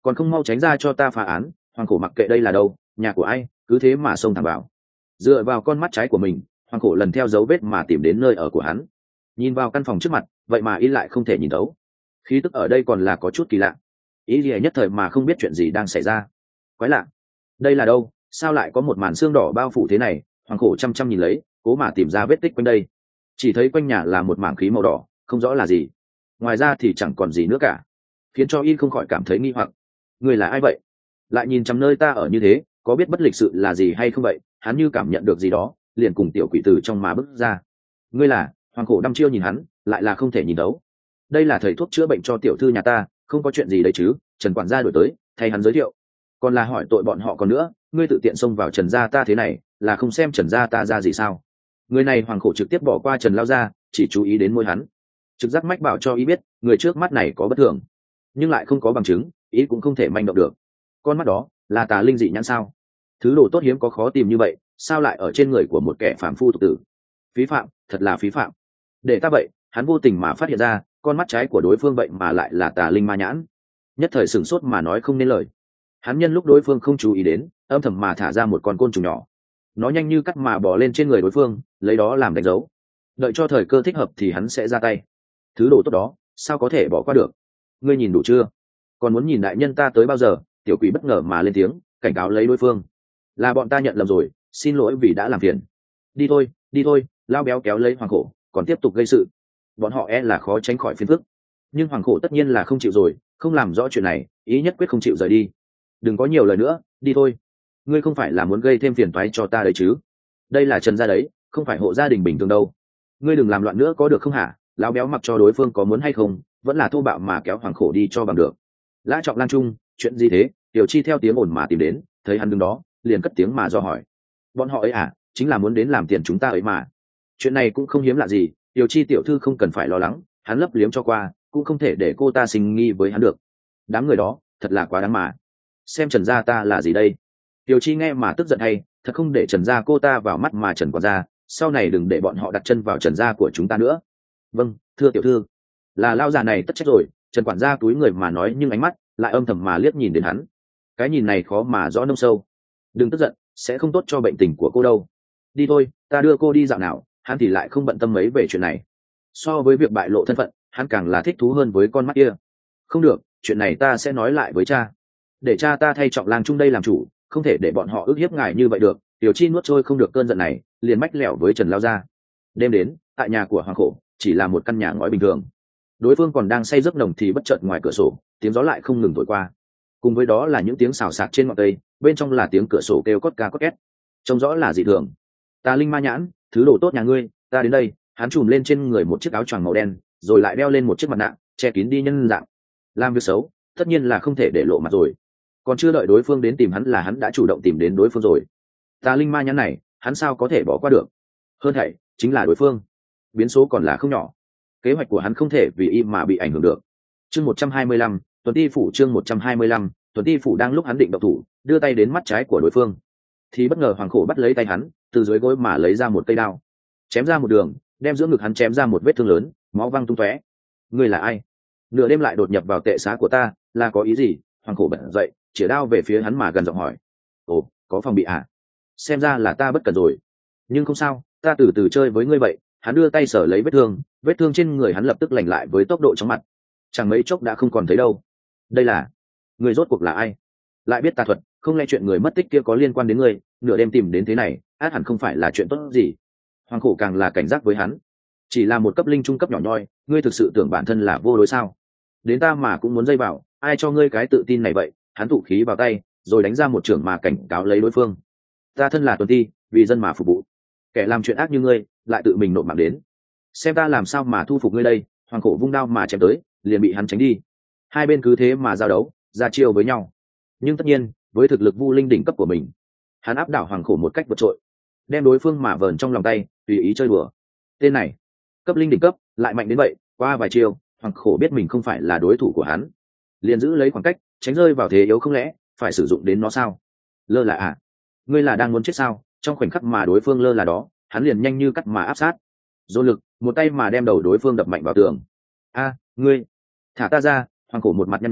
còn không mau tránh ra cho ta phá án. Hoàng khổ mặc kệ đây là đâu, nhà của ai, cứ thế mà xông thẳng vào. Dựa vào con mắt trái của mình, Hoàng khổ lần theo dấu vết mà tìm đến nơi ở của hắn. Nhìn vào căn phòng trước mặt, vậy mà y lại không thể nhìn thấu. Khí tức ở đây còn là có chút kỳ lạ. Ý gì nhất thời mà không biết chuyện gì đang xảy ra. Quái lạ, đây là đâu, sao lại có một màn xương đỏ bao phủ thế này? Hoàng khổ chăm chăm nhìn lấy, cố mà tìm ra vết tích quanh đây. Chỉ thấy quanh nhà là một mảng khí màu đỏ, không rõ là gì. Ngoài ra thì chẳng còn gì nữa cả, khiến cho y không khỏi cảm thấy nghi hoặc. Người là ai vậy? Lại nhìn chằm nơi ta ở như thế, có biết bất lịch sự là gì hay không vậy? Hắn như cảm nhận được gì đó, liền cùng tiểu quỷ từ trong mà bước ra. Ngươi là? Hoàng khổ đăm chiêu nhìn hắn, lại là không thể nhìn đấu. Đây là thầy thuốc chữa bệnh cho tiểu thư nhà ta, không có chuyện gì đấy chứ? Trần quản gia đổi tới, thay hắn giới thiệu. Còn là hỏi tội bọn họ còn nữa, ngươi tự tiện xông vào Trần gia ta thế này, là không xem Trần gia ta ra gì sao? Người này Hoàng khổ trực tiếp bỏ qua Trần lao ra, chỉ chú ý đến môi hắn. Trực giác mách bảo cho ý biết, người trước mắt này có bất thường, nhưng lại không có bằng chứng, ý cũng không thể manh động được. Con mắt đó là tà linh dị nhãn sao? Thứ đồ tốt hiếm có khó tìm như vậy, sao lại ở trên người của một kẻ phàm phu tục tử? Phí phạm, thật là phí phạm. Để ta vậy, hắn vô tình mà phát hiện ra, con mắt trái của đối phương vậy mà lại là tà linh ma nhãn. Nhất thời sửng sốt mà nói không nên lời. Hắn nhân lúc đối phương không chú ý đến, âm thầm mà thả ra một con côn trùng nhỏ. Nó nhanh như cắt mà bò lên trên người đối phương, lấy đó làm đánh dấu. Đợi cho thời cơ thích hợp thì hắn sẽ ra tay. Thứ đồ tốt đó, sao có thể bỏ qua được? Ngươi nhìn đủ chưa? Còn muốn nhìn đại nhân ta tới bao giờ? Tiểu quỷ bất ngờ mà lên tiếng, cảnh cáo lấy đối phương. Là bọn ta nhận lầm rồi, xin lỗi vì đã làm phiền. Đi thôi, đi thôi. Lao béo kéo lấy Hoàng khổ, còn tiếp tục gây sự. Bọn họ e là khó tránh khỏi phiền phức. Nhưng Hoàng khổ tất nhiên là không chịu rồi, không làm rõ chuyện này, ý nhất quyết không chịu rời đi. Đừng có nhiều lời nữa, đi thôi. Ngươi không phải là muốn gây thêm phiền toái cho ta đấy chứ? Đây là Trần gia đấy, không phải hộ gia đình bình thường đâu. Ngươi đừng làm loạn nữa có được không hả? Lão béo mặc cho đối phương có muốn hay không, vẫn là thô bạo mà kéo Hoàng khổ đi cho bằng được. Lã Trọng Lan Trung, chuyện gì thế? Tiểu Chi theo tiếng ồn mà tìm đến, thấy hắn đứng đó, liền cất tiếng mà do hỏi. Bọn họ ấy à, chính là muốn đến làm tiền chúng ta ấy mà. Chuyện này cũng không hiếm lạ gì, Tiểu Chi tiểu thư không cần phải lo lắng, hắn lấp liếm cho qua, cũng không thể để cô ta sinh nghi với hắn được. Đám người đó, thật là quá đáng mà. Xem Trần gia ta là gì đây? Tiểu Chi nghe mà tức giận hay, thật không để Trần gia cô ta vào mắt mà Trần quản gia, sau này đừng để bọn họ đặt chân vào Trần gia của chúng ta nữa. Vâng, thưa tiểu thư. Là lao già này tất trách rồi. Trần quản gia túi người mà nói, nhưng ánh mắt lại âm thầm mà liếc nhìn đến hắn. Cái nhìn này khó mà rõ nông sâu. Đừng tức giận, sẽ không tốt cho bệnh tình của cô đâu. Đi thôi, ta đưa cô đi dạo nào. Hắn thì lại không bận tâm mấy về chuyện này. So với việc bại lộ thân phận, hắn càng là thích thú hơn với con mắt kia. Không được, chuyện này ta sẽ nói lại với cha, để cha ta thay Trọng Lang Trung đây làm chủ, không thể để bọn họ ức hiếp ngài như vậy được. Tiểu Chi nuốt trôi không được cơn giận này, liền mách lẻo với Trần lao ra. Đêm đến, tại nhà của Hoàng khổ, chỉ là một căn nhà ngói bình thường. Đối phương còn đang say giấc nồng thì bất chợt ngoài cửa sổ, tiếng gió lại không ngừng thổi qua. Cùng với đó là những tiếng xào xạc trên ngọn cây, bên trong là tiếng cửa sổ kêu cốt ca cốt két. Trông rõ là dị thường. Tà linh ma nhãn, thứ đồ tốt nhà ngươi, ta đến đây. Hắn trùm lên trên người một chiếc áo choàng màu đen, rồi lại đeo lên một chiếc mặt nạ, che kín đi nhân dạng. Làm việc xấu, tất nhiên là không thể để lộ mặt rồi. Còn chưa đợi đối phương đến tìm hắn là hắn đã chủ động tìm đến đối phương rồi. Tà linh ma nhãn này, hắn sao có thể bỏ qua được? Hơn thảy, chính là đối phương. Biến số còn là không nhỏ. Kế hoạch của hắn không thể vì im mà bị ảnh hưởng được. Chương một trăm hai mươi lăm, Tuần Ti phủ. Chương một trăm hai mươi lăm, Tuần Ti phủ. Đang lúc hắn định động thủ, đưa tay đến mắt trái của đối phương, thì bất ngờ Hoàng khổ bắt lấy tay hắn, từ dưới gối mà lấy ra một cây đao, chém ra một đường, đem giữa ngực hắn chém ra một vết thương lớn, máu văng tung tóe. Ngươi là ai? Nửa đêm lại đột nhập vào tệ xá của ta, là có ý gì? Hoàng khổ bật dậy, chĩa đao về phía hắn mà gần giọng hỏi. Ồ, có phòng bị à? Xem ra là ta bất cẩn rồi. Nhưng không sao, ta từ từ chơi với ngươi vậy. Hắn đưa tay sờ lấy vết thương, vết thương trên người hắn lập tức lành lại với tốc độ chóng mặt, chẳng mấy chốc đã không còn thấy đâu. Đây là người rốt cuộc là ai? Lại biết tà thuật, không lẽ chuyện người mất tích kia có liên quan đến ngươi? Nửa đêm tìm đến thế này, át hẳn không phải là chuyện tốt gì. Hoàng khổ càng là cảnh giác với hắn. Chỉ là một cấp linh trung cấp nhỏ nhoi, ngươi thực sự tưởng bản thân là vô đối sao? Đến ta mà cũng muốn dây vào, ai cho ngươi cái tự tin này vậy? Hắn tụ khí vào tay, rồi đánh ra một chưởng mà cảnh cáo lấy đối phương. Ta thân là Tuần Ti, vì dân mà phục vụ. Kẻ làm chuyện ác như ngươi, lại tự mình nộp mạng đến, xem ta làm sao mà thu phục ngươi đây. Hoàng khổ vung đao mà chém tới, liền bị hắn tránh đi. Hai bên cứ thế mà giao đấu, ra chiêu với nhau. Nhưng tất nhiên, với thực lực vu linh đỉnh cấp của mình, hắn áp đảo Hoàng khổ một cách vượt trội, đem đối phương mà vờn trong lòng tay, tùy ý chơi đùa. Tên này, cấp linh đỉnh cấp, lại mạnh đến vậy. Qua vài chiêu, Hoàng khổ biết mình không phải là đối thủ của hắn, liền giữ lấy khoảng cách, tránh rơi vào thế yếu. Không lẽ phải sử dụng đến nó sao? Lơ là à? Ngươi là đang muốn chết sao? Trong khoảnh khắc mà đối phương lơ là đó, hắn liền nhanh như cắt mà áp sát, dồn lực một tay mà đem đầu đối phương đập mạnh vào tường. A, ngươi thả ta ra! Hoàng khổ một mặt nhăn nhó,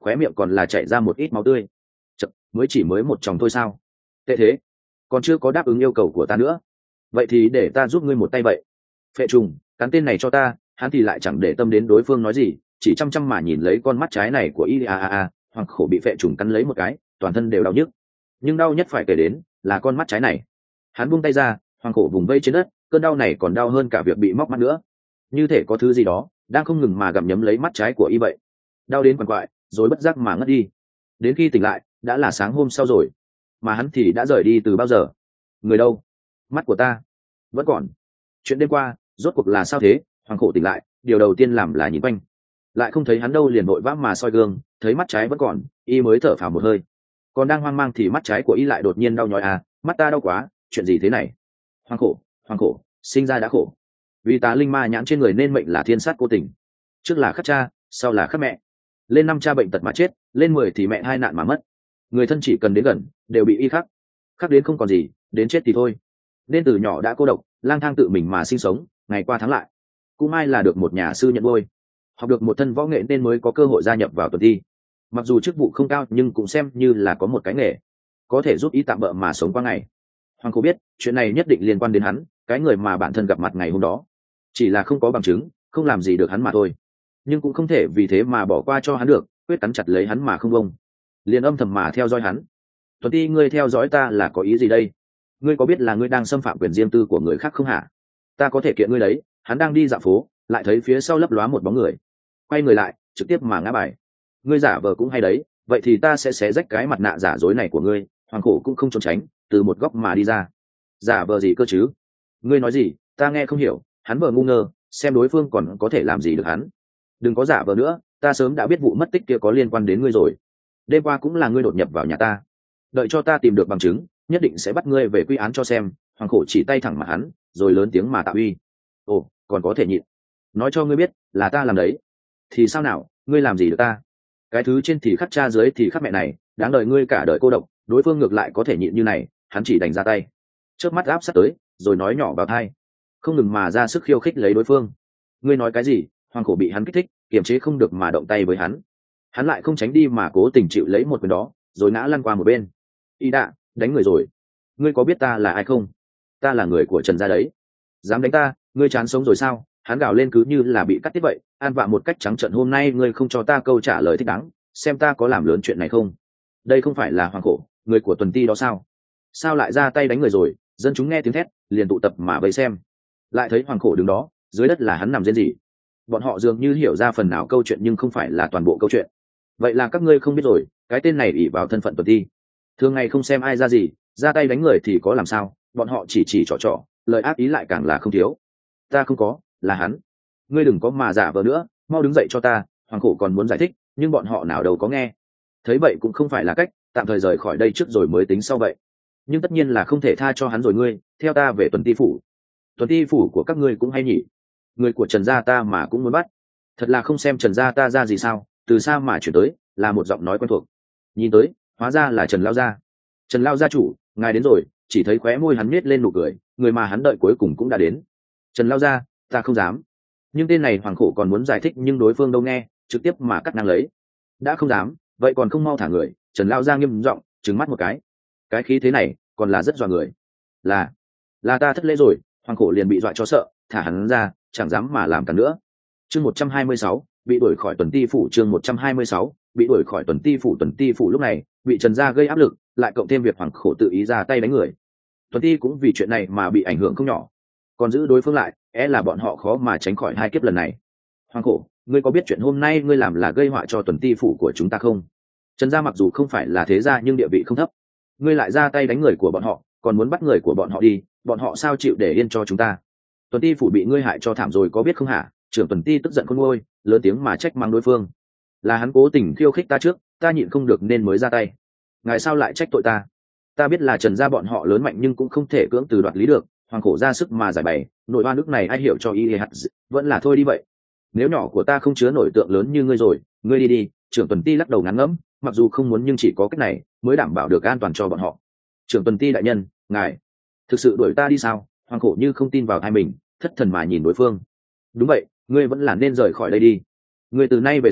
khóe miệng còn là chảy ra một ít máu tươi. Chật, mới chỉ mới một chồng thôi sao? Tệ thế, còn chưa có đáp ứng yêu cầu của ta nữa. Vậy thì để ta giúp ngươi một tay vậy. Phệ trùng, cắn tên này cho ta. Hắn thì lại chẳng để tâm đến đối phương nói gì, chỉ chăm chăm mà nhìn lấy con mắt trái này của y a a a. Hoàng khổ bị phệ trùng cắn lấy một cái, toàn thân đều đau nhức, nhưng đau nhất phải kể đến là con mắt trái này. Hắn buông tay ra, Hoàng khổ vùng vây trên đất, cơn đau này còn đau hơn cả việc bị móc mắt nữa, như thể có thứ gì đó đang không ngừng mà gặm nhấm lấy mắt trái của y vậy. Đau đến quằn quại, rồi bất giác mà ngất đi. Đến khi tỉnh lại đã là sáng hôm sau rồi, mà hắn thì đã rời đi từ bao giờ. Người đâu? Mắt của ta vẫn còn. Chuyện đêm qua rốt cuộc là sao thế? Hoàng khổ tỉnh lại, điều đầu tiên làm là nhìn quanh, lại không thấy hắn đâu, liền vội vã mà soi gương, thấy mắt trái vẫn còn, y mới thở phào một hơi. Còn đang hoang mang thì mắt trái của y lại đột nhiên đau nhói. À, mắt ta đau quá, chuyện gì thế này? Hoàng khổ, Hoàng khổ, sinh ra đã khổ, vì tà linh ma nhãn trên người nên mệnh là thiên sát cô tình. Trước là khắc cha, sau là khắc mẹ. Lên năm cha bệnh tật mà chết, lên mười thì mẹ hai nạn mà mất. Người thân chỉ cần đến gần đều bị y khắc, khắc đến không còn gì, đến chết thì thôi. Nên từ nhỏ đã cô độc, lang thang tự mình mà sinh sống, ngày qua tháng lại. Cũng may là được một nhà sư nhận nuôi, học được một thân võ nghệ nên mới có cơ hội gia nhập vào tuần thi. Mặc dù chức vụ không cao nhưng cũng xem như là có một cái nghề, có thể giúp y tạm bợ mà sống qua ngày. Hoàng khổ biết chuyện này nhất định liên quan đến hắn, cái người mà bản thân gặp mặt ngày hôm đó, chỉ là không có bằng chứng, không làm gì được hắn mà thôi. Nhưng cũng không thể vì thế mà bỏ qua cho hắn được, quyết cắn chặt lấy hắn mà không bông, liền âm thầm mà theo dõi hắn. Tuần ti, ngươi theo dõi ta là có ý gì đây? Ngươi có biết là ngươi đang xâm phạm quyền riêng tư của người khác không hả? Ta có thể kiện ngươi đấy. Hắn đang đi dạo phố, lại thấy phía sau lấp lóa một bóng người, quay người lại trực tiếp mà ngã bài. Ngươi giả vờ cũng hay đấy, vậy thì ta sẽ xé rách cái mặt nạ giả dối này của ngươi. Hoàng khổ cũng không trốn tránh, từ một góc mà đi ra. Giả vờ gì cơ chứ? Ngươi nói gì ta nghe không hiểu. Hắn vờ ngu ngơ, xem đối phương còn có thể làm gì được hắn. Đừng có giả vờ nữa, ta sớm đã biết vụ mất tích kia có liên quan đến ngươi rồi. Đêm qua cũng là ngươi đột nhập vào nhà ta, đợi cho ta tìm được bằng chứng, nhất định sẽ bắt ngươi về quy án cho xem. Hoàng khổ chỉ tay thẳng mặt hắn, rồi lớn tiếng mà tạo uy. Ồ, còn có thể nhịn? Nói cho ngươi biết là ta làm đấy thì sao nào, ngươi làm gì được ta? Cái thứ trên thì khắc cha, dưới thì khắc mẹ này, đáng đời ngươi cả đời cô độc. Đối phương ngược lại có thể nhịn như này, hắn chỉ đành ra tay, trước mắt áp sát tới, rồi nói nhỏ vào tai, không ngừng mà ra sức khiêu khích lấy đối phương. Ngươi nói cái gì? Hoàng khổ bị hắn kích thích, kiềm chế không được mà động tay với hắn. Hắn lại không tránh đi mà cố tình chịu lấy một quyền đó, rồi ngã lăn qua một bên. Y đạ, đánh người rồi. Ngươi có biết ta là ai không? Ta là người của Trần gia đấy. Dám đánh ta, ngươi chán sống rồi sao? Hắn gào lên cứ như là bị cắt tiết vậy, an vạ một cách trắng trợn. Hôm nay ngươi không cho ta câu trả lời thích đáng, xem ta có làm lớn chuyện này không? Đây không phải là Hoàng khổ, người của tuần ti đó sao? Sao lại ra tay đánh người rồi? Dân chúng nghe tiếng thét liền tụ tập mà vây xem, lại thấy Hoàng khổ đứng đó, dưới đất là hắn nằm rên rỉ. Bọn họ dường như hiểu ra phần nào câu chuyện, nhưng không phải là toàn bộ câu chuyện. Vậy là các ngươi không biết rồi, cái tên này ỷ vào thân phận tuần ti, thường ngày không xem ai ra gì, ra tay đánh người thì có làm sao? Bọn họ chỉ chỉ trỏ trỏ, lời ác ý lại càng là không thiếu. Ta không có, là hắn. Ngươi đừng có mà giả vờ nữa, mau đứng dậy cho ta. Hoàng khổ còn muốn giải thích, nhưng bọn họ nào đâu có nghe. Thấy vậy cũng không phải là cách, tạm thời rời khỏi đây trước rồi mới tính sau vậy. Nhưng tất nhiên là không thể tha cho hắn rồi. Ngươi theo ta về tuần ti phủ. Tuần ti phủ của các ngươi cũng hay nhỉ? Người của Trần gia ta mà cũng muốn bắt, thật là không xem Trần gia ta ra gì sao? Từ xa mà chuyển tới là một giọng nói quen thuộc, nhìn tới hóa ra là Trần lao gia. Trần lao gia chủ, ngài đến rồi. Chỉ thấy khóe môi hắn nhếch lên nụ cười, người mà hắn đợi cuối cùng cũng đã đến. Trần lao gia, ta không dám. Nhưng tên này Hoàng khổ còn muốn giải thích, nhưng đối phương đâu nghe, trực tiếp mà cắt ngang lấy. Đã không dám, vậy còn không mau thả người? Trần lao gia nghiêm giọng, trừng mắt một cái. Cái khí thế này còn là rất dọa người. Là, là ta thất lễ rồi. Hoàng khổ liền bị dọa cho sợ, thả hắn ra, chẳng dám mà làm cản nữa. Chương một trăm hai mươi sáu, bị đuổi khỏi tuần ti phủ. Chương một trăm hai mươi sáu, bị đuổi khỏi tuần ti phủ. Tuần ti phủ lúc này bị Trần gia gây áp lực, lại cộng thêm việc Hoàng khổ tự ý ra tay đánh người, tuần ti cũng vì chuyện này mà bị ảnh hưởng không nhỏ. Còn giữ đối phương lại, é là bọn họ khó mà tránh khỏi hai kiếp lần này. Hoàng khổ, ngươi có biết chuyện hôm nay ngươi làm là gây họa cho tuần ti phủ của chúng ta không? Trần gia mặc dù không phải là thế gia nhưng địa vị không thấp, ngươi lại ra tay đánh người của bọn họ, còn muốn bắt người của bọn họ đi, bọn họ sao chịu để yên cho chúng ta? Tuần ti phủ bị ngươi hại cho thảm rồi có biết không hả? Trưởng tuần ti tức giận khôn nguôi, lớn tiếng mà trách mắng đối phương. Là hắn cố tình khiêu khích ta trước, ta nhịn không được nên mới ra tay. Ngài sao lại trách tội ta? Ta biết là Trần gia bọn họ lớn mạnh nhưng cũng không thể cưỡng từ đoạt lý được. Hoàng khổ ra sức mà giải bày, nội oan ức này ai hiểu cho y hạt, vẫn là thôi đi vậy. Nếu nhỏ của ta không chứa nổi tượng lớn như ngươi rồi, ngươi đi đi. Trưởng tuần ti lắc đầu ngán ngẫm, mặc dù không muốn nhưng chỉ có cách này mới đảm bảo được an toàn cho bọn họ. Trưởng tuần ti đại nhân, ngài thực sự đuổi ta đi sao? Hoàng khổ như không tin vào tai mình, thất thần mà nhìn đối phương. Đúng vậy, ngươi vẫn là nên rời khỏi đây đi. Ngươi từ nay về sau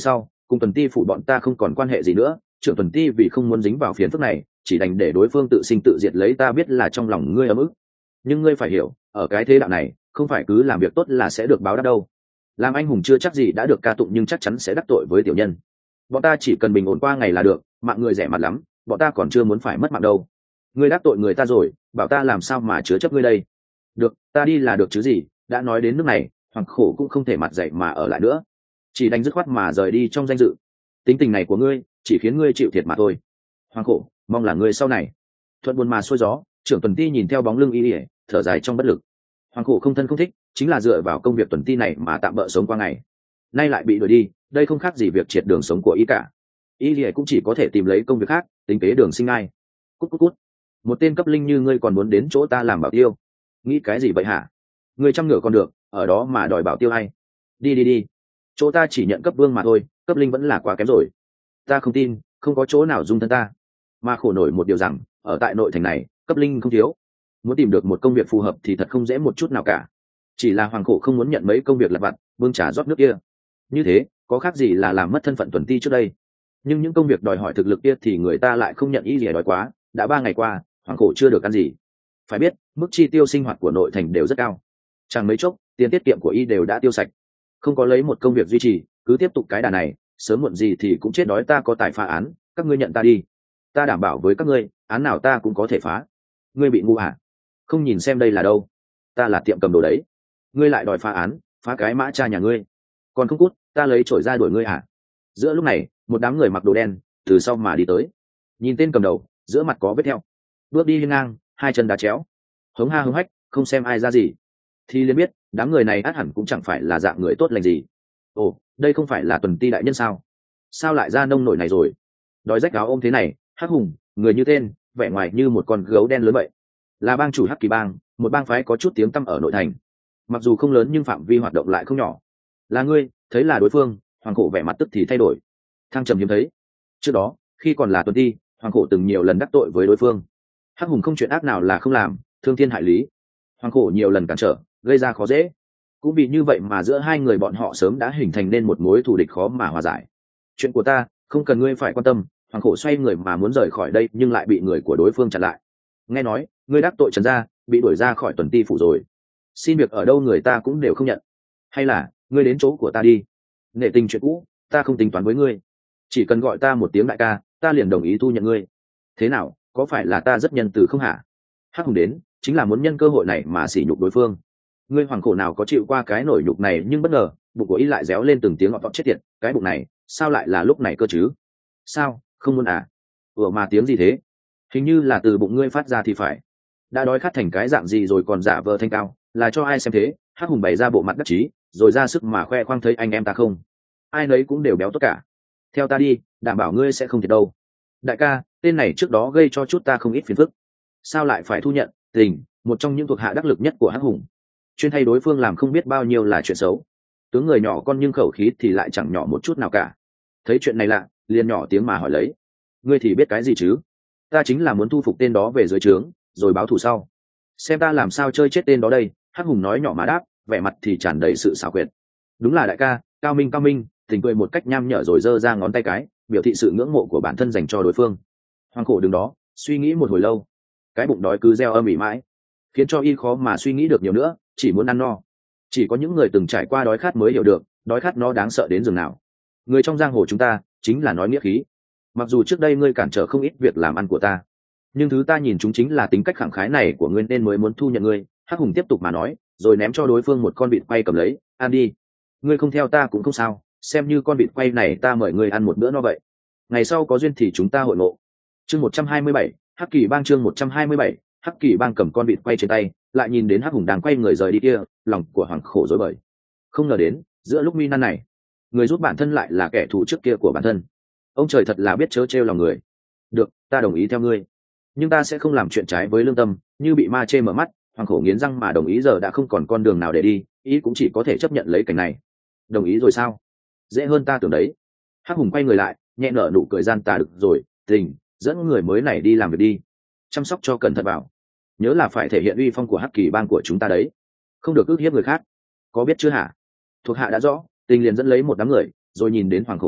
cùng tuần ti phủ bọn ta không còn quan hệ gì nữa, trưởng tuần ti vì không muốn dính vào phiền phức này chỉ đành để đối phương tự sinh tự diệt, lấy ta biết là trong lòng ngươi ấm ức, nhưng ngươi phải hiểu ở cái thế đạo này không phải cứ làm việc tốt là sẽ được báo đáp đâu. Làm anh hùng chưa chắc gì đã được ca tụng, nhưng chắc chắn sẽ đắc tội với tiểu nhân. Bọn ta chỉ cần bình ổn qua ngày là được, mạng người rẻ mặt lắm, bọn ta còn chưa muốn phải mất mạng đâu. Ngươi đắc tội người ta rồi, bảo ta làm sao mà chứa chấp ngươi đây. Được, ta đi là được chứ gì, đã nói đến nước này Hoàng Khổ cũng không thể mặt dậy mà ở lại nữa, chỉ đánh dứt khoát mà rời đi trong danh dự. Tính tình này của ngươi chỉ khiến ngươi chịu thiệt mà thôi. Hoàng Khổ, mong là ngươi sau này thuận buồn mà xuôi gió. Trưởng tuần ti nhìn theo bóng lưng y ỉa thở dài trong bất lực. Hoàng Khổ không thân không thích, chính là dựa vào công việc tuần ti này mà tạm bỡ sống qua ngày, nay lại bị đuổi đi, đây không khác gì việc triệt đường sống của y cả. Y ỉa cũng chỉ có thể tìm lấy công việc khác, tính kế đường sinh ai. Cút cút cút, một tên cấp linh như ngươi còn muốn đến chỗ ta làm bảo tiêu, nghĩ cái gì vậy hả? Ngươi trăm ngựa còn được, ở đó mà đòi bảo tiêu hay? Đi đi đi, chỗ ta chỉ nhận cấp vương mà thôi, cấp linh vẫn là quá kém rồi. Ta không tin, không có chỗ nào dung thân ta. Mà khổ nổi một điều rằng ở tại nội thành này cấp linh không thiếu, muốn tìm được một công việc phù hợp thì thật không dễ một chút nào cả. Chỉ là Hoàng Khổ không muốn nhận mấy công việc lặt vặt bưng trà rót nước kia, như thế có khác gì là làm mất thân phận tuần ti trước đây. Nhưng những công việc đòi hỏi thực lực kia thì người ta lại không nhận. Ý gì đói quá, đã ba ngày qua Hoàng Khổ chưa được ăn gì. Phải biết mức chi tiêu sinh hoạt của nội thành đều rất cao, chẳng mấy chốc tiền tiết kiệm của y đều đã tiêu sạch, không có lấy một công việc duy trì, cứ tiếp tục cái đà này sớm muộn gì thì cũng chết đói. Ta có tài phá án, các ngươi nhận ta đi, ta đảm bảo với các ngươi án nào ta cũng có thể phá. Ngươi bị ngu hả? Không nhìn xem đây là đâu, ta là tiệm cầm đồ đấy, ngươi lại đòi phá án, phá cái mã cha nhà ngươi, còn không cút, ta lấy chổi ra đuổi ngươi hả? Giữa lúc này một đám người mặc đồ đen từ sau mà đi tới, nhìn tên cầm đầu giữa mặt có vết theo, bước đi hiên ngang, hai chân đá chéo, hống ha hống hách, không xem ai ra gì thì liền biết đám người này át hẳn cũng chẳng phải là dạng người tốt lành gì. Ồ, đây không phải là tuần ti đại nhân sao? Sao lại ra nông nổi này rồi? Đói rách áo ôm thế này, Hắc Hùng, người như tên, vẻ ngoài như một con gấu đen lớn vậy, là bang chủ Hắc Kỳ bang, một bang phái có chút tiếng tăm ở nội thành, mặc dù không lớn nhưng phạm vi hoạt động lại không nhỏ. Là ngươi? Thấy là đối phương, Hoàng Khổ vẻ mặt tức thì thay đổi, thăng trầm hiếm thấy. Trước đó khi còn là tuần ti, Hoàng Khổ từng nhiều lần đắc tội với đối phương. Hắc Hùng không chuyện ác nào là không làm, thương thiên hại lý, Hoàng Khổ nhiều lần cản trở, gây ra khó dễ. Cũng vì như vậy mà giữa hai người bọn họ sớm đã hình thành nên một mối thù địch khó mà hòa giải. Chuyện của ta không cần ngươi phải quan tâm. Hoàng Khổ xoay người mà muốn rời khỏi đây nhưng lại bị người của đối phương chặn lại. Nghe nói ngươi đắc tội Trần gia, bị đuổi ra khỏi tuần ti phủ rồi, xin việc ở đâu người ta cũng đều không nhận, hay là ngươi đến chỗ của ta đi, nể tình chuyện cũ, ta không tính toán với ngươi, chỉ cần gọi ta một tiếng đại ca, ta liền đồng ý thu nhận ngươi. Thế nào, có phải là ta rất nhân từ không hả? Hắc Hùng đến chính là muốn nhân cơ hội này mà sỉ nhục đối phương. Ngươi Hoàng Khổ nào có chịu qua cái nổi nhục này, nhưng bất ngờ bụng của y lại réo lên từng tiếng ngọt chết tiệt. Cái bụng này sao lại là lúc này cơ chứ? Sao không muốn à? Ủa mà tiếng gì thế? Hình như là từ bụng ngươi phát ra thì phải. Đã đói khát thành cái dạng gì rồi còn giả vờ thanh cao, là cho ai xem thế? Hắc Hùng bày ra bộ mặt đắc chí rồi ra sức mà khoe khoang, thấy anh em ta không, ai nấy cũng đều béo tốt cả. Theo ta đi, đảm bảo ngươi sẽ không thiệt đâu. Đại ca, tên này trước đó gây cho chút ta không ít phiền phức, sao lại phải thu nhận? Tình, một trong những thuộc hạ đắc lực nhất của Hắc Hùng, chuyên thay đối phương làm không biết bao nhiêu là chuyện xấu. Tướng người nhỏ con nhưng khẩu khí thì lại chẳng nhỏ một chút nào cả. Thấy chuyện này lạ, liền nhỏ tiếng mà hỏi lấy, ngươi thì biết cái gì chứ? Ta chính là muốn thu phục tên đó về dưới trướng, rồi báo thù sau, xem ta làm sao chơi chết tên đó đây. Hắc Hùng nói nhỏ mà đáp, vẻ mặt thì tràn đầy sự xảo quyệt. Đúng là đại ca, cao minh cao minh. Tình cười một cách nham nhở rồi giơ ra ngón tay cái, biểu thị sự ngưỡng mộ của bản thân dành cho đối phương. Hoàng Khổ đứng đó suy nghĩ một hồi lâu, cái bụng đói cứ reo âm ỉ mãi, khiến cho y khó mà suy nghĩ được nhiều nữa, chỉ muốn ăn no. Chỉ có những người từng trải qua đói khát mới hiểu được đói khát nó đáng sợ đến dường nào. Người trong giang hồ chúng ta chính là nói nghĩa khí. Mặc dù trước đây ngươi cản trở không ít việc làm ăn của ta, nhưng thứ ta nhìn chúng chính là tính cách khẳng khái này của ngươi nên mới muốn thu nhận ngươi. Hắc Hùng tiếp tục mà nói, rồi ném cho đối phương một con vịt quay cầm lấy, ăn đi. Ngươi không theo ta cũng không sao, xem như con vịt quay này ta mời ngươi ăn một bữa no vậy. Ngày sau có duyên thì chúng ta hội ngộ. Chương một trăm hai mươi bảy, Hắc Kỳ bang. Chương một trăm hai mươi bảy, Hắc Kỳ bang. Cầm con vịt quay trên tay, lại nhìn đến Hắc Hùng đang quay người rời đi kia, lòng của Hoàng Khổ rối bời. Không ngờ đến giữa lúc nguy nan này, người giúp bản thân lại là kẻ thù trước kia của bản thân. Ông trời thật là biết chớ trêu lòng người. Được, ta đồng ý theo ngươi, nhưng ta sẽ không làm chuyện trái với lương tâm, như bị ma chê mở mắt. Hoàng Khổ nghiến răng mà đồng ý. Giờ đã không còn con đường nào để đi, ý cũng chỉ có thể chấp nhận lấy cảnh này. Đồng ý rồi sao? Dễ hơn ta tưởng đấy. Hắc Hùng quay người lại, nhẹ nở nụ cười gian tà. Được rồi, Tình, dẫn người mới này đi làm việc đi, chăm sóc cho cẩn thận vào, nhớ là phải thể hiện uy phong của Hắc Kỳ bang của chúng ta đấy, không được ức hiếp người khác, có biết chưa hả? Thuộc hạ đã rõ. Tình liền dẫn lấy một đám người, rồi nhìn đến Hoàng Khổ, ngươi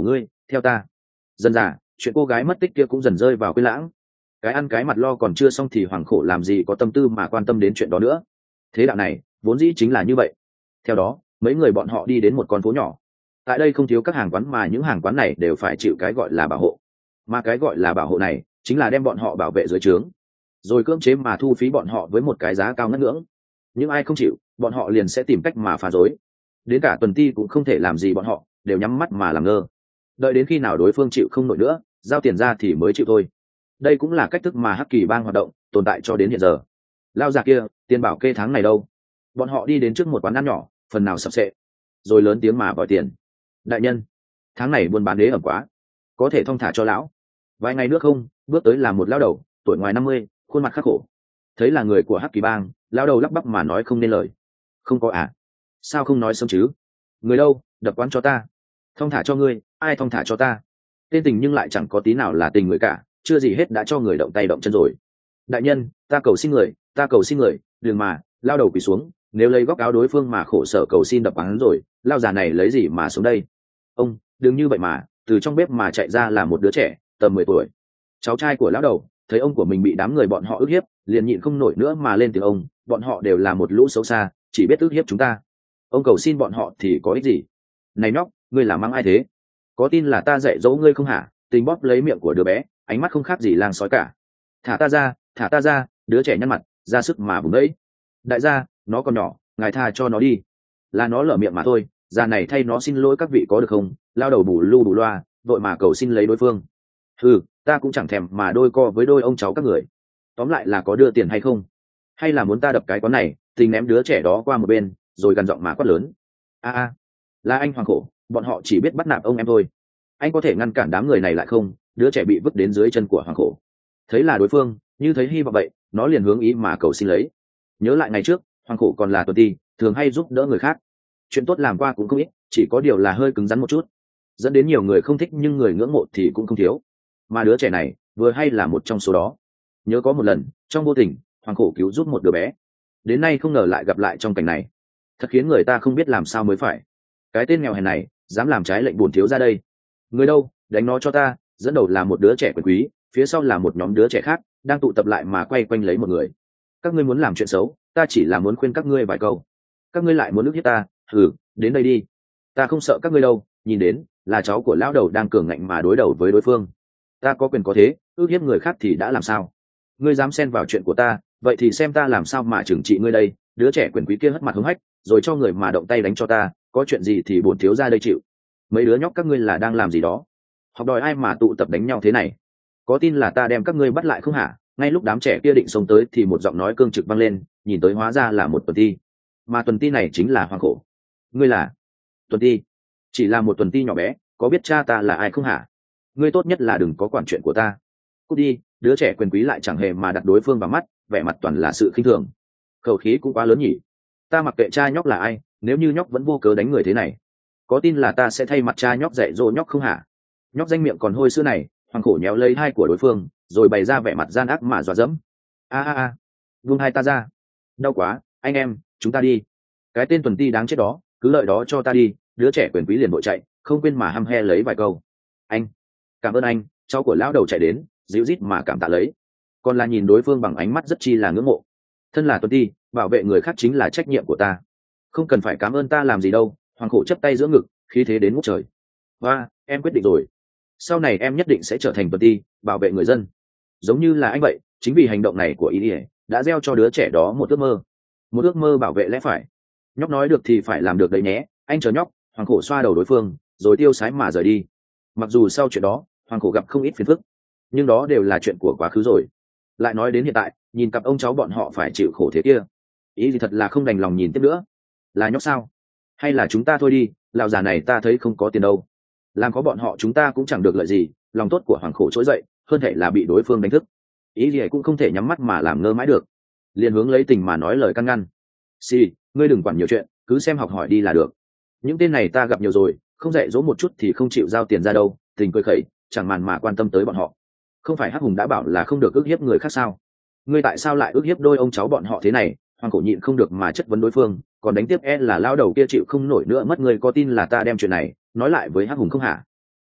theo ta. Dần dà chuyện cô gái mất tích kia cũng dần rơi vào quên lãng. Cái ăn cái mặt lo còn chưa xong thì Hoàng Khổ làm gì có tâm tư mà quan tâm đến chuyện đó nữa. Thế đạo này vốn dĩ chính là như vậy. Theo đó mấy người bọn họ đi đến một con phố nhỏ. Tại đây không thiếu các hàng quán, mà những hàng quán này đều phải chịu cái gọi là bảo hộ. Mà cái gọi là bảo hộ này chính là đem bọn họ bảo vệ dưới trướng, rồi cưỡng chế mà thu phí bọn họ với một cái giá cao ngất ngưỡng. Những ai không chịu, bọn họ liền sẽ tìm cách mà phá rối. Đến cả Tuần Ti cũng không thể làm gì bọn họ, đều nhắm mắt mà làm ngơ. Đợi đến khi nào đối phương chịu không nổi nữa, giao tiền ra thì mới chịu thôi. Đây cũng là cách thức mà Hắc Kỳ Bang hoạt động, tồn tại cho đến hiện giờ. Lao già kia, tiền bảo kê tháng này đâu? Bọn họ đi đến trước một quán ăn nhỏ, phần nào sập sệ, rồi lớn tiếng mà gọi tiền. Đại nhân, tháng này buôn bán đế ẩm quá, có thể thong thả cho lão vài ngày nước không? Bước tới là một lao đầu, tuổi ngoài năm mươi, khuôn mặt khắc khổ. Thấy là người của Hắc Kỳ Bang, lao đầu lắp bắp mà nói không nên lời. Không có à? Sao không nói sớm chứ? Người đâu, đập quán cho ta. Thong thả cho ngươi, ai thong thả cho ta? Tên tình nhưng lại chẳng có tí nào là tình người cả, chưa gì hết đã cho người động tay động chân rồi. Đại nhân, ta cầu xin người, ta cầu xin người, đừng mà. Lao đầu quỳ xuống, nếu lấy góc áo đối phương mà khổ sở cầu xin đập quán rồi, lao già này lấy gì mà xuống đây? Ông, đừng như vậy mà. Từ trong bếp mà chạy ra là một đứa trẻ tầm mười tuổi, cháu trai của lão đầu. Thấy ông của mình bị đám người bọn họ ức hiếp, liền nhịn không nổi nữa mà lên tiếng ông. Bọn họ đều là một lũ xấu xa, chỉ biết ức hiếp chúng ta. Ông cầu xin bọn họ thì có ích gì? Này nhóc, ngươi làm mang ai thế? Có tin là ta dạy dỗ ngươi không hả? Tình bóp lấy miệng của đứa bé, ánh mắt không khác gì lang sói cả. Thả ta ra, thả ta ra. Đứa trẻ nhăn mặt ra sức mà vùng đấy. Đại gia, nó còn nhỏ, ngài tha cho nó đi. Là nó lở miệng mà thôi, già này thay nó xin lỗi các vị có được không? Lao đầu bù lu bù loa, vội mà cầu xin lấy đối phương. Ừ, ta cũng chẳng thèm mà đôi co với đôi ông cháu các người. Tóm lại là có đưa tiền hay không? Hay là muốn ta đập cái quán này? Tình ném đứa trẻ đó qua một bên, rồi gằn giọng mà quát lớn. A a, là anh Hoàng Khổ, bọn họ chỉ biết bắt nạt ông em thôi. Anh có thể ngăn cản đám người này lại không? Đứa trẻ bị vứt đến dưới chân của Hoàng Khổ. Thấy là đối phương, như thấy hy vọng vậy, nó liền hướng ý mà cầu xin lấy. Nhớ lại ngày trước, Hoàng Khổ còn là Tuần Ti, thường hay giúp đỡ người khác. Chuyện tốt làm qua cũng không ít, chỉ có điều là hơi cứng rắn một chút, dẫn đến nhiều người không thích nhưng người ngưỡng mộ thì cũng không thiếu. Mà đứa trẻ này vừa hay là một trong số đó. Nhớ có một lần trong vô tình, Hoàng Khổ cứu giúp một đứa bé, đến nay không ngờ lại gặp lại trong cảnh này, thật khiến người ta không biết làm sao mới phải. Cái tên nghèo hèn này dám làm trái lệnh bổn thiếu ra đây. Người đâu, đánh nó cho ta. Dẫn đầu là một đứa trẻ quyền quý, phía sau là một nhóm đứa trẻ khác đang tụ tập lại mà quay quanh lấy một người. Các ngươi muốn làm chuyện xấu, ta chỉ là muốn khuyên các ngươi vài câu. Các ngươi lại muốn ức hiếp ta. Hừ, đến đây đi, ta không sợ các ngươi đâu. Nhìn đến là cháu của lão đầu đang cường ngạnh mà đối đầu với đối phương. Ta có quyền có thế, ức hiếp người khác thì đã làm sao? Ngươi dám xen vào chuyện của ta, vậy thì xem ta làm sao mà trừng trị ngươi đây. Đứa trẻ quyền quý kia hất mặt hứng hách, rồi cho người mà động tay đánh cho ta. Có chuyện gì thì bổn thiếu ra đây chịu. Mấy đứa nhóc các ngươi là đang làm gì đó? Học đòi ai mà tụ tập đánh nhau thế này? Có tin là ta đem các ngươi bắt lại không hả? Ngay lúc đám trẻ kia định xông tới thì một giọng nói cương trực vang lên, nhìn tới hóa ra là một Tuần Ti. Mà Tuần Ti này chính là Hoàng Khổ. Ngươi là Tuần Ti? Chỉ là một Tuần Ti nhỏ bé, có biết cha ta là ai không hả? Ngươi tốt nhất là đừng có quản chuyện của ta. Cút đi. Đứa trẻ quyền quý lại chẳng hề mà đặt đối phương vào mắt, vẻ mặt toàn là sự khinh thường. Khẩu khí cũng quá lớn nhỉ. Ta mặc kệ cha nhóc là ai, nếu như nhóc vẫn vô cớ đánh người thế này, có tin là ta sẽ thay mặt cha nhóc dạy dỗ nhóc không hả? Nhóc danh miệng còn hôi sữa này. Hoàng Khổ nhéo lấy hai của đối phương, rồi bày ra vẻ mặt gian ác mà dọa dẫm. A a a, buông hai ta ra. Đau quá, anh em, chúng ta đi. Cái tên Tuần Ti đáng chết đó, cứ lợi đó cho ta đi. Đứa trẻ quyền quý liền vội chạy, không quên mà hăm he lấy vài câu. Anh, cảm ơn anh. Cháu của lão đầu chạy đến, dịu rít mà cảm tạ lấy, còn là nhìn đối phương bằng ánh mắt rất chi là ngưỡng mộ. Thân là Tuần Ti, bảo vệ người khác chính là trách nhiệm của ta, không cần phải cảm ơn ta làm gì đâu. Hoàng Khổ chấp tay giữa ngực, khí thế đến ngút trời. Và em quyết định rồi, sau này em nhất định sẽ trở thành Tuần Ti, bảo vệ người dân giống như là anh vậy. Chính vì hành động này của ý ỉa đã gieo cho đứa trẻ đó một ước mơ, một ước mơ bảo vệ lẽ phải. Nhóc nói được thì phải làm được đấy nhé, anh chờ nhóc. Hoàng Khổ xoa đầu đối phương, rồi tiêu sái mà rời đi. Mặc dù sau chuyện đó Hoàng Khổ gặp không ít phiền phức, nhưng đó đều là chuyện của quá khứ rồi. Lại nói đến hiện tại, nhìn cặp ông cháu bọn họ phải chịu khổ thế kia, ý thì thật là không đành lòng nhìn tiếp nữa. Là nhóc sao? Hay là chúng ta thôi đi, lão già này ta thấy không có tiền đâu. Làm có bọn họ chúng ta cũng chẳng được lợi gì. Lòng tốt của Hoàng Khổ trỗi dậy, hơn thể là bị đối phương đánh thức. Ý gì cũng không thể nhắm mắt mà làm ngơ mãi được, liền hướng lấy tình mà nói lời căn ngăn. Si, ngươi đừng quản nhiều chuyện, cứ xem học hỏi đi là được. Những tên này ta gặp nhiều rồi, không dạy dỗ một chút thì không chịu giao tiền ra đâu. Tình cười khẩy, chẳng màn mà quan tâm tới bọn họ. Không phải Hắc Hùng đã bảo là không được ức hiếp người khác sao? Ngươi tại sao lại ức hiếp đôi ông cháu bọn họ thế này? Hoàng Khổ nhịn không được mà chất vấn đối phương, còn đánh tiếp e là lao đầu kia chịu không nổi nữa mất. Ngươi có tin là ta đem chuyện này nói lại với Hắc Hùng không hả?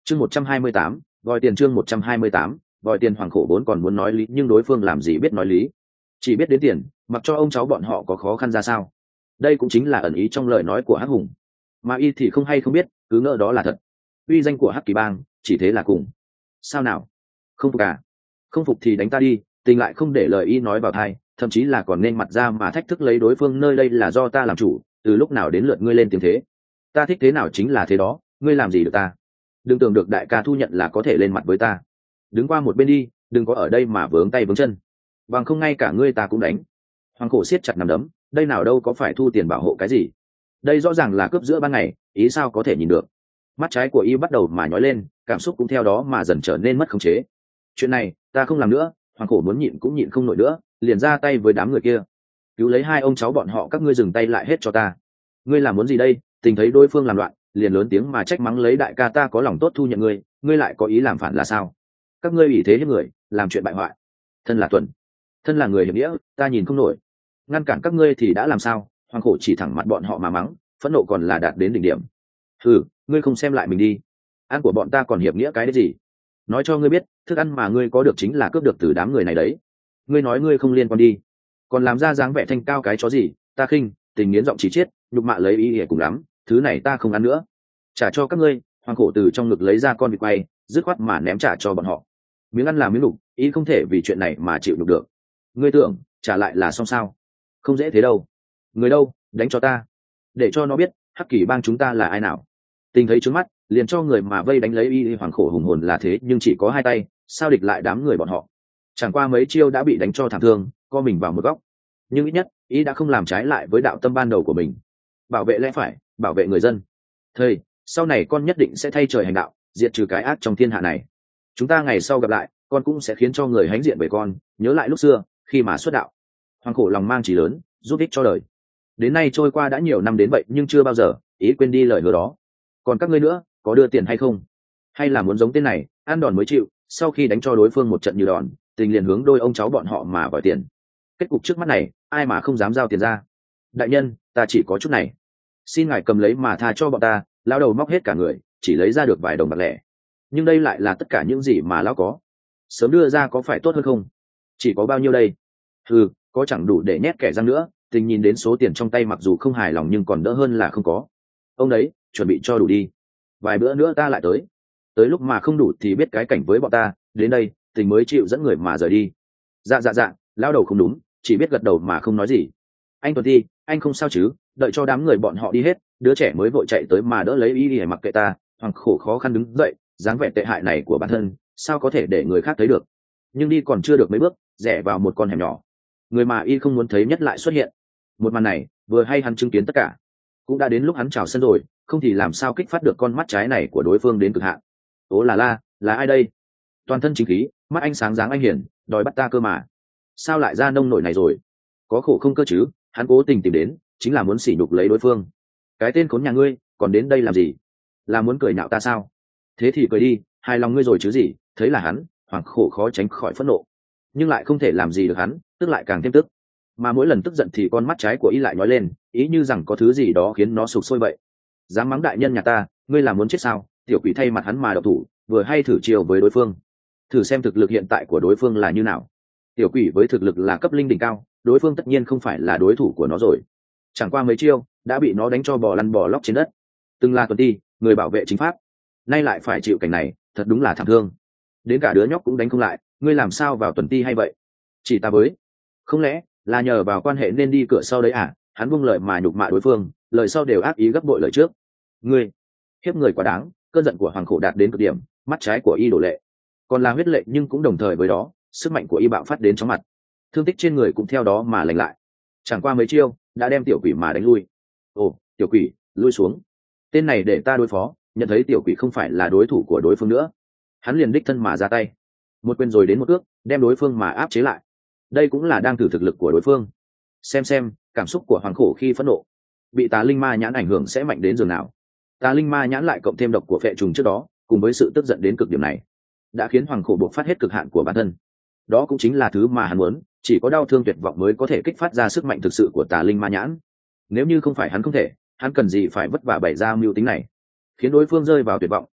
chương một trăm hai mươi tám vòi tiền chương một trăm hai mươi tám vòi tiền. Hoàng khổ vốn còn muốn nói lý nhưng đối phương làm gì biết nói lý, chỉ biết đến tiền, mặc cho ông cháu bọn họ có khó khăn ra sao. Đây cũng chính là ẩn ý trong lời nói của hắc hùng, mà y thì không hay không biết, cứ ngỡ đó là thật. Uy danh của hắc kỳ bang chỉ thế là cùng. Sao nào, không phục à? Không phục thì đánh ta đi. Tình lại không để lời y nói vào tai, thậm chí là còn nên mặt ra mà thách thức lấy đối phương. Nơi đây là do ta làm chủ, từ lúc nào đến lượt ngươi lên tiếng thế? Ta thích thế nào chính là thế đó, ngươi làm gì được ta? Đừng tưởng được đại ca thu nhận là có thể lên mặt với ta. Đứng qua một bên đi, đừng có ở đây mà vướng tay vướng chân, bằng không ngay cả ngươi ta cũng đánh. Hoàng khổ siết chặt nắm đấm, đây nào đâu có phải thu tiền bảo hộ cái gì, đây rõ ràng là cướp giữa ban ngày, ý sao có thể nhìn được. Mắt trái của y bắt đầu mà nhói lên, cảm xúc cũng theo đó mà dần trở nên mất khống chế. Chuyện này ta không làm nữa. Hoàng khổ muốn nhịn cũng nhịn không nổi nữa, liền ra tay với đám người kia. Cứu lấy hai ông cháu bọn họ, các ngươi dừng tay lại hết cho ta. Ngươi làm muốn gì đây? Tình thấy đối phương làm loạn, liền lớn tiếng mà trách mắng lấy, đại ca ta có lòng tốt thu nhận ngươi, ngươi lại có ý làm phản là sao? Các ngươi ủy thế hiếp người, làm chuyện bại hoại. Thân là Tuần, thân là người hiệp nghĩa, ta nhìn không nổi, ngăn cản các ngươi thì đã làm sao? Hoàng khổ chỉ thẳng mặt bọn họ mà mắng, phẫn nộ còn là đạt đến đỉnh điểm. Ừ, ngươi không xem lại mình đi, ăn của bọn ta còn hiệp nghĩa cái đấy gì? Nói cho ngươi biết, thức ăn mà ngươi có được chính là cướp được từ đám người này đấy. Ngươi nói ngươi không liên quan đi, còn làm ra dáng vẻ thanh cao cái chó gì? Ta khinh. Tình nghiến giọng chí chiết, nhục mạ lấy ý ỉa cùng lắm, thứ này ta không ăn nữa, trả cho các ngươi. Hoàng khổ từ trong ngực lấy ra con vịt quay, dứt khoát mà ném trả cho bọn họ. Miếng ăn là miếng đục, ý không thể vì chuyện này mà chịu đục được. Ngươi tưởng trả lại là xong sao? Không dễ thế đâu. Người đâu, đánh cho ta, để cho nó biết hắc kỳ bang chúng ta là ai nào. Tình thấy trước mắt, liền cho người mà vây đánh lấy y. Hoàng khổ hùng hồn là thế nhưng chỉ có hai tay, sao địch lại đám người bọn họ? Chẳng qua mấy chiêu đã bị đánh cho thảm thương, co mình vào một góc. Nhưng ít nhất y đã không làm trái lại với đạo tâm ban đầu của mình, bảo vệ lẽ phải, bảo vệ người dân. Thầy, sau này con nhất định sẽ thay trời hành đạo, diệt trừ cái ác trong thiên hạ này. Chúng ta ngày sau gặp lại, con cũng sẽ khiến cho người hãnh diện về con, nhớ lại lúc xưa khi mà xuất đạo. Hoàng khổ lòng mang chí lớn, giúp ích cho đời. Đến nay trôi qua đã nhiều năm đến vậy nhưng chưa bao giờ ý quên đi lời hứa đó. Còn các ngươi nữa, có đưa tiền hay không? Hay là muốn giống tên này, ăn đòn mới chịu? Sau khi đánh cho đối phương một trận như đòn, Tình liền hướng đôi ông cháu bọn họ mà vòi tiền. Kết cục trước mắt này, ai mà không dám giao tiền ra? Đại nhân, ta chỉ có chút này, xin ngài cầm lấy mà tha cho bọn ta. Lão đầu móc hết cả người, chỉ lấy ra được vài đồng bạc lẻ, nhưng đây lại là tất cả những gì mà lão có. Sớm đưa ra có phải tốt hơn không? Chỉ có bao nhiêu đây? Ừ, có chẳng đủ để nhét kẻ răng nữa. Tình nhìn đến số tiền trong tay mặc dù không hài lòng nhưng còn đỡ hơn là không có. Ông đấy, chuẩn bị cho đủ đi, vài bữa nữa ta lại tới. Tới lúc mà không đủ thì biết cái cảnh với bọn ta. Đến đây, Tình mới chịu dẫn người mà rời đi. Dạ dạ dạ, lão đầu không đúng, chỉ biết gật đầu mà không nói gì. Anh Tuấn Ti, anh không sao chứ? Đợi cho đám người bọn họ đi hết, đứa trẻ mới vội chạy tới mà đỡ lấy y để mặc kệ ta. Hoàng khổ khó khăn đứng dậy, dáng vẻ tệ hại này của bản thân sao có thể để người khác thấy được. Nhưng đi còn chưa được mấy bước, rẽ vào một con hẻm nhỏ, người mà y không muốn thấy nhất lại xuất hiện. Một màn này vừa hay hắn chứng kiến tất cả, cũng đã đến lúc hắn trào sân rồi, không thì làm sao kích phát được con mắt trái này của đối phương đến cực hạn. Ố là la, là ai đây? Toàn thân chính khí, mắt anh sáng dáng anh hiển, đòi bắt ta cơ mà. Sao lại ra nông nổi này rồi? Có khổ không cơ chứ? Hắn cố tình tìm đến, chính là muốn sỉ nhục lấy đối phương. Cái tên khốn nhà ngươi, còn đến đây làm gì? Là muốn cười nhạo ta sao? Thế thì cười đi, hài lòng ngươi rồi chứ gì? Thấy là hắn, Hoàng khổ khó tránh khỏi phẫn nộ, nhưng lại không thể làm gì được hắn, tức lại càng thêm tức. Mà mỗi lần tức giận thì con mắt trái của y lại nói lên, ý như rằng có thứ gì đó khiến nó sục sôi vậy. Dám mắng đại nhân nhà ta, ngươi là muốn chết sao? Tiểu quỷ thay mặt hắn mà độc thủ, vừa hay thử chiều với đối phương, thử xem thực lực hiện tại của đối phương là như nào. Tiểu quỷ với thực lực là cấp linh đỉnh cao, đối phương tất nhiên không phải là đối thủ của nó rồi. Chẳng qua mấy chiêu đã bị nó đánh cho bò lăn bò lóc trên đất. Từng là Tuần Ti, người bảo vệ chính pháp, nay lại phải chịu cảnh này, thật đúng là thảm thương. Đến cả đứa nhóc cũng đánh không lại, ngươi làm sao vào Tuần Ti hay vậy? Chỉ ta với, không lẽ là nhờ vào quan hệ nên đi cửa sau đấy à? Hắn buông lời mà nhục mạ đối phương, lời sau đều ác ý gấp bội lời trước. Ngươi hiếp người quá đáng. Cơn giận của Hoàng khổ đạt đến cực điểm, mắt trái của y đổ lệ, còn là huyết lệ, nhưng cũng đồng thời với đó sức mạnh của y bạo phát đến chóng mặt, thương tích trên người cũng theo đó mà lành lại. Chẳng qua mấy chiêu đã đem tiểu quỷ mà đánh lui. Ồ, tiểu quỷ, lui xuống, tên này để ta đối phó. Nhận thấy tiểu quỷ không phải là đối thủ của đối phương nữa, hắn liền đích thân mà ra tay, một quyền rồi đến một ước, đem đối phương mà áp chế lại. Đây cũng là đang thử thực lực của đối phương, xem xem cảm xúc của Hoàng khổ khi phẫn nộ bị tà linh ma nhãn ảnh hưởng sẽ mạnh đến giường nào. Tà linh ma nhãn lại cộng thêm độc của phệ trùng trước đó, cùng với sự tức giận đến cực điểm này, đã khiến Hoàng khổ buộc phát hết cực hạn của bản thân. Đó cũng chính là thứ mà hắn muốn, chỉ có đau thương tuyệt vọng mới có thể kích phát ra sức mạnh thực sự của tà linh ma nhãn. Nếu như không phải hắn không thể, hắn cần gì phải vất vả bày ra mưu tính này, khiến đối phương rơi vào tuyệt vọng,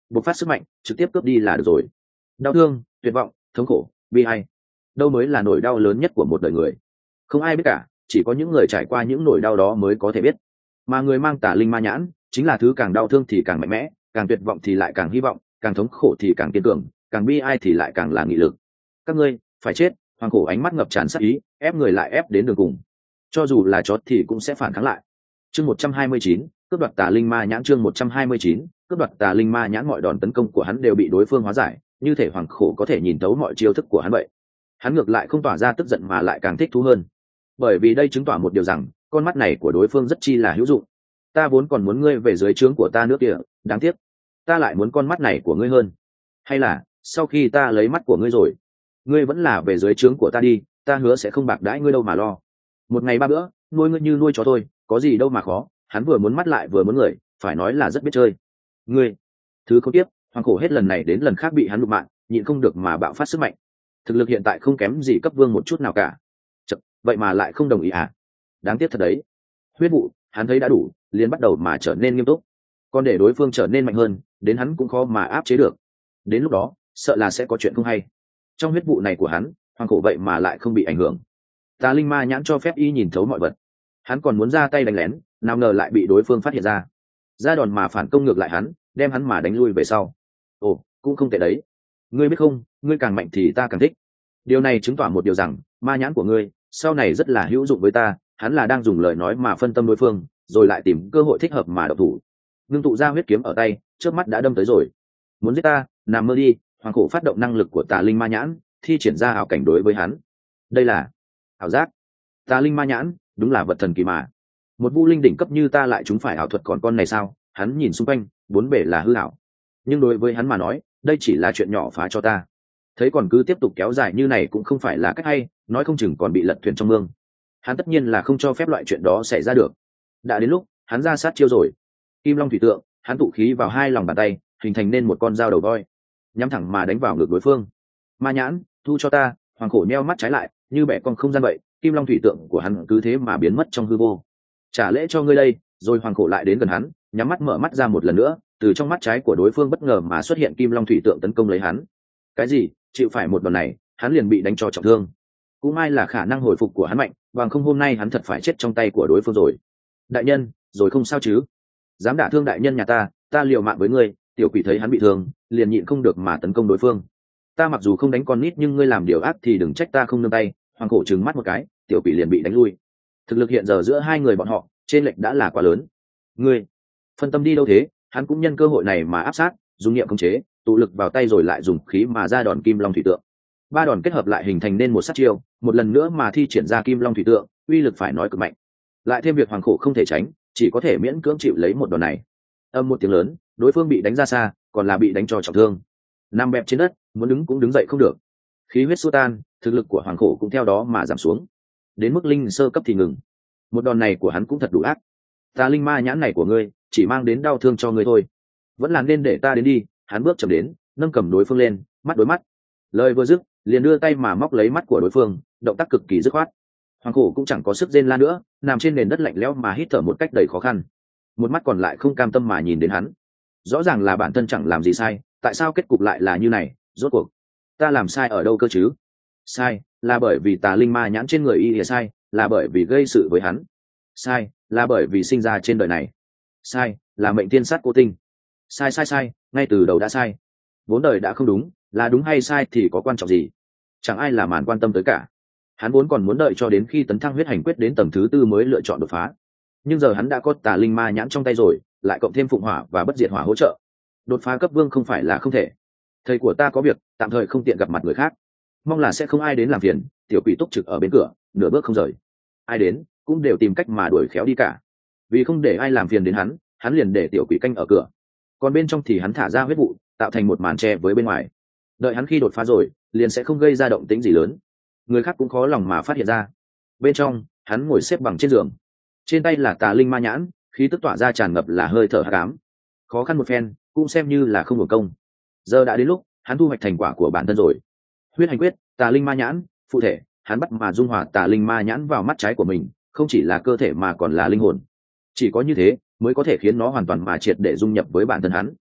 bộc phát sức mạnh trực tiếp cướp đi là được rồi. Đau thương, tuyệt vọng, thống khổ, bi ai, đâu mới là nỗi đau lớn nhất của một đời người? Không ai biết cả, chỉ có những người trải qua những nỗi đau đó mới có thể biết. Mà người mang tà linh ma nhãn chính là thứ càng đau thương thì càng mạnh mẽ, càng tuyệt vọng thì lại càng hy vọng, càng thống khổ thì càng kiên cường, càng bi ai thì lại càng là nghị lực. Các ngươi phải chết! Hoàng Khổ ánh mắt ngập tràn sát ý, ép người lại ép đến đường cùng. Cho dù là chó thì cũng sẽ phản kháng lại. Chương một trăm hai mươi chín, cướp đoạt tà linh ma nhãn. Chương một trăm hai mươi chín, cướp đoạt tà linh ma nhãn. Mọi đòn tấn công của hắn đều bị đối phương hóa giải, như thể Hoàng Khổ có thể nhìn thấu mọi chiêu thức của hắn vậy. Hắn ngược lại không tỏa ra tức giận mà lại càng thích thú hơn, bởi vì đây chứng tỏ một điều rằng con mắt này của đối phương rất chi là hữu dụng. Ta vốn còn muốn ngươi về dưới trướng của ta nữa kìa, đáng tiếc ta lại muốn con mắt này của ngươi hơn. Hay là sau khi ta lấy mắt của ngươi rồi, ngươi vẫn là về dưới trướng của ta đi, ta hứa sẽ không bạc đãi ngươi đâu mà lo. Một ngày ba bữa nuôi ngươi như nuôi chó thôi, có gì đâu mà khó. Hắn vừa muốn mắt lại vừa muốn người, phải nói là rất biết chơi. Ngươi thứ không tiếp. Hoàng Khổ hết lần này đến lần khác bị hắn đụng mạng, nhịn không được mà bạo phát sức mạnh. Thực lực hiện tại không kém gì cấp vương một chút nào cả. Chật, vậy mà lại không đồng ý à? Đáng tiếc thật đấy. Huyết vụ hắn thấy đã đủ, liền bắt đầu mà trở nên nghiêm túc. Còn để đối phương trở nên mạnh hơn, đến hắn cũng khó mà áp chế được. Đến lúc đó sợ là sẽ có chuyện không hay. Trong huyết vụ này của hắn, Hoàng Khổ vậy mà lại không bị ảnh hưởng. Tà linh ma nhãn cho phép y nhìn thấu mọi vật. Hắn còn muốn ra tay đánh lén, nào ngờ lại bị đối phương phát hiện ra, ra đòn mà phản công ngược lại hắn, đem hắn mà đánh lui về sau. Ồ, cũng không tệ đấy. Ngươi biết không, ngươi càng mạnh thì ta càng thích. Điều này chứng tỏ một điều rằng ma nhãn của ngươi sau này rất là hữu dụng với ta. Hắn là đang dùng lời nói mà phân tâm đối phương, rồi lại tìm cơ hội thích hợp mà độc thủ. Ngưng tụ ra huyết kiếm ở tay, trước mắt đã đâm tới rồi. Muốn giết ta, nằm mơ đi. Hoàng Khổ phát động năng lực của tà linh ma nhãn, thi triển ra ảo cảnh đối với hắn. Đây là ảo giác. Tà linh ma nhãn đúng là vật thần kỳ mà. Một vu linh đỉnh cấp như ta lại chúng phải ảo thuật còn con này sao? Hắn nhìn xung quanh, bốn bể là hư ảo. Nhưng đối với hắn mà nói, đây chỉ là chuyện nhỏ phá cho ta. Thấy còn cứ tiếp tục kéo dài như này cũng không phải là cách hay, nói không chừng còn bị lật thuyền trong mương. Hắn tất nhiên là không cho phép loại chuyện đó xảy ra được. Đã đến lúc hắn ra sát chiêu rồi. Kim Long thủy tượng, hắn tụ khí vào hai lòng bàn tay, hình thành nên một con dao đầu voi, nhắm thẳng mà đánh vào ngực đối phương. Ma nhãn, thu cho ta. Hoàng Khổ nheo mắt trái lại, như bẻ con không gian vậy. Kim Long thủy tượng của hắn cứ thế mà biến mất trong hư vô. Trả lễ cho ngươi đây. Rồi Hoàng Khổ lại đến gần hắn, nhắm mắt mở mắt ra một lần nữa, từ trong mắt trái của đối phương bất ngờ mà xuất hiện Kim Long thủy tượng tấn công lấy hắn. Cái gì? Chịu phải một đòn này, hắn liền bị đánh cho trọng thương. Cũng may là khả năng hồi phục của hắn mạnh, bằng không hôm nay hắn thật phải chết trong tay của đối phương rồi. Đại nhân, rồi không sao chứ? Dám đả thương đại nhân nhà ta, ta liều mạng với ngươi. Tiểu quỷ thấy hắn bị thương, liền nhịn không được mà tấn công đối phương. Ta mặc dù không đánh con nít nhưng ngươi làm điều ác thì đừng trách ta không nương tay. Hoàng Khổ trừng mắt một cái, tiểu quỷ liền bị đánh lui. Thực lực hiện giờ giữa hai người bọn họ trên lệch đã là quá lớn. Ngươi phân tâm đi đâu thế? Hắn cũng nhân cơ hội này mà áp sát, dùng niệm khống chế, tụ lực vào tay rồi lại dùng khí mà ra đòn Kim Long thủy tượng. Ba đòn kết hợp lại hình thành nên một sát chiêu, một lần nữa mà thi triển ra Kim Long thủy tượng, uy lực phải nói cực mạnh. Lại thêm việc Hoàng Khổ không thể tránh, chỉ có thể miễn cưỡng chịu lấy một đòn này. Âm một tiếng lớn, đối phương bị đánh ra xa, còn là bị đánh cho trọng thương, nằm bẹp trên đất, muốn đứng cũng đứng dậy không được. Khí huyết xua tan, thực lực của Hoàng Khổ cũng theo đó mà giảm xuống, đến mức linh sơ cấp thì ngừng. Một đòn này của hắn cũng thật đủ ác. Tà linh ma nhãn này của ngươi chỉ mang đến đau thương cho ngươi thôi, vẫn là nên để ta đến đi. Hắn bước chậm đến, nâng cầm đối phương lên, mắt đối mắt. Lời vừa dứt, liền đưa tay mà móc lấy mắt của đối phương, động tác cực kỳ dứt khoát. Hoàng Khổ cũng chẳng có sức rên la nữa, nằm trên nền đất lạnh lẽo mà hít thở một cách đầy khó khăn. Một mắt còn lại không cam tâm mà nhìn đến hắn. Rõ ràng là bản thân chẳng làm gì sai, tại sao kết cục lại là như này? Rốt cuộc ta làm sai ở đâu cơ chứ? Sai là bởi vì tà linh ma nhãn trên người y, sai là bởi vì gây sự với hắn, sai là bởi vì sinh ra trên đời này, sai là mệnh tiên sát cô tinh. Sai sai sai, ngay từ đầu đã sai. Vốn đời đã không đúng, là đúng hay sai thì có quan trọng gì? Chẳng ai là màn quan tâm tới cả. Hắn vốn còn muốn đợi cho đến khi tấn thăng huyết hành quyết đến tầng thứ tư mới lựa chọn đột phá, nhưng giờ hắn đã có tà linh ma nhãn trong tay rồi, lại cộng thêm phụng hỏa và bất diệt hỏa hỗ trợ, đột phá cấp vương không phải là không thể. Thầy của ta có việc tạm thời không tiện gặp mặt người khác, mong là sẽ không ai đến làm phiền. Tiểu quỷ túc trực ở bên cửa, nửa bước không rời. Ai đến cũng đều tìm cách mà đuổi khéo đi cả, vì không để ai làm phiền đến hắn, hắn liền để tiểu quỷ canh ở cửa, còn bên trong thì hắn thả ra huyết vụ, tạo thành một màn tre với bên ngoài. Đợi hắn khi đột phá rồi, liền sẽ không gây ra động tĩnh gì lớn, người khác cũng khó lòng mà phát hiện ra. Bên trong, hắn ngồi xếp bằng trên giường, trên tay là tà linh ma nhãn, khí tức tỏa ra tràn ngập là hơi thở hắc ám. Khó khăn một phen, cũng xem như là không hưởng công. Giờ đã đến lúc hắn thu hoạch thành quả của bản thân rồi. Huyết hành quyết, tà linh ma nhãn, phụ thể, hắn bắt mà dung hòa tà linh ma nhãn vào mắt trái của mình, không chỉ là cơ thể mà còn là linh hồn. Chỉ có như thế mới có thể khiến nó hoàn toàn mà triệt để dung nhập với bản thân hắn.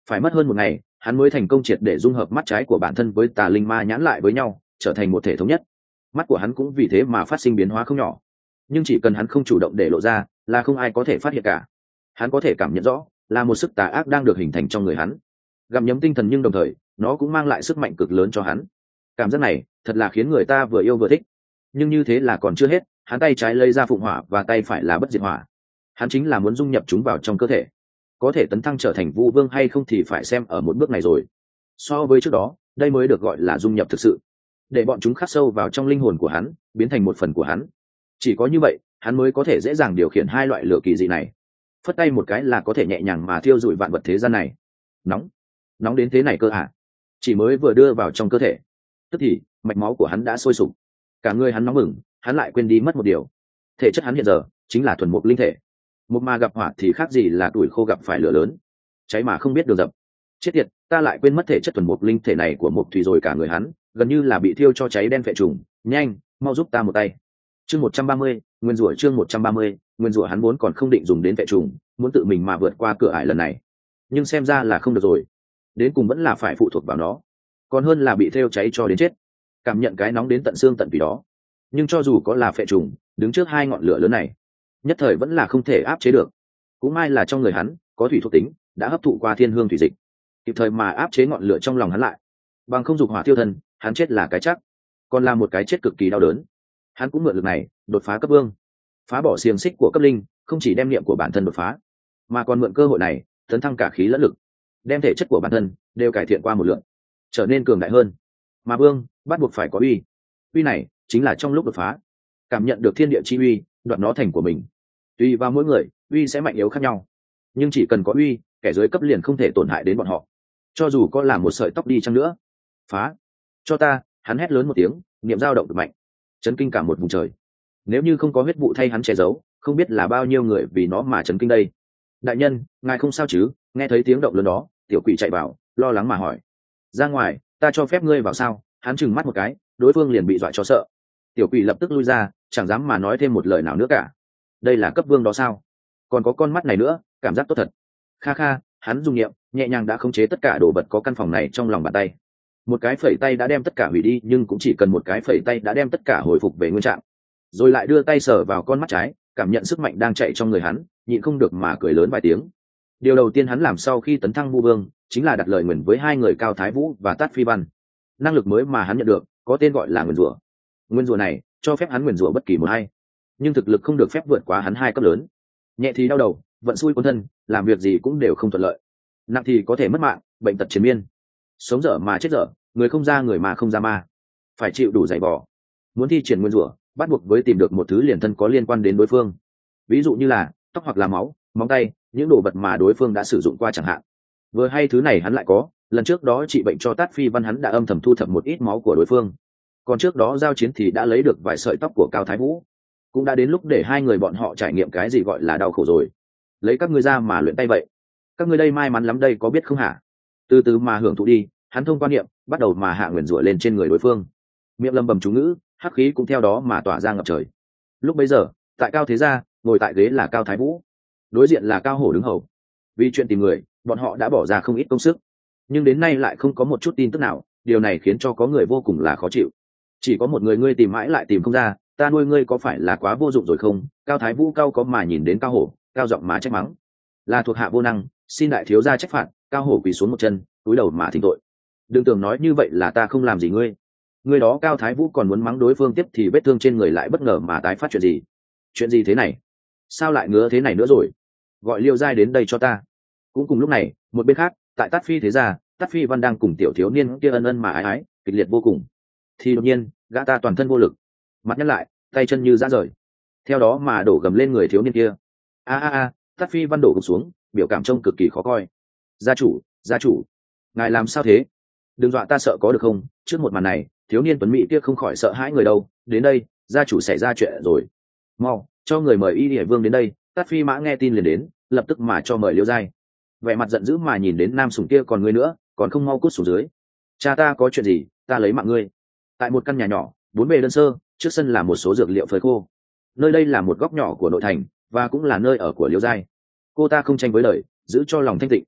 phải mất hơn một ngày hắn mới thành công triệt để dung hợp mắt trái của bản thân với tà linh ma nhãn lại với nhau, trở thành một thể thống nhất. Mắt của hắn cũng vì thế mà phát sinh biến hóa không nhỏ, nhưng chỉ cần hắn không chủ động để lộ ra là không ai có thể phát hiện cả. Hắn có thể cảm nhận rõ là một sức tà ác đang được hình thành trong người hắn, gặm nhấm tinh thần, nhưng đồng thời nó cũng mang lại sức mạnh cực lớn cho hắn. Cảm giác này thật là khiến người ta vừa yêu vừa thích. Nhưng như thế là còn chưa hết, hắn tay trái lấy ra phụng hỏa và tay phải là bất diệt hỏa. Hắn chính là muốn dung nhập chúng vào trong cơ thể. Có thể tấn thăng trở thành vu vương hay không thì phải xem ở một bước này rồi. So với trước đó, đây mới được gọi là dung nhập thực sự, để bọn chúng khắc sâu vào trong linh hồn của hắn, biến thành một phần của hắn. Chỉ có như vậy hắn mới có thể dễ dàng điều khiển hai loại lửa kỳ dị này. Phất tay một cái là có thể nhẹ nhàng mà thiêu rụi vạn vật thế gian này. Nóng nóng đến thế này cơ à? Chỉ mới vừa đưa vào trong cơ thể, tức thì mạch máu của hắn đã sôi sục, cả người hắn nóng bừng. Hắn lại quên đi mất một điều, thể chất hắn hiện giờ chính là thuần mục linh thể. Một mà gặp hỏa thì khác gì là tuổi khô gặp phải lửa lớn, cháy mà không biết đường dập. Chết tiệt, ta lại quên mất thể chất thuần mục linh thể này của Mộc Thủy rồi. Cả người hắn gần như là bị thiêu cho cháy đen phệ trùng. Nhanh, mau giúp ta một tay. Chương một trăm ba mươi, nguyên rủa. Chương một trăm ba mươi, nguyên rủa. Hắn vốn còn không định dùng đến phệ trùng, muốn tự mình mà vượt qua cửa ải lần này, nhưng xem ra là không được rồi. Đến cùng vẫn là phải phụ thuộc vào nó, còn hơn là bị thiêu cháy cho đến chết. Cảm nhận cái nóng đến tận xương tận tủy đó, nhưng cho dù có là phệ trùng đứng trước hai ngọn lửa lớn này, nhất thời vẫn là không thể áp chế được. Cũng may là trong người hắn có thủy thuộc tính, đã hấp thụ qua thiên hương thủy dịch, kịp thời mà áp chế ngọn lửa trong lòng hắn lại. Bằng không dục hỏa tiêu thân, hắn chết là cái chắc, còn là một cái chết cực kỳ đau đớn. Hắn cũng mượn lực này đột phá cấp vương, phá bỏ xiềng xích của cấp linh, không chỉ đem niệm của bản thân đột phá, mà còn mượn cơ hội này tấn thăng cả khí lẫn lực, đem thể chất của bản thân đều cải thiện qua một lượt, trở nên cường đại hơn. Mà vương bắt buộc phải có uy, uy này chính là trong lúc đột phá cảm nhận được thiên địa chi uy, đoạt nó thành của mình. Tùy vào mỗi người uy sẽ mạnh yếu khác nhau, nhưng chỉ cần có uy, kẻ dưới cấp liền không thể tổn hại đến bọn họ, cho dù có là một sợi tóc đi chăng nữa. Phá cho ta! Hắn hét lớn một tiếng, niệm dao động cực mạnh, chấn kinh cả một vùng trời. Nếu như không có huyết vụ thay hắn che giấu, không biết là bao nhiêu người vì nó mà chấn kinh đây. Đại nhân, ngài không sao chứ? Nghe thấy tiếng động lớn đó, tiểu quỷ chạy vào, lo lắng mà hỏi. Ra ngoài, ta cho phép ngươi vào sao? Hắn trừng mắt một cái, đối phương liền bị dọa cho sợ. Tiểu quỷ lập tức lui ra, chẳng dám mà nói thêm một lời nào nữa cả. Đây là cấp vương đó sao? Còn có con mắt này nữa, cảm giác tốt thật. Kha kha, hắn dùng niệm nhẹ nhàng đã khống chế tất cả đồ vật có căn phòng này trong lòng bàn tay. Một cái phẩy tay đã đem tất cả hủy đi, nhưng cũng chỉ cần một cái phẩy tay đã đem tất cả hồi phục về nguyên trạng. Rồi lại đưa tay sờ vào con mắt trái, cảm nhận sức mạnh đang chạy trong người hắn, nhịn không được mà cười lớn vài tiếng. Điều đầu tiên hắn làm sau khi tấn thăng vu vương chính là đặt lời nguyền với hai người Cao Thái Vũ và Tát Phi Văn. Năng lực mới mà hắn nhận được có tên gọi là nguyền rủa. Nguyên rủa này cho phép hắn nguyền rủa bất kỳ một ai, nhưng thực lực không được phép vượt quá hắn hai cấp lớn. Nhẹ thì đau đầu, vận xui cuốn thân, làm việc gì cũng đều không thuận lợi. Nặng thì có thể mất mạng, bệnh tật triền miên. Sống dở mà chết dở, người không ra người mà không ra ma, phải chịu đủ dày vò. Muốn thi triển nguyên rủa, bắt buộc với tìm được một thứ liền thân có liên quan đến đối phương, ví dụ như là tóc hoặc là máu, móng tay, những đồ vật mà đối phương đã sử dụng qua chẳng hạn. Vừa hay thứ này hắn lại có, lần trước đó trị bệnh cho Tát Phi Văn hắn đã âm thầm thu thập một ít máu của đối phương, còn trước đó giao chiến thì đã lấy được vài sợi tóc của Cao Thái Vũ. Cũng đã đến lúc để hai người bọn họ trải nghiệm cái gì gọi là đau khổ rồi. Lấy các ngươi ra mà luyện tay vậy, các ngươi đây may mắn lắm đây có biết không hả? Từ từ mà hưởng thụ đi. Hắn thông quan niệm, bắt đầu mà hạ nguyền rủa lên trên người đối phương, miệng lầm bầm chú ngữ, hắc khí cũng theo đó mà tỏa ra ngập trời. Lúc bấy giờ, tại Cao Thế Gia, ngồi tại ghế là Cao Thái Vũ, đối diện là Cao Hổ đứng hầu. Vì chuyện tìm người, bọn họ đã bỏ ra không ít công sức, nhưng đến nay lại không có một chút tin tức nào. Điều này khiến cho có người vô cùng là khó chịu. Chỉ có một người ngươi tìm mãi lại tìm không ra, ta nuôi ngươi có phải là quá vô dụng rồi không? Cao Thái Vũ cao có mà nhìn đến Cao Hổ, cao giọng mà trách mắng. Là thuộc hạ vô năng, xin đại thiếu gia trách phạt. Cao Hổ quỳ xuống một chân, cúi đầu mà thỉnh tội. Đừng tưởng nói như vậy là ta không làm gì ngươi. Ngươi đó Cao Thái Vũ còn muốn mắng đối phương tiếp thì vết thương trên người lại bất ngờ mà tái phát. Chuyện gì? Chuyện gì thế này? Sao lại ngứa thế này nữa rồi? Gọi Liêu Giai đến đây cho ta. Cũng cùng lúc này, một bên khác, tại Tát Phi Thế Gia, Tát Phi Văn đang cùng tiểu thiếu niên kia ân ân mà ái ái, kịch liệt vô cùng. Thì đột nhiên, gã ta toàn thân vô lực, mặt nhăn lại, tay chân như rã rời, theo đó mà đổ gầm lên người thiếu niên kia. A a a! Tát Phi Văn đổ gục xuống, biểu cảm trông cực kỳ khó coi. Gia chủ, gia chủ, ngài làm sao thế? Đừng dọa ta sợ có được không? Trước một màn này, thiếu niên tuấn mỹ kia không khỏi sợ hãi người đâu. Đến đây, gia chủ xảy ra chuyện rồi. Mau, cho người mời Y Điệp Vương đến đây. Tát Phi Mã nghe tin liền đến, lập tức mà cho mời Liêu Giai. Vẻ mặt giận dữ mà nhìn đến nam sủng kia, còn ngươi nữa, còn không mau cút xuống dưới. Cha ta có chuyện gì, ta lấy mạng ngươi. Tại một căn nhà nhỏ, bốn bề đơn sơ, trước sân là một số dược liệu phơi khô. Nơi đây là một góc nhỏ của nội thành, và cũng là nơi ở của Liêu Giai. Cô ta không tranh với lời, giữ cho lòng thanh tịnh.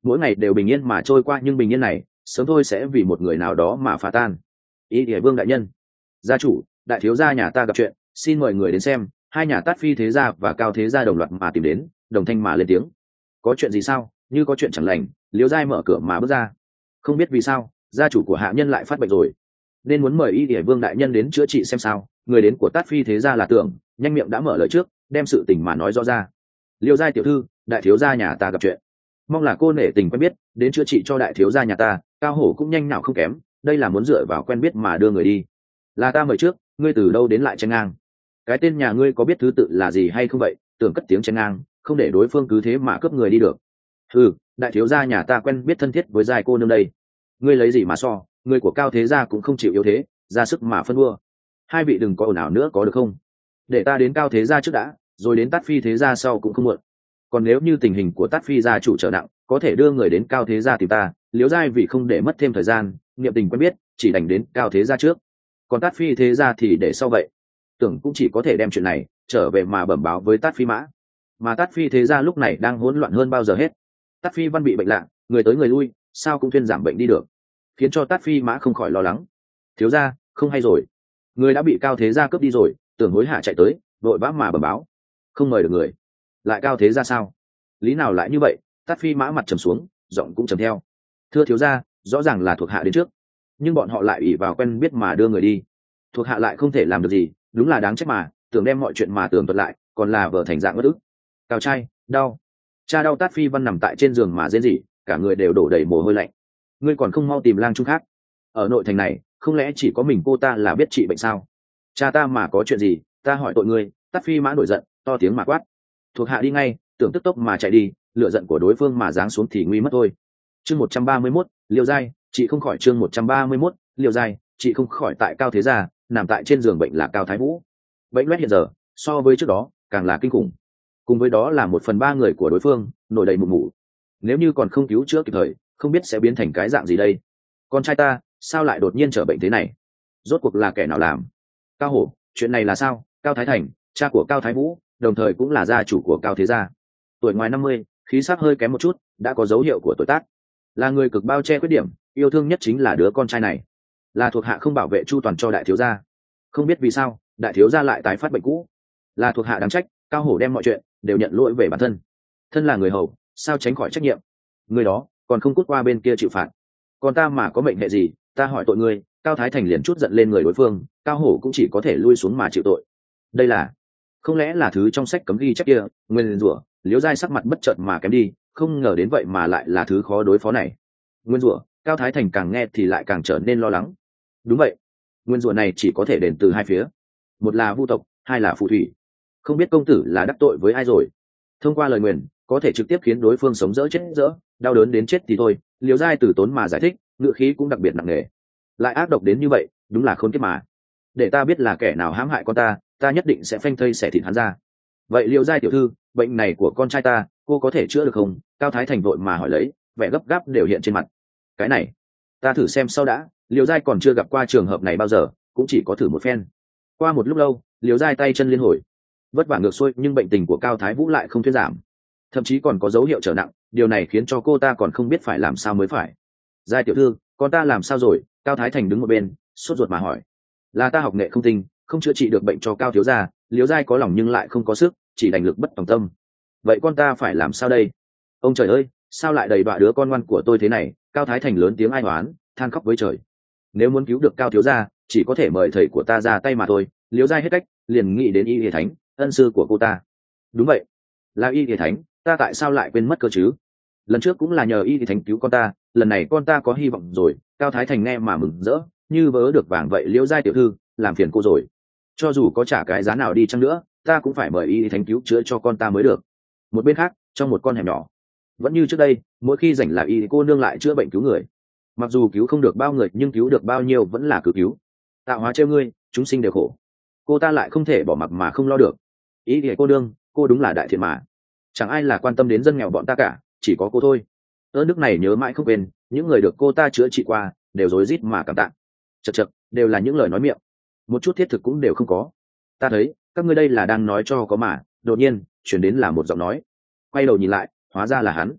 mỗi ngày đều bình yên mà trôi qua, nhưng bình yên này sớm thôi sẽ vì một người nào đó mà phá tan. Ý địa vương đại nhân, gia chủ, đại thiếu gia nhà ta gặp chuyện, xin mời người đến xem. Hai nhà Tát Phi thế gia và Cao thế gia đồng loạt mà tìm đến, đồng thanh mà lên tiếng. Có chuyện gì sao? Như có chuyện chẳng lành. Liễu Giai mở cửa mà bước ra. Không biết vì sao gia chủ của hạ nhân lại phát bệnh rồi, nên muốn mời Y Điển Vương đại nhân đến chữa trị xem sao. Người đến của Tát Phi thế gia là Tưởng, nhanh miệng đã mở lời trước, đem sự tình mà nói rõ ra. Liễu Giai tiểu thư, đại thiếu gia nhà ta gặp chuyện, mong là cô nể tình quen biết đến chữa trị cho đại thiếu gia nhà ta. Cao hổ cũng nhanh nào không kém, đây là muốn dựa vào quen biết mà đưa người đi. Là ta mời trước, ngươi từ đâu đến lại chen ngang? Cái tên nhà ngươi có biết thứ tự là gì hay không vậy? Tưởng cất tiếng chen ngang, không để đối phương cứ thế mà cướp người đi được. Ừ, đại thiếu gia nhà ta quen biết thân thiết với Giai cô nương đây. Ngươi lấy gì mà so? Người của Cao thế gia cũng không chịu yếu thế, ra sức mà phân đua. Hai vị đừng có ồn ào nữa có được không? Để ta đến Cao thế gia trước đã, rồi đến Tát Phi thế gia sau cũng không muộn. Còn nếu như tình hình của Tát Phi gia chủ trở nặng, có thể đưa người đến Cao thế gia tìm ta. Liễu Giai vì không để mất thêm thời gian, niệm tình quen biết, chỉ đành đến Cao thế gia trước. Còn Tát Phi thế gia thì để sau vậy. Tưởng cũng chỉ có thể đem chuyện này trở về mà bẩm báo với Tát Phi Mã. Mà Tát Phi thế gia lúc này đang hỗn loạn hơn bao giờ hết. Tát Phi Văn bị bệnh lạ, người tới người lui, sao cũng thuyên giảm bệnh đi được, khiến cho Tát Phi Mã không khỏi lo lắng. Thiếu gia, không hay rồi, người đã bị Cao thế gia cướp đi rồi. Tưởng hối hả chạy tới, vội vã mà bẩm báo. Không mời được người, lại Cao thế gia sao? Lý nào lại như vậy? Tát Phi Mã mặt trầm xuống, giọng cũng trầm theo. Thưa thiếu gia, rõ ràng là thuộc hạ đến trước, nhưng bọn họ lại ỷ vào quen biết mà đưa người đi. Thuộc hạ lại không thể làm được gì, đúng là đáng trách mà. Tưởng đem mọi chuyện mà tưởng thuật lại, còn là vợ thành dạng bất ức. Cao trai, đau. Cha đau. Tát Phi Văn nằm tại trên giường mà rên rỉ, cả người đều đổ đầy mồ hôi lạnh. Ngươi còn không mau tìm lang trung khác? Ở nội thành này không lẽ chỉ có mình cô ta là biết trị bệnh sao? Cha ta mà có chuyện gì, ta hỏi tội ngươi. Tát Phi Mã nổi giận, to tiếng mà quát. Thuộc hạ đi ngay. Tưởng tức tốc mà chạy đi, lựa giận của đối phương mà giáng xuống thì nguy mất thôi. Chương một trăm ba mươi mốt, Liêu Giai, chị không khỏi. Chương một trăm ba mươi mốt, Liêu Giai, chị không khỏi. Tại Cao thế gia, nằm tại trên giường bệnh là Cao Thái Vũ. Bệnh loét hiện giờ so với trước đó càng là kinh khủng, cùng với đó là một phần ba người của đối phương nổi đầy mụn mủ. Nếu như còn không cứu chữa kịp thời, không biết sẽ biến thành cái dạng gì đây. Con trai ta sao lại đột nhiên trở bệnh thế này? Rốt cuộc là kẻ nào làm? Cao hổ, chuyện này là sao? Cao Thái Thành, cha của Cao Thái Vũ, đồng thời cũng là gia chủ của Cao thế gia, tuổi ngoài năm mươi, khí sắc hơi kém một chút, đã có dấu hiệu của tuổi tác, là người cực bao che khuyết điểm, yêu thương nhất chính là đứa con trai này. Là thuộc hạ không bảo vệ chu toàn cho đại thiếu gia, không biết vì sao đại thiếu gia lại tái phát bệnh cũ. Là thuộc hạ đáng trách. Cao hổ đem mọi chuyện đều nhận lỗi về bản thân. Thân là người hầu, sao tránh khỏi trách nhiệm? Người đó còn không cút qua bên kia chịu phạt, còn ta mà có mệnh hệ gì? Ta hỏi tội ngươi. Cao Thái Thành liền chút giận lên người đối phương, Cao hổ cũng chỉ có thể lui xuống mà chịu tội. Đây là, không lẽ là thứ trong sách cấm ghi chép kia? Nguyên rủa. Liễu Giai sắc mặt bất chợt mà kém đi, không ngờ đến vậy mà lại là thứ khó đối phó này. Nguyên rủa. Cao Thái Thành càng nghe thì lại càng trở nên lo lắng. Đúng vậy, nguyên rủa này chỉ có thể đến từ hai phía, một là vu tộc, hai là phù thủy. Không biết công tử là đắc tội với ai rồi? Thông qua lời nguyền có thể trực tiếp khiến đối phương sống dỡ chết dỡ, đau đớn đến chết thì thôi. Liễu Giai từ tốn mà giải thích, ngữ khí cũng đặc biệt nặng nề. Lại ác độc đến như vậy, đúng là khốn kiếp mà. Để ta biết là kẻ nào hãm hại con ta, ta nhất định sẽ phanh thây xẻ thịt hắn ra. Vậy Liễu Giai tiểu thư, bệnh này của con trai ta, cô có thể chữa được không? Cao Thái Thành vội mà hỏi lấy, vẻ gấp gáp đều hiện trên mặt. Cái này ta thử xem sau đã. Liễu Giai còn chưa gặp qua trường hợp này bao giờ, cũng chỉ có thử một phen. Qua một lúc lâu, Liễu Giai tay chân liên hồi, vất vả ngược xuôi, nhưng bệnh tình của Cao Thái Vũ lại không thuyên giảm, thậm chí còn có dấu hiệu trở nặng. Điều này khiến cho cô ta còn không biết phải làm sao mới phải. Giai tiểu thư, con ta làm sao rồi? Cao Thái Thành đứng một bên, sốt ruột mà hỏi. Là ta học nghệ không tinh, không chữa trị được bệnh cho Cao thiếu gia. Liễu Giai có lòng nhưng lại không có sức, chỉ đành lực bất tòng tâm. Vậy con ta phải làm sao đây? Ông trời ơi, sao lại đầy đọa đứa con ngoan của tôi thế này? Cao Thái Thành lớn tiếng ai oán, than khóc với trời. Nếu muốn cứu được Cao thiếu gia, chỉ có thể mời thầy của ta ra tay mà thôi. Liễu Giai hết cách, liền nghĩ đến Y Y Thánh, ân sư của cô ta. Đúng vậy, là Y Y Thánh, ta tại sao lại quên mất cơ chứ? Lần trước cũng là nhờ Y Y Thánh cứu con ta, lần này con ta có hy vọng rồi. Cao Thái Thành nghe mà mừng rỡ, như vớ được vàng vậy. Liễu Giai tiểu thư, làm phiền cô rồi. Cho dù có trả cái giá nào đi chăng nữa, ta cũng phải mời Y Y Thánh cứu chữa cho con ta mới được. Một bên khác, trong một con hẻm nhỏ, vẫn như trước đây, mỗi khi rảnh là Y cô nương lại chữa bệnh cứu người. Mặc dù cứu không được bao người, nhưng cứu được bao nhiêu vẫn là cứ cứu. Tạo hóa trêu ngươi, chúng sinh đều khổ, cô ta lại không thể bỏ mặc mà không lo được. Ý thì cô đương, cô đúng là đại thiện mà, chẳng ai là quan tâm đến dân nghèo bọn ta cả, chỉ có cô thôi. Ơn đức này nhớ mãi không quên, những người được cô ta chữa trị qua đều rối rít mà cảm tạ. Chật chật, đều là những lời nói miệng, một chút thiết thực cũng đều không có. Ta thấy các ngươi đây là đang nói cho có mà. Đột nhiên chuyển đến là một giọng nói, quay đầu nhìn lại, hóa ra là hắn.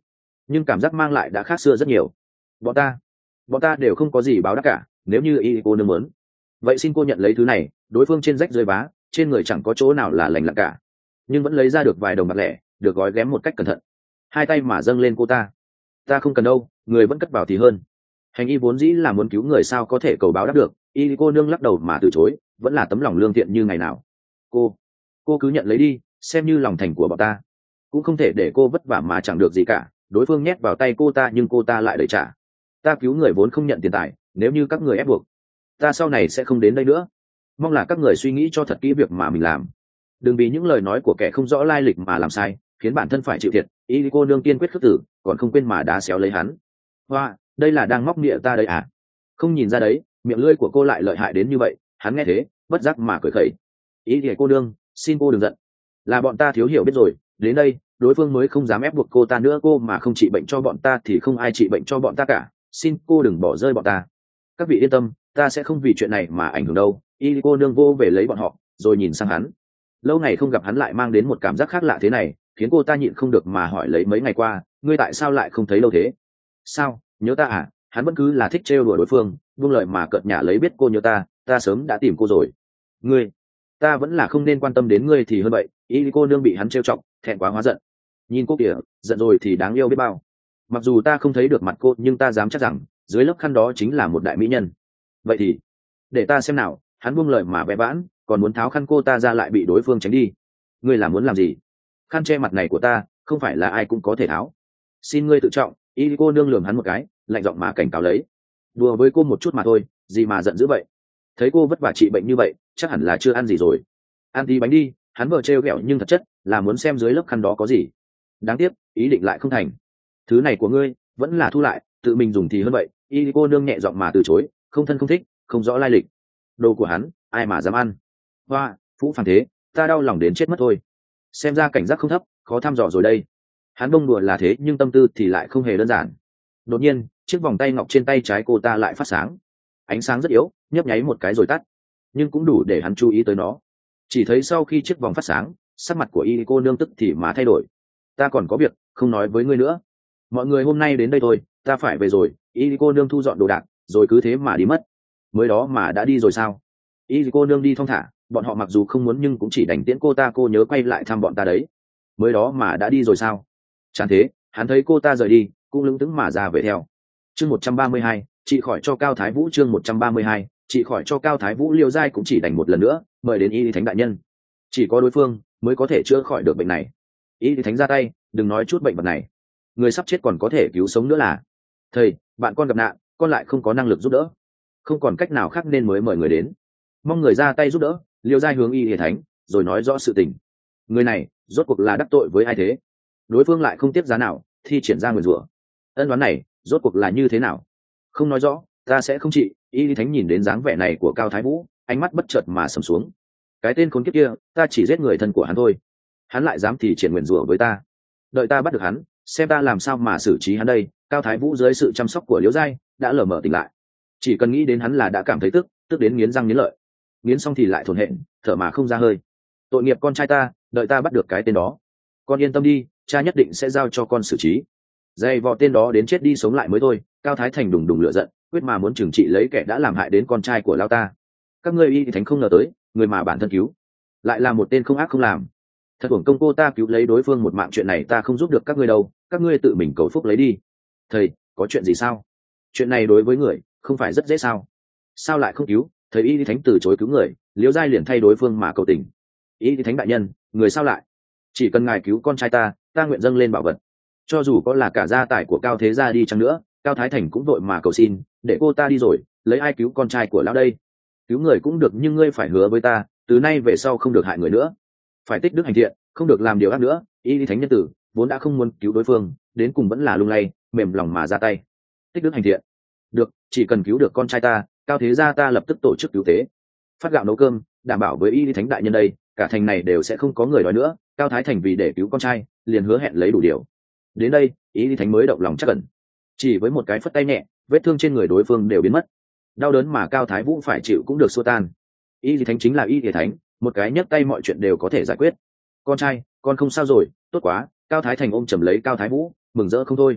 nhưng cảm giác mang lại đã khác xưa rất nhiều. Bọn ta bọn ta đều không có gì báo đáp cả, nếu như y cô nương muốn, vậy xin cô nhận lấy thứ này. Đối phương trên rách rơi vá, trên người chẳng có chỗ nào là lành lặn cả, nhưng vẫn lấy ra được vài đồng bạc lẻ, được gói ghém một cách cẩn thận, hai tay mà dâng lên cô ta. Ta không cần đâu, người vẫn cất vào thì hơn. Hành y vốn dĩ là muốn cứu người, sao có thể cầu báo đáp được. Y cô nương lắc đầu mà từ chối, vẫn là tấm lòng lương thiện như ngày nào. cô cô cứ nhận lấy đi, xem như lòng thành của bọn ta, cũng không thể để cô vất vả mà chẳng được gì cả. Đối phương nhét vào tay cô ta, nhưng cô ta lại đẩy trả. Ta cứu người vốn không nhận tiền tài, nếu như các người ép buộc, ta sau này sẽ không đến đây nữa. Mong là các người suy nghĩ cho thật kỹ việc mà mình làm, đừng vì những lời nói của kẻ không rõ lai lịch mà làm sai, khiến bản thân phải chịu thiệt. Y cô nương kiên quyết khước tử, còn không quên mà đá xéo lấy hắn. Hoa, đây là đang móc mịa ta đấy à? Không nhìn ra đấy, miệng lưỡi của cô lại lợi hại đến như vậy. Hắn nghe thế, bất giác mà cười khẩy. Y thì cô nương, xin cô đừng giận, là bọn ta thiếu hiểu biết rồi. Đến đây, đối phương mới không dám ép buộc cô ta nữa. Cô mà không trị bệnh cho bọn ta thì không ai trị bệnh cho bọn ta cả. Xin cô đừng bỏ rơi bọn ta. Các vị yên tâm, ta sẽ không vì chuyện này mà ảnh hưởng đâu. Y cô nương vô về lấy bọn họ, rồi nhìn sang hắn. Lâu ngày không gặp hắn lại mang đến một cảm giác khác lạ thế này, khiến cô ta nhịn không được mà hỏi lấy mấy ngày qua, ngươi tại sao lại không thấy lâu thế? Sao, nhớ ta à? Hắn vẫn cứ là thích trêu đùa đối phương, buông lời mà cợt nhả lấy. Biết cô nhớ ta, ta sớm đã tìm cô rồi. Ngươi, ta vẫn là không nên quan tâm đến ngươi thì hơn vậy. Y cô nương bị hắn trêu chọc, thẹn quá hóa giận. Nhìn cô kìa, giận rồi thì đáng yêu biết bao. Mặc dù ta không thấy được mặt cô, nhưng ta dám chắc rằng dưới lớp khăn đó chính là một đại mỹ nhân. Vậy thì để ta xem nào. Hắn buông lời mà vẽ vãn, còn muốn tháo khăn cô ta ra lại bị đối phương tránh đi. Ngươi là muốn làm gì? Khăn che mặt này của ta không phải là ai cũng có thể tháo, xin ngươi tự trọng. Y cô nương lườm hắn một cái, lạnh giọng mà cảnh cáo lấy. Đùa với cô một chút mà thôi, gì mà giận dữ vậy? Thấy cô vất vả trị bệnh như vậy, chắc hẳn là chưa ăn gì rồi. Ăn tí bánh đi. Hắn vờ trêu ghẹo nhưng thật chất là muốn xem dưới lớp khăn đó có gì. Đáng tiếc, ý định lại không thành. Thứ này của ngươi vẫn là thu lại, tự mình dùng thì hơn vậy. Y cô nương nhẹ giọng mà từ chối, không thân không thích, không rõ lai lịch. Đồ của hắn ai mà dám ăn? Hoa, phũ phàng thế, ta đau lòng đến chết mất thôi. Xem ra cảnh giác không thấp, khó thăm dò rồi đây. Hắn bông đùa là thế, nhưng tâm tư thì lại không hề đơn giản. Đột nhiên, chiếc vòng tay ngọc trên tay trái cô ta lại phát sáng. Ánh sáng rất yếu, nhấp nháy một cái rồi tắt, nhưng cũng đủ để hắn chú ý tới nó. Chỉ thấy sau khi chiếc vòng phát sáng, sắc mặt của y cô nương tức thì mà thay đổi. Ta còn có việc, không nói với ngươi nữa. Mọi người hôm nay đến đây thôi, ta phải về rồi. Y cô nương thu dọn đồ đạc, rồi cứ thế mà đi mất. Mới đó mà đã đi rồi sao? Y cô nương đi thong thả, bọn họ mặc dù không muốn nhưng cũng chỉ đành tiễn cô ta. Cô nhớ quay lại thăm bọn ta đấy. Mới đó mà đã đi rồi sao? Chẳng thế, hắn thấy cô ta rời đi, cũng lững thững mà ra về theo. Chương một trăm ba mươi hai, chị khỏi cho Cao Thái Vũ. Chương một trăm ba mươi hai, chị khỏi cho Cao Thái Vũ. Liêu Giai cũng chỉ đành một lần nữa mời đến Y Thánh đại nhân. Chỉ có đối phương mới có thể chữa khỏi được bệnh này. Y Thánh ra tay, đừng nói chút bệnh vật này, người sắp chết còn có thể cứu sống nữa là. Thầy, bạn con gặp nạn, con lại không có năng lực giúp đỡ, không còn cách nào khác nên mới mời người đến, mong người ra tay giúp đỡ. Liêu Giai hướng Y Thánh rồi nói rõ sự tình. Người này rốt cuộc là đắc tội với ai thế? Đối phương lại không tiếc giá nào thi triển ra nguyền rủa. Ân đoán này rốt cuộc là như thế nào? Không nói rõ, ta sẽ không trị. Y Thánh nhìn đến dáng vẻ này của Cao Thái Vũ, ánh mắt bất chợt mà sầm xuống. Cái tên khốn kiếp kia, ta chỉ giết người thân của hắn thôi, hắn lại dám thì triển nguyền rủa với ta. Đợi ta bắt được hắn, xem ta làm sao mà xử trí hắn đây. Cao Thái Vũ dưới sự chăm sóc của Liễu Giai đã lờ mờ tỉnh lại. Chỉ cần nghĩ đến hắn là đã cảm thấy tức, tức đến nghiến răng nghiến lợi. Nghiến xong thì lại thổn hển, thở mà không ra hơi. Tội nghiệp con trai ta, đợi ta bắt được cái tên đó, con yên tâm đi, cha nhất định sẽ giao cho con xử trí. Dày vò tên đó đến chết đi sống lại mới thôi. Cao Thái Thành đùng đùng lửa giận, quyết mà muốn trừng trị lấy kẻ đã làm hại đến con trai của lao ta. Các ngươi Y Thánh không ngờ tới, người mà bản thân cứu lại là một tên không ác không làm. Thật uổng công cô ta cứu lấy đối phương một mạng, chuyện này ta không giúp được các ngươi đâu, các ngươi tự mình cầu phúc lấy đi. Thầy, có chuyện gì sao? Chuyện này đối với người không phải rất dễ sao? Sao lại không cứu? Thầy Y Thánh từ chối cứu người, Liễu Giai liền thay đối phương mà cầu tình. Y Thánh đại nhân, người sao lại? Chỉ cần ngài cứu con trai ta, ta nguyện dâng lên bảo vật, cho dù có là cả gia tài của Cao thế gia đi chăng nữa. Cao Thái Thành cũng vội mà cầu xin, để cô ta đi rồi, lấy ai cứu con trai của lão đây? Cứu người cũng được, nhưng ngươi phải hứa với ta, từ nay về sau không được hại người nữa, phải tích đức hành thiện, không được làm điều ác nữa. Y Thánh nhân tử vốn đã không muốn cứu đối phương, đến cùng vẫn là lung lay mềm lòng mà ra tay. Tích đức hành thiện, được, chỉ cần cứu được con trai ta, Cao thế gia ta lập tức tổ chức cứu tế, phát gạo nấu cơm, đảm bảo với Y Thánh đại nhân đây, cả thành này đều sẽ không có người đói nữa. Cao Thái Thành vì để cứu con trai liền hứa hẹn lấy đủ điều. Đến đây, Y Thánh mới động lòng chắc ẩn, chỉ với một cái phất tay nhẹ, vết thương trên người đối phương đều biến mất. Đau đớn mà Cao Thái Vũ phải chịu cũng được xua tan. Y Thánh chính là Y Thánh, một cái nhấc tay mọi chuyện đều có thể giải quyết. Con trai, con không sao rồi, tốt quá. Cao Thái Thành ôm chầm lấy Cao Thái Vũ, mừng rỡ không thôi.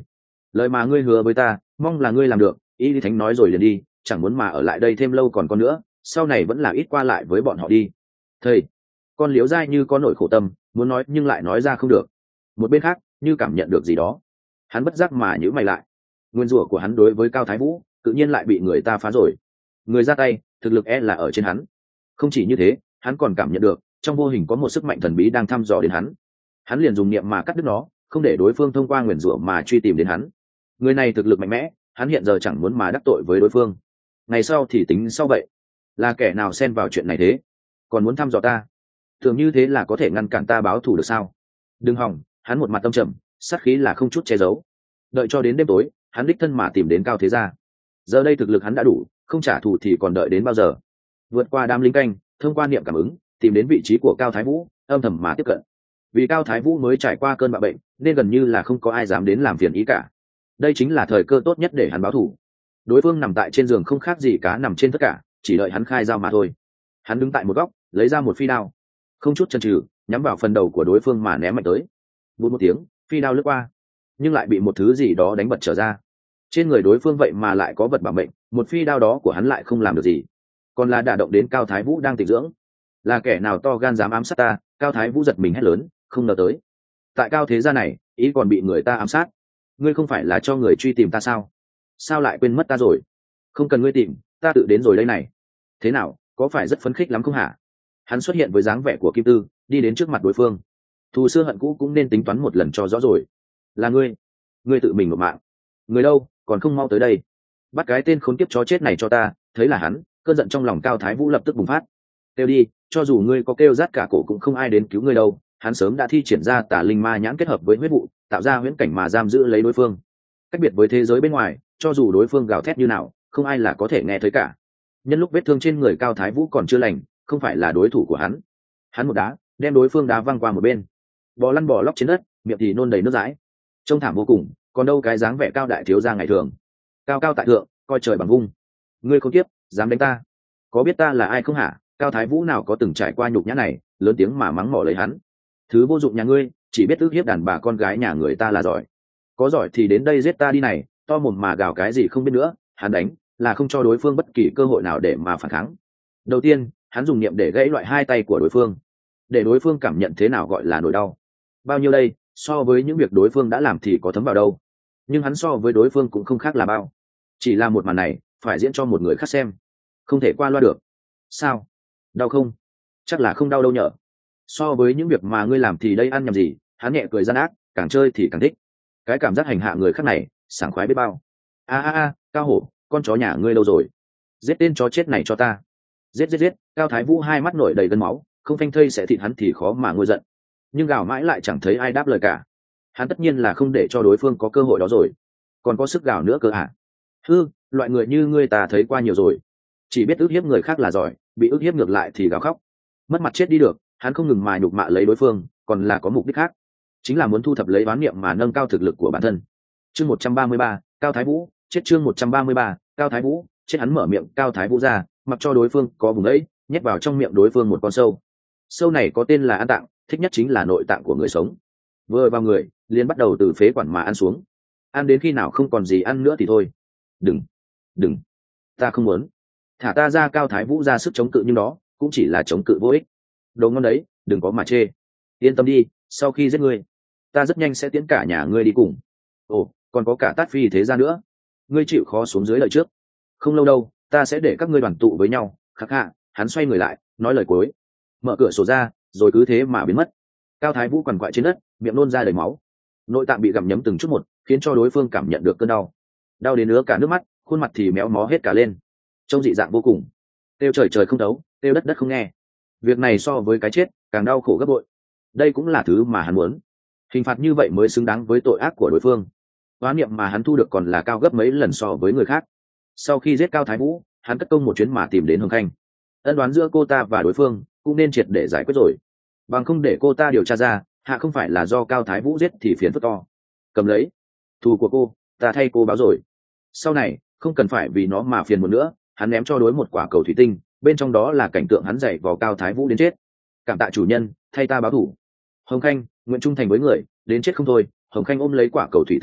lời mà ngươi hứa với ta mong là ngươi làm được. Y Lý Thánh nói rồi liền đi, chẳng muốn mà ở lại đây thêm lâu còn con nữa, sau này vẫn là ít qua lại với bọn họ đi. Thầy, con Liễu Giai như có nỗi khổ tâm muốn nói nhưng lại nói ra không được. Một bên khác như cảm nhận được gì đó, hắn bất giác mà nhíu mày lại. Nguyên rủa của hắn đối với Cao Thái Vũ tự nhiên lại bị người ta phá rồi. Người ra tay thực lực e là ở trên hắn. Không chỉ như thế, hắn còn cảm nhận được trong vô hình có một sức mạnh thần bí đang thăm dò đến hắn. Hắn liền dùng niệm mà cắt đứt nó, không để đối phương thông qua nguyền rủa mà truy tìm đến hắn. Người này thực lực mạnh mẽ, hắn hiện giờ chẳng muốn mà đắc tội với đối phương. Ngày sau thì tính sau vậy. Là kẻ nào xen vào chuyện này thế? Còn muốn thăm dò ta? Thường như thế là có thể ngăn cản ta báo thù được sao? Đừng hòng, hắn một mặt tâm trầm, sát khí là không chút che giấu. Đợi cho đến đêm tối, hắn đích thân mà tìm đến Cao Thế Gia. Giờ đây thực lực hắn đã đủ, không trả thù thì còn đợi đến bao giờ? Vượt qua đám lính canh, thông qua niệm cảm ứng, tìm đến vị trí của Cao Thái Vũ, âm thầm mà tiếp cận. Vì Cao Thái Vũ mới trải qua cơn bạo bệnh, nên gần như là không có ai dám đến làm phiền ý cả. Đây chính là thời cơ tốt nhất để hắn báo thù. Đối phương nằm tại trên giường không khác gì cá nằm trên tất cả, chỉ đợi hắn khai dao mà thôi. Hắn đứng tại một góc, lấy ra một phi đao, không chút chần chừ, nhắm vào phần đầu của đối phương mà ném mạnh tới. Bụt một tiếng, phi đao lướt qua, nhưng lại bị một thứ gì đó đánh bật trở ra. Trên người đối phương vậy mà lại có vật bảo mệnh, một phi đao đó của hắn lại không làm được gì, còn là đả động đến Cao Thái Vũ đang tịnh dưỡng. Là kẻ nào to gan dám ám sát ta? Cao Thái Vũ giật mình hét lớn, không ngờ tới tại Cao Thế Gia này ý còn bị người ta ám sát. Ngươi không phải là cho người truy tìm ta sao? Sao lại quên mất ta rồi? Không cần ngươi tìm, ta tự đến rồi đây này. Thế nào, có phải rất phấn khích lắm không hả? Hắn xuất hiện với dáng vẻ của Kim Tư, đi đến trước mặt đối phương. Thù xưa hận cũ cũng nên tính toán một lần cho rõ rồi. Là ngươi, ngươi tự mình nộp mạng. Người đâu, còn không mau tới đây, bắt cái tên khốn kiếp chó chết này cho ta. Thấy là hắn, cơn giận trong lòng Cao Thái Vũ lập tức bùng phát. Kêu đi, cho dù ngươi có kêu rát cả cổ cũng không ai đến cứu ngươi đâu. Hắn sớm đã thi triển ra Tả Linh Ma Nhãn kết hợp với huyết vụ, tạo ra huyễn cảnh mà giam giữ lấy đối phương. Cách biệt với thế giới bên ngoài, cho dù đối phương gào thét như nào, không ai là có thể nghe thấy cả. Nhân lúc vết thương trên người Cao Thái Vũ còn chưa lành, không phải là đối thủ của hắn. Hắn một đá, đem đối phương đá văng qua một bên, bò lăn bò lóc trên đất, miệng thì nôn đầy nước dãi, trông thảm vô cùng. Còn đâu cái dáng vẻ Cao đại thiếu gia ngày thường, cao cao tại thượng, coi trời bằng vung. Ngươi không tiếp, dám đánh ta? Có biết ta là ai không hả? Cao Thái Vũ nào có từng trải qua nhục nhã này, lớn tiếng mà mắng mỏ lấy hắn. Thứ vô dụng nhà ngươi, chỉ biết ức hiếp đàn bà con gái nhà người ta là giỏi. Có giỏi thì đến đây giết ta đi này. To mồm mà gào cái gì không biết nữa. Hắn đánh là không cho đối phương bất kỳ cơ hội nào để mà phản kháng. Đầu tiên, hắn dùng niệm để gãy loại hai tay của đối phương, để đối phương cảm nhận thế nào gọi là nỗi đau. Bao nhiêu đây, so với những việc đối phương đã làm thì có thấm vào đâu. Nhưng hắn so với đối phương cũng không khác là bao. Chỉ là một màn này phải diễn cho một người khác xem, không thể qua loa được. Sao, đau không? Chắc là không đau đâu nhở. So với những việc mà ngươi làm thì đây ăn nhầm gì. Hắn nhẹ cười gian ác, càng chơi thì càng thích. Cái cảm giác hành hạ người khác này sảng khoái biết bao. A a a, Cao Hổ, con chó nhà ngươi đâu rồi? Giết tên chó chết này cho ta. Giết giết giết. Cao Thái Vũ hai mắt nổi đầy gân máu, không phanh thây sẽ thịt hắn thì khó mà ngôi giận. Nhưng gào mãi lại chẳng thấy ai đáp lời cả. Hắn tất nhiên là không để cho đối phương có cơ hội đó rồi. Còn có sức gào nữa cơ hả? Hư, loại người như ngươi ta thấy qua nhiều rồi. Chỉ biết ức hiếp người khác là giỏi, bị ức hiếp ngược lại thì gào khóc. Mất mặt chết đi được. Hắn không ngừng mà nhục mạ lấy đối phương, còn là có mục đích khác, chính là muốn thu thập lấy oán niệm mà nâng cao thực lực của bản thân. Chương một trăm ba mươi ba, Cao Thái Vũ chết. Chương một trăm ba mươi ba, Cao Thái Vũ chết. Hắn mở miệng Cao Thái Vũ ra, mặc cho đối phương có vùng ấy, nhét vào trong miệng đối phương một con sâu. Sâu này có tên là An Tạng, thích nhất chính là nội tạng của người sống. Vừa vào người, liền bắt đầu từ phế quản mà ăn xuống, ăn đến khi nào không còn gì ăn nữa thì thôi. Đừng, đừng, ta không muốn. Thả ta ra. Cao Thái Vũ ra sức chống cự nhưng đó cũng chỉ là chống cự vô ích. Đồ ngon đấy, đừng có mà chê. Yên tâm đi, sau khi giết ngươi, ta rất nhanh sẽ tiễn cả nhà ngươi đi cùng. Ồ, còn có cả Tát Phi thế gia nữa. Ngươi chịu khó xuống dưới lợi trước. Không lâu đâu, ta sẽ để các ngươi đoàn tụ với nhau. Khắc hạ, hắn xoay người lại, nói lời cuối, mở cửa sổ ra, rồi cứ thế mà biến mất. Cao Thái Vũ quằn quại trên đất, miệng nôn ra đầy máu. Nội tạng bị gặm nhấm từng chút một, khiến cho đối phương cảm nhận được cơn đau. Đau đến ứa cả nước mắt, khuôn mặt thì méo mó hết cả lên, trông dị dạng vô cùng. Têu trời trời không thấu, têu đất đất không nghe. Việc này so với cái chết càng đau khổ gấp bội. Đây cũng là thứ mà hắn muốn. Hình phạt như vậy mới xứng đáng với tội ác của đối phương. Oán niệm mà hắn thu được còn là cao gấp mấy lần so với người khác. Sau khi giết Cao Thái Vũ, hắn cất công một chuyến mà tìm đến Hồng Khanh. Ân đoán giữa cô ta và đối phương cũng nên triệt để giải quyết rồi, bằng không để cô ta điều tra ra hạ không phải là do Cao Thái Vũ giết thì phiền phức to. Cầm lấy thù của cô, ta thay cô báo rồi. Sau này không cần phải vì nó mà phiền một nữa. Hắn ném cho đối một quả cầu thủy tinh, bên trong đó là cảnh tượng hắn dạy vào Cao Thái Vũ đến chết. Cảm tạ chủ nhân, thay ta báo thủ. Hồng Khanh nguyện trung thành với người đến chết không thôi. Hồng Khanh ôm lấy quả cầu thủy tinh đó,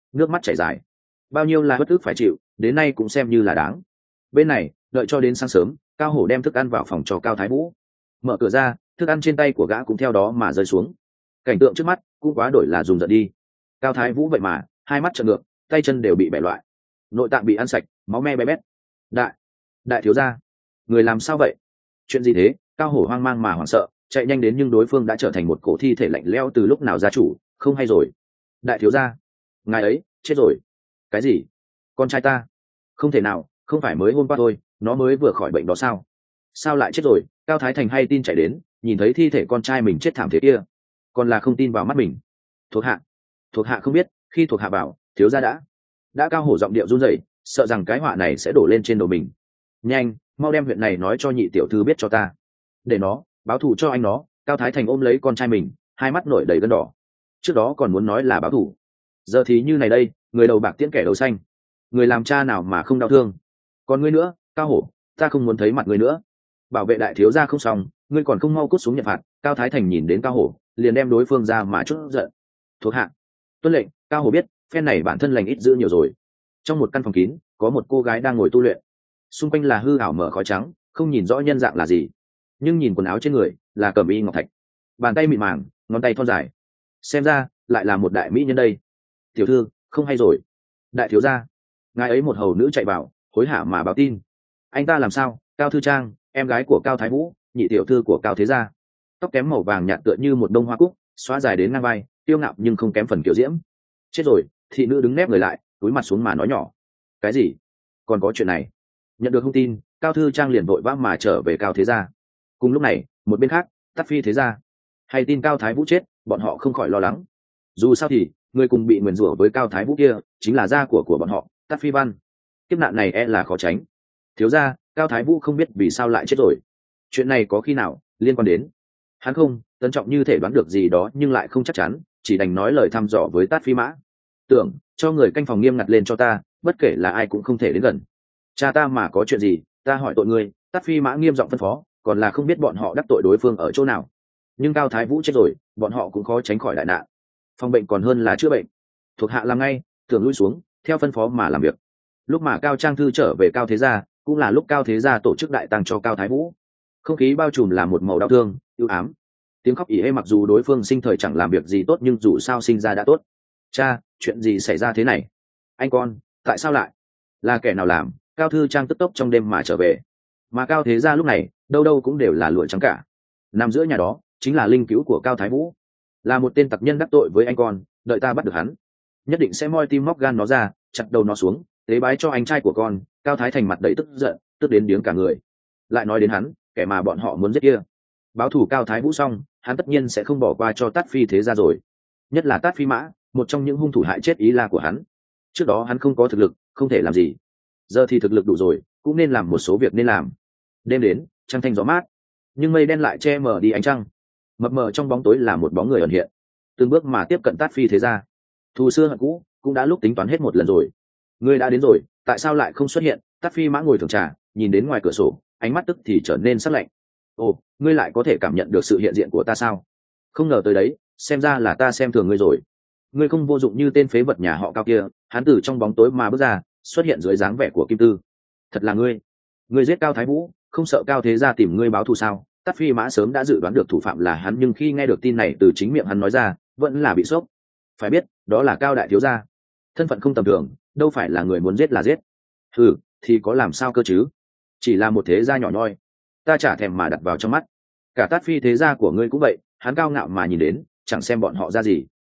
nước mắt chảy dài. Bao nhiêu là bất ức phải chịu, đến nay cũng xem như là đáng. Bên này đợi cho đến sáng sớm, Cao Hổ đem thức ăn vào phòng cho Cao Thái Vũ. Mở cửa ra, thức ăn trên tay của gã cũng theo đó mà rơi xuống. Cảnh tượng trước mắt cũng quá đổi là dùng giận đi. Cao Thái Vũ vậy mà hai mắt trợn ngược, tay chân đều bị bẻ loại, nội tạng bị ăn sạch, máu me bé bét. đại đại thiếu gia, người làm sao vậy? Chuyện gì thế? Cao Hổ hoang mang mà hoảng sợ, chạy nhanh đến nhưng đối phương đã trở thành một cổ thi thể lạnh lẽo từ lúc nào gia chủ, không hay rồi. Đại thiếu gia, ngài ấy chết rồi. Cái gì? Con trai ta? Không thể nào, không phải mới hôm qua thôi, nó mới vừa khỏi bệnh đó sao? Sao lại chết rồi? Cao Thái Thành hay tin chạy đến, nhìn thấy thi thể con trai mình chết thảm thế kia, còn là không tin vào mắt mình. Thuộc hạ, thuộc hạ không biết. Khi thuộc hạ bảo thiếu gia đã đã Cao Hổ giọng điệu run rẩy, sợ rằng cái họa này sẽ đổ lên trên đầu mình. Nhanh, mau đem chuyện này nói cho nhị tiểu thư biết cho ta, để nó báo thù cho anh nó. Cao Thái Thành ôm lấy con trai mình, hai mắt nổi đầy gân đỏ. Trước đó còn muốn nói là báo thù, giờ thì như này đây, người đầu bạc tiễn kẻ đầu xanh, người làm cha nào mà không đau thương. Còn ngươi nữa, Cao Hổ, ta không muốn thấy mặt ngươi nữa. Bảo vệ đại thiếu gia không xong, ngươi còn không mau cút xuống nhận phạt. Cao Thái Thành nhìn đến Cao Hổ, liền đem đối phương ra mà chút giận. Thuộc hạ tuân lệnh. Cao Hổ biết phen này bản thân lành ít giữ nhiều rồi. Trong một căn phòng kín, có một cô gái đang ngồi tu luyện, xung quanh là hư ảo mở khói trắng, không nhìn rõ nhân dạng là gì, nhưng nhìn quần áo trên người là cẩm y ngọc thạch, bàn tay mịn màng, ngón tay thon dài, xem ra lại là một đại mỹ nhân đây. Tiểu thư, không hay rồi. Đại thiếu gia, ngài ấy. Một hầu nữ chạy vào, hối hả mà báo tin. Anh ta làm sao? Cao Thư Trang, em gái của Cao Thái Vũ, nhị tiểu thư của Cao thế gia, tóc kém màu vàng nhạt tựa như một bông hoa cúc, xóa dài đến ngang vai, tiêu ngạo nhưng không kém phần kiểu diễm. Chết rồi. Thị nữ đứng nép người lại, cúi mặt xuống mà nói nhỏ. Cái gì? Còn có chuyện này? Nhận được thông tin, Cao Thư Trang liền vội vã mà trở về Cao thế gia. Cùng lúc này, một bên khác, Tát Phi thế gia hay tin Cao Thái Vũ chết, bọn họ không khỏi lo lắng. Dù sao thì người cùng bị nguyền rủa với Cao Thái Vũ kia chính là gia của của bọn họ, Tát Phi Văn. Kiếp nạn này e là khó tránh. Thiếu gia, Cao Thái Vũ không biết vì sao lại chết rồi. Chuyện này có khi nào liên quan đến hắn không? Tấn Trọng như thể đoán được gì đó nhưng lại không chắc chắn, chỉ đành nói lời thăm dò với Tát Phi Mã. Tưởng cho người canh phòng nghiêm ngặt lên cho ta, bất kể là ai cũng không thể đến gần. Cha ta mà có chuyện gì, ta hỏi tội ngươi. Tát Phi Mã nghiêm giọng phân phó, còn là không biết bọn họ đắc tội đối phương ở chỗ nào. Nhưng Cao Thái Vũ chết rồi, bọn họ cũng khó tránh khỏi đại nạn. Phòng bệnh còn hơn là chữa bệnh. Thuộc hạ làm ngay. Tưởng lui xuống, theo phân phó mà làm việc. Lúc mà Cao Trang Thư trở về Cao thế gia, cũng là lúc Cao thế gia tổ chức đại tang cho Cao Thái Vũ. Không khí bao trùm là một màu đau thương, ưu ám. Tiếng khóc ỉ ê, mặc dù đối phương sinh thời chẳng làm việc gì tốt nhưng dù sao sinh ra đã tốt. Cha, chuyện gì xảy ra thế này? Anh con, tại sao lại? Là kẻ nào làm? Cao Thư Trang tức tốc trong đêm mà trở về. Mà Cao thế gia lúc này đâu đâu cũng đều là lụa trắng cả. Nằm giữa nhà đó chính là linh cứu của Cao Thái Vũ, là một tên tặc nhân đắc tội với anh con. Đợi ta bắt được hắn, nhất định sẽ moi tim móc gan nó ra, chặt đầu nó xuống, tế bái cho anh trai của con. Cao Thái Thành mặt đầy tức giận, tức đến điếng cả người. Lại nói đến hắn, kẻ mà bọn họ muốn giết kia, báo thù Cao Thái Vũ xong, hắn tất nhiên sẽ không bỏ qua cho Tát Phi thế gia rồi. Nhất là Tát Phi Mã, một trong những hung thủ hại chết Ý La của hắn. Trước đó hắn không có thực lực, không thể làm gì. Giờ thì thực lực đủ rồi, cũng nên làm một số việc nên làm. Đêm đến, trăng thanh gió mát, nhưng mây đen lại che mờ đi ánh trăng. Mập mờ trong bóng tối là một bóng người ẩn hiện, từng bước mà tiếp cận Tát Phi thế gia. Thù xưa hận cũ cũng đã lúc tính toán hết một lần rồi. Ngươi đã đến rồi, tại sao lại không xuất hiện? Tát Phi Mã ngồi thưởng trà, nhìn đến ngoài cửa sổ, ánh mắt tức thì trở nên sắc lạnh. Ồ, ngươi lại có thể cảm nhận được sự hiện diện của ta sao? Không ngờ tới đấy, xem ra là ta xem thường ngươi rồi. Ngươi không vô dụng như tên phế vật nhà họ Cao kia. Hắn từ trong bóng tối mà bước ra, xuất hiện dưới dáng vẻ của Kim Tư. Thật là ngươi? Ngươi giết Cao Thái Vũ, không sợ Cao thế gia tìm ngươi báo thù sao? Tát Phi Mã sớm đã dự đoán được thủ phạm là hắn, nhưng khi nghe được tin này từ chính miệng hắn nói ra, vẫn là bị sốc. Phải biết, đó là Cao đại thiếu gia, thân phận không tầm thường, đâu phải là người muốn giết là giết. Ừ, thì có làm sao cơ chứ? Chỉ là một thế gia nhỏ nhoi, ta chả thèm mà đặt vào trong mắt. Cả Tát Phi thế gia của ngươi cũng vậy, hắn cao ngạo mà nhìn đến, chẳng xem bọn họ ra gì.